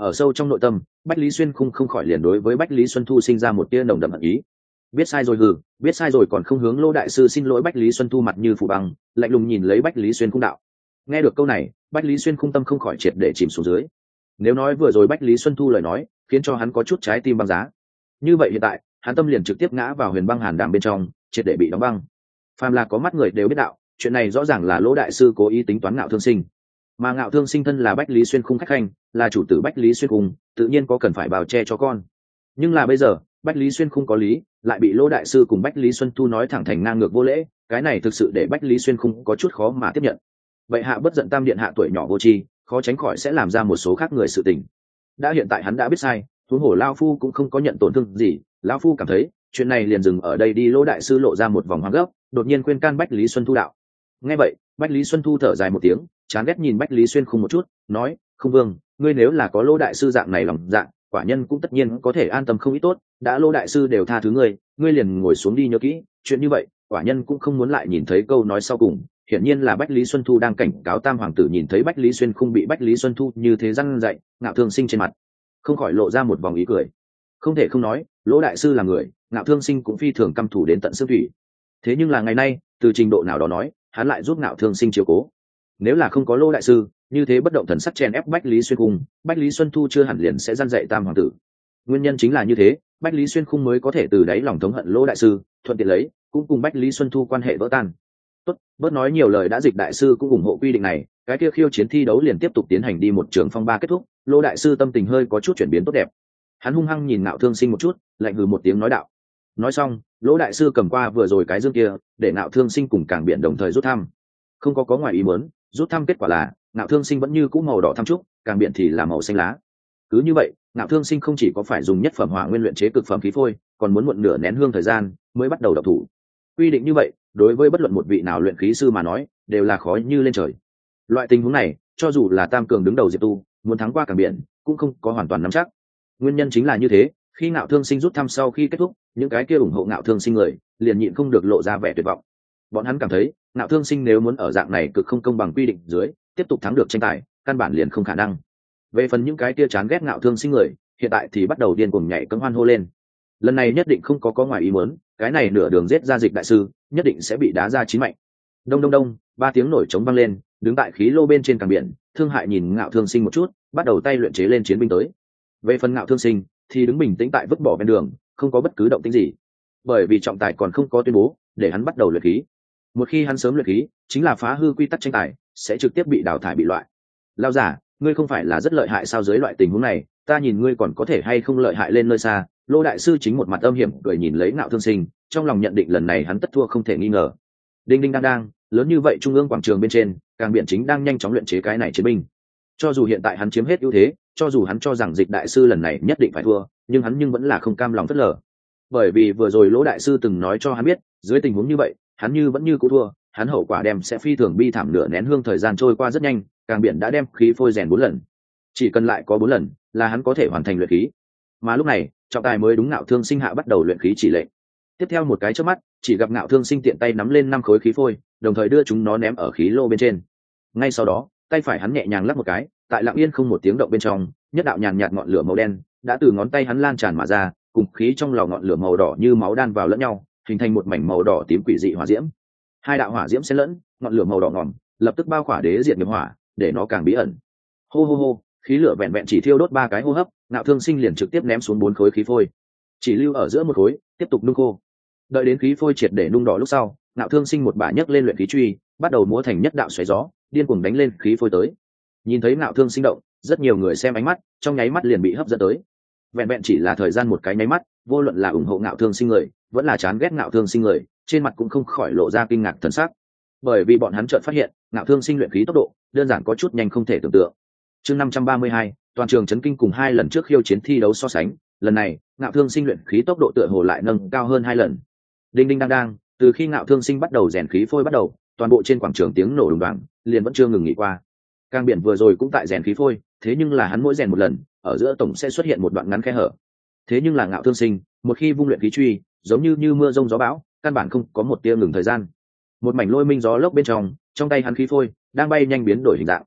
ở sâu trong nội tâm bách lý xuyên khung không khỏi liền đối với bách lý xuân thu sinh ra một tia nồng đậm hận ý. Biết sai rồi hừ, biết sai rồi còn không hướng Lô đại sư xin lỗi. Bách lý xuân thu mặt như phủ băng, lạnh lùng nhìn lấy bách lý xuyên khung đạo. Nghe được câu này, bách lý xuyên khung tâm không khỏi triệt để chìm xuống dưới. Nếu nói vừa rồi bách lý xuân thu lời nói khiến cho hắn có chút trái tim băng giá, như vậy hiện tại hắn tâm liền trực tiếp ngã vào huyền băng hàn đàm bên trong, triệt để bị đóng băng. Phàm là có mắt người đều biết đạo, chuyện này rõ ràng là Lỗ đại sư cố ý tính toán Ngạo Thương Sinh, mà Ngạo Thương Sinh thân là bách lý xuyên khung khách khanh, là chủ tử bách lý xuyên khung, tự nhiên có cần phải bào che cho con. Nhưng là bây giờ bách lý xuyên khung có lý, lại bị Lỗ đại sư cùng bách lý xuân thu nói thẳng thành ngang ngược vô lễ, cái này thực sự để bách lý xuyên khung có chút khó mà tiếp nhận. Vậy hạ bất giận tam điện hạ tuổi nhỏ vô tri, khó tránh khỏi sẽ làm ra một số khác người sự tình. Đã hiện tại hắn đã biết sai, huống hồ lao phu cũng không có nhận tổn thương gì, lão phu cảm thấy chuyện này liền dừng ở đây đi. Lỗ đại sư lộ ra một vòng hoang gấp, đột nhiên khuyên can bách lý xuân thu đạo. Nghe vậy bách lý xuân thu thở dài một tiếng, chán ghét nhìn bách lý xuyên khung một chút, nói: không vương, ngươi nếu là có Lỗ đại sư dạng này lòng dạ, quả nhân cũng tất nhiên có thể an tâm không ít. Tốt, đã Lỗ đại sư đều tha thứ ngươi, ngươi liền ngồi xuống đi nhớ kỹ chuyện như vậy, quả nhân cũng không muốn lại nhìn thấy câu nói sau cùng. Hiển nhiên là bách lý xuân thu đang cảnh cáo tam hoàng tử. Nhìn thấy bách lý xuyên khung bị bách lý xuân thu như thế răn dạy, Ngạo Thương Sinh trên mặt không khỏi lộ ra một vòng ý cười. Không thể không nói, Lỗ đại sư là người, Ngạo Thương Sinh cũng phi thường căm thù đến tận xương thủy. Thế nhưng là ngày nay, từ trình độ nào đó nói, hắn lại giúp Ngạo Thương Sinh chiếu cố. Nếu là không có Lỗ đại sư, như thế bất động thần sắc chen ép bách lý xuyên khung, bách lý xuân thu chưa hẳn liền sẽ răn dạy tam hoàng tử. Nguyên nhân chính là như thế, bách lý xuyên khung mới có thể từ đáy lòng thống hận Lỗ đại sư, thuận tiện lấy cũng cùng bách lý xuân thu quan hệ vỡ tan. Tốt, bớt nói nhiều lời đã. Dịch đại sư cũng ủng hộ quy định này, cái kia khiêu chiến thi đấu liền tiếp tục tiến hành đi. Một trường phong ba kết thúc, Lỗ đại sư tâm tình hơi có chút chuyển biến tốt đẹp. Hắn hung hăng nhìn Ngạo Thương Sinh một chút, lạnh hừ một tiếng nói đạo. Nói xong, Lỗ đại sư cầm qua vừa rồi cái dương kia, để Ngạo Thương Sinh cùng Cảng Biển đồng thời rút thăm. Không có có ngoài ý muốn, rút thăm kết quả là Ngạo Thương Sinh vẫn như cũ màu đỏ thăm trúc, Cảng Biển thì là màu xanh lá. Cứ như vậy, Ngạo Thương Sinh không chỉ có phải dùng nhất phẩm hỏa nguyên luyện chế cực phẩm khí phôi, còn muốn muộn nửa nén hương thời gian mới bắt đầu đọc thủ. Quy định như vậy, đối với bất luận một vị nào luyện khí sư mà nói, đều là khó như lên trời. Loại tình huống này, cho dù là tam cường đứng đầu Diệp Tu, muốn thắng qua Cảng Biển, cũng không có hoàn toàn nắm chắc. Nguyên nhân chính là như thế, khi Ngạo Thương Sinh rút thăm sau khi kết thúc, những cái kia ủng hộ Ngạo Thương Sinh người liền nhịn không được lộ ra vẻ tuyệt vọng. Bọn hắn cảm thấy, Ngạo Thương Sinh nếu muốn ở dạng này cực không công bằng quy định dưới tiếp tục thắng được tranh tài, căn bản liền không khả năng. Về phần những cái kia chán ghét Ngạo Thương Sinh người, hiện tại thì bắt đầu điên cuồng nhảy cẫng hoan hô lên. Lần này nhất định không có có ngoài ý muốn, cái này nửa đường giết ra Dịch đại sư, nhất định sẽ bị đá ra chín mạnh. Đông đông đông, ba tiếng nổi trống vang lên, đứng tại khí lô bên trên Cảng Biển, Thương Hại nhìn Ngạo Thương Sinh một chút, bắt đầu tay luyện chế lên chiến binh tới. Về phần Ngạo Thương Sinh thì đứng bình tĩnh tại vứt bỏ ven đường, không có bất cứ động tĩnh gì, bởi vì trọng tài còn không có tuyên bố để hắn bắt đầu luyện khí. Một khi hắn sớm luyện khí, chính là phá hư quy tắc tranh tài, sẽ trực tiếp bị đào thải bị loại. Lao giả, ngươi không phải là rất lợi hại sao? Dưới loại tình huống này, ta nhìn ngươi còn có thể hay không lợi hại lên nơi xa. Lô đại sư chính một mặt âm hiểm cười nhìn lấy Ngạo Thương Sinh, trong lòng nhận định lần này hắn tất thua không thể nghi ngờ. Đinh đinh đang đang, lớn như vậy trung ương quảng trường bên trên, Cảng Biển chính đang nhanh chóng luyện chế cái này chiến binh. Cho dù hiện tại hắn chiếm hết ưu thế, cho dù hắn cho rằng Dịch đại sư lần này nhất định phải thua, nhưng hắn nhưng vẫn là không cam lòng phớt lờ. Bởi vì vừa rồi Lỗ đại sư từng nói cho hắn biết, dưới tình huống như vậy, hắn như vẫn như cũ thua, hắn hậu quả đem sẽ phi thường bi thảm. Nửa nén hương thời gian trôi qua rất nhanh, Cảng Biển đã đem khí phôi rèn bốn lần, chỉ cần lại có bốn lần là hắn có thể hoàn thành luyện khí. Mà lúc này, trọng tài mới đúng Ngạo Thương Sinh hạ bắt đầu luyện khí chỉ lệnh. Tiếp theo một cái chớp mắt, chỉ gặp Ngạo Thương Sinh tiện tay nắm lên năm khối khí phôi, đồng thời đưa chúng nó ném ở khí lô bên trên. Ngay sau đó, tay phải hắn nhẹ nhàng lắc một cái, tại lặng yên không một tiếng động bên trong, nhất đạo nhàn nhạt ngọn lửa màu đen đã từ ngón tay hắn lan tràn mà ra, cùng khí trong lò ngọn lửa màu đỏ như máu đan vào lẫn nhau, hình thành một mảnh màu đỏ tím quỷ dị hỏa diễm. Hai đạo hỏa diễm xen lẫn, ngọn lửa màu đỏ ngòm lập tức bao khỏa đế diệt nghiệp hỏa, để nó càng bí ẩn. Hô hô hô, khí lửa vẹn vẹn chỉ thiêu đốt ba cái hô hấp, Ngạo Thương Sinh liền trực tiếp ném xuống bốn khối khí phôi, chỉ lưu ở giữa một khối tiếp tục nung khô. Đợi đến khí phôi triệt để nung đỏ lúc sau, Ngạo Thương Sinh một bả nhấc lên luyện khí truy, bắt đầu múa thành nhất đạo xoáy gió, điên cuồng đánh lên khí phôi tới. Nhìn thấy Ngạo Thương Sinh động, rất nhiều người xem ánh mắt trong nháy mắt liền bị hấp dẫn tới. Vẹn vẹn chỉ là thời gian một cái nháy mắt, vô luận là ủng hộ Ngạo Thương Sinh người, vẫn là chán ghét Ngạo Thương Sinh người, trên mặt cũng không khỏi lộ ra kinh ngạc thần sắc, bởi vì bọn hắn chợt phát hiện Ngạo Thương Sinh luyện khí tốc độ đơn giản có chút nhanh không thể tưởng tượng. Chương năm trăm ba mươi hai, toàn trường chấn kinh. Cùng hai lần trước khiêu chiến thi đấu so sánh, lần này Ngạo Thương Sinh luyện khí tốc độ tựa hồ lại nâng cao hơn hai lần. Đinh đinh đang đang, từ khi Ngạo Thương Sinh bắt đầu rèn khí phôi bắt đầu, toàn bộ trên quảng trường tiếng nổ đùng đoàng liền vẫn chưa ngừng nghỉ qua. Cảng Biển vừa rồi cũng tại rèn khí phôi, thế nhưng là hắn mỗi rèn một lần, ở giữa tổng sẽ xuất hiện một đoạn ngắn khe hở. Thế nhưng là Ngạo Thương Sinh, một khi vung luyện khí truy, giống như như mưa rông gió bão, căn bản không có một tia ngừng thời gian. Một mảnh lôi minh gió lốc bên trong, trong tay hắn khí phôi đang bay nhanh biến đổi hình dạng.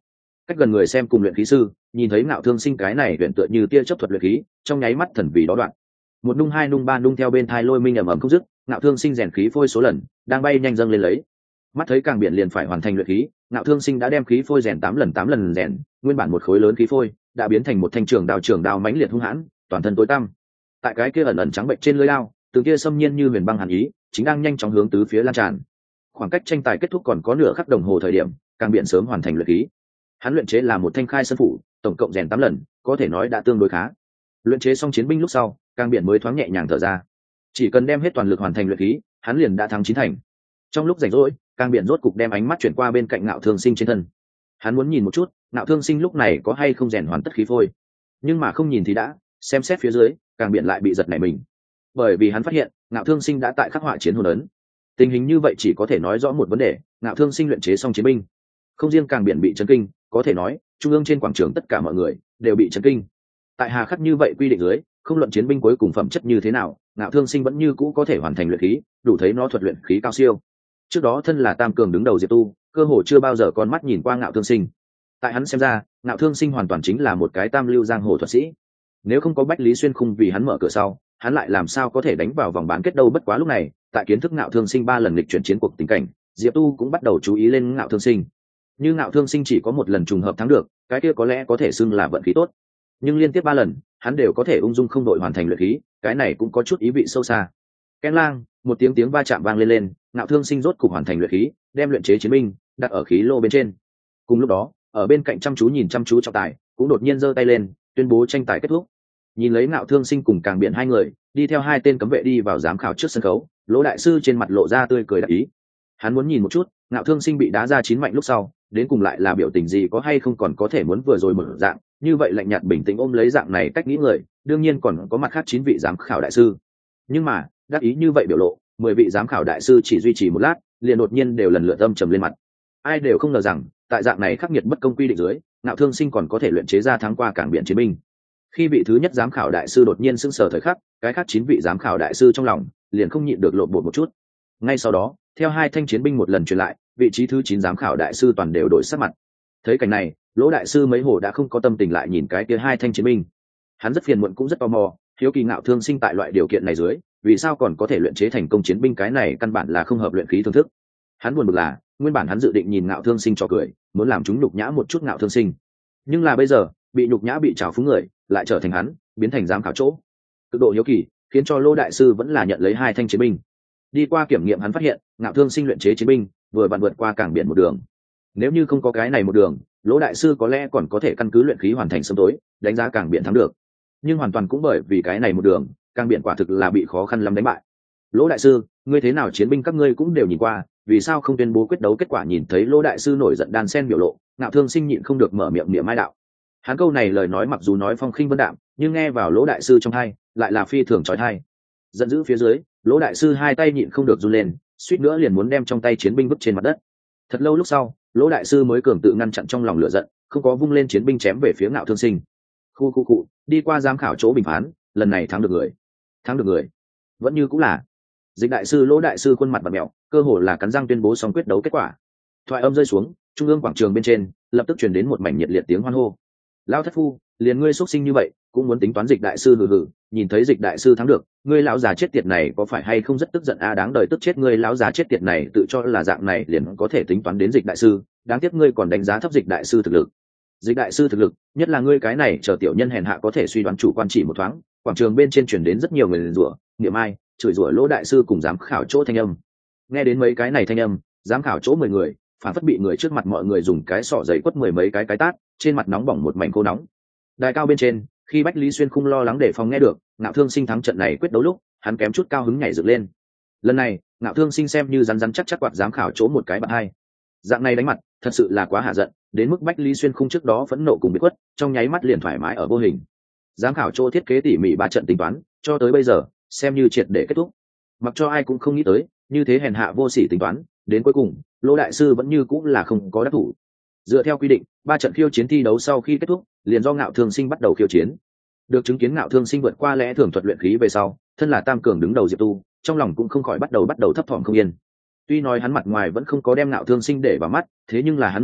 cách gần người xem cùng luyện khí sư nhìn thấy Ngạo Thương Sinh cái này luyện tựa như tia chớp thuật luyện khí, trong nháy mắt thần vì đó đoạn. Một nung hai nung ba nung theo bên thai lôi minh ầm ầm không dứt, Ngạo Thương Sinh rèn khí phôi số lần đang bay nhanh dâng lên lấy. Mắt thấy càng biển liền phải hoàn thành luyện khí, Ngạo Thương Sinh đã đem khí phôi rèn tám lần tám lần rèn, nguyên bản một khối lớn khí phôi đã biến thành một thanh trường đao trường đao mãnh liệt hung hãn, toàn thân tối tăm. Tại cái kia ẩn ẩn trắng bệnh trên lưỡi đao, từng kia xâm nhiên như huyền băng hàn ý, chính đang nhanh chóng hướng tứ phía lan tràn. Khoảng cách tranh tài kết thúc còn có nửa khắc đồng hồ thời điểm, càng biển sớm hoàn thành luyện khí. Hắn luyện chế là một thanh khai sơn phủ, tổng cộng rèn tám lần, có thể nói đã tương đối khá. Luyện chế xong chiến binh lúc sau, càng biển mới thoáng nhẹ nhàng thở ra. Chỉ cần đem hết toàn lực hoàn thành luyện khí, hắn liền đã thắng chín thành. Trong lúc rảnh rỗi, càng biển rốt cục đem ánh mắt chuyển qua bên cạnh Ngạo Thương Sinh trên thân. Hắn muốn nhìn một chút, Ngạo Thương Sinh lúc này có hay không rèn hoàn tất khí phôi. Nhưng mà không nhìn thì đã, xem xét phía dưới, càng biển lại bị giật nảy mình. Bởi vì hắn phát hiện, Ngạo Thương Sinh đã tại khắc họa chiến hồn ấn. Tình hình như vậy chỉ có thể nói rõ một vấn đề, Ngạo Thương Sinh luyện chế xong chiến binh. Không riêng càng biển bị chấn kinh, có thể nói, trung ương trên quảng trường tất cả mọi người đều bị chấn kinh. Tại hà khắc như vậy quy định dưới, không luận chiến binh cuối cùng phẩm chất như thế nào, Ngạo Thương Sinh vẫn như cũ có thể hoàn thành luyện khí, đủ thấy nó thuật luyện khí cao siêu. Trước đó thân là tam cường đứng đầu Diệp Tu, cơ hồ chưa bao giờ con mắt nhìn qua Ngạo Thương Sinh. Tại hắn xem ra, Ngạo Thương Sinh hoàn toàn chính là một cái tam lưu giang hồ thuật sĩ. Nếu không có Bách Lý Xuyên Khung vì hắn mở cửa sau, hắn lại làm sao có thể đánh vào vòng bán kết đâu. Bất quá lúc này, tại kiến thức Ngạo Thương Sinh ba lần lịch chuyển chiến cuộc tình cảnh, Diệp Tu cũng bắt đầu chú ý lên Ngạo Thương Sinh. Như Ngạo Thương Sinh chỉ có một lần trùng hợp thắng được, cái kia có lẽ có thể xưng là vận khí tốt. Nhưng liên tiếp ba lần, hắn đều có thể ung dung không đội hoàn thành luyện khí, cái này cũng có chút ý vị sâu xa. Ken lang, một tiếng tiếng va chạm vang lên lên, Ngạo Thương Sinh rốt cục hoàn thành luyện khí, đem luyện chế chiến binh đặt ở khí lô bên trên. Cùng lúc đó, ở bên cạnh chăm chú nhìn chăm chú trọng tài, cũng đột nhiên giơ tay lên, tuyên bố tranh tài kết thúc. Nhìn lấy Ngạo Thương Sinh cùng càng biển hai người đi theo hai tên cấm vệ đi vào giám khảo trước sân khấu, Lỗ đại sư trên mặt lộ ra tươi cười đắc ý. Hắn muốn nhìn một chút, Ngạo Thương Sinh bị đá ra chín mạnh lúc sau, đến cùng lại là biểu tình gì, có hay không còn có thể muốn vừa rồi mở dạng, như vậy lạnh nhạt bình tĩnh ôm lấy dạng này cách nghĩ người, đương nhiên còn có mặt khác chín vị giám khảo đại sư. Nhưng mà, đắc ý như vậy biểu lộ, mười vị giám khảo đại sư chỉ duy trì một lát, liền đột nhiên đều lần lượt âm trầm lên mặt. Ai đều không ngờ rằng, tại dạng này khắc nghiệt bất công quy định dưới, Ngạo Thương Sinh còn có thể luyện chế ra thắng qua cảng biển chiến binh. Khi vị thứ nhất giám khảo đại sư đột nhiên sững sờ thời khắc, cái khác chín vị giám khảo đại sư trong lòng liền không nhịn được lộn bột một chút. Ngay sau đó, theo hai thanh chiến binh một lần truyền lại, vị trí thứ chín giám khảo đại sư toàn đều đổi sắc mặt. Thấy cảnh này, Lỗ đại sư mấy hồ đã không có tâm tình lại nhìn cái kia hai thanh chiến binh. Hắn rất phiền muộn cũng rất tò mò, hiếu kỳ Ngạo Thương Sinh tại loại điều kiện này dưới, vì sao còn có thể luyện chế thành công chiến binh, cái này căn bản là không hợp luyện khí thương thức. Hắn buồn bực là, nguyên bản hắn dự định nhìn Ngạo Thương Sinh cho cười, muốn làm chúng nhục nhã một chút Ngạo Thương Sinh. Nhưng là bây giờ, bị nhục nhã bị trào phúng người, lại trở thành hắn, biến thành giám khảo chỗ. Cực độ hiếu kỳ, khiến cho Lỗ đại sư vẫn là nhận lấy hai thanh chiến binh. Đi qua kiểm nghiệm hắn phát hiện, Ngạo Thương Sinh luyện chế chiến binh vừa vặn vượt qua cảng biển một đường. Nếu như không có cái này một đường, Lỗ đại sư có lẽ còn có thể căn cứ luyện khí hoàn thành sớm tối, đánh giá cảng biển thắng được. Nhưng hoàn toàn cũng bởi vì cái này một đường, cảng biển quả thực là bị khó khăn lắm đánh bại. Lỗ đại sư, ngươi thế nào chiến binh các ngươi cũng đều nhìn qua, vì sao không tuyên bố quyết đấu kết quả? Nhìn thấy Lỗ đại sư nổi giận đan sen biểu lộ, Ngạo Thương Sinh nhịn không được mở miệng niệm mai đạo. Hắn câu này lời nói mặc dù nói phong khinh vân đạm, nhưng nghe vào Lỗ đại sư trong tai, lại là phi thường chói tai. Giận dữ phía dưới, Lỗ đại sư hai tay nhịn không được run lên, suýt nữa liền muốn đem trong tay chiến binh vứt trên mặt đất. Thật lâu lúc sau, Lỗ đại sư mới cường tự ngăn chặn trong lòng lửa giận, không có vung lên chiến binh chém về phía Ngạo Thương Sinh. Khu khu cụ, đi qua giám khảo chỗ bình phán, lần này thắng được người. Thắng được người, vẫn như cũng là Dịch đại sư. Lỗ đại sư khuôn mặt bặm mèo, cơ hồ là cắn răng tuyên bố xong quyết đấu kết quả. Thoại âm rơi xuống, trung ương quảng trường bên trên lập tức truyền đến một mảnh nhiệt liệt tiếng hoan hô. Lão thất phu, liền ngươi xuất sinh như vậy cũng muốn tính toán Dịch đại sư? Hừ hừ, nhìn thấy Dịch đại sư thắng được, ngươi lão già chết tiệt này có phải hay không rất tức giận a? À, đáng đời tức chết ngươi, lão già chết tiệt này tự cho là dạng này liền có thể tính toán đến Dịch đại sư, đáng tiếc ngươi còn đánh giá thấp Dịch đại sư thực lực. Dịch đại sư thực lực, nhất là ngươi cái này chờ tiểu nhân hèn hạ có thể suy đoán chủ quan chỉ một thoáng. Quảng trường bên trên truyền đến rất nhiều người liền rủa, niệm ai, chửi rủa Lỗ đại sư cùng giám khảo chỗ thanh âm. Nghe đến mấy cái này thanh âm, giám khảo chỗ mười người phản phất bị người trước mặt mọi người dùng cái sọ giấy quất mười mấy cái cái tát, trên mặt nóng bỏng một mảnh khô nóng. Đài cao bên trên, khi Bách Lý Xuyên Khung lo lắng để phòng nghe được Ngạo Thương Sinh thắng trận này quyết đấu lúc, hắn kém chút cao hứng nhảy dựng lên. Lần này, Ngạo Thương Sinh xem như rắn rắn chắc chắc quạt giám khảo chỗ một cái bạn hai. Dạng này đánh mặt, thật sự là quá hạ giận, đến mức Bách Lý Xuyên Khung trước đó phẫn nộ cùng bị quất, trong nháy mắt liền thoải mái ở vô hình. Giám khảo chỗ thiết kế tỉ mỉ ba trận tính toán, cho tới bây giờ, xem như triệt để kết thúc. Mặc cho ai cũng không nghĩ tới, như thế hèn hạ vô sỉ tính toán, đến cuối cùng, Lỗ đại sư vẫn như cũng là không có đắc thủ. Dựa theo quy định, ba trận khiêu chiến thi đấu sau khi kết thúc, liền do Ngạo Thương Sinh bắt đầu khiêu chiến. Được chứng kiến Ngạo Thương Sinh vượt qua lẽ thường thuật luyện khí về sau, thân là tam cường đứng đầu Diệp Tu, trong lòng cũng không khỏi bắt đầu bắt đầu thấp thỏm không yên. Tuy nói hắn mặt ngoài vẫn không có đem Ngạo Thương Sinh để vào mắt, thế nhưng là hắn nội tâm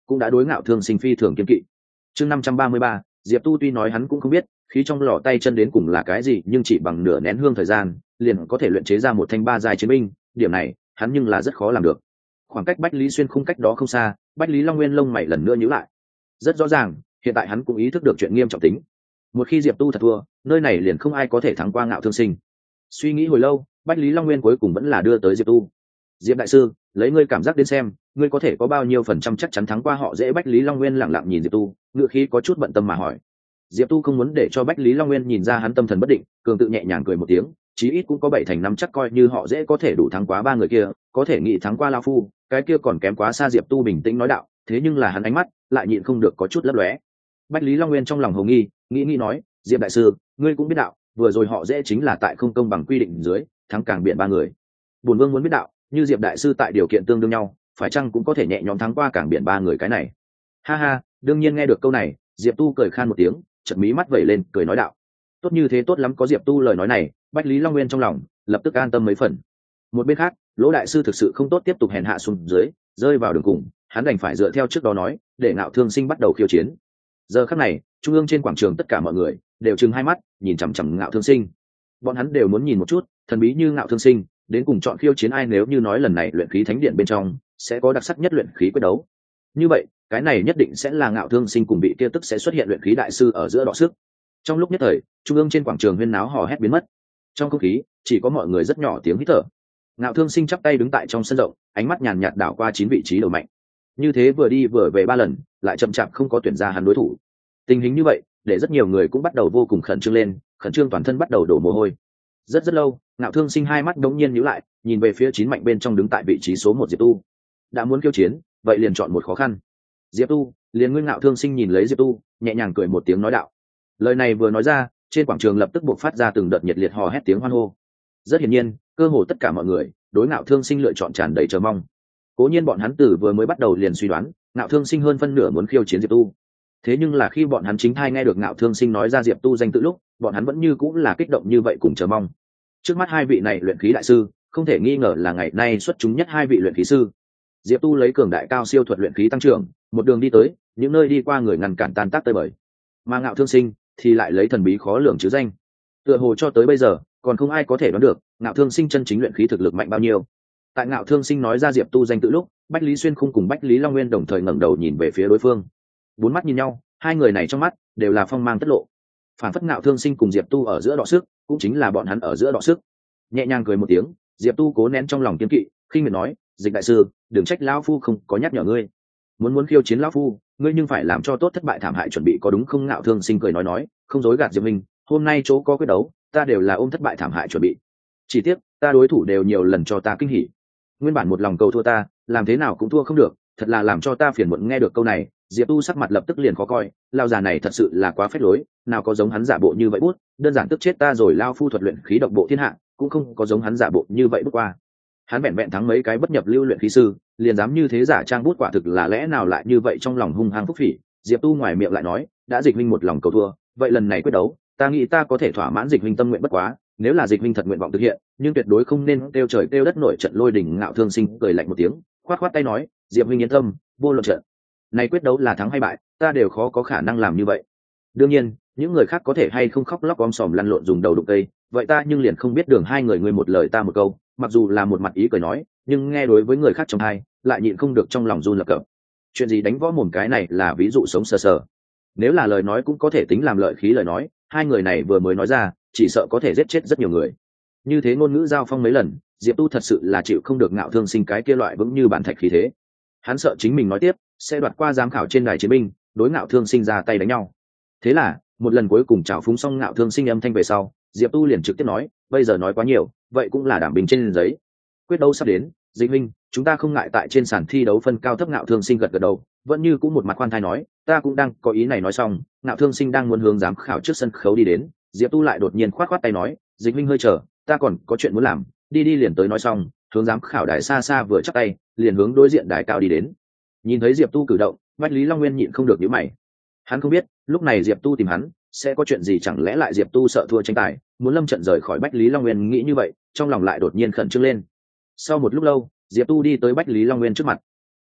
cũng đã đối ngạo thương sinh phi thường kiên kỵ. Chương năm trăm ba mươi ba, Diệp Tu tuy nói hắn cũng không biết khí trong lò tay chân đến cùng là cái gì, nhưng chỉ bằng nửa nén hương thời gian liền có thể luyện chế ra một thanh ba giai chiến binh, điểm này hắn nhưng là rất khó làm được. Khoảng cách Bách Lý Xuyên khung cách đó không xa, Bách Lý Long Nguyên lông mày lần nữa nhíu lại. Rất rõ ràng, hiện tại hắn cũng ý thức được chuyện nghiêm trọng tính. Một khi Diệp Tu thật thua, nơi này liền không ai có thể thắng qua ngạo thương sinh. Suy nghĩ hồi lâu, Bách Lý Long Nguyên cuối cùng vẫn là đưa tới Diệp Tu. Diệp đại sư, lấy ngươi cảm giác đến xem, ngươi có thể có bao nhiêu phần trăm chắc chắn thắng qua họ dễ? Bách Lý Long Nguyên lẳng lặng nhìn Diệp Tu, ngựa khí có chút bận tâm mà hỏi. Diệp Tu không muốn để cho Bách Lý Long Nguyên nhìn ra hắn tâm thần bất định, cường tự nhẹ nhàng cười một tiếng, chí ít cũng có bảy thành năm chắc coi như họ dễ có thể đủ thắng quá ba người kia, có thể nghĩ thắng qua lão phu, cái kia còn kém quá xa. Diệp Tu bình tĩnh nói đạo, thế nhưng là hắn ánh mắt lại nhịn không được có chút lấp lóe. Bách Lý Long Nguyên trong lòng hồ nghi, nghĩ nghĩ nói, Diệp đại sư, ngươi cũng biết đạo, vừa rồi họ dễ chính là tại không công bằng quy định dưới thắng càng biển ba người. Bổn vương muốn biết đạo, như Diệp đại sư tại điều kiện tương đương nhau, phải chăng cũng có thể nhẹ nhõm thắng qua cảng biển ba người cái này? Ha ha, đương nhiên. Nghe được câu này, Diệp Tu cười khan một tiếng, chợt mí mắt vẩy lên, cười nói đạo, tốt như thế tốt lắm. Có Diệp Tu lời nói này, Bách Lý Long Nguyên trong lòng lập tức an tâm mấy phần. Một bên khác, Lỗ đại sư thực sự không tốt tiếp tục hèn hạ xuống dưới, rơi vào đường cùng, hắn đành phải dựa theo trước đó nói, để Ngạo Thương Sinh bắt đầu khiêu chiến. Giờ khắc này, trung ương trên quảng trường tất cả mọi người đều trừng hai mắt, nhìn chằm chằm Ngạo Thương Sinh. Bọn hắn đều muốn nhìn một chút, thần bí như Ngạo Thương Sinh đến cùng chọn khiêu chiến ai. Nếu như nói lần này luyện khí thánh điện bên trong sẽ có đặc sắc nhất luyện khí quyết đấu, như vậy cái này nhất định sẽ là Ngạo Thương Sinh cùng bị kia tức sẽ xuất hiện luyện khí đại sư ở giữa đọ sức. Trong lúc nhất thời, trung ương trên quảng trường huyên náo hò hét biến mất, trong không khí chỉ có mọi người rất nhỏ tiếng hít thở. Ngạo Thương Sinh chắp tay đứng tại trong sân rộng, ánh mắt nhàn nhạt đảo qua chín vị trí đầu mạnh. Như thế vừa đi vừa về ba lần, lại chậm chạp không có tuyển ra hắn đối thủ. Tình hình như vậy để rất nhiều người cũng bắt đầu vô cùng khẩn trương lên, khẩn trương toàn thân bắt đầu đổ mồ hôi. Rất rất lâu, Ngạo Thương Sinh hai mắt đống nhiên nhíu lại, nhìn về phía chín mạnh bên trong đứng tại vị trí số một Diệp Tu. Đã muốn khiêu chiến, vậy liền chọn một khó khăn. Diệp Tu, liền nguyên. Ngạo Thương Sinh nhìn lấy Diệp Tu, nhẹ nhàng cười một tiếng nói đạo. Lời này vừa nói ra, trên quảng trường lập tức buộc phát ra từng đợt nhiệt liệt hò hét tiếng hoan hô. Rất hiển nhiên, cơ hồ tất cả mọi người đối Ngạo Thương Sinh lựa chọn tràn đầy chờ mong. Cố nhiên bọn hắn từ vừa mới bắt đầu liền suy đoán, Ngạo Thương Sinh hơn phân nửa muốn khiêu chiến Diệp Tu. Thế nhưng là khi bọn hắn chính thai nghe được Ngạo Thương Sinh nói ra Diệp Tu danh tự lúc, bọn hắn vẫn như cũng là kích động như vậy cùng chờ mong. Trước mắt hai vị này luyện khí đại sư, không thể nghi ngờ là ngày nay xuất chúng nhất hai vị luyện khí sư. Diệp Tu lấy cường đại cao siêu thuật luyện khí tăng trưởng, một đường đi tới, những nơi đi qua người ngăn cản tan tác tơi bời. Mà Ngạo Thương Sinh thì lại lấy thần bí khó lường chứ danh. Tựa hồ cho tới bây giờ, còn không ai có thể đoán được Ngạo Thương Sinh chân chính luyện khí thực lực mạnh bao nhiêu. Tại Ngạo Thương Sinh nói ra Diệp Tu danh tự lúc, Bách Lý Xuyên Khung cùng Bách Lý Long Nguyên đồng thời ngẩng đầu nhìn về phía đối phương. Bốn mắt nhìn nhau, hai người này trong mắt đều là phong mang tất lộ. Phản phất Ngạo Thương Sinh cùng Diệp Tu ở giữa đọ sức, cũng chính là bọn hắn ở giữa đọ sức. Nhẹ nhàng cười một tiếng, Diệp Tu cố nén trong lòng kiên kỵ, khinh miệt nói, Dịch đại sư, đừng trách lão phu không có nhắc nhở ngươi. Muốn muốn khiêu chiến lão phu, ngươi nhưng phải làm cho tốt thất bại thảm hại chuẩn bị, có đúng không? Ngạo Thương Sinh cười nói nói, không dối gạt Diệp Minh, hôm nay chỗ có quyết đấu, ta đều là ôm thất bại thảm hại chuẩn bị. Chỉ tiếc, ta đối thủ đều nhiều lần cho ta kinh hỉ. Nguyên bản một lòng cầu thua ta, làm thế nào cũng thua không được, thật là làm cho ta phiền muộn. Nghe được câu này, Diệp Tu sắc mặt lập tức liền khó coi, lao già này thật sự là quá phách lối, nào có giống hắn giả bộ như vậy bút, đơn giản tức chết ta rồi. Lao phu thuật luyện khí độc bộ thiên hạ, cũng không có giống hắn giả bộ như vậy bút qua. Hắn vẹn vẹn thắng mấy cái bất nhập lưu luyện khí sư, liền dám như thế giả trang bút, quả thực là lẽ nào lại như vậy? Trong lòng hung hăng phúc phỉ, Diệp Tu ngoài miệng lại nói, đã Dịch huynh một lòng cầu thua, vậy lần này quyết đấu, ta nghĩ ta có thể thỏa mãn Dịch huynh tâm nguyện. Bất quá, nếu là Dịch huynh thật nguyện vọng thực hiện, nhưng tuyệt đối không nên kêu trời kêu đất nổi trận lôi đình. Ngạo Thương Sinh cười lạnh một tiếng, khoát khoát tay nói, Diệp huynh yên tâm, vô luận trận này quyết đấu là thắng hay bại, ta đều khó có khả năng làm như vậy. Đương nhiên, những người khác có thể hay không khóc lóc om sòm lăn lộn dùng đầu đục cây, vậy ta nhưng liền không biết. Đường hai người ngươi một lời ta một câu, mặc dù là một mặt ý cười nói, nhưng nghe đối với người khác trong hai lại nhịn không được trong lòng run lập cập. Chuyện gì đánh võ mồm cái này là ví dụ sống sờ sờ. Nếu là lời nói cũng có thể tính làm lợi khí lời nói, hai người này vừa mới nói ra, chỉ sợ có thể giết chết rất nhiều người. Như thế ngôn ngữ giao phong mấy lần, Diệp Tu thật sự là chịu không được Ngạo Thương Sinh cái kia loại vững như bản thạch khí thế. Hắn sợ chính mình nói tiếp sẽ đoạt qua giám khảo trên đài chiến binh, đối Ngạo Thương Sinh ra tay đánh nhau. Thế là một lần cuối cùng chào phúng xong Ngạo Thương Sinh âm thanh về sau, Diệp Tu liền trực tiếp nói, bây giờ nói quá nhiều, vậy cũng là đảm bình trên giấy. Quyết đấu sắp đến, Dịch huynh, chúng ta không ngại tại trên sàn thi đấu phân cao thấp. Ngạo Thương Sinh gật gật đầu, vẫn như cũng một mặt khoan thai nói, ta cũng đang có ý này. Nói xong, Ngạo Thương Sinh đang muốn hướng giám khảo trước sân khấu đi đến, Diệp Tu lại đột nhiên khoát khoát tay nói, Dịch huynh hơi chờ, ta còn có chuyện muốn làm, đi đi liền tới. Nói xong, hướng giám khảo đài xa xa vừa chắp tay, liền hướng đối diện đài cao đi đến. Nhìn thấy Diệp Tu cử động, Bách Lý Long Nguyên nhịn không được nhíu mày. Hắn không biết lúc này Diệp Tu tìm hắn sẽ có chuyện gì, chẳng lẽ lại Diệp Tu sợ thua tranh tài, muốn lâm trận rời khỏi? Bách Lý Long Nguyên nghĩ như vậy, trong lòng lại đột nhiên khẩn trương lên. Sau một lúc lâu, Diệp Tu đi tới Bách Lý Long Nguyên trước mặt.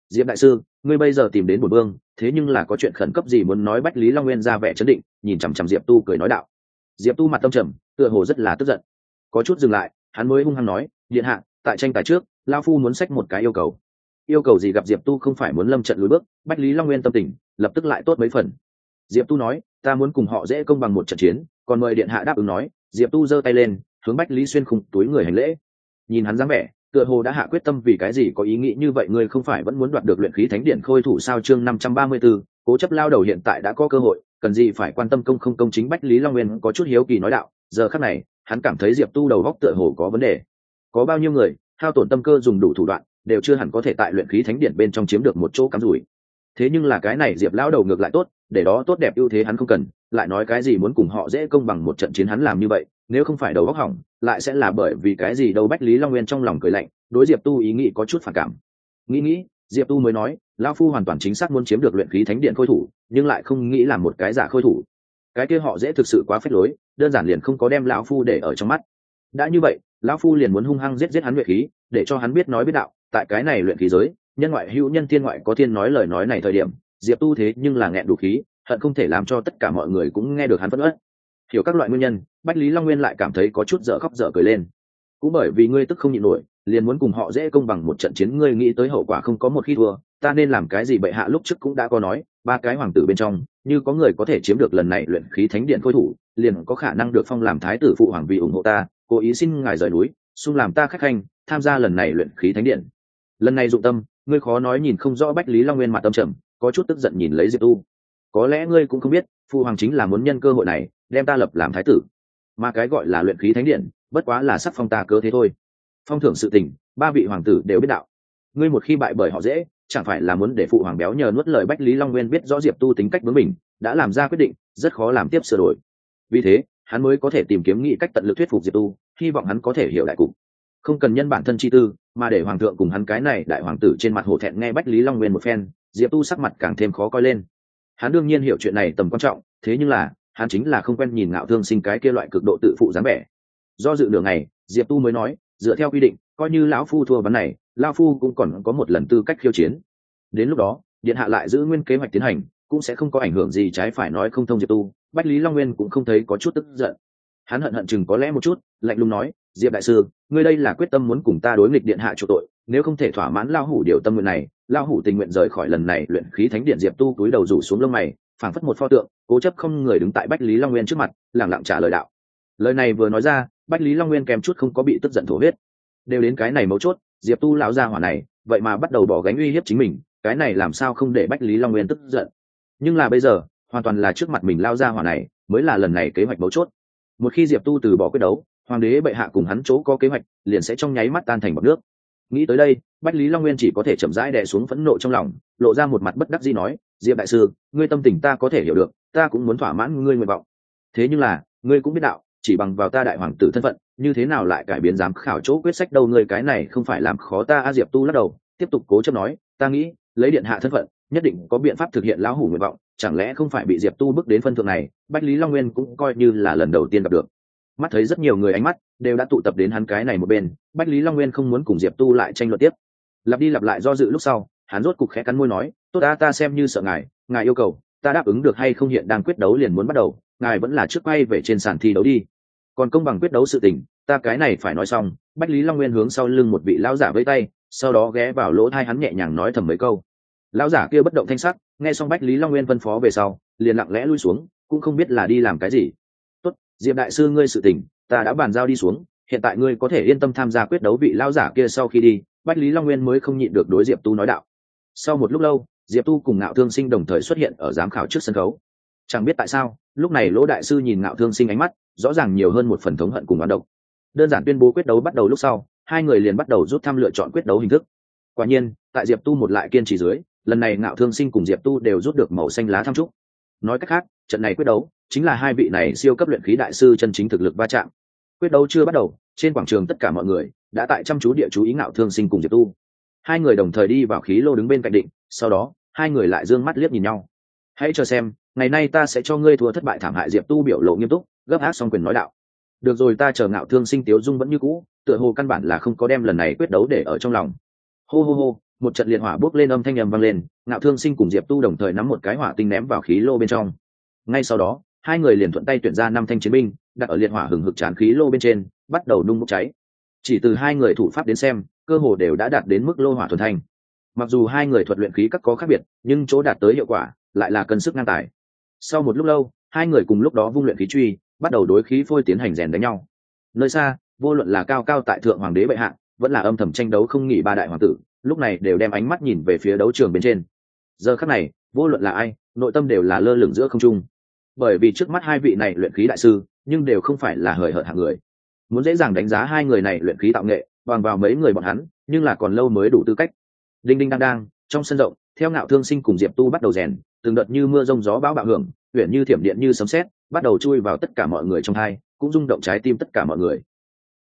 Diệp đại sư, ngươi bây giờ tìm đến bổn vương, thế nhưng là có chuyện khẩn cấp gì muốn nói? Bách Lý Long Nguyên ra vẻ chấn định, nhìn chằm chằm Diệp Tu cười nói đạo. Diệp Tu mặt tâm trầm, tựa hồ rất là tức giận. Có chút dừng lại, hắn mới hung hăng nói, điện hạ, tại tranh tài trước, lão phu muốn xách một cái yêu cầu. Yêu cầu gì? Gặp Diệp Tu không phải muốn lâm trận lùi bước, Bách Lý Long Nguyên tâm tình lập tức lại tốt mấy phần. Diệp Tu nói, ta muốn cùng họ dễ công bằng một trận chiến, còn mời điện hạ đáp ứng. Nói, Diệp Tu giơ tay lên, hướng Bách Lý Xuyên khung túi người hành lễ. Nhìn hắn dáng vẻ, tựa hồ đã hạ quyết tâm. Vì cái gì có ý nghĩ như vậy? Ngươi không phải vẫn muốn đoạt được luyện khí thánh điện khôi thủ sao? Chương năm trăm ba mươi tư, cố chấp lao đầu hiện tại đã có cơ hội, cần gì phải quan tâm công không công chính? Bách Lý Long Nguyên có chút hiếu kỳ nói đạo. Giờ khắc này, hắn cảm thấy Diệp Tu đầu góc tựa hồ có vấn đề. Có bao nhiêu người hao tổn tâm cơ dùng đủ thủ đoạn, đều chưa hẳn có thể tại luyện khí thánh điện bên trong chiếm được một chỗ cắm rủi. Thế nhưng là cái này Diệp lão đầu ngược lại tốt, để đó tốt đẹp ưu thế hắn không cần, lại nói cái gì muốn cùng họ dễ công bằng một trận chiến. Hắn làm như vậy, nếu không phải đầu góc hỏng, lại sẽ là bởi vì cái gì đâu? Bách Lý Long Nguyên trong lòng cười lạnh, đối Diệp Tu ý nghĩ có chút phản cảm. Nghĩ nghĩ, Diệp Tu mới nói, lão phu hoàn toàn chính xác muốn chiếm được luyện khí thánh điện khôi thủ, nhưng lại không nghĩ là một cái giả khôi thủ. Cái kia họ dễ thực sự quá phách lối, đơn giản liền không có đem lão phu để ở trong mắt. Đã như vậy, lão phu liền muốn hung hăng giết giết hắn luyện khí, để cho hắn biết nói biết đạo. Tại cái này luyện khí giới, nhân ngoại hữu nhân, thiên ngoại có thiên. Nói lời nói này thời điểm, Diệp Tu thế nhưng là nghẹn đủ khí, hận không thể làm cho tất cả mọi người cũng nghe được hắn phẫn uất. Hiểu các loại nguyên nhân, Bách Lý Long Nguyên lại cảm thấy có chút dở khóc dở cười lên. Cũng bởi vì ngươi tức không nhịn nổi, liền muốn cùng họ dễ công bằng một trận chiến. Ngươi nghĩ tới hậu quả không có một khi thua, ta nên làm cái gì? Bệ hạ lúc trước cũng đã có nói, ba cái hoàng tử bên trong, như có người có thể chiếm được lần này luyện khí thánh điện khôi thủ, liền có khả năng được phong làm thái tử phụ hoàng. Vì ủng hộ ta, cố ý xin ngài rời núi, xung làm ta khách khanh, tham gia lần này luyện khí thánh điện. Lần này dụng tâm, ngươi khó nói nhìn không rõ. Bách Lý Long Nguyên mặt tâm trầm, có chút tức giận nhìn lấy Diệp Tu. Có lẽ ngươi cũng không biết, phụ hoàng chính là muốn nhân cơ hội này đem ta lập làm thái tử, mà cái gọi là luyện khí thánh điện bất quá là sắc phong ta cớ thế thôi. Phong thưởng sự tình, ba vị hoàng tử đều biết đạo. Ngươi một khi bại bởi họ dễ, chẳng phải là muốn để phụ hoàng béo nhờ nuốt lời? Bách Lý Long Nguyên biết rõ Diệp Tu tính cách bướng bỉnh, đã làm ra quyết định, rất khó làm tiếp sửa đổi. Vì thế, hắn mới có thể tìm kiếm nghĩ cách tận lực thuyết phục Diệp Tu, hy vọng hắn có thể hiểu đại cục, không cần nhân bản thân chi tư, mà để hoàng thượng cùng hắn cái này đại hoàng tử trên mặt hổ thẹn. Nghe Bách Lý Long Nguyên một phen, Diệp Tu sắc mặt càng thêm khó coi lên. Hắn đương nhiên hiểu chuyện này tầm quan trọng, thế nhưng là hắn chính là không quen nhìn Ngạo Thương Sinh cái kia loại cực độ tự phụ dáng vẻ. Do dự nửa ngày, Diệp Tu mới nói, dựa theo quy định, coi như lão phu thua ván này, lão phu cũng còn có một lần tư cách khiêu chiến. Đến lúc đó, điện hạ lại giữ nguyên kế hoạch tiến hành, cũng sẽ không có ảnh hưởng gì trái phải. Nói không thông Diệp Tu, Bách Lý Long Nguyên cũng không thấy có chút tức giận. Hắn hận hận chừng có lẽ một chút, lạnh lùng nói, Diệp đại sư, ngươi đây là quyết tâm muốn cùng ta đối nghịch điện hạ chủ tội, nếu không thể thỏa mãn lão hủ điều tâm nguyện này, lão hủ tình nguyện rời khỏi lần này luyện khí thánh điện. Diệp Tu túi đầu rủ xuống lông mày, phảng phất một pho tượng, cố chấp không người đứng tại Bách Lý Long Nguyên trước mặt, lẳng lặng trả lời đạo. Lời này vừa nói ra, Bách Lý Long Nguyên kèm chút không có bị tức giận thổ huyết. Đều đến cái này mấu chốt, Diệp Tu lão gia hỏa này, vậy mà bắt đầu bỏ gánh uy hiếp chính mình, cái này làm sao không để Bách Lý Long Nguyên tức giận. Nhưng là bây giờ, hoàn toàn là trước mặt mình lão gia hỏa này, mới là lần này kế hoạch mấu chốt. Một khi Diệp Tu từ bỏ quyết đấu, hoàng đế bệ hạ cùng hắn chỗ có kế hoạch, liền sẽ trong nháy mắt tan thành bọt nước. Nghĩ tới đây, Bách Lý Long Nguyên chỉ có thể chậm rãi đè xuống phẫn nộ trong lòng, lộ ra một mặt bất đắc dĩ nói, Diệp đại sư, ngươi tâm tình ta có thể hiểu được, ta cũng muốn thỏa mãn ngươi nguyện vọng. Thế nhưng là, ngươi cũng biết đạo, chỉ bằng vào ta đại hoàng tử thân phận, như thế nào lại cải biến giám khảo chỗ quyết sách đâu? Ngươi cái này không phải làm khó ta. A Diệp Tu lắc đầu, tiếp tục cố chấp nói, ta nghĩ, lấy điện hạ thân phận, nhất định có biện pháp thực hiện lão hủ nguyện vọng, chẳng lẽ không phải bị Diệp Tu bước đến phân thượng này? Bách Lý Long Nguyên cũng coi như là lần đầu tiên gặp được. Mắt thấy rất nhiều người ánh mắt đều đã tụ tập đến hắn cái này một bên, Bách Lý Long Nguyên không muốn cùng Diệp Tu lại tranh luận tiếp. Lặp đi lặp lại do dự lúc sau, hắn rốt cục khẽ cắn môi nói, tốt, ta ta xem như sợ ngài, ngài yêu cầu ta đáp ứng được hay không? Hiện đang quyết đấu liền muốn bắt đầu, ngài vẫn là trước quay về trên sàn thi đấu đi. Còn công bằng quyết đấu sự tình, ta cái này phải nói xong. Bách Lý Long Nguyên hướng sau lưng một vị lão giả với tay, sau đó ghé vào lỗ tai hắn nhẹ nhàng nói thầm mấy câu. Lão giả kia bất động thanh sắc, nghe xong Bách Lý Long Nguyên phân phó về sau, liền lặng lẽ lui xuống, cũng không biết là đi làm cái gì. Tốt, Diệp đại sư, ngươi sự tình ta đã bàn giao đi xuống, hiện tại ngươi có thể yên tâm tham gia quyết đấu. Vị lão giả kia sau khi đi, Bách Lý Long Nguyên mới không nhịn được đối Diệp Tu nói đạo. Sau một lúc lâu, Diệp Tu cùng Ngạo Thương Sinh đồng thời xuất hiện ở giám khảo trước sân khấu. Chẳng biết tại sao, lúc này Lỗ đại sư nhìn Ngạo Thương Sinh ánh mắt rõ ràng nhiều hơn một phần thống hận cùng oán độc. Đơn giản tuyên bố quyết đấu bắt đầu lúc sau, hai người liền bắt đầu rút thăm lựa chọn quyết đấu hình thức. Quả nhiên, tại Diệp Tu một lại kiên trì dưới, lần này Ngạo Thương Sinh cùng Diệp Tu đều rút được màu xanh lá thăm chúc. Nói cách khác, trận này quyết đấu chính là hai vị này siêu cấp luyện khí đại sư chân chính thực lực va chạm. Quyết đấu chưa bắt đầu, trên quảng trường tất cả mọi người đã tại chăm chú địa chú ý Ngạo Thương Sinh cùng Diệp Tu. Hai người đồng thời đi vào khí lô đứng bên cạnh định, sau đó hai người lại dương mắt liếc nhìn nhau. Hãy chờ xem, ngày nay ta sẽ cho ngươi thua thất bại thảm hại. Diệp Tu biểu lộ nghiêm túc, gấp áp xong quyền nói đạo. Được rồi, ta chờ. Ngạo Thương Sinh tiếu dung vẫn như cũ, tựa hồ căn bản là không có đem lần này quyết đấu để ở trong lòng. Hô hô hô, một trận liệt hỏa bốc lên, âm thanh ầm vang lên, Ngạo Thương Sinh cùng Diệp Tu đồng thời nắm một cái hỏa tinh ném vào khí lô bên trong. Ngay sau đó hai người liền thuận tay tuyển ra năm thanh chiến binh đặt ở liệt hỏa hừng hực tràn khí lô bên trên, bắt đầu nung bốc cháy. Chỉ từ hai người thủ pháp đến xem, cơ hồ đều đã đạt đến mức lô hỏa thuần thanh. Mặc dù hai người thuật luyện khí các có khác biệt, nhưng chỗ đạt tới hiệu quả lại là cân sức ngang tài. Sau một lúc lâu, hai người cùng lúc đó vung luyện khí truy, bắt đầu đối khí phôi tiến hành rèn đánh nhau. Nơi xa, vô luận là cao cao tại thượng hoàng đế bệ hạ, vẫn là âm thầm tranh đấu không nghỉ ba đại hoàng tử, lúc này đều đem ánh mắt nhìn về phía đấu trường bên trên. Giờ khắc này, vô luận là ai, nội tâm đều là lơ lửng giữa không trung. Bởi vì trước mắt hai vị này luyện khí đại sư, nhưng đều không phải là hời hợt hạng người. Muốn dễ dàng đánh giá hai người này luyện khí tạo nghệ, bằng vào mấy người bọn hắn, nhưng là còn lâu mới đủ tư cách. Đinh đinh đang đang, trong sân rộng, theo Ngạo Thương Sinh cùng Diệp Tu bắt đầu rèn, từng đợt như mưa rông gió bão bạo hưởng, huyền như thiểm điện như sấm sét, bắt đầu chui vào tất cả mọi người trong hai, cũng rung động trái tim tất cả mọi người.